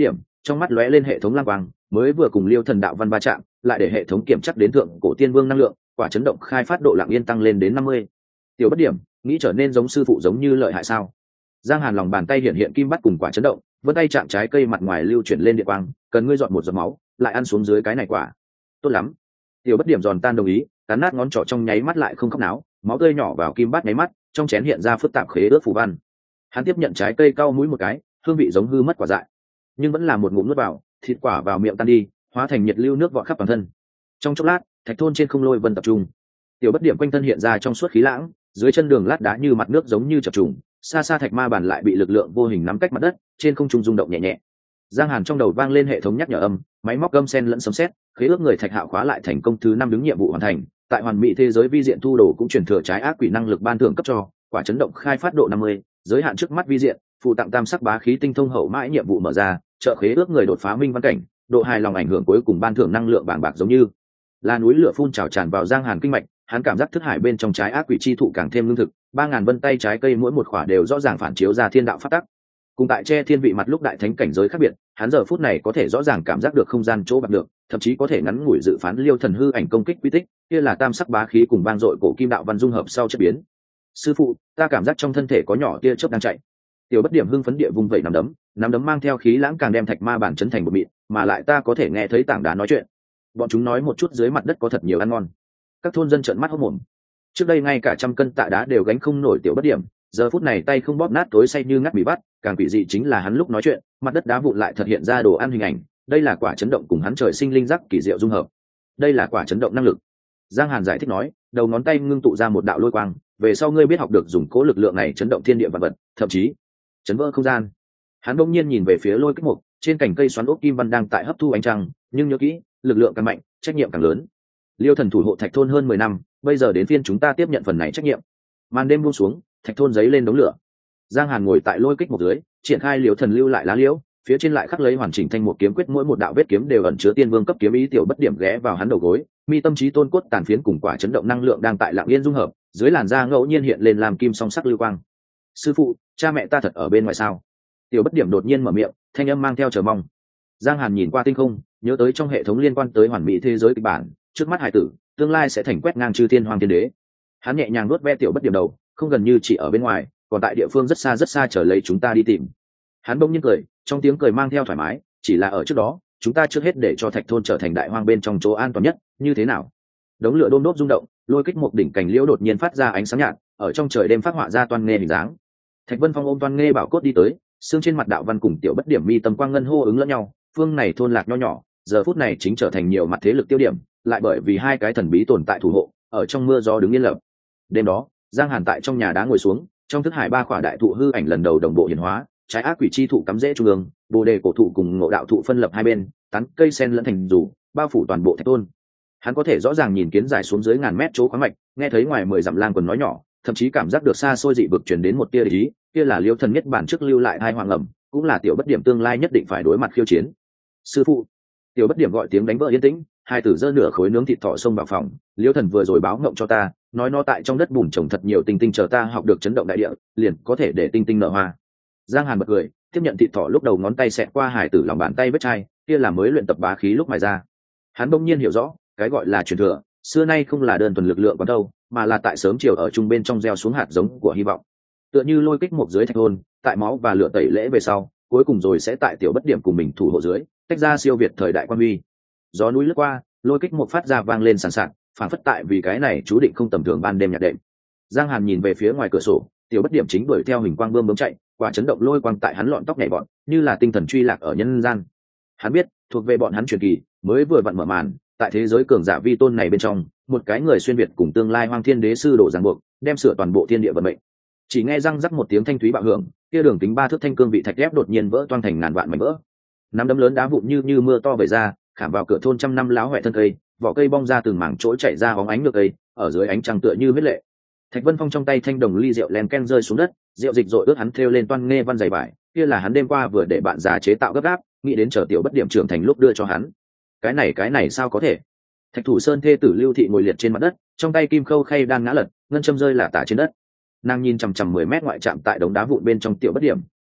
trong mắt lóe lên hệ thống lang quang, mới vừa cùng Liêu Thần đạo văn va chạm, lại để hệ thống kiểm chắc đến thượng cổ tiên vương năng lượng, quả chấn động khai phát độ lặng yên tăng lên đến 50. Tiểu Bất Điểm, nghĩ trở nên giống sư phụ giống như lợi hại sao? Giang Hàn lòng bàn tay hiện hiện kim bắt cùng quả chấn động, vươn tay chạm trái cây mặt ngoài lưu chuyển lên điện quang, cần ngươi dọn một giọt máu, lại ăn xuống dưới cái này quả. Tốt lắm. Tiểu Bất Điểm giòn tan đồng ý, cắn nát ngón trỏ trong nháy mắt lại không khóc náo, máu tươi nhỏ vào kim bát nháy mắt, trong chén hiện ra phức tạp khế ước phù văn. Hắn tiếp nhận trái cây cau mũi một cái, hương vị giống hư mất quả dại, nhưng vẫn là một ngụm nuốt vào, thịt quả vào miệng tan đi, hóa thành nhiệt lưu nước vọt khắp toàn thân. Trong chốc lát, thạch thôn trên không lôi vân tập trung. Tiểu Bất Điểm quanh thân hiện ra trong suốt khí lãng, dưới chân đường lát đá như mặt nước giống như chập trùng, xa xa thạch ma bản lại bị lực lượng vô hình nắm cách mặt đất, trên không trung rung động nhẹ nhẹ. Giang Hàn trong đầu vang lên hệ thống nhắc nhở âm, máy móc gâm sen lẫn sấm sét, khế ước người Thạch Hạo khóa lại thành công thứ 5 đứng nhiệm vụ hoàn thành, tại hoàn mỹ thế giới vi diện thu đồ cũng chuyển thừa trái ác quỷ năng lực ban thưởng cấp cho, quả chấn động khai phát độ 50, giới hạn trước mắt vi diện, phụ tặng tam sắc bá khí tinh thông hậu mãi nhiệm vụ mở ra, trợ khế ước người đột phá minh văn cảnh, độ hài lòng ảnh hưởng cuối cùng ban thưởng năng lượng bàng bạc giống như là núi lửa phun trào tràn vào Giang Hàn kinh mạch, hắn cảm giác thức hải bên trong trái ác quỷ chi thụ càng thêm lương thực, 3000 vân tay trái cây mỗi một quả đều rõ ràng phản chiếu ra thiên đạo pháp tắc. Cùng tại che thiên vị mặt lúc đại thánh cảnh giới khác biệt, hắn giờ phút này có thể rõ ràng cảm giác được không gian chỗ bạc được, thậm chí có thể ngắn ngủi dự phán Liêu Thần hư ảnh công kích quy tích, kia là tam sắc bá khí cùng vang dội cổ kim đạo văn dung hợp sau chất biến. Sư phụ, ta cảm giác trong thân thể có nhỏ tia chớp đang chạy. Tiểu Bất Điểm hưng phấn địa vung vẩy nắm đấm mang theo khí lãng càng đem thạch ma bản chấn thành một mịn, mà lại ta có thể nghe thấy tảng đá nói chuyện. Bọn chúng nói một chút dưới mặt đất có thật nhiều ăn ngon. Các thôn dân trợn mắt hốt mồm. Trước đây ngay cả trăm cân tạ đá đều gánh không nổi Tiểu Bất Điểm, giờ phút này tay không bóp nát tối say như ngắt bị bắt, càng quỷ dị chính là hắn lúc nói chuyện, mặt đất đá vụn lại thật hiện ra đồ ăn hình ảnh, đây là quả chấn động cùng hắn trời sinh linh giác kỳ diệu dung hợp. Đây là quả chấn động năng lực. Giang Hàn giải thích nói, đầu ngón tay ngưng tụ ra một đạo lôi quang, về sau ngươi biết học được dùng cố lực lượng này chấn động thiên địa vạn vật, thậm chí chấn vỡ không gian. Hắn bỗng nhiên nhìn về phía lôi kích mục, trên cành cây xoắn ốc kim văn đang tại hấp thu ánh trăng, nhưng nhớ kỹ, lực lượng càng mạnh, trách nhiệm càng lớn. Liêu Thần thủ hộ Thạch thôn hơn 10 năm, bây giờ đến phiên chúng ta tiếp nhận phần này trách nhiệm. Màn đêm buông xuống, Thạch thôn giấy lên đống lửa. Giang Hàn ngồi tại lôi kích một dưới, triển khai Liêu Thần lưu lại lá liễu, phía trên lại khắc lấy hoàn chỉnh thanh một kiếm quyết, mỗi một đạo vết kiếm đều ẩn chứa tiên vương cấp kiếm ý. Tiểu Bất Điểm ghé vào hắn đầu gối, mi tâm trí tôn cốt tàn phiến cùng quả chấn động năng lượng đang tại lặng yên dung hợp, dưới làn da ngẫu nhiên hiện lên làm kim song sắc lưu quang. Sư phụ, cha mẹ ta thật ở bên ngoài sao? Tiểu Bất Điểm đột nhiên mở miệng, thanh âm mang theo chờ mong. Giang Hàn nhìn qua tinh không, nhớ tới trong hệ thống liên quan tới hoàn mỹ thế giới kịch bản, trước mắt hải tử, tương lai sẽ thành quét ngang chư thiên hoàng thiên đế. Hắn nhẹ nhàng nuốt ve Tiểu Bất Điểm đầu, không gần như chỉ ở bên ngoài, còn tại địa phương rất xa chờ lấy chúng ta đi tìm. Hắn bỗng nhiên cười, trong tiếng cười mang theo thoải mái, chỉ là ở trước đó, chúng ta trước hết để cho Thạch thôn trở thành đại hoang bên trong chỗ an toàn nhất, như thế nào? Đống lửa đôm đốp rung động, lôi kích một đỉnh cành liễu đột nhiên phát ra ánh sáng nhạt, ở trong trời đêm phát họa ra toan nghe hình dáng. Thạch Vân Phong ôm toan nghe bảo cốt đi tới, xương trên mặt đạo văn cùng Tiểu Bất Điểm mi tâm quang ngân hô ứng lẫn nhau, phương này thôn lạc nho nhỏ, giờ phút này chính trở thành nhiều mặt thế lực tiêu điểm, lại bởi vì hai cái thần bí tồn tại thủ hộ, ở trong mưa gió đứng yên lập. Đêm đó, Giang Hàn tại trong nhà đá ngồi xuống, trong thức hải ba khỏa đại thụ hư ảnh lần đầu đồng bộ hiển hóa, trái ác quỷ chi thụ cắm rễ trung ương, bồ đề cổ thụ cùng ngộ đạo thụ phân lập hai bên, tán cây sen lẫn thành rủ, bao phủ toàn bộ thạch thôn. Hắn có thể rõ ràng nhìn kiến dài xuống dưới ngàn mét chỗ khoáng mạch, nghe thấy ngoài 10 dặm lang quần nói nhỏ, thậm chí cảm giác được xa xôi dị vực truyền đến một tia ý, kia là Liêu Thần nhất bản trước lưu lại hai hoàng ẩm, cũng là Tiểu Bất Điểm tương lai nhất định phải đối mặt khiêu chiến. Sư phụ! Tiểu Bất Điểm gọi tiếng đánh vỡ yên tĩnh, hai tử giơ nửa khối nướng thịt thỏ xông vào phòng. Liêu Thần vừa rồi báo ngộng cho ta, nói nó tại trong đất bùn trồng thật nhiều tinh tinh, chờ ta học được chấn động đại địa, liền có thể để tinh tinh nở hoa. Giang Hàn bật cười, tiếp nhận thịt thỏ, lúc đầu ngón tay xẹt qua hải tử lòng bàn tay vết chai, kia là mới luyện tập bá khí lúc mài ra. Hắn bỗng nhiên hiểu rõ, cái gọi là truyền thừa, xưa nay không là đơn thuần lực lượng quán đâu, mà là tại sớm chiều ở trung bên trong gieo xuống hạt giống của hy vọng. Tựa như lôi kích một dưới thạch thôn, tại máu và lửa tẩy lễ về sau, cuối cùng rồi sẽ tại Tiểu Bất Điểm cùng mình thủ hộ dưới, tách ra siêu việt thời đại quan huy. Gió núi lướt qua, lôi kích một phát ra vang lên sàn sạt, phản phất tại vì cái này chú định không tầm thường ban đêm nhạc đệm. Giang Hàn nhìn về phía ngoài cửa sổ, Tiểu Bất Điểm chính đuổi theo hình quang bơm bướm chạy, quả chấn động lôi quang tại hắn lọn tóc nhảy bọn, như là tinh thần truy lạc ở nhân gian. Hắn biết, thuộc về bọn hắn truyền kỳ, mới vừa vặn mở màn, tại thế giới cường giả vi tôn này bên trong, một cái người xuyên việt cùng tương lai hoang thiên đế sư đổ ràng buộc, đem sửa toàn bộ thiên địa vận mệnh. Chỉ nghe răng rắc một tiếng thanh thúy bạo hưởng, kia đường kính 3 thước thanh cương vị thạch thép đột nhiên vỡ toang thành ngàn vạn mảnh vỡ. Nắm đấm lớn đá vụn như mưa to vẩy ra, khảm vào cửa thôn trăm năm láo hoẹ thân cây, vỏ cây bong ra từng mảng chỗ chảy ra bóng ánh nước cây, ở dưới ánh trăng tựa như huyết lệ. Thạch Vân Phong trong tay thanh đồng ly rượu len ken rơi xuống đất, rượu dịch rội ướt hắn thêu lên toan nghe văn dày vải, kia là hắn đêm qua vừa để bạn già chế tạo gấp gáp, nghĩ đến chờ Tiểu Bất Điểm trưởng thành lúc đưa cho hắn. Cái này sao có thể? Thạch Thủ Sơn thê tử Lưu Thị ngồi liệt trên mặt đất, trong tay kim khâu khay đang ngã lật, ngân châm rơi lả tả trên đất. Nàng nhìn chằm chằm 10 mét ngoại trạm tại đống đá vụn bên trong Tiểu Bất Điểm,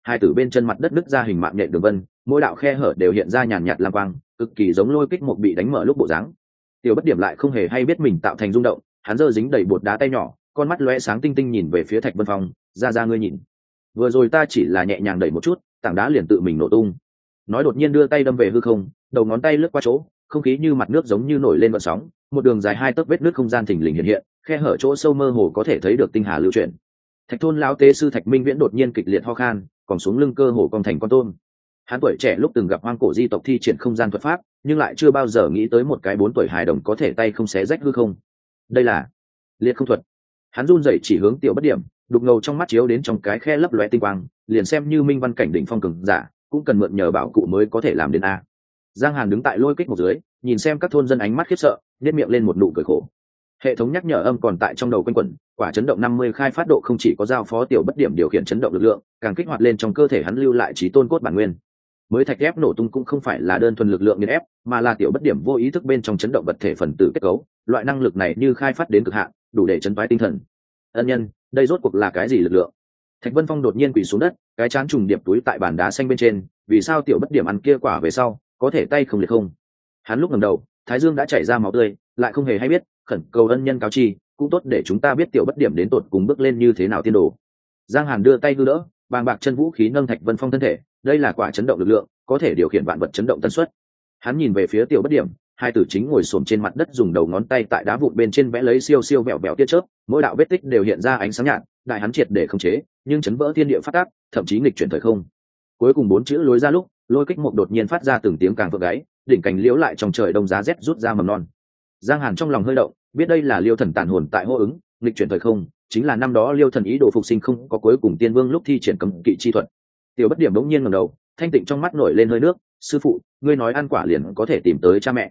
hai tử bên chân mặt đất nứt ra hình mạng nhện đường vân, mỗi đạo khe hở đều hiện ra nhàn nhạt lam quang, cực kỳ giống lôi kích một bị đánh mở lúc bộ dáng. Tiểu Bất Điểm lại không hề hay biết mình tạo thành rung động, hắn giơ dính đầy bột đá tay nhỏ, con mắt lóe sáng tinh tinh nhìn về phía Thạch Vân Phong, ra ngươi nhìn, vừa rồi ta chỉ là nhẹ nhàng đẩy một chút, tảng đá liền tự mình nổ tung. Nói đột nhiên đưa tay đâm về hư không, đầu ngón tay lướt qua chỗ, không khí như mặt nước giống như nổi lên vận sóng, một đường dài 2 tấc vết nước không gian thình lình hiện hiện, khe hở chỗ sâu mơ hồ có thể thấy được tinh hà lưu chuyển. Thạch thôn lão tế sư Thạch Minh Viễn đột nhiên kịch liệt ho khan, còn xuống lưng cơ hồ cong thành con tôm. Hắn tuổi trẻ lúc từng gặp hoang cổ di tộc thi triển không gian thuật pháp, nhưng lại chưa bao giờ nghĩ tới một cái 4 tuổi hài đồng có thể tay không xé rách hư không. Đây là liệt không thuật. Hắn run rẩy chỉ hướng Tiểu Bất Điểm, đục ngầu trong mắt chiếu đến trong cái khe lấp lóe tinh quang, liền xem như minh văn cảnh đỉnh phong cường giả, cũng cần mượn nhờ bảo cụ mới có thể làm đến a. Giang Hàn đứng tại lôi kích một dưới, nhìn xem các thôn dân ánh mắt khiếp sợ, nhếch miệng lên một nụ cười khổ. Hệ thống nhắc nhở âm còn tại trong đầu quanh quẩn, quả chấn động 50 khai phát độ không chỉ có giao phó Tiểu Bất Điểm điều khiển chấn động lực lượng, càng kích hoạt lên trong cơ thể hắn lưu lại trí tôn cốt bản nguyên. Mới thạch ép nổ tung cũng không phải là đơn thuần lực lượng nghiền ép, mà là Tiểu Bất Điểm vô ý thức bên trong chấn động vật thể phần tử kết cấu, loại năng lực này như khai phát đến cực hạn, đủ để chấn toái tinh thần. Ân nhân, đây rốt cuộc là cái gì lực lượng? Thạch Vân Phong đột nhiên quỳ xuống đất, cái chán trùng điệp túi tại bàn đá xanh bên trên, vì sao Tiểu Bất Điểm ăn kia quả về sau, có thể tay không liệt không? Hắn lúc ngẩng đầu, thái dương đã chảy ra máu tươi, lại không hề hay biết, khẩn cầu ân nhân cáo chi, cũng tốt để chúng ta biết Tiểu Bất Điểm đến tột cùng bước lên như thế nào tiên đồ. Giang Hàn đưa tay hư đỡ, bàng bạc chân vũ khí nâng Thạch Vân Phong thân thể, đây là quả chấn động lực lượng, có thể điều khiển vạn vật chấn động tần suất. Hắn nhìn về phía Tiểu Bất Điểm, hai tử chính ngồi xổm trên mặt đất dùng đầu ngón tay tại đá vụn bên trên vẽ lấy siêu siêu vẹo vẹo tia chớp, mỗi đạo vết tích đều hiện ra ánh sáng nhạt, đại hắn triệt để khống chế, nhưng chấn vỡ thiên địa phát tác, thậm chí nghịch chuyển thời không. Cuối cùng 4 chữ lối ra lúc, lôi kích một đột nhiên phát ra từng tiếng càng vượng gáy, đỉnh cành liễu lại trong trời đông giá rét rút ra mầm non. Giang Hàn trong lòng hơi động, biết đây là Liêu Thần tản hồn tại hô ứng, nghịch chuyển thời không, chính là năm đó Liêu Thần ý đồ phục sinh không có cuối cùng tiên vương lúc thi triển cấm kỵ chi thuật. Tiểu Bất Điểm bỗng nhiên ngẩng đầu, thanh tịnh trong mắt nổi lên hơi nước, sư phụ, ngươi nói ăn quả liền có thể tìm tới cha mẹ,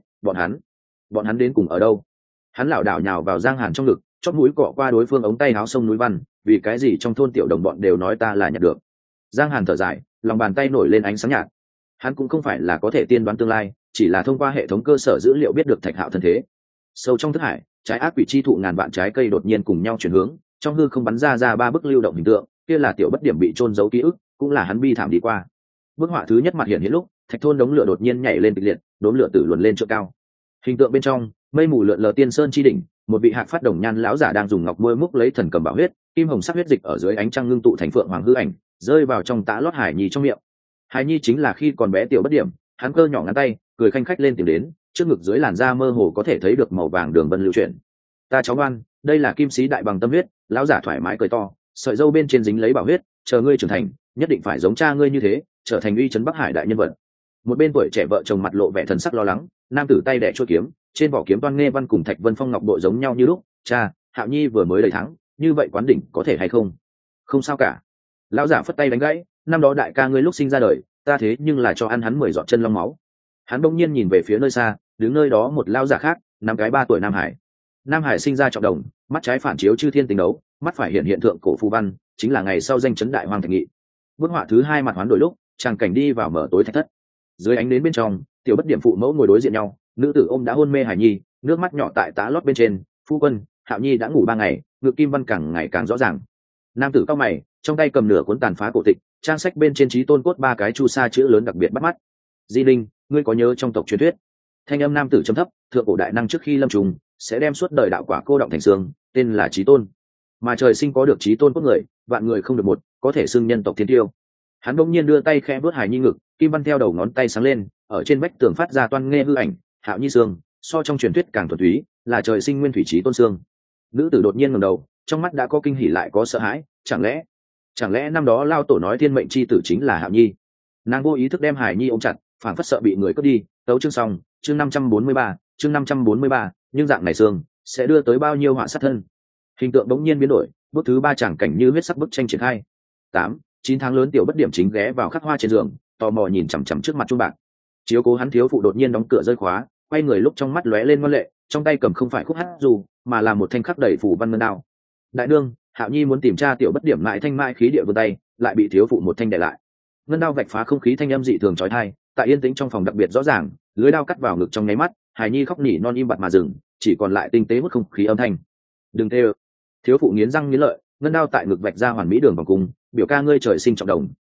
bọn hắn đến cùng ở đâu? Hắn lảo đảo nhào vào Giang Hàn trong ngực, chót mũi cọ qua đối phương ống tay áo sông núi văn, vì cái gì trong thôn tiểu đồng bọn đều nói ta là nhặt được. Giang Hàn thở dài, lòng bàn tay nổi lên ánh sáng nhạt. Hắn cũng không phải là có thể tiên đoán tương lai, chỉ là thông qua hệ thống cơ sở dữ liệu biết được Thạch Hạo thân thế. Sâu trong thức hải, trái ác quỷ chi thụ ngàn vạn trái cây đột nhiên cùng nhau chuyển hướng, trong hư không bắn ra 3 bức lưu động hình tượng, kia là Tiểu Bất Điểm bị chôn giấu ký ức, cũng là hắn bi thảm đi qua. Bức họa thứ nhất mặt hiện lúc, thạch thôn đống lửa đột nhiên nhảy lên kịch liệt, đốm lửa tử luồn lên chỗ cao. Hình tượng bên trong, mây mù lượn lờ tiên sơn chi đỉnh, một vị hạc phát đồng nhan lão giả đang dùng ngọc môi múc lấy thần cầm bảo huyết, kim hồng sắc huyết dịch ở dưới ánh trăng ngưng tụ thành phượng hoàng hư ảnh, rơi vào trong tã lót Hải Nhi trong miệng. Hải Nhi chính là khi còn bé Tiểu Bất Điểm, hắn cơ nhỏ ngắn tay, cười khanh khách lên tìm đến, trước ngực dưới làn da mơ hồ có thể thấy được màu vàng đường vân lưu chuyển. Ta cháu ngoan, đây là kim sĩ đại bằng tâm huyết. Lão giả thoải mái cười to, sợi dâu bên trên dính lấy bảo huyết, chờ ngươi trưởng thành, nhất định phải giống cha ngươi như thế, trở thành uy chấn Bắc Hải đại nhân vật. Một bên tuổi trẻ vợ chồng mặt lộ vẻ thần sắc lo lắng, nam tử tay đẻ chuôi kiếm, trên vỏ kiếm toan nghe văn cùng Thạch Vân Phong ngọc bội giống nhau như lúc. Cha, Hạo Nhi vừa mới đầy tháng, như vậy quán đỉnh có thể hay không? Không sao cả. Lão giả phất tay đánh gãy, năm đó đại ca ngươi lúc sinh ra đời, ta thế nhưng là cho ăn hắn 10 giọt chân long máu. Hắn bỗng nhiên nhìn về phía nơi xa, đứng nơi đó một lão giả khác, năm cái 3 tuổi Nam Hải. Nam Hải sinh ra trọng đồng, mắt trái phản chiếu chư thiên tình đấu, mắt phải hiện hiện thượng cổ phù văn, chính là ngày sau danh chấn đại hoàng thành nghị. Bức họa thứ 2 mặt hoán đổi lúc, tràng cảnh đi vào mở tối thạch thất. Dưới ánh đến bên trong, Tiểu Bất Điểm phụ mẫu ngồi đối diện nhau, nữ tử ôm đã hôn mê Hải Nhi, nước mắt nhỏ tại tá lót bên trên. Phu quân, Hạo Nhi đã ngủ 3 ngày, ngực kim văn càng ngày càng rõ ràng. Nam tử cao mày, trong tay cầm nửa cuốn tàn phá cổ tịch, trang sách bên trên chí tôn cốt 3 cái chu sa chữ lớn đặc biệt bắt mắt. Di Linh, ngươi có nhớ trong tộc truyền thuyết? Thanh âm nam tử trầm thấp, thượng cổ đại năng trước khi lâm trùng sẽ đem suốt đời đạo quả cô động thành xương, tên là chí tôn. Mà trời sinh có được chí tôn cốt người, vạn người không được một, có thể xưng nhân tộc thiên tiêu. Hắn bỗng nhiên đưa tay khẽ vuốt Hải Nhi ngực, kim văn theo đầu ngón tay sáng lên, ở trên vách tường phát ra toan nghe hư ảnh. Hạo Nhi xương, so trong truyền thuyết càng thuần túy, là trời sinh nguyên thủy chí tôn xương. Nữ tử đột nhiên ngẩng đầu, trong mắt đã có kinh hỉ lại có sợ hãi, chẳng lẽ năm đó lao tổ nói thiên mệnh chi tử chính là Hạo Nhi? Nàng vô ý thức đem Hải Nhi ôm chặt, phảng phất sợ bị người cướp đi. Tấu chương xong, chương 543, nhưng dạng này xương sẽ đưa tới bao nhiêu họa sát thân. Hình tượng đống nhiên biến đổi, bước thứ 3 tràng cảnh như huyết sắc bức tranh triển khai. 8-9 tháng lớn Tiểu Bất Điểm chính ghé vào khắc hoa trên giường, tò mò nhìn chằm chằm trước mặt chuông bạc. Chiếu cố hắn thiếu phụ đột nhiên đóng cửa rơi khóa, quay người lúc trong mắt lóe lên ngoan lệ, trong tay cầm không phải khúc hát dù, mà là một thanh khắc đầy phủ văn ngân đao. Đại đương, Hạo Nhi muốn tìm tra Tiểu Bất Điểm lại thanh mại khí địa vươn tay, lại bị thiếu phụ một thanh đè lại. Ngân đao vạch phá không khí thanh âm dị thường chói tai, tại yên tĩnh trong phòng đặc biệt rõ ràng, lưới đao cắt vào ngực trong nháy mắt, Hải Nhi khóc nỉ non im bặt mà dừng, chỉ còn lại tinh tế hút không khí âm thanh. Đừng tê ơ. Thiếu phụ nghiến răng nghiến lợi, ngân đao tại ngực vạch ra hoàn mỹ đường vòng cung, biểu ca ngươi trời sinh trọng đồng,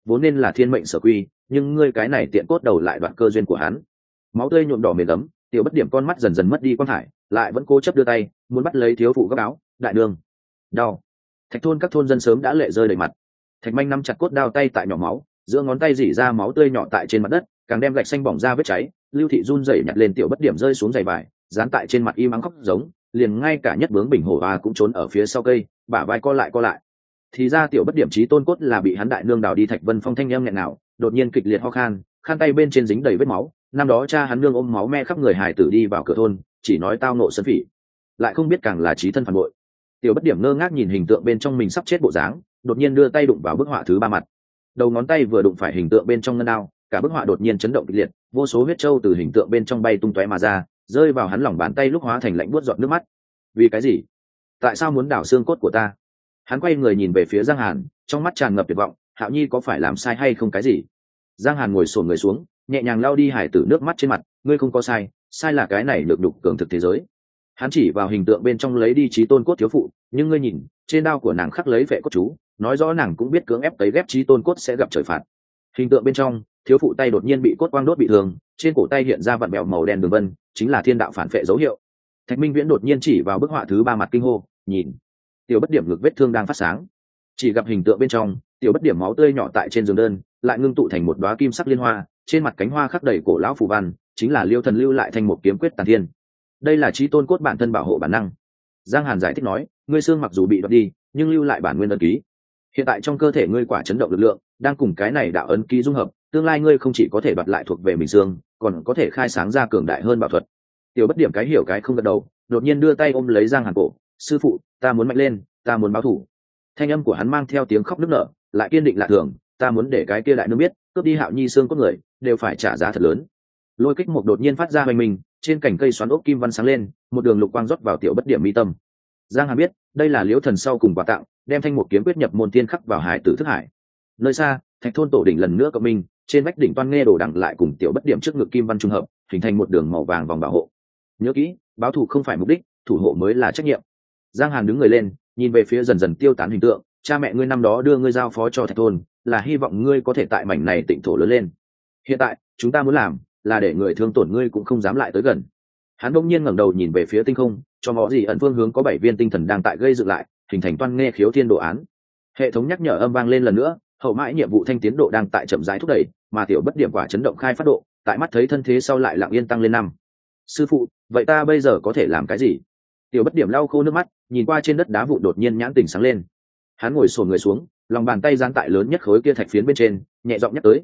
vốn nên là thiên mệnh sở quy, nhưng ngươi cái này tiện cốt đầu lại đoạn cơ duyên của hắn. Máu tươi nhuộm đỏ mền ấm, tiểu bất điểm con mắt dần dần mất đi quang hải, lại vẫn cố chấp đưa tay muốn bắt lấy thiếu phụ góc áo. Đại nương, đau. Thạch thôn các thôn dân sớm đã lệ rơi đầy mặt. Thạch manh nắm chặt cốt đao tay tại nhỏ máu, giữa ngón tay rỉ ra máu tươi nhỏ tại trên mặt đất, càng đem gạch xanh bỏng ra vết cháy. Lưu thị run rẩy nhặt lên tiểu bất điểm rơi xuống giày vải, dán tại trên mặt im ắng khóc giống, liền ngay cả nhất bướng bình hổ và cũng trốn ở phía sau cây, bả vai co lại. Thì ra tiểu bất điểm chí tôn cốt là bị hắn đại nương đào đi. Thạch Vân Phong thanh em nghẹn nào, đột nhiên kịch liệt ho khan, khăn tay bên trên dính đầy vết máu. Năm đó cha hắn nương ôm máu me khắp người hài tử đi vào cửa thôn, chỉ nói tao nộ sân phỉ, lại không biết càng là chí thân phản bội. Tiểu bất điểm ngơ ngác nhìn hình tượng bên trong mình sắp chết bộ dáng, đột nhiên đưa tay đụng vào bức họa thứ 3 mặt. Đầu ngón tay vừa đụng phải hình tượng bên trong ngân đao, cả bức họa đột nhiên chấn động kịch liệt, vô số huyết châu từ hình tượng bên trong bay tung tóe mà ra, rơi vào hắn lòng bàn tay lúc hóa thành lạnh buốt giọt nước mắt. Vì cái gì? Tại sao muốn đảo xương cốt của ta? Hắn quay người nhìn về phía Giang Hàn, trong mắt tràn ngập tuyệt vọng. Hạo Nhi có phải làm sai hay không cái gì? Giang Hàn ngồi xổm người xuống, nhẹ nhàng lau đi hải tử nước mắt trên mặt. Ngươi không có sai, sai là cái này được đục cường thực thế giới. Hắn chỉ vào hình tượng bên trong lấy đi chí tôn cốt thiếu phụ, nhưng ngươi nhìn, trên đao của nàng khắc lấy vệ cốt chú, nói rõ nàng cũng biết cưỡng ép tấy ghép chí tôn cốt sẽ gặp trời phạt. Hình tượng bên trong, thiếu phụ tay đột nhiên bị cốt quang đốt bị thương, trên cổ tay hiện ra vặn bẹo màu đen đường vân, chính là thiên đạo phản phệ dấu hiệu. Thạch Minh Viễn đột nhiên chỉ vào bức họa thứ 3 mặt kinh hô, nhìn, tiểu bất điểm ngực vết thương đang phát sáng. Chỉ gặp hình tượng bên trong, tiểu bất điểm máu tươi nhỏ tại trên giường đơn, lại ngưng tụ thành một đóa kim sắc liên hoa, trên mặt cánh hoa khắc đầy cổ lão phù văn, chính là Liêu Thần lưu lại thành một kiếm quyết tàn thiên. Đây là chí tôn cốt bản thân bảo hộ bản năng. Giang Hàn giải thích nói, ngươi xương mặc dù bị đoạt đi, nhưng lưu lại bản nguyên ấn ký. Hiện tại trong cơ thể ngươi quả chấn động lực lượng đang cùng cái này đạo ấn ký dung hợp, tương lai ngươi không chỉ có thể đoạt lại thuộc về mình xương, còn có thể khai sáng ra cường đại hơn bảo thuật. Tiểu bất điểm cái hiểu cái không gật đầu, đột nhiên đưa tay ôm lấy Giang Hàn cổ, sư phụ, ta muốn mạnh lên, ta muốn báo thù. Thanh âm của hắn mang theo tiếng khóc nức nở, lại kiên định lạ thường, ta muốn để cái kia đại nương biết, cướp đi Hạo Nhi xương cốt người đều phải trả giá thật lớn. Lôi kích một đột nhiên phát ra hoành mình, trên cành cây xoắn ốc kim văn sáng lên, một đường lục quang rót vào tiểu bất điểm mi tâm. Giang Hàn biết, đây là Liễu Thần sau cùng quà tặng, đem thanh một kiếm quyết nhập môn tiên khắc vào hải tử thức hải. Nơi xa, Thạch thôn tổ đỉnh lần nữa cộng minh, trên vách đỉnh toan nghe đồ đằng lại cùng tiểu bất điểm trước ngực kim văn trung hợp, hình thành một đường màu vàng vòng bảo hộ. Nhớ kỹ, báo thù không phải mục đích, thủ hộ mới là trách nhiệm. Giang Hàn đứng người lên, nhìn về phía dần dần tiêu tán hình tượng, cha mẹ ngươi năm đó đưa ngươi giao phó cho Thạch thôn, là hy vọng ngươi có thể tại mảnh này tịnh thổ lớn lên. Hiện tại, chúng ta muốn làm là để người thương tổn ngươi cũng không dám lại tới gần. Hắn bỗng nhiên ngẩng đầu nhìn về phía tinh không, cho ngó gì ẩn phương hướng có 7 viên tinh thần đang tại gây dựng lại, hình thành toan nghe khiếu thiên đồ án. Hệ thống nhắc nhở âm vang lên lần nữa, hậu mãi nhiệm vụ thanh tiến độ đang tại chậm rãi thúc đẩy, mà tiểu bất điểm quả chấn động khai phát độ, tại mắt thấy thân thế sau lại lặng yên tăng lên 5. Sư phụ, vậy ta bây giờ có thể làm cái gì? Tiểu bất điểm lau khô nước mắt, nhìn qua trên đất đá vụn đột nhiên nhãn tình sáng lên. Hắn ngồi xổm người xuống, lòng bàn tay giáng tại lớn nhất khối kia thạch phiến bên trên, nhẹ giọng nhắc tới,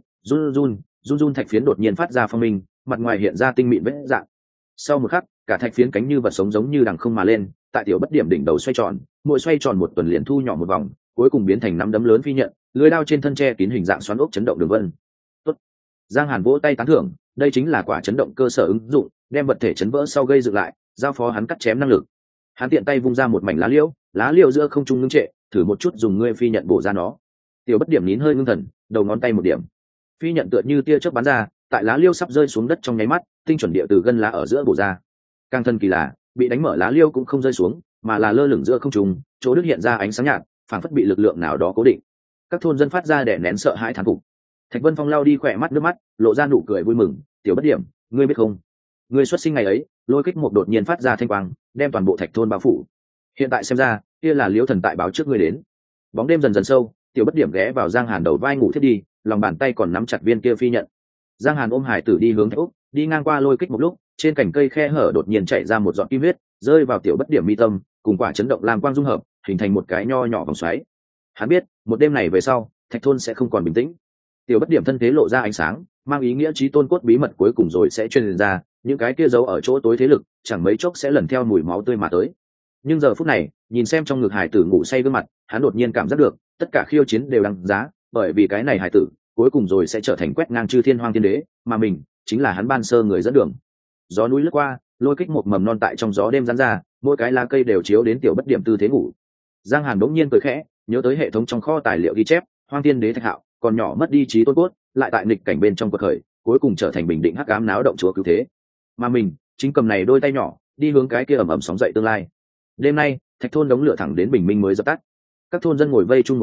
run thạch phiến đột nhiên phát ra phong minh, mặt ngoài hiện ra tinh mịn vết dạng. Sau một khắc, cả thạch phiến cánh như vật sống giống như đằng không mà lên, tại tiểu bất điểm đỉnh đầu xoay tròn, mỗi xoay tròn một tuần liền thu nhỏ một vòng, cuối cùng biến thành nắm đấm lớn phi nhận, lưỡi đao trên thân che kín hình dạng xoắn ốc chấn động đường vân. Tốt. Giang Hàn vỗ tay tán thưởng, đây chính là quả chấn động cơ sở ứng dụng, đem vật thể chấn vỡ sau gây dựng lại, giao phó hắn cắt chém năng lực. Hắn tiện tay vung ra một mảnh lá liễu giữa không trung ngưng trệ, thử một chút dùng ngươi phi nhận bổ ra nó. Tiểu bất điểm nín hơi ngưng thần, đầu ngón tay một điểm, phi nhận tựa như tia chớp bắn ra, tại lá liêu sắp rơi xuống đất trong nháy mắt, tinh chuẩn địa từ gân lá ở giữa bổ ra. Càng thân kỳ lạ, bị đánh mở lá liêu cũng không rơi xuống, mà là lơ lửng giữa không trung, chỗ đức hiện ra ánh sáng nhạt, phản phất bị lực lượng nào đó cố định. Các thôn dân phát ra đè nén sợ hãi thán phục. Thạch Vân Phong lau đi khỏe mắt nước mắt, lộ ra nụ cười vui mừng, tiểu bất điểm, ngươi biết không, ngươi xuất sinh ngày ấy, lôi kích một đột nhiên phát ra thanh quang, đem toàn bộ Thạch thôn bao phủ. Hiện tại xem ra, kia là Liễu Thần tại báo trước ngươi đến. Bóng đêm dần dần sâu, tiểu bất điểm ghé vào Giang Hàn đầu vai ngủ thiết đi, lòng bàn tay còn nắm chặt viên kia phi nhận. Giang Hàn ôm hải tử đi hướng Thạch Úc, đi ngang qua lôi kích một lúc, trên cành cây khe hở đột nhiên chạy ra một giọt kim huyết, rơi vào tiểu bất điểm mi tâm, cùng quả chấn động làm quang dung hợp, hình thành một cái nho nhỏ vòng xoáy. Hắn biết, một đêm này về sau, Thạch thôn sẽ không còn bình tĩnh. Tiểu bất điểm thân thế lộ ra ánh sáng, mang ý nghĩa chí tôn cốt bí mật cuối cùng rồi sẽ truyền ra, những cái kia giấu ở chỗ tối thế lực, chẳng mấy chốc sẽ lần theo mùi máu tươi mà tới. Nhưng giờ phút này, nhìn xem trong ngực hải tử ngủ say gương mặt, hắn đột nhiên cảm giác được, tất cả khiêu chiến đều đáng giá, bởi vì cái này hải tử, cuối cùng rồi sẽ trở thành quét ngang chư thiên hoang thiên đế, mà mình chính là hắn ban sơ người dẫn đường. Gió núi lướt qua, lôi kích một mầm non tại trong gió đêm rắn ra, mỗi cái lá cây đều chiếu đến tiểu bất điểm tư thế ngủ. Giang Hàn đống nhiên cười khẽ, nhớ tới hệ thống trong kho tài liệu ghi chép, hoang thiên đế Thạch Hạo, còn nhỏ mất đi trí tôn cốt, lại tại nghịch cảnh bên trong cuộc khởi, cuối cùng trở thành bình định hắc ám náo động chúa cứu thế. Mà mình, chính cầm này đôi tay nhỏ, đi hướng cái kia ầm ầm sóng dậy tương lai. Đêm nay, Thạch thôn đống lửa thẳng đến bình minh mới dập tắt. Các thôn dân ngồi vây chung một chỗ,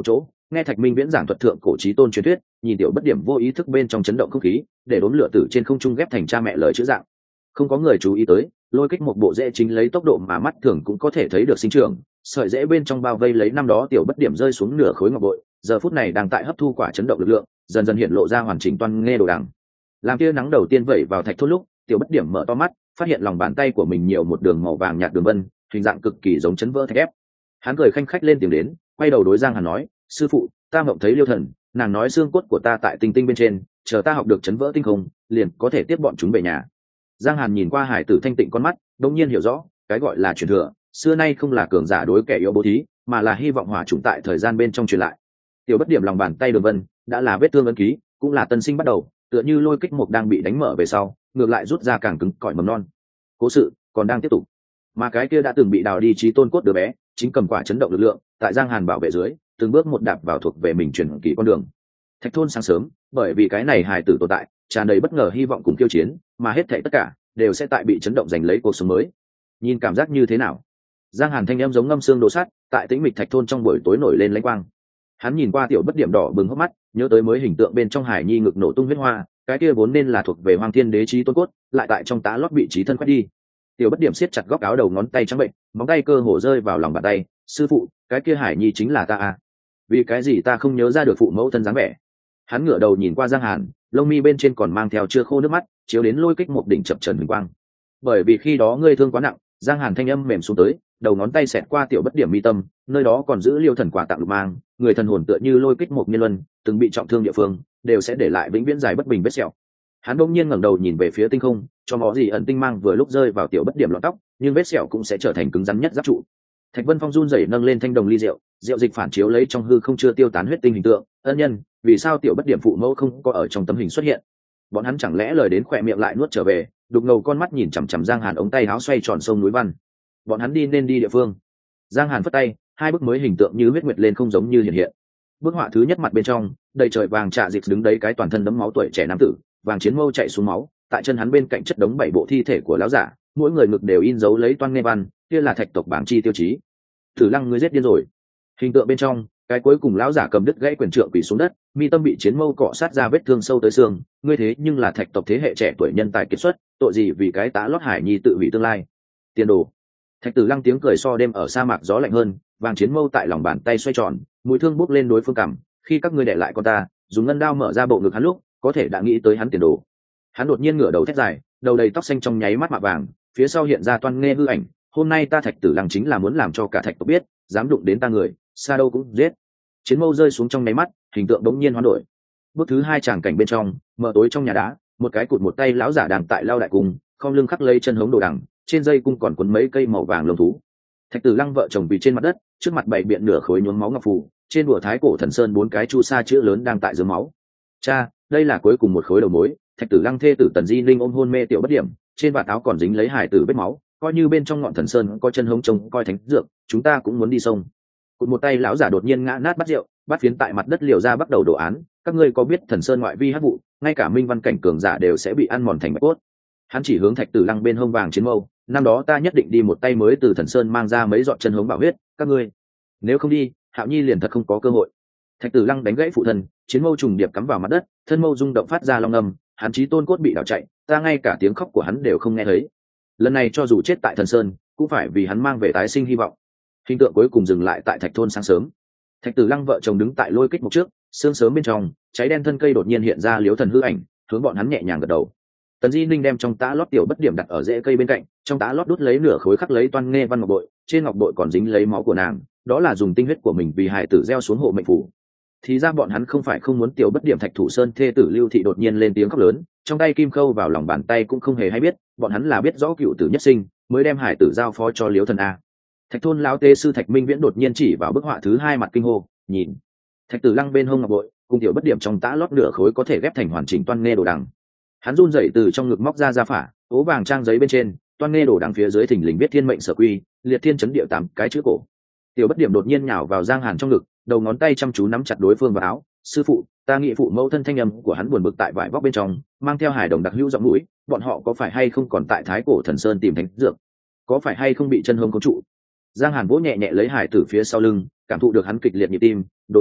nghe Thạch Minh Viễn giảng thuật thượng cổ chí tôn truyền thuyết, nhìn Tiểu Bất Điểm vô ý thức bên trong chấn động không khí, để đốm lửa tử trên không trung ghép thành cha mẹ lời chữ dạng. Không có người chú ý tới, lôi kích một bộ rễ chính lấy tốc độ mà mắt thường cũng có thể thấy được sinh trưởng, sợi rễ bên trong bao vây lấy năm đó Tiểu Bất Điểm rơi xuống nửa khối ngọc bội, giờ phút này đang tại hấp thu quả chấn động lực lượng, dần dần hiện lộ ra hoàn chỉnh toan nghe đồ đằng. Làm tia nắng đầu tiên vẩy vào thạch thốt lúc, Tiểu Bất Điểm mở to mắt, phát hiện lòng bàn tay của mình nhiều một đường màu vàng nhạt đường vân, hình dạng cực kỳ giống chấn vỡ thạch ép. Hắn cười khanh khách lên tiếng đến, quay đầu đối Giang Hàn nói, sư phụ, ta mộng thấy Liêu Thần, nàng nói xương cốt của ta tại tinh tinh bên trên, chờ ta học được chấn vỡ tinh không, liền có thể tiếp bọn chúng về nhà. Giang Hàn nhìn qua hải tử thanh tịnh con mắt, đột nhiên hiểu rõ, cái gọi là truyền thừa, xưa nay không là cường giả đối kẻ yếu bố thí, mà là hy vọng hỏa chủng tại thời gian bên trong truyền lại. Tiểu Bất Điểm lòng bàn tay đường vân, đã là vết thương ấn ký, cũng là tân sinh bắt đầu, tựa như lôi kích mục đang bị đánh mở về sau, ngược lại rút ra càng cứng cỏi mầm non. Cố sự còn đang tiếp tục, mà cái kia đã từng bị đào đi chí tôn cốt đứa bé, chính cầm quả chấn động lực lượng, tại Giang Hàn bảo vệ dưới, từng bước một đạp vào thuộc về mình truyền kỳ con đường. Thạch thôn sáng sớm, bởi vì cái này hài tử tồn tại, tràn đầy bất ngờ hy vọng cùng kiêu chiến, mà hết thảy tất cả đều sẽ tại bị chấn động giành lấy cuộc sống mới. Nhìn cảm giác như thế nào? Giang Hàn thanh em giống ngâm xương đổ sắt, tại tĩnh mịch thạch thôn trong buổi tối nổi lên lãnh quang. Hắn nhìn qua Tiểu Bất Điểm đỏ bừng hốc mắt, nhớ tới mới hình tượng bên trong hải nhi ngực nổ tung huyết hoa, cái kia vốn nên là thuộc về Hoàng Thiên Đế chí tôn cốt, lại tại trong tá lót bị chí thân quét đi. Tiểu Bất Điểm siết chặt góc áo đầu ngón tay trắng bệnh, móng tay cơ hồ rơi vào lòng bàn tay, sư phụ, cái kia hải nhi chính là ta à? Vì cái gì ta không nhớ ra được phụ mẫu thân dáng vẻ? Hắn ngửa đầu nhìn qua Giang Hàn, lông mi bên trên còn mang theo chưa khô nước mắt, chiếu đến lôi kích một đỉnh chập trần huỳnh quang. Bởi vì khi đó ngươi thương quá nặng, Giang Hàn thanh âm mềm xuống tới, đầu ngón tay xẹt qua Tiểu Bất Điểm mi tâm, nơi đó còn giữ Liêu Thần quà tặng lục mang, người thần hồn tựa như lôi kích một niên luân, từng bị trọng thương địa phương, đều sẽ để lại vĩnh viễn dài bất bình vết sẹo. Hắn đột nhiên ngẩng đầu nhìn về phía tinh không, cho ngó gì ẩn tinh mang vừa lúc rơi vào Tiểu Bất Điểm lọn tóc, nhưng vết sẹo cũng sẽ trở thành cứng rắn nhất giáp trụ. Thạch Vân Phong run rẩy nâng lên thanh đồng ly rượu, rượu dịch phản chiếu lấy trong hư không chưa tiêu tán huyết tinh hình tượng. Ân nhân, vì sao Tiểu Bất Điểm phụ mẫu không có ở trong tấm hình xuất hiện? Bọn hắn chẳng lẽ lời đến khỏe miệng lại nuốt trở về, đục ngầu con mắt nhìn chằm chằm Giang Hàn, ống tay áo xoay tròn sông núi văn. Bọn hắn đi nên đi địa phương. Giang Hàn phất tay, hai bức mới hình tượng như huyết nguyệt lên không giống như hiện hiện. Bức họa thứ nhất mặt bên trong, đầy trời vàng trạ dịch đứng đấy cái toàn thân đẫm máu tuổi trẻ nam tử, vàng chiến mâu chạy xuống máu, tại chân hắn bên cạnh chất đống 7 bộ thi thể của lão giả, mỗi người ngực đều in dấu lấy toan nghe văn, kia là thạch tộc bảng chi tiêu chí. Tử Lăng, ngươi giết điên rồi. Hình tượng bên trong, cái cuối cùng lão giả cầm đứt gãy quyền trượng quỳ xuống đất, mi tâm bị chiến mâu cọ sát ra vết thương sâu tới xương, ngươi thế nhưng là thạch tộc thế hệ trẻ tuổi nhân tài kiệt xuất, tội gì vì cái tá lót hải nhi tự hủy tương lai. Tiền đồ. Thạch Tử Lăng tiếng cười so đêm ở sa mạc gió lạnh hơn, vàng chiến mâu tại lòng bàn tay xoay tròn, mũi thương bốc lên đối phương cằm, khi các ngươi để lại con ta, dùng ngân đao mở ra bộ ngực hắn lúc, có thể đã nghĩ tới hắn tiền đồ. Hắn đột nhiên ngửa đầu thét dài, đầu đầy tóc xanh trong nháy mắt mạ vàng, phía sau hiện ra toan nghe hư ảnh, hôm nay ta Thạch Tử Lăng chính là muốn làm cho cả thạch tộc biết, dám đụng đến ta người, xa đâu cũng giết. Chiến mâu rơi xuống trong nháy mắt, hình tượng đống nhiên hoán đổi. Bước thứ hai tràng cảnh bên trong, mở tối trong nhà đá, một cái cụt một tay lão giả đang tại lao đại cung, không lưng khắc lấy chân hống đồ đằng, trên dây cung còn quấn mấy cây màu vàng lông thú. Thạch Tử Lăng vợ chồng vì trên mặt đất, trước mặt bày biện nửa khối nhuốm máu ngọc phù, trên đùa thái cổ thần sơn 4 cái chu sa chữ lớn đang tại dưới máu. Cha, đây là cuối cùng một khối đầu mối. Thạch Tử Lăng thê tử Tần Di Linh ôm hôn mê Tiểu Bất Điểm, trên vạt áo còn dính lấy hài tử vết máu, coi như bên trong ngọn thần sơn có chân hống trông coi thánh dược, chúng ta cũng muốn đi sông. Cụt một tay lão giả đột nhiên ngã nát bát rượu, bát phiến tại mặt đất liều ra bắt đầu đổ án, các ngươi có biết thần sơn ngoại vi hắc vụ, ngay cả minh văn cảnh cường giả đều sẽ bị ăn mòn thành bạch cốt. Hắn chỉ hướng Thạch Tử Lăng bên hông vàng chiến mâu, năm đó ta nhất định đi một tay mới từ thần sơn mang ra mấy giọt chân hống bảo huyết, các ngươi nếu không đi, Hạo Nhi liền thật không có cơ hội. Thạch Tử Lăng đánh gãy phụ thân, chiến mâu trùng điệp cắm vào mặt đất, thân mâu rung động phát ra long âm, hắn chí tôn cốt bị đảo chạy, ta ngay cả tiếng khóc của hắn đều không nghe thấy. Lần này cho dù chết tại thần sơn, cũng phải vì hắn mang về tái sinh hy vọng. Hình tượng cuối cùng dừng lại tại thạch thôn sáng sớm. Thạch Tử Lăng vợ chồng đứng tại lôi kích mục trước, sương sớm bên trong, cháy đen thân cây đột nhiên hiện ra liếu thần hư ảnh, hướng bọn hắn nhẹ nhàng gật đầu. Tần Di Ninh đem trong tã lót Tiểu Bất Điểm đặt ở rễ cây bên cạnh, trong tã lót đút lấy nửa khối khắc lấy toan nghe văn ngọc bội, trên ngọc bội còn dính lấy máu của nàng, đó là dùng tinh huyết của mình vì hài tử gieo xuống hộ mệnh phủ. Thì ra bọn hắn không phải không muốn Tiểu Bất Điểm Thạch Thủ Sơn thê tử Lưu Thị đột nhiên lên tiếng khóc lớn, trong tay kim khâu vào lòng bàn tay cũng không hề hay biết, bọn hắn là biết rõ cựu tử nhất sinh, mới đem hải tử giao phó cho Liếu Thần a. Thạch thôn lão tê sư Thạch Minh Viễn đột nhiên chỉ vào bức họa thứ hai mặt kinh hô, nhìn. Thạch Tử Lăng bên hông ngọc bội, cùng Tiểu Bất Điểm trong tã lót nửa khối có thể ghép thành hoàn chỉnh toan nghe đồ đằng. Hắn run rẩy từ trong ngực móc ra gia phả, ố vàng trang giấy bên trên, toan nghe đồ đằng phía dưới thình lình viết thiên mệnh sở quy, liệt thiên chấn địa 8 cái chữ cổ. Tiểu Bất Điểm đột nhiên nhào vào Giang Hàn trong ngực, đầu ngón tay chăm chú nắm chặt đối phương vào áo, sư phụ, ta nghĩ phụ mẫu thân thanh âm của hắn buồn bực tại vải vóc bên trong, mang theo hài đồng đặc hữu giọng mũi, bọn họ có phải hay không còn tại thái cổ thần sơn tìm thánh dược, có phải hay không bị chân hông cố trụ. Giang Hàn vỗ nhẹ nhẹ lấy hải tử phía sau lưng, cảm thụ được hắn kịch liệt nhịp tim, đồ nhi,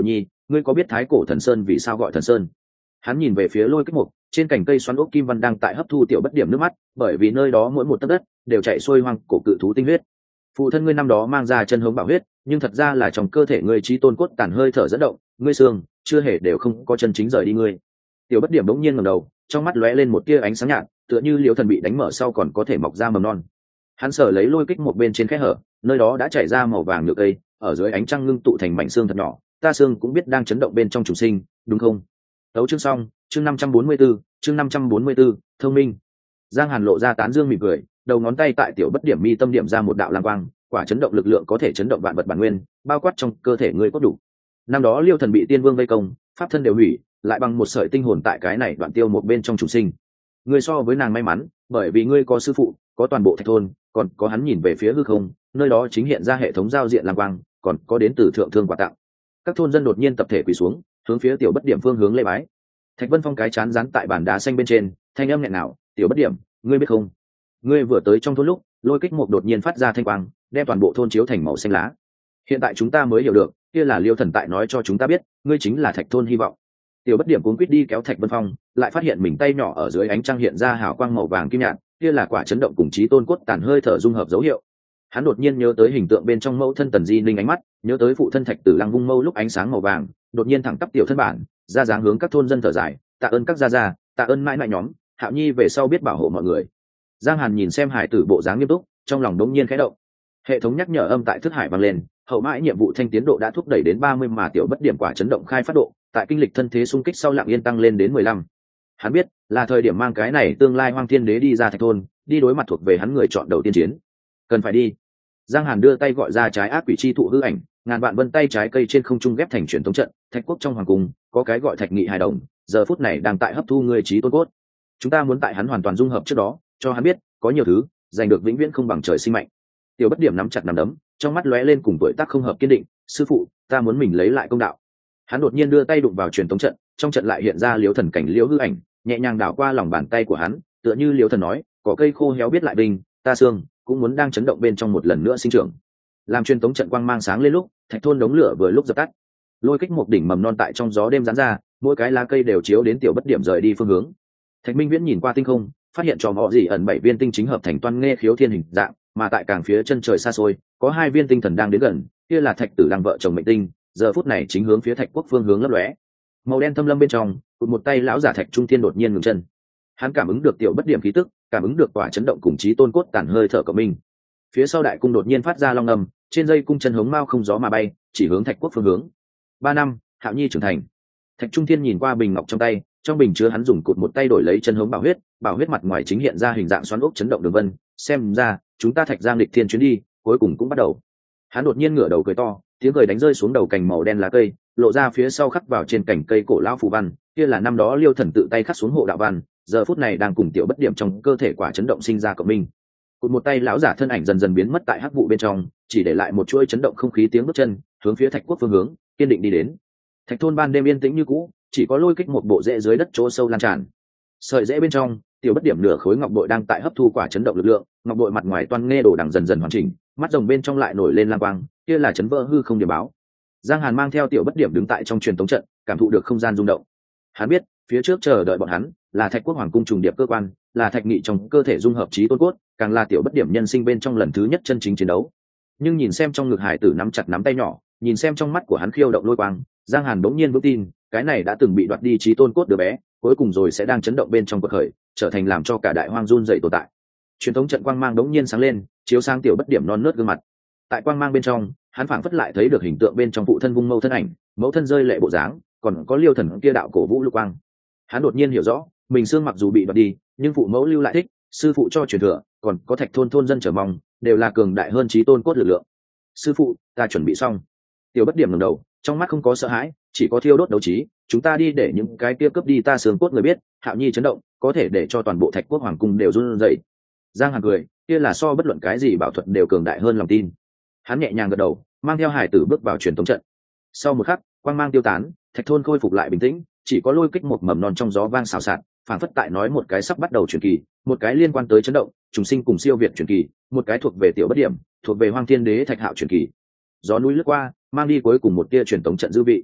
ngươi có biết thái cổ thần sơn vì sao gọi thần sơn? Hắn nhìn về phía Lôi Kích Mục, trên cành cây xoắn ốc kim văn đang tại hấp thu tiểu bất điểm nước mắt, bởi vì nơi đó mỗi một tấc đất đều chạy xuôi hoang cổ cự thú tinh huyết. Phụ thân ngươi năm đó mang ra chân hống bảo huyết, nhưng thật ra là trong cơ thể ngươi trí tôn cốt tàn hơi thở dẫn động, ngươi xương chưa hề đều không có chân chính rời đi ngươi. Tiểu bất điểm bỗng nhiên ngẩng đầu, trong mắt lóe lên một tia ánh sáng nhạt, tựa như liễu thần bị đánh mở sau còn có thể mọc ra mầm non. Hắn sờ lấy Lôi Kích Mục bên trên khe hở, nơi đó đã chảy ra màu vàng nhựa cây, ở dưới ánh trăng ngưng tụ thành mảnh xương thật nhỏ, ta xương cũng biết đang chấn động bên trong trùng sinh, đúng không? Tấu chương xong, chương 544, chương 544, thông minh. Giang Hàn lộ ra tán dương mỉm cười, đầu ngón tay tại tiểu bất điểm mi tâm điểm ra một đạo lam quang, quả chấn động lực lượng có thể chấn động vạn vật bản nguyên, bao quát trong cơ thể ngươi có đủ. Năm đó Liêu Thần bị Tiên Vương vây công, pháp thân đều hủy, lại bằng một sợi tinh hồn tại cái này đoạn tiêu một bên trong trùng sinh. Ngươi so với nàng may mắn, bởi vì ngươi có sư phụ, có toàn bộ thạch thôn, còn có hắn nhìn về phía hư không, nơi đó chính hiện ra hệ thống giao diện lam quang, còn có đến từ thượng thương quà tặng. Các thôn dân đột nhiên tập thể quỳ xuống, hướng phía tiểu bất điểm phương hướng lễ bái. Thạch Vân Phong cái chán dán tại bàn đá xanh bên trên, thanh âm nghẹn ngào, tiểu bất điểm, ngươi biết không, ngươi vừa tới trong thôn lúc, Lôi Kích Mục đột nhiên phát ra thanh quang, đem toàn bộ thôn chiếu thành màu xanh lá. Hiện tại chúng ta mới hiểu được, kia là Liêu Thần tại nói cho chúng ta biết, ngươi chính là thạch thôn hy vọng. Tiểu bất điểm cuống quýt đi kéo Thạch Vân Phong, lại phát hiện mình tay nhỏ ở dưới ánh trăng hiện ra hào quang màu vàng kim nhạt, kia là quả chấn động cùng chí tôn cốt tàn hơi thở dung hợp dấu hiệu. Hắn đột nhiên nhớ tới hình tượng bên trong mẫu thân Tần Di Ninh ánh mắt, nhớ tới phụ thân Thạch Tử Lăng vung mâu lúc ánh sáng màu vàng, đột nhiên thẳng tắp tiểu thân bản, ra dáng hướng các thôn dân thở dài, tạ ơn các gia gia, tạ ơn mãi mãi nhóm, Hạo Nhi về sau biết bảo hộ mọi người. Giang Hàn nhìn xem hải tử bộ dáng nghiêm túc, trong lòng đống nhiên khẽ động. Hệ thống nhắc nhở âm tại thức hải vang lên, hậu mãi nhiệm vụ thanh tiến độ đã thúc đẩy đến 30 mà tiểu bất điểm quả chấn động khai phát độ, tại kinh lịch thân thế xung kích sau lặng yên tăng lên đến 15. Hắn biết, là thời điểm mang cái này tương lai Hoang Thiên Đế đi ra thạch thôn, đi đối mặt thuộc về hắn người chọn đầu tiên chiến. Cần phải đi. Giang Hàn đưa tay gọi ra trái ác quỷ chi thụ hư ảnh, ngàn vạn vân tay trái cây trên không trung ghép thành truyền thống trận, thạch quốc trong hoàng cung, có cái gọi Thạch Nghị hài đồng, giờ phút này đang tại hấp thu người trí tôn cốt. Chúng ta muốn tại hắn hoàn toàn dung hợp trước đó, cho hắn biết, có nhiều thứ, giành được vĩnh viễn không bằng trời sinh mạnh. Tiểu bất điểm nắm chặt nắm đấm, trong mắt lóe lên cùng tuổi tác không hợp kiên định, sư phụ, ta muốn mình lấy lại công đạo. Hắn đột nhiên đưa tay đụng vào truyền thống trận, trong trận lại hiện ra liếu thần cảnh liếu hư ảnh, nhẹ nhàng đảo qua lòng bàn tay của hắn, tựa như liếu thần nói, có cây khô héo biết lại bình, ta xương cũng muốn đang chấn động bên trong một lần nữa sinh trưởng. Làm truyền thống trận quang mang sáng lên lúc, thạch thôn đống lửa vừa lúc dập tắt. Lôi Kích một đỉnh mầm non tại trong gió đêm giãn ra, mỗi cái lá cây đều chiếu đến tiểu bất điểm rời đi phương hướng. Thạch Minh Viễn nhìn qua tinh không, phát hiện trò mọ gì ẩn 7 viên tinh chính hợp thành toan nghe khiếu thiên hình dạng, mà tại càng phía chân trời xa xôi, có 2 viên tinh thần đang đến gần, kia là Thạch Tử Lăng vợ chồng mệnh tinh, giờ phút này chính hướng phía Thạch Quốc phương hướng lấp lóe. Màu đen thâm lâm bên trong, một tay lão giả Thạch Trung Thiên đột nhiên ngừng chân. Hắn cảm ứng được tiểu bất điểm khí tức, cảm ứng được quả chấn động cùng chí tôn cốt tản hơi thở của mình. Phía sau đại cung đột nhiên phát ra long ngầm, trên dây cung chân hống mao không gió mà bay, chỉ hướng Thạch Quốc phương hướng. 3 năm, Hạo Nhi trưởng thành. Thạch Trung Thiên nhìn qua bình ngọc trong tay, trong bình chứa hắn dùng cụt một tay đổi lấy chân hống bảo huyết mặt ngoài chính hiện ra hình dạng xoắn ốc chấn động đường vân, xem ra chúng ta Thạch Giang lịch thiên chuyến đi cuối cùng cũng bắt đầu. Hắn đột nhiên ngửa đầu cười to, tiếng cười đánh rơi xuống đầu cành màu đen lá cây, lộ ra phía sau khắc vào trên cành cây cổ lão phù văn, kia là năm đó Liêu Thần tự tay khắc xuống hộ đạo văn, giờ phút này đang cùng tiểu bất điểm trong cơ thể quả chấn động sinh ra cộng minh. Cụt một tay lão giả thân ảnh dần dần biến mất tại hắc vụ bên trong, chỉ để lại một chuỗi chấn động không khí tiếng bước chân, hướng phía Thạch Quốc phương hướng, kiên định đi đến. Thạch thôn ban đêm yên tĩnh như cũ, chỉ có Lôi Kích một bộ rễ dưới đất chỗ sâu lan tràn. Sợi rễ bên trong, tiểu bất điểm nửa khối ngọc bội đang tại hấp thu quả chấn động lực lượng, ngọc bội mặt ngoài toan nghe đồ đằng dần dần hoàn chỉnh, mắt rồng bên trong lại nổi lên lam quang, kia là chấn vỡ hư không điểm báo. Giang Hàn mang theo tiểu bất điểm đứng tại trong truyền tống trận, cảm thụ được không gian rung động. Hắn biết, phía trước chờ đợi bọn hắn là Thạch Quốc hoàng cung trùng điệp cơ quan, là Thạch Nghị trong cơ thể dung hợp trí tôn cốt, càng là tiểu bất điểm nhân sinh bên trong lần thứ nhất chân chính chiến đấu. Nhưng nhìn xem trong ngực hải tử nắm chặt nắm tay nhỏ, nhìn xem trong mắt của hắn khiêu động lôi quang, Giang Hàn bỗng nhiên vững tin, cái này đã từng bị đoạt đi trí tôn cốt đứa bé, cuối cùng rồi sẽ đang chấn động bên trong cuộc khởi, trở thành làm cho cả đại hoang run dậy tồn tại. Truyền thống trận quang mang đống nhiên sáng lên, chiếu sang tiểu bất điểm non nớt gương mặt. Tại quang mang bên trong, hắn phảng phất lại thấy được hình tượng bên trong phụ thân vung mâu thân ảnh, mẫu thân rơi lệ bộ dáng, còn có Liêu Thần kia đạo cổ vũ lục quang. Hắn đột nhiên hiểu rõ, mình xương mặc dù bị đoạt đi, nhưng phụ mẫu lưu lại thích, sư phụ cho truyền thừa, còn có Thạch thôn thôn dân chờ mong, đều là cường đại hơn trí tôn cốt lực lượng. Sư phụ, ta chuẩn bị xong. Tiểu bất điểm ngẩng đầu, trong mắt không có sợ hãi, chỉ có thiêu đốt đấu trí. Chúng ta đi để những cái kia cướp đi ta xương cốt người biết, Hạo Nhi chấn động, có thể để cho toàn bộ Thạch Quốc hoàng cung đều run rẩy. Giang Hàn cười, kia là so bất luận cái gì bảo thuật đều cường đại hơn lòng tin. Hắn nhẹ nhàng gật đầu, mang theo hải tử bước vào truyền thống trận. Sau một khắc, quang mang tiêu tán, Thạch thôn khôi phục lại bình tĩnh, chỉ có Lôi Kích một mầm non trong gió vang xào xạc, phảng phất tại nói một cái sắp bắt đầu truyền kỳ, một cái liên quan tới chấn động, trùng sinh cùng siêu việt truyền kỳ, một cái thuộc về tiểu bất điểm, thuộc về Hoang Thiên Đế Thạch Hạo truyền kỳ. Gió núi lướt qua, mang đi cuối cùng một tia truyền tống trận dư vị.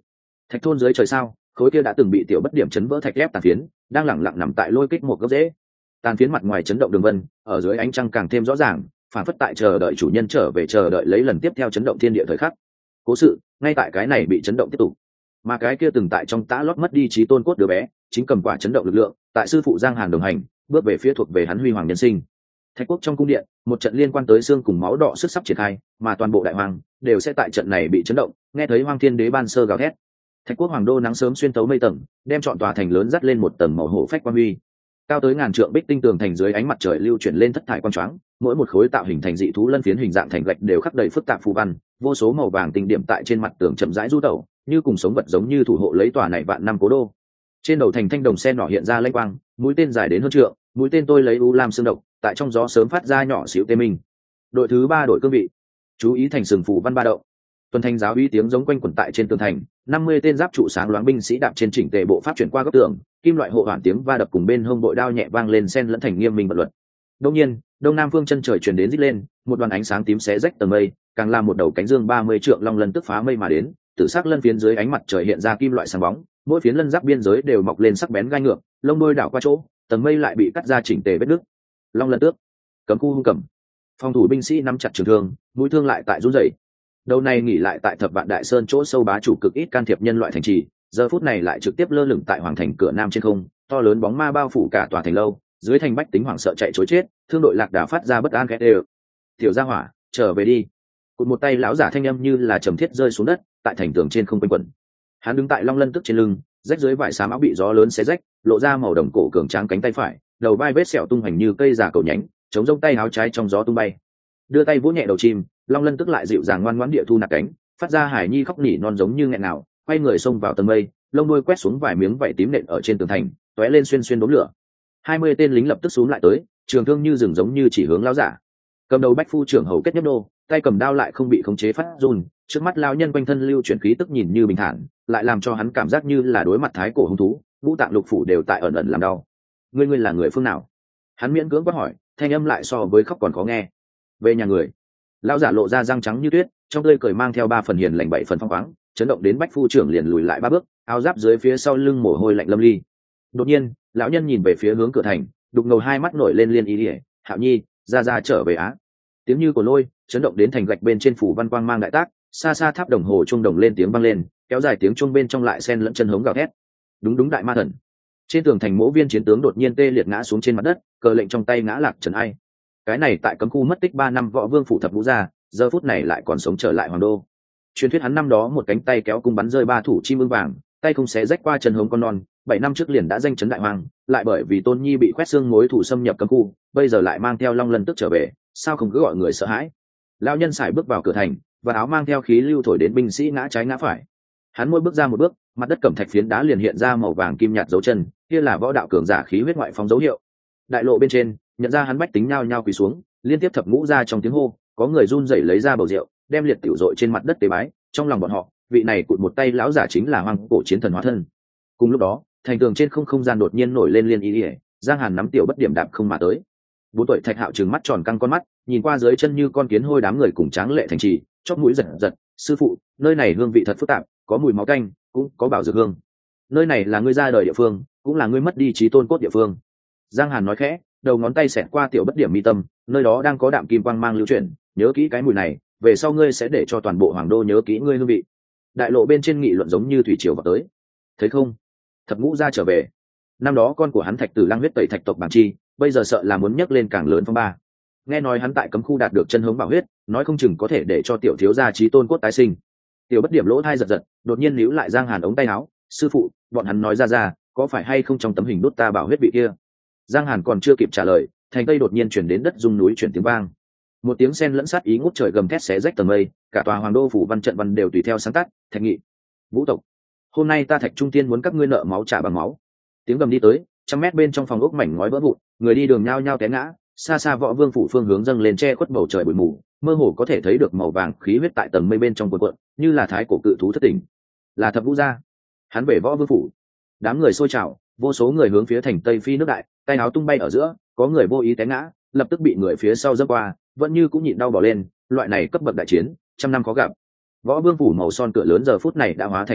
Thạch thôn dưới trời sao, khối kia đã từng bị tiểu bất điểm chấn vỡ thạch ghép tàn phiến đang lẳng lặng nằm tại lôi kích một gốc rễ. Tàn phiến mặt ngoài chấn động đường vân, ở dưới ánh trăng càng thêm rõ ràng, phản phất tại chờ đợi chủ nhân trở về, chờ đợi lấy lần tiếp theo chấn động thiên địa thời khắc. Cố sự ngay tại cái này bị chấn động tiếp tục, mà cái kia từng tại trong tã lót mất đi trí tôn cốt đứa bé chính cầm quả chấn động lực lượng, tại sư phụ Giang Hàn đồng hành bước về phía thuộc về hắn huy hoàng nhân sinh. Thạch quốc trong cung điện, một trận liên quan tới xương cùng máu đỏ sức sắp triển khai, mà toàn bộ đại hoàng đều sẽ tại trận này bị chấn động, nghe thấy Hoang Thiên Đế ban sơ gào thét. Thạch quốc hoàng đô nắng sớm xuyên tấu mây tầng, đem trọn tòa thành lớn dắt lên một tầng màu hổ phách quang huy. Cao tới ngàn trượng bích tinh tường thành dưới ánh mặt trời lưu chuyển lên thất thải quang choáng, mỗi một khối tạo hình thành dị thú lân phiến hình dạng thành gạch đều khắc đầy phức tạp phù văn, vô số màu vàng tinh điểm tại trên mặt tường chậm rãi du tẩu, như cùng sống vật giống như thủ hộ lấy tòa này vạn năm cố đô. Trên đầu thành thanh đồng sen nỏ hiện ra lênh quang, mũi tên dài đến hơn trượng, mũi tên tôi lấy u lam xương độc, tại trong gió sớm phát ra nhỏ xíu tê minh. Đội thứ 3 đội cương vị, chú ý thành sừng phù văn ba động. Tuần thành giáo uy tiếng giống quanh quẩn tại trên tường thành, 50 tên giáp trụ sáng loáng binh sĩ đạp trên chỉnh tề bộ pháp chuyển qua góc tường, kim loại hộ hoàn tiếng va đập cùng bên hông bội đao nhẹ vang lên xen lẫn thành nghiêm minh bật luật. Đương nhiên, đông nam phương chân trời truyền đến rít lên, một đoàn ánh sáng tím xé rách tầng mây, càng làm một đầu cánh dương 30 trượng long lân tức phá mây mà đến, tử sắc lân phiến dưới ánh mặt trời hiện ra kim loại sáng bóng, mỗi phiến lân giáp biên giới đều mọc lên sắc bén gai ngược, lông đôi đảo qua chỗ, tầng mây lại bị cắt ra chỉnh tề vết nứt. Long lân tước, cấm khu hung cẩm. Phòng thủ binh sĩ nắm chặt trường thương, mũi thương lại tại run rẩy. Đầu này nghỉ lại tại Thập Vạn Đại Sơn chỗ sâu bá chủ cực ít can thiệp nhân loại thành trì, giờ phút này lại trực tiếp lơ lửng tại hoàng thành cửa nam trên không, to lớn bóng ma bao phủ cả tòa thành lâu, dưới thành bách tính hoảng sợ chạy trối chết, thương đội lạc đà phát ra bất an khét đều. Tiểu gia hỏa, trở về đi. Cụt một tay lão giả thanh âm như là trầm thiết rơi xuống đất, tại thành tường trên không quanh quẩn. Hắn đứng tại long lân tức trên lưng, rách dưới vải xám áo bị gió lớn xé rách, lộ ra màu đồng cổ cường tráng cánh tay phải, đầu vai vết sẹo tung hành như cây già cầu nhánh, chống rông tay áo trái trong gió tung bay. Đưa tay vỗ nhẹ đầu chim, long lân tức lại dịu dàng ngoan ngoãn địa thu nạp cánh, phát ra hải nhi khóc nỉ non giống như nghẹn nào, quay người xông vào tầng mây, lông đuôi quét xuống vài miếng vảy tím nện ở trên tường thành, tóe lên xuyên xuyên đốm lửa. 20 tên lính lập tức xuống lại tới, trường thương như rừng giống như chỉ hướng lão giả. Cầm đầu bách phu trưởng hầu kết nhấp đô, tay cầm đao lại không bị khống chế phát run, trước mắt lão nhân quanh thân lưu chuyển khí tức nhìn như bình thản, lại làm cho hắn cảm giác như là đối mặt thái cổ hung thú, ngũ tạng lục phủ đều tại ẩn ẩn làm đau. Ngươi là người phương nào? Hắn miễn cưỡng quát hỏi, thanh âm lại so với khóc còn khó nghe. Về nhà người. Lão giả lộ ra răng trắng như tuyết, trong tươi cười mang theo 3 phần hiền lành 7 phần phong khoáng, chấn động đến bách phu trưởng liền lùi lại 3 bước, áo giáp dưới phía sau lưng mồ hôi lạnh lâm ly. Đột nhiên, lão nhân nhìn về phía hướng cửa thành, đục ngầu hai mắt nổi lên liên ý ỉa, Hạo Nhi, ra trở về á. Tiếng như của lôi, chấn động đến thành gạch bên trên phủ văn quang mang đại tác, xa xa tháp đồng hồ trung đồng lên tiếng vang lên, kéo dài tiếng chuông bên trong lại xen lẫn chân hống gào thét. Đúng đại ma thần. Trên tường thành mỗ viên chiến tướng đột nhiên tê liệt ngã xuống trên mặt đất, cờ lệnh trong tay ngã lạc trần ai. Cái này tại cấm khu mất tích 3 năm võ vương phủ thập vũ gia, giờ phút này lại còn sống trở lại hoàng đô. Truyền thuyết hắn năm đó một cánh tay kéo cung bắn rơi 3 thủ chim ưng vàng, tay không xé rách qua chân hống con non, 7 năm trước liền đã danh chấn đại hoàng, lại bởi vì Tôn Nhi bị quét xương mối thủ xâm nhập cấm khu, bây giờ lại mang theo long lân tức trở về, sao không cứ gọi người sợ hãi. Lão nhân sải bước vào cửa thành, và áo mang theo khí lưu thổi đến binh sĩ ngã trái ngã phải. Hắn mỗi bước ra một bước, mặt đất cẩm thạch phiến đá liền hiện ra màu vàng kim nhạt dấu chân, kia là võ đạo cường giả khí huyết ngoại phóng dấu hiệu. Đại lộ bên trên, nhận ra hắn bách tính nhao nhao quỳ xuống, liên tiếp thập ngũ ra trong tiếng hô, có người run rẩy lấy ra bầu rượu, đem liệt tiểu dội trên mặt đất tế bái, trong lòng bọn họ, vị này cụt một tay lão giả chính là hoang cổ chiến thần hóa thân. Cùng lúc đó, thành tường trên không gian đột nhiên nổi lên liên ý ỉa, Giang Hàn nắm tiểu bất điểm đạp không mà tới. 4 tuổi Thạch Hạo trừng mắt tròn căng con mắt, nhìn qua dưới chân như con kiến hôi đám người cùng tráng lệ thành trì, chóp mũi giật giật, sư phụ, nơi này hương vị thật phức tạp, có mùi máu canh, cũng có bảo dược hương. Nơi này là ngươi ra đời địa phương, cũng là ngươi mất đi trí tôn cốt địa phương. Giang Hàn nói khẽ, đầu ngón tay xẹt qua tiểu bất điểm mi tâm, nơi đó đang có đạm kim quang mang lưu chuyển, nhớ kỹ cái mùi này, về sau ngươi sẽ để cho toàn bộ hoàng đô nhớ kỹ ngươi hương vị. Đại lộ bên trên nghị luận giống như thủy triều vào tới. Thấy không? Thập ngũ gia trở về. Năm đó con của hắn Thạch Tử Lang huyết tẩy Thạch tộc Bàng Chi, bây giờ sợ là muốn nhấc lên càng lớn phong ba. Nghe nói hắn tại cấm khu đạt được chân hống bảo huyết, nói không chừng có thể để cho tiểu thiếu gia trí tôn cốt tái sinh. Tiểu bất điểm lỗ thai giật giật, đột nhiên níu lại Giang Hàn ống tay áo, sư phụ, bọn hắn nói ra, có phải hay không trong tấm hình đốt ta bảo huyết vị kia? Giang Hàn còn chưa kịp trả lời, thành tây đột nhiên chuyển đến đất rung núi chuyển tiếng vang. Một tiếng sen lẫn sát ý ngút trời gầm thét xé rách tầng mây, cả tòa hoàng đô phủ văn trận văn đều tùy theo sáng tác. Thạch Nghị, Vũ tộc, hôm nay ta Thạch Trung Tiên muốn các ngươi nợ máu trả bằng máu. Tiếng gầm đi tới, 100 mét bên trong phòng ốc mảnh ngói vỡ vụn, người đi đường nhao nhao té ngã, xa xa võ vương phủ phương hướng dâng lên che khuất bầu trời bụi mù, mơ hồ có thể thấy được màu vàng khí huyết tại tầng mây bên trong cuộn cuộn, như là thái cổ cự thú thất tỉnh. Là Thập Vũ gia. Hắn về võ vương phủ. Đám người xôi trào, vô số người hướng phía thành tây phi nước đại, tay áo tung bay ở giữa, có người vô ý té ngã, lập tức bị người phía sau dẫm qua, vẫn như cũng nhịn đau bỏ lên. Loại này cấp bậc đại chiến, 100 năm khó gặp. Võ vương phủ màu son cửa lớn giờ phút này đã hóa thành một mịn,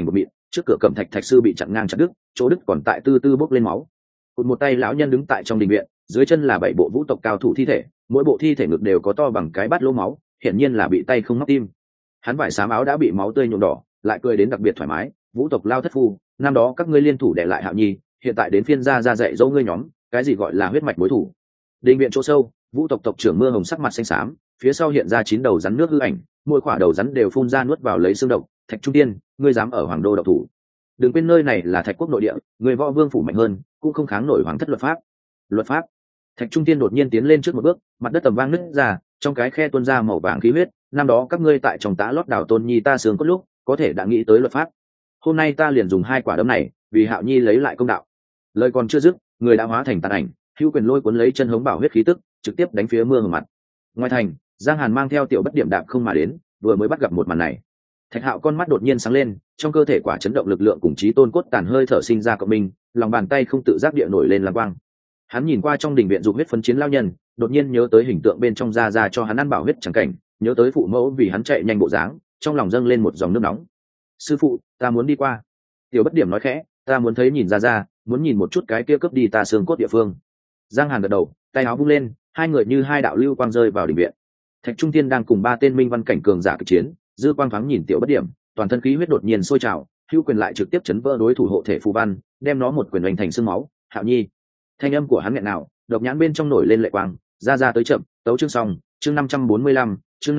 trước cửa cẩm thạch thạch sư bị chặn ngang chặt đứt, chỗ đứt còn tại tư tư bốc lên máu. Cụt một tay lão nhân đứng tại trong đình viện, dưới chân là 7 bộ vũ tộc cao thủ thi thể, mỗi bộ thi thể ngực đều có to bằng cái bát lỗ máu, hiển nhiên là bị tay không móc tim. Hắn vải xám áo đã bị máu tươi nhuộm đỏ, lại cười đến đặc biệt thoải mái. Vũ tộc Lao thất phu, năm đó các ngươi liên thủ để lại Hạo Nhi, hiện tại đến phiên ra dạy dỗ ngươi nhóm, cái gì gọi là huyết mạch mối thủ. Đình viện chỗ sâu, vũ tộc tộc trưởng Mưa Hồng sắc mặt xanh xám, phía sau hiện ra 9 đầu rắn nước hư ảnh, mỗi quả đầu rắn đều phun ra nuốt vào lấy xương độc. Thạch Trung Tiên, ngươi dám ở Hoàng Đô độc thủ? Đừng quên nơi này là Thạch quốc nội địa, người võ vương phủ mạnh hơn, cũng không kháng nổi hoàng thất luật pháp. Luật pháp? Thạch Trung Tiên đột nhiên tiến lên trước một bước, mặt đất tầm vang nứt ra, trong cái khe tuôn ra màu vàng khí huyết. Năm đó các ngươi tại trong tá lót đảo Tôn Nhi ta sướng cốt lúc, có thể đã nghĩ tới luật pháp. Hôm nay ta liền dùng 2 quả đấm này, vì Hạo Nhi lấy lại công đạo. Lời còn chưa dứt, người đã hóa thành tàn ảnh, hữu quyền lôi cuốn lấy chân hống bảo huyết khí tức, trực tiếp đánh phía Mưa Hồng mặt. Ngoài thành, Giang Hàn mang theo Tiểu Bất Điểm đạp không mà đến, vừa mới bắt gặp một màn này. Thạch Hạo con mắt đột nhiên sáng lên, trong cơ thể quả chấn động lực lượng cùng chí tôn cốt tàn hơi thở sinh ra cộng minh, lòng bàn tay không tự giác địa nổi lên lam quang. Hắn nhìn qua trong đình viện dục huyết phấn chiến lao nhân, đột nhiên nhớ tới hình tượng bên trong ra cho hắn ăn bảo huyết chẳng cảnh, nhớ tới phụ mẫu vì hắn chạy nhanh bộ dáng, trong lòng dâng lên một dòng nước nóng. Sư phụ, ta muốn đi qua. Tiểu Bất Điểm nói khẽ, ta muốn thấy nhìn ra, muốn nhìn một chút cái kia cướp đi ta xương cốt địa phương. Giang Hàn gật đầu, tay áo vung lên, hai người như 2 đạo lưu quang rơi vào đình viện. Thạch Trung Tiên đang cùng 3 tên minh văn cảnh cường giả kịch chiến, dư quang thoáng nhìn Tiểu Bất Điểm, toàn thân khí huyết đột nhiên sôi trào, hữu quyền lại trực tiếp chấn vỡ đối thủ hộ thể phù văn, đem nó một quyền đánh thành xương máu. Hạo Nhi, thanh âm của hắn nghẹn nào, độc nhãn bên trong nổi lên lệ quang, ra tới chậm, tấu chương xong, chương 545,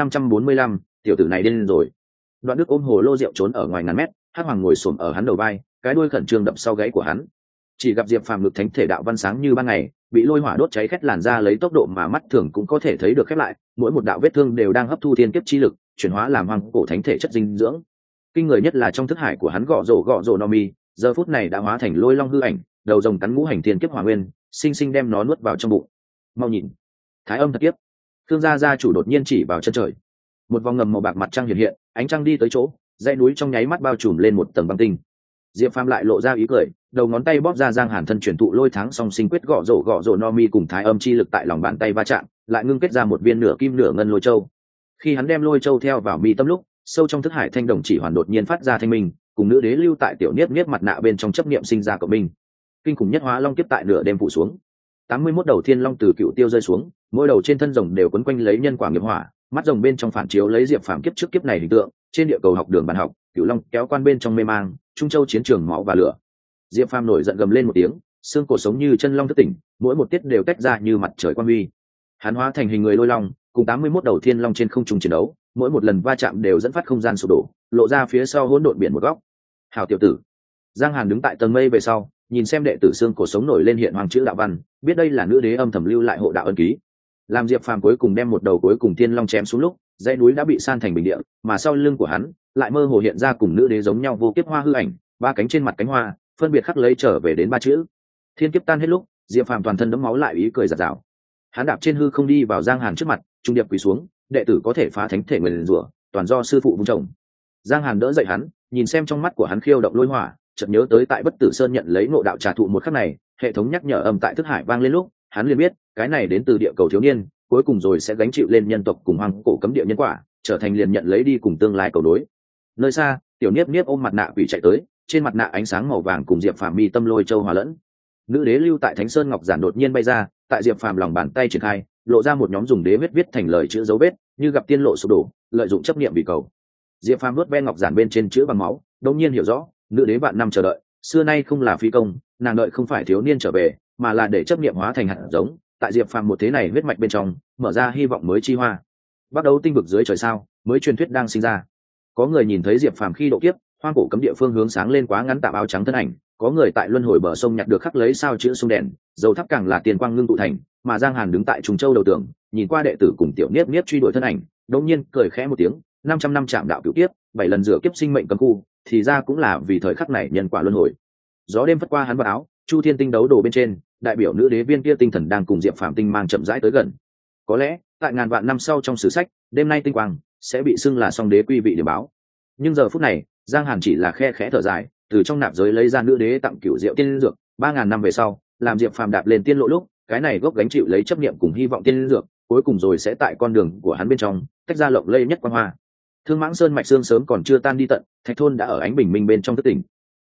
tiểu tử này điên rồi. Đoạn Đức ôm hồ lô rượu trốn ở ngoài ngàn mét, Hắc Hoàng ngồi xổm ở hắn đầu vai, cái đuôi khẩn trương đập sau gáy của hắn. Chỉ gặp Diệp Phàm ngực thánh thể đạo văn sáng như ban ngày, bị lôi hỏa đốt cháy khét làn ra lấy tốc độ mà mắt thường cũng có thể thấy được khép lại, mỗi một đạo vết thương đều đang hấp thu thiên kiếp chi lực, chuyển hóa làm hoang cổ thánh thể chất dinh dưỡng. Kinh người nhất là trong thức hải của hắn gõ rổ no mi, giờ phút này đã hóa thành lôi long hư ảnh, đầu rồng cắn ngũ hành thiên kiếp hỏa nguyên, sinh sinh đem nó nuốt vào trong bụng. Mau nhìn, Thái Âm thật kiếp. Thương gia chủ đột nhiên chỉ vào chân trời. Một vòng ngầm màu bạc mặt trăng hiện hiện, ánh trăng đi tới chỗ, dãy núi trong nháy mắt bao trùm lên một tầng băng tinh. Diệp Phàm lại lộ ra ý cười, đầu ngón tay bóp ra Giang Hàn thân truyền thụ lôi tháng song sinh quyết gõ rổ no mi cùng Thái Âm chi lực tại lòng bàn tay va chạm, lại ngưng kết ra một viên nửa kim nửa ngân lôi châu. Khi hắn đem lôi châu theo vào mi tâm lúc, sâu trong thức hải thanh đồng chỉ hoàn đột nhiên phát ra thanh minh, cùng nữ đế lưu tại tiểu niết mặt nạ bên trong chấp niệm sinh ra cộng minh. Kinh khủng nhất hóa long kiếp tại nửa đêm phủ xuống. 81 đầu thiên long từ cựu tiêu rơi xuống, mỗi đầu trên thân rồng đều quấn quanh lấy nhân quả nghiệp hỏa, mắt rồng bên trong phản chiếu lấy Diệp Phàm kiếp trước kiếp này hình tượng, trên địa cầu học đường bàn học, cựu long kéo quan bên trong mê mang, trung châu chiến trường máu và lửa. Diệp Phàm nổi giận gầm lên một tiếng, xương cổ sống như chân long thức tỉnh, mỗi một tiết đều tách ra như mặt trời quang huy. Hắn hóa thành hình người lôi long, cùng 81 đầu thiên long trên không trung chiến đấu, mỗi một lần va chạm đều dẫn phát không gian sụp đổ, lộ ra phía sau hỗn độn biển một góc. Hảo tiểu tử. Giang Hàn đứng tại tầng mây về sau, nhìn xem đệ tử xương cổ sống nổi lên hiện hoàng chữ đạo văn, biết đây là nữ đế âm thầm lưu lại hộ đạo ân ký. Làm Diệp Phàm cuối cùng đem một đầu cuối cùng thiên long chém xuống lúc, dãy núi đã bị san thành bình địa, mà sau lưng của hắn lại mơ hồ hiện ra cùng nữ đế giống nhau vô kiếp hoa hư ảnh, 3 cánh trên mặt cánh hoa, phân biệt khắc lấy trở về đến 3 chữ. Thiên kiếp tan hết lúc, Diệp Phàm toàn thân đẫm máu lại ý cười rạng rào. Hắn đạp trên hư không đi vào Giang Hàn trước mặt, trung điệp quỳ xuống, đệ tử có thể phá thánh thể nguyền rủa, toàn do sư phụ vun trồng. Giang Hàn đỡ dậy hắn, nhìn xem trong mắt của hắn khiêu động lôi hỏa, chợt nhớ tới tại Bất Tử Sơn nhận lấy ngộ đạo trà thụ một khắc này, hệ thống nhắc nhở âm tại thức hải vang lên lúc, hắn liền biết, cái này đến từ địa cầu thiếu niên, cuối cùng rồi sẽ gánh chịu lên nhân tộc cùng hoang cổ cấm địa nhân quả, trở thành liền nhận lấy đi cùng tương lai cầu đối. Nơi xa, Tiểu Niếp Niếp ôm mặt nạ quỷ chạy tới, trên mặt nạ ánh sáng màu vàng cùng Diệp Phàm mi tâm lôi châu hòa lẫn. Nữ đế lưu tại Thánh Sơn ngọc giản đột nhiên bay ra, tại Diệp Phàm lòng bàn tay triển khai, lộ ra một nhóm dùng đế huyết viết thành lời chữ dấu vết, như gặp tiên lộ sụp đổ, lợi dụng chấp niệm vì cầu. Diệp Phàm nuốt ve ngọc giản bên trên chữ bằng máu, đột nhiên hiểu rõ, nữ đế vạn năm chờ đợi, xưa nay không là phi công, nàng đợi không phải thiếu niên trở về, mà là để chấp niệm hóa thành hạt giống, tại Diệp Phàm một thế này huyết mạch bên trong, mở ra hy vọng mới chi hoa. Bắt đầu tinh vực dưới trời sao, mới truyền thuyết đang sinh ra. Có người nhìn thấy Diệp Phàm khi độ kiếp, hoang cổ cấm địa phương hướng sáng lên quá ngắn tạm áo trắng thân ảnh, có người tại luân hồi bờ sông nhặt được khắc lấy sao chữ sông đèn, dầu thắp càng là tiền quang ngưng tụ thành, mà Giang Hàn đứng tại Trùng Châu đầu tường, nhìn qua đệ tử cùng Tiểu Niếp Niếp truy đuổi thân ảnh, đột nhiên cười khẽ một tiếng, 500 năm chạm đạo cửu kiếp, 7 lần rửa kiếp sinh mệnh cấm khu, thì ra cũng là vì thời khắc này nhân quả luân hồi. Gió đêm phất qua hắn vào áo, Chu Thiên tinh đấu đồ bên trên, đại biểu nữ đế viên kia tinh thần đang cùng Diệp Phàm tinh mang chậm rãi tới gần. Có lẽ, tại ngàn vạn năm sau trong sử sách, đêm nay tinh quang sẽ bị xưng là song đế quy vị điểm báo. Nhưng giờ phút này, Giang Hàn chỉ là khe khẽ thở dài, từ trong nạp giới lấy ra nữ đế tặng cửu diệu tiên dược, 3000 năm về sau, làm Diệp Phàm đạp lên tiên lộ lúc, cái này gốc gánh chịu lấy chấp niệm cùng hy vọng tiên dược, cuối cùng rồi sẽ tại con đường của hắn bên trong, tách ra lộng lẫy nhất quang hoa. Thương Mãng Sơn mạch xương sớm còn chưa tan đi tận, Thạch thôn đã ở ánh bình minh bên trong thức tỉnh,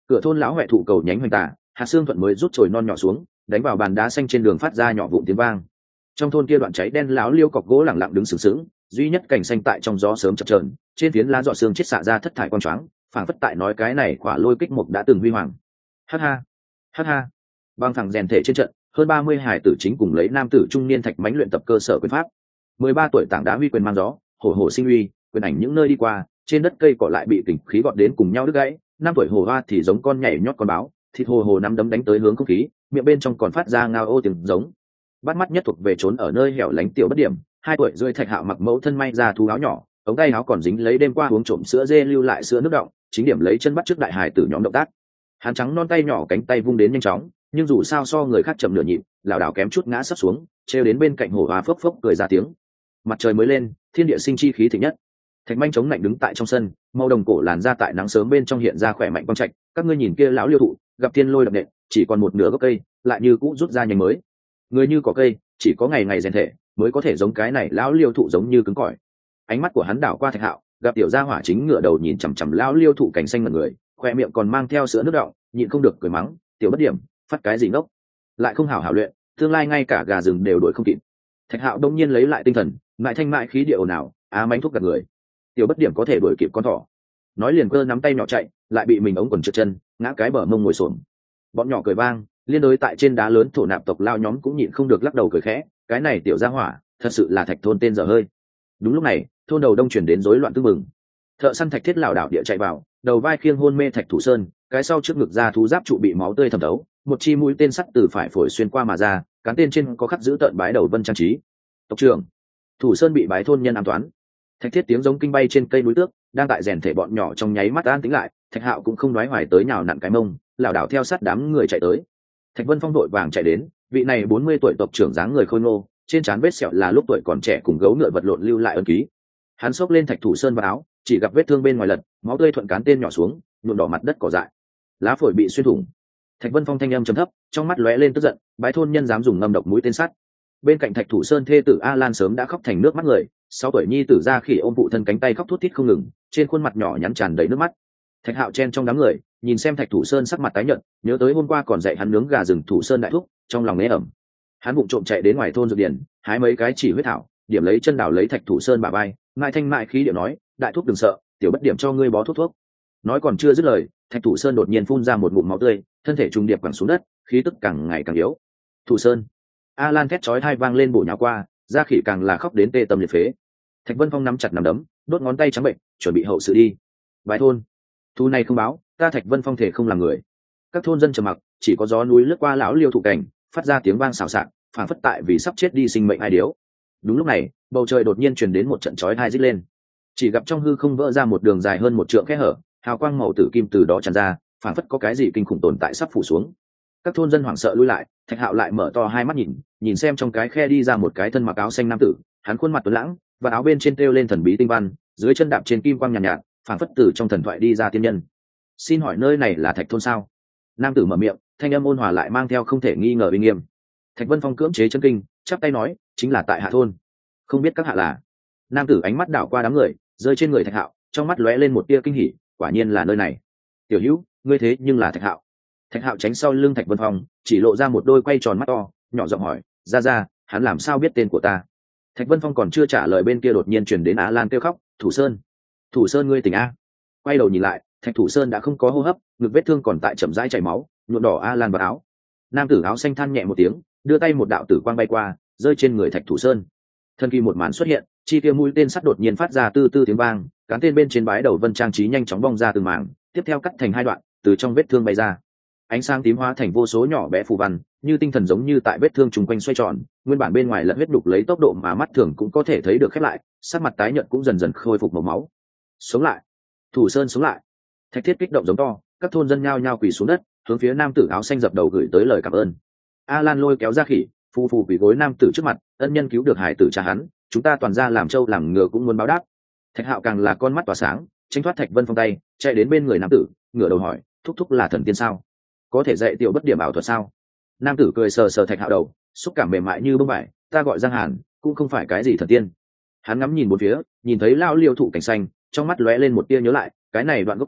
Cửa thôn lão huệ thụ cầu nhánh hoành tả, hạt xương thuận mới rút chồi non nhỏ xuống, đánh vào bàn đá xanh trên đường phát ra nhỏ vụn tiếng vang. Trong thôn kia đoạn cháy đen lão liêu cọc gỗ lẳng lặng đứng sừng sững, duy nhất cành xanh tại trong gió sớm chập chờn, trên phiến lá giọ xương chết xạ ra thất thải quang choáng, phảng phất tại nói cái này quả lôi kích mục đã từng huy hoàng. Ha ha, ha ha. Băng thẳng rèn thể trên trận, hơn 30 hải tử chính cùng lấy nam tử trung niên thạch mãnh luyện tập cơ sở quyền pháp. 13 tuổi tảng đá huy quyền mang gió, hổ hổ sinh uy, quyền ảnh những nơi đi qua, trên đất cây cỏ lại bị kình khí gọt đến cùng nhau đứt gãy. 5 tuổi hồ hoa thì giống con nhảy nhót con báo, thịt hồ hồ nắm đấm đánh tới hướng không khí, miệng bên trong còn phát ra ngao ô tiếng giống. Bắt mắt nhất thuộc về trốn ở nơi hẻo lánh tiểu bất điểm. 2 tuổi rưỡi Thạch Hạo mặc mẫu thân may ra thú áo nhỏ, ống tay áo còn dính lấy đêm qua uống trộm sữa dê lưu lại sữa nước đọng, chính điểm lấy chân bắt trước đại hải tử nhóm động tác. Hắn trắng non tay nhỏ cánh tay vung đến nhanh chóng, nhưng dù sao so người khác chậm nửa nhịp, lảo đảo kém chút ngã sấp xuống, treo đến bên cạnh hồ hoa phốc phốc cười ra tiếng. Mặt trời mới lên, thiên địa sinh chi khí thịnh nhất. Thạch Manh chống lạnh đứng tại trong sân, màu đồng cổ làn ra tại nắng sớm bên trong hiện ra khỏe mạnh quang trạch. Các ngươi nhìn kia lão liêu thụ, gặp thiên lôi đập nện, chỉ còn một nửa gốc cây, lại như cũ rút ra nhánh mới. Người như có cây, chỉ có ngày ngày rèn thể, mới có thể giống cái này lão liêu thụ giống như cứng cỏi. Ánh mắt của hắn đảo qua Thạch Hạo, gặp tiểu gia hỏa chính ngửa đầu nhìn chằm chằm lão liêu thụ cảnh xanh ngẩn người, khoe miệng còn mang theo sữa nước đọng, nhịn không được cười mắng, tiểu bất điểm, phát cái gì ngốc, lại không hảo hảo luyện, tương lai ngay cả gà rừng đều đuổi không kịp. Thạch Hạo đông nhiên lấy lại tinh thần, mại thanh mại khí địa ồn ào, mánh thuốc gạt người, tiểu bất điểm có thể đuổi kịp con thỏ. Nói liền cơ nắm tay nhỏ chạy, lại bị mình ống quần trượt chân, ngã cái bờ mông ngồi xổm. Bọn nhỏ cười vang, liên đối tại trên đá lớn thổ nạp tộc lao nhóm cũng nhịn không được lắc đầu cười khẽ, cái này tiểu gia hỏa, thật sự là Thạch thôn tên dở hơi. Đúng lúc này, thôn đầu đông chuyển đến rối loạn tương mừng. Thợ săn Thạch Thiết lảo đảo địa chạy vào, đầu vai khiêng hôn mê Thạch Thủ Sơn, cái sau trước ngực ra thú giáp trụ bị máu tươi thẩm thấu, một chi mũi tên sắt từ phải phổi xuyên qua mà ra, cán tên trên có khắc giữ tợn bái đầu vân trang trí. Tộc trưởng, Thủ Sơn bị bái thôn nhân ám toán. Thạch Thiết tiếng giống kinh bay trên cây núi tước, đang tại rèn thể bọn nhỏ trong nháy mắt an tĩnh lại. Thạch Hạo cũng không nói hoài tới nào nặn cái mông, lảo đảo theo sát đám người chạy tới. Thạch Vân Phong đội vàng chạy đến, vị này 40 tuổi tộc trưởng dáng người khôi ngô, trên trán vết sẹo là lúc tuổi còn trẻ cùng gấu ngựa vật lộn lưu lại ấn ký. Hắn xốc lên Thạch Thủ Sơn vào áo, chỉ gặp vết thương bên ngoài lật, máu tươi thuận cán tên nhỏ xuống, nhuộm đỏ mặt đất cỏ dại, lá phổi bị xuyên thủng. Thạch Vân Phong thanh âm trầm thấp, trong mắt lóe lên tức giận, bái thôn nhân dám dùng ngâm độc mũi tên sắt. Bên cạnh Thạch Thủ Sơn thê tử A Lan sớm đã khóc thành nước mắt người, 6 tuổi nhi tử ra khỉ ôm phụ thân cánh tay khóc thút thít không ngừng, trên khuôn mặt nhỏ nhắn tràn đầy nước mắt. Thạch Hạo chen trong đám người, nhìn xem Thạch Thủ Sơn sắc mặt tái nhợt, nhớ tới hôm qua còn dạy hắn nướng gà rừng Thủ Sơn đại thúc, trong lòng ế ẩm. Hắn vụng trộm chạy đến ngoài thôn dược điển, hái mấy cái chỉ huyết thảo, điểm lấy chân đảo lấy Thạch Thủ Sơn bả vai, mại thanh mại khí điệu nói, đại thúc đừng sợ, tiểu bất điểm cho ngươi bó thuốc. Nói còn chưa dứt lời, Thạch Thủ Sơn đột nhiên phun ra một ngụm máu tươi, thân thể trùng điệp quẳng xuống đất, khí tức càng ngày càng yếu. Thủ Sơn, A Lan thét chói tai vang lên bổ nhào qua, ra khỉ càng là khóc đến tê tâm liệt phế. Thạch Vân Phong nắm chặt nắm đấm, đốt ngón tay trắng bệnh, chuẩn bị hậu sự đi. Vài thôn, thu này không báo, ta Thạch Vân Phong thể không làm người. Các thôn dân trầm mặc, chỉ có gió núi lướt qua lão liêu thụ cảnh, phát ra tiếng vang xào xạc, phảng phất tại vì sắp chết đi sinh mệnh ai điếu. Đúng lúc này, bầu trời đột nhiên truyền đến một trận chói tai rít lên. Chỉ gặp trong hư không vỡ ra một đường dài hơn một trượng khe hở, hào quang màu tử kim từ đó tràn ra, phảng phất có cái gì kinh khủng tồn tại sắp phủ xuống. Các thôn dân hoảng sợ lui lại, Thạch Hạo lại mở to hai mắt nhìn xem trong cái khe đi ra một cái thân mặc áo xanh nam tử, hắn khuôn mặt tuấn lãng, và áo bên trên treo lên thần bí tinh văn, dưới chân đạp trên kim quang nhàn nhạt, phảng phất từ trong thần thoại đi ra tiên nhân. Xin hỏi nơi này là Thạch thôn sao? Nam tử mở miệng, thanh âm ôn hòa lại mang theo không thể nghi ngờ uy nghiêm. Thạch Vân Phong cưỡng chế chân kinh, chắp tay nói, chính là tại hạ thôn. Không biết các hạ là? Nam tử ánh mắt đảo qua đám người, rơi trên người Thạch Hạo, trong mắt lóe lên một tia kinh hỉ, quả nhiên là nơi này. Tiểu Hữu, ngươi thế nhưng là Thạch Hạo. Thạch Hạo tránh sau lưng Thạch Vân Phong, chỉ lộ ra một đôi quay tròn mắt to, nhỏ giọng hỏi, ra, hắn làm sao biết tên của ta? Thạch Vân Phong còn chưa trả lời, bên kia đột nhiên truyền đến Á Lan kêu khóc, Thủ Sơn ngươi tỉnh a? Quay đầu nhìn lại, Thạch Thủ Sơn đã không có hô hấp, ngực vết thương còn tại chậm rãi chảy máu, nhuộm đỏ A Lan vào áo. Nam tử áo xanh than nhẹ một tiếng, đưa tay một đạo tử quang bay qua, rơi trên người Thạch Thủ Sơn. Thân kỳ một màn xuất hiện, chi tiêu mũi tên sắt đột nhiên phát ra tư tư tiếng vang, cán tên bên trên bái đầu vân trang trí nhanh chóng bong ra từng mảng, tiếp theo cắt thành hai đoạn, từ trong vết thương bay ra. Ánh sáng tím hóa thành vô số nhỏ bé phù văn, như tinh thần giống như tại vết thương trùng quanh xoay tròn, nguyên bản bên ngoài lẫn huyết đục lấy tốc độ mà mắt thường cũng có thể thấy được khép lại, sắc mặt tái nhợt cũng dần dần khôi phục màu máu. Sống lại, Thủ Sơn sống lại. Thạch Thiết kích động giống to, các thôn dân nhao nhao quỳ xuống đất, hướng phía nam tử áo xanh dập đầu gửi tới lời cảm ơn. A Lan lôi kéo ra khỉ, phù phù quỳ gối nam tử trước mặt, ân nhân cứu được hải tử cha hắn, chúng ta toàn ra làm trâu làm ngựa cũng muốn báo đáp. Thạch Hạo càng là con mắt tỏa sáng, tránh thoát Thạch Vân Phong tay, chạy đến bên người nam tử, ngửa đầu hỏi, thúc là thần tiên sao? Có thể dạy tiểu bất điểm ảo thuật sao? Nam tử cười sờ sờ Thạch Hạo đầu, xúc cảm mềm mại như bông vải, ta gọi Giang Hàn, cũng không phải cái gì thần tiên. Hắn ngắm nhìn bốn phía, nhìn thấy lao liêu thụ cảnh xanh, trong mắt lóe lên một tia nhớ lại, cái này đoạn gốc cây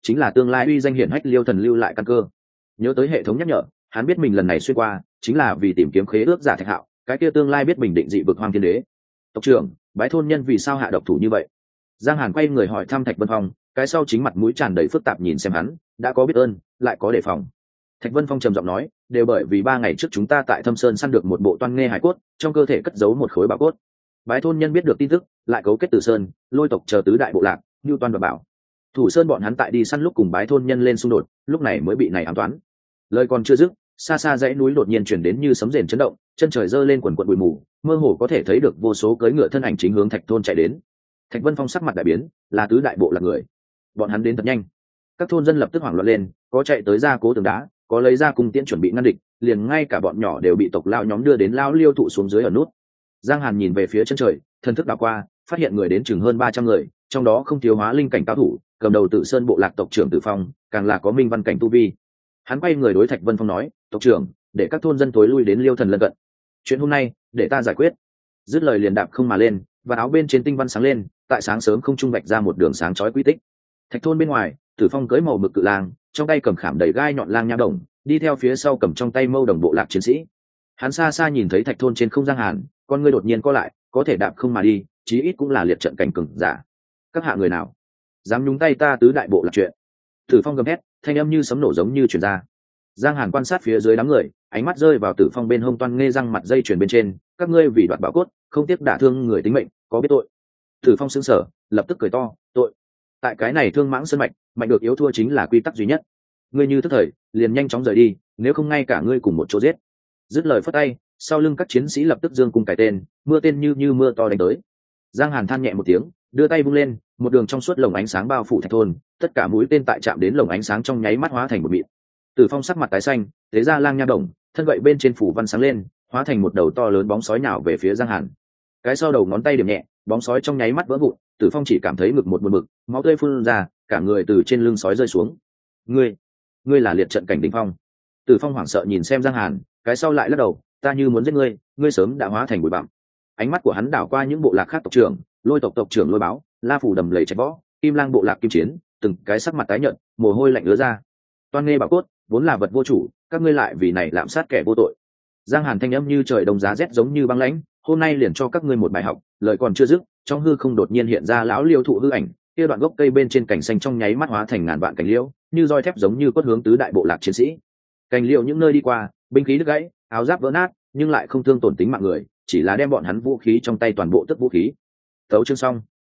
chính là tương lai uy danh hiển hách Liêu Thần lưu lại căn cơ. Nhớ tới hệ thống nhắc nhở, hắn biết mình lần này xuyên qua chính là vì tìm kiếm khế ước giả Thạch Hạo, cái kia tương lai biết bình định dị vực Hoang Thiên Đế. Tộc trưởng, bái thôn nhân vì sao hạ độc thủ như vậy? Giang Hàn quay người hỏi thăm Thạch Vân Phong, cái sau chính mặt mũi tràn đầy phức tạp nhìn xem hắn, đã có biết ơn, lại có đề phòng. Thạch Vân Phong trầm giọng nói, đều bởi vì 3 ngày trước chúng ta tại Thâm Sơn săn được một bộ toan nghe hải cốt, trong cơ thể cất giấu một khối bảo cốt. Bái thôn nhân biết được tin tức, lại cấu kết Từ Sơn, Lôi tộc chờ tứ đại bộ lạc, Nưu Toan và Bảo. Thủ Sơn bọn hắn tại đi săn lúc cùng bái thôn nhân lên xung đột, lúc này mới bị này ám toán. Lời còn chưa dứt, xa xa dãy núi đột nhiên chuyển đến như sấm rền chấn động, chân trời giơ lên quần quần bụi mù, mơ hồ có thể thấy được vô số cưỡi ngựa thân ảnh chính hướng Thạch thôn chạy đến. Thạch Vân Phong sắc mặt đại biến, là tứ đại bộ lạc người. Bọn hắn đến thật nhanh. Các thôn dân lập tức hoảng loạn lên, có chạy tới ra cố tường đá, có lấy ra cung tiễn chuẩn bị ngăn địch, liền ngay cả bọn nhỏ đều bị tộc lao nhóm đưa đến lao liêu thụ xuống dưới ở nút. Giang Hàn nhìn về phía chân trời, thần thức đảo qua, phát hiện người đến chừng hơn 300 người, trong đó không thiếu hóa linh cảnh cao thủ, cầm đầu Tự Sơn bộ lạc tộc trưởng Tử Phong, càng là có minh văn cảnh tu vi. Hắn quay người đối Thạch Vân Phong nói, tộc trưởng, để các thôn dân tối lui đến Liêu Thần lân cận. Chuyện hôm nay, để ta giải quyết. Dứt lời liền đạp không mà lên, và áo bên trên tinh văn sáng lên, tại sáng sớm không trung vạch ra một đường sáng chói quy tích. Thạch thôn bên ngoài, Tử Phong cưỡi màu mực cự lang, trong tay cầm khảm đầy gai nhọn lang nha đồng, đi theo phía sau cầm trong tay mâu đồng bộ lạc chiến sĩ. Hắn xa xa nhìn thấy Thạch thôn trên không Giang Hàn, con ngươi đột nhiên co lại, có thể đạp không mà đi, chí ít cũng là liệt trận cảnh cường giả. Các hạ người nào dám nhúng tay ta tứ đại bộ lạc chuyện? Tử Phong gầm hét, thanh âm như sấm nổ giống như truyền ra. Giang Hàn quan sát phía dưới đám người, ánh mắt rơi vào Tử Phong bên hông toan nghe răng mặt dây chuyền bên trên, các ngươi vì đoạt bảo cốt, không tiếc đả thương người tính mệnh, có biết tội? Tử Phong sững sờ, lập tức cười to, tội. Tại cái này thương mãng sơn mạch, mạnh được yếu thua chính là quy tắc duy nhất. Ngươi như tức thời, liền nhanh chóng rời đi, nếu không ngay cả ngươi cùng một chỗ giết. Dứt lời phất tay, sau lưng các chiến sĩ lập tức dương cung cài tên, mưa tên như mưa to đánh tới. Giang Hàn than nhẹ một tiếng, đưa tay vung lên, một đường trong suốt lồng ánh sáng bao phủ Thạch thôn, tất cả mũi tên tại chạm đến lồng ánh sáng trong nháy mắt hóa thành một mịn. Tử Phong sắc mặt tái xanh, tế ra lang nha đồng, thân gậy bên trên phủ văn sáng lên, hóa thành một đầu to lớn bóng sói nhào về phía Giang Hàn. Cái sau đầu ngón tay điểm nhẹ, bóng sói trong nháy mắt vỡ vụn, Tử Phong chỉ cảm thấy ngực một buồn bực, máu tươi phun ra, cả người từ trên lưng sói rơi xuống. Ngươi là liệt trận cảnh đỉnh phong. Tử Phong hoảng sợ nhìn xem Giang Hàn, cái sau lại lắc đầu, ta như muốn giết ngươi, ngươi sớm đã hóa thành bụi bặm. Ánh mắt của hắn đảo qua những bộ lạc khác tộc trưởng, Lôi tộc tộc trưởng Lôi Báo, La phủ đầm lầy Trạch Võ, Kim Lang bộ lạc Kim Chiến, từng cái sắc mặt tái nhợt, mồ hôi lạnh ứa ra. Toan nghe bảo cốt, vốn là vật vô chủ, các ngươi lại vì này lạm sát kẻ vô tội. Giang Hàn thanh âm như trời đông giá rét giống như băng lãnh, hôm nay liền cho các ngươi một bài học. Lời còn chưa dứt, trong hư không đột nhiên hiện ra lão liêu thụ hư ảnh, kia đoạn gốc cây bên trên cảnh xanh trong nháy mắt hóa thành ngàn vạn cành liễu, như roi thép giống như quất hướng tứ đại bộ lạc chiến sĩ. Cành liễu những nơi đi qua, binh khí đứt gãy, áo giáp vỡ nát, nhưng lại không thương tổn tính mạng người, chỉ là đem bọn hắn vũ khí trong tay toàn bộ tức vũ khí. Tấu chương xong.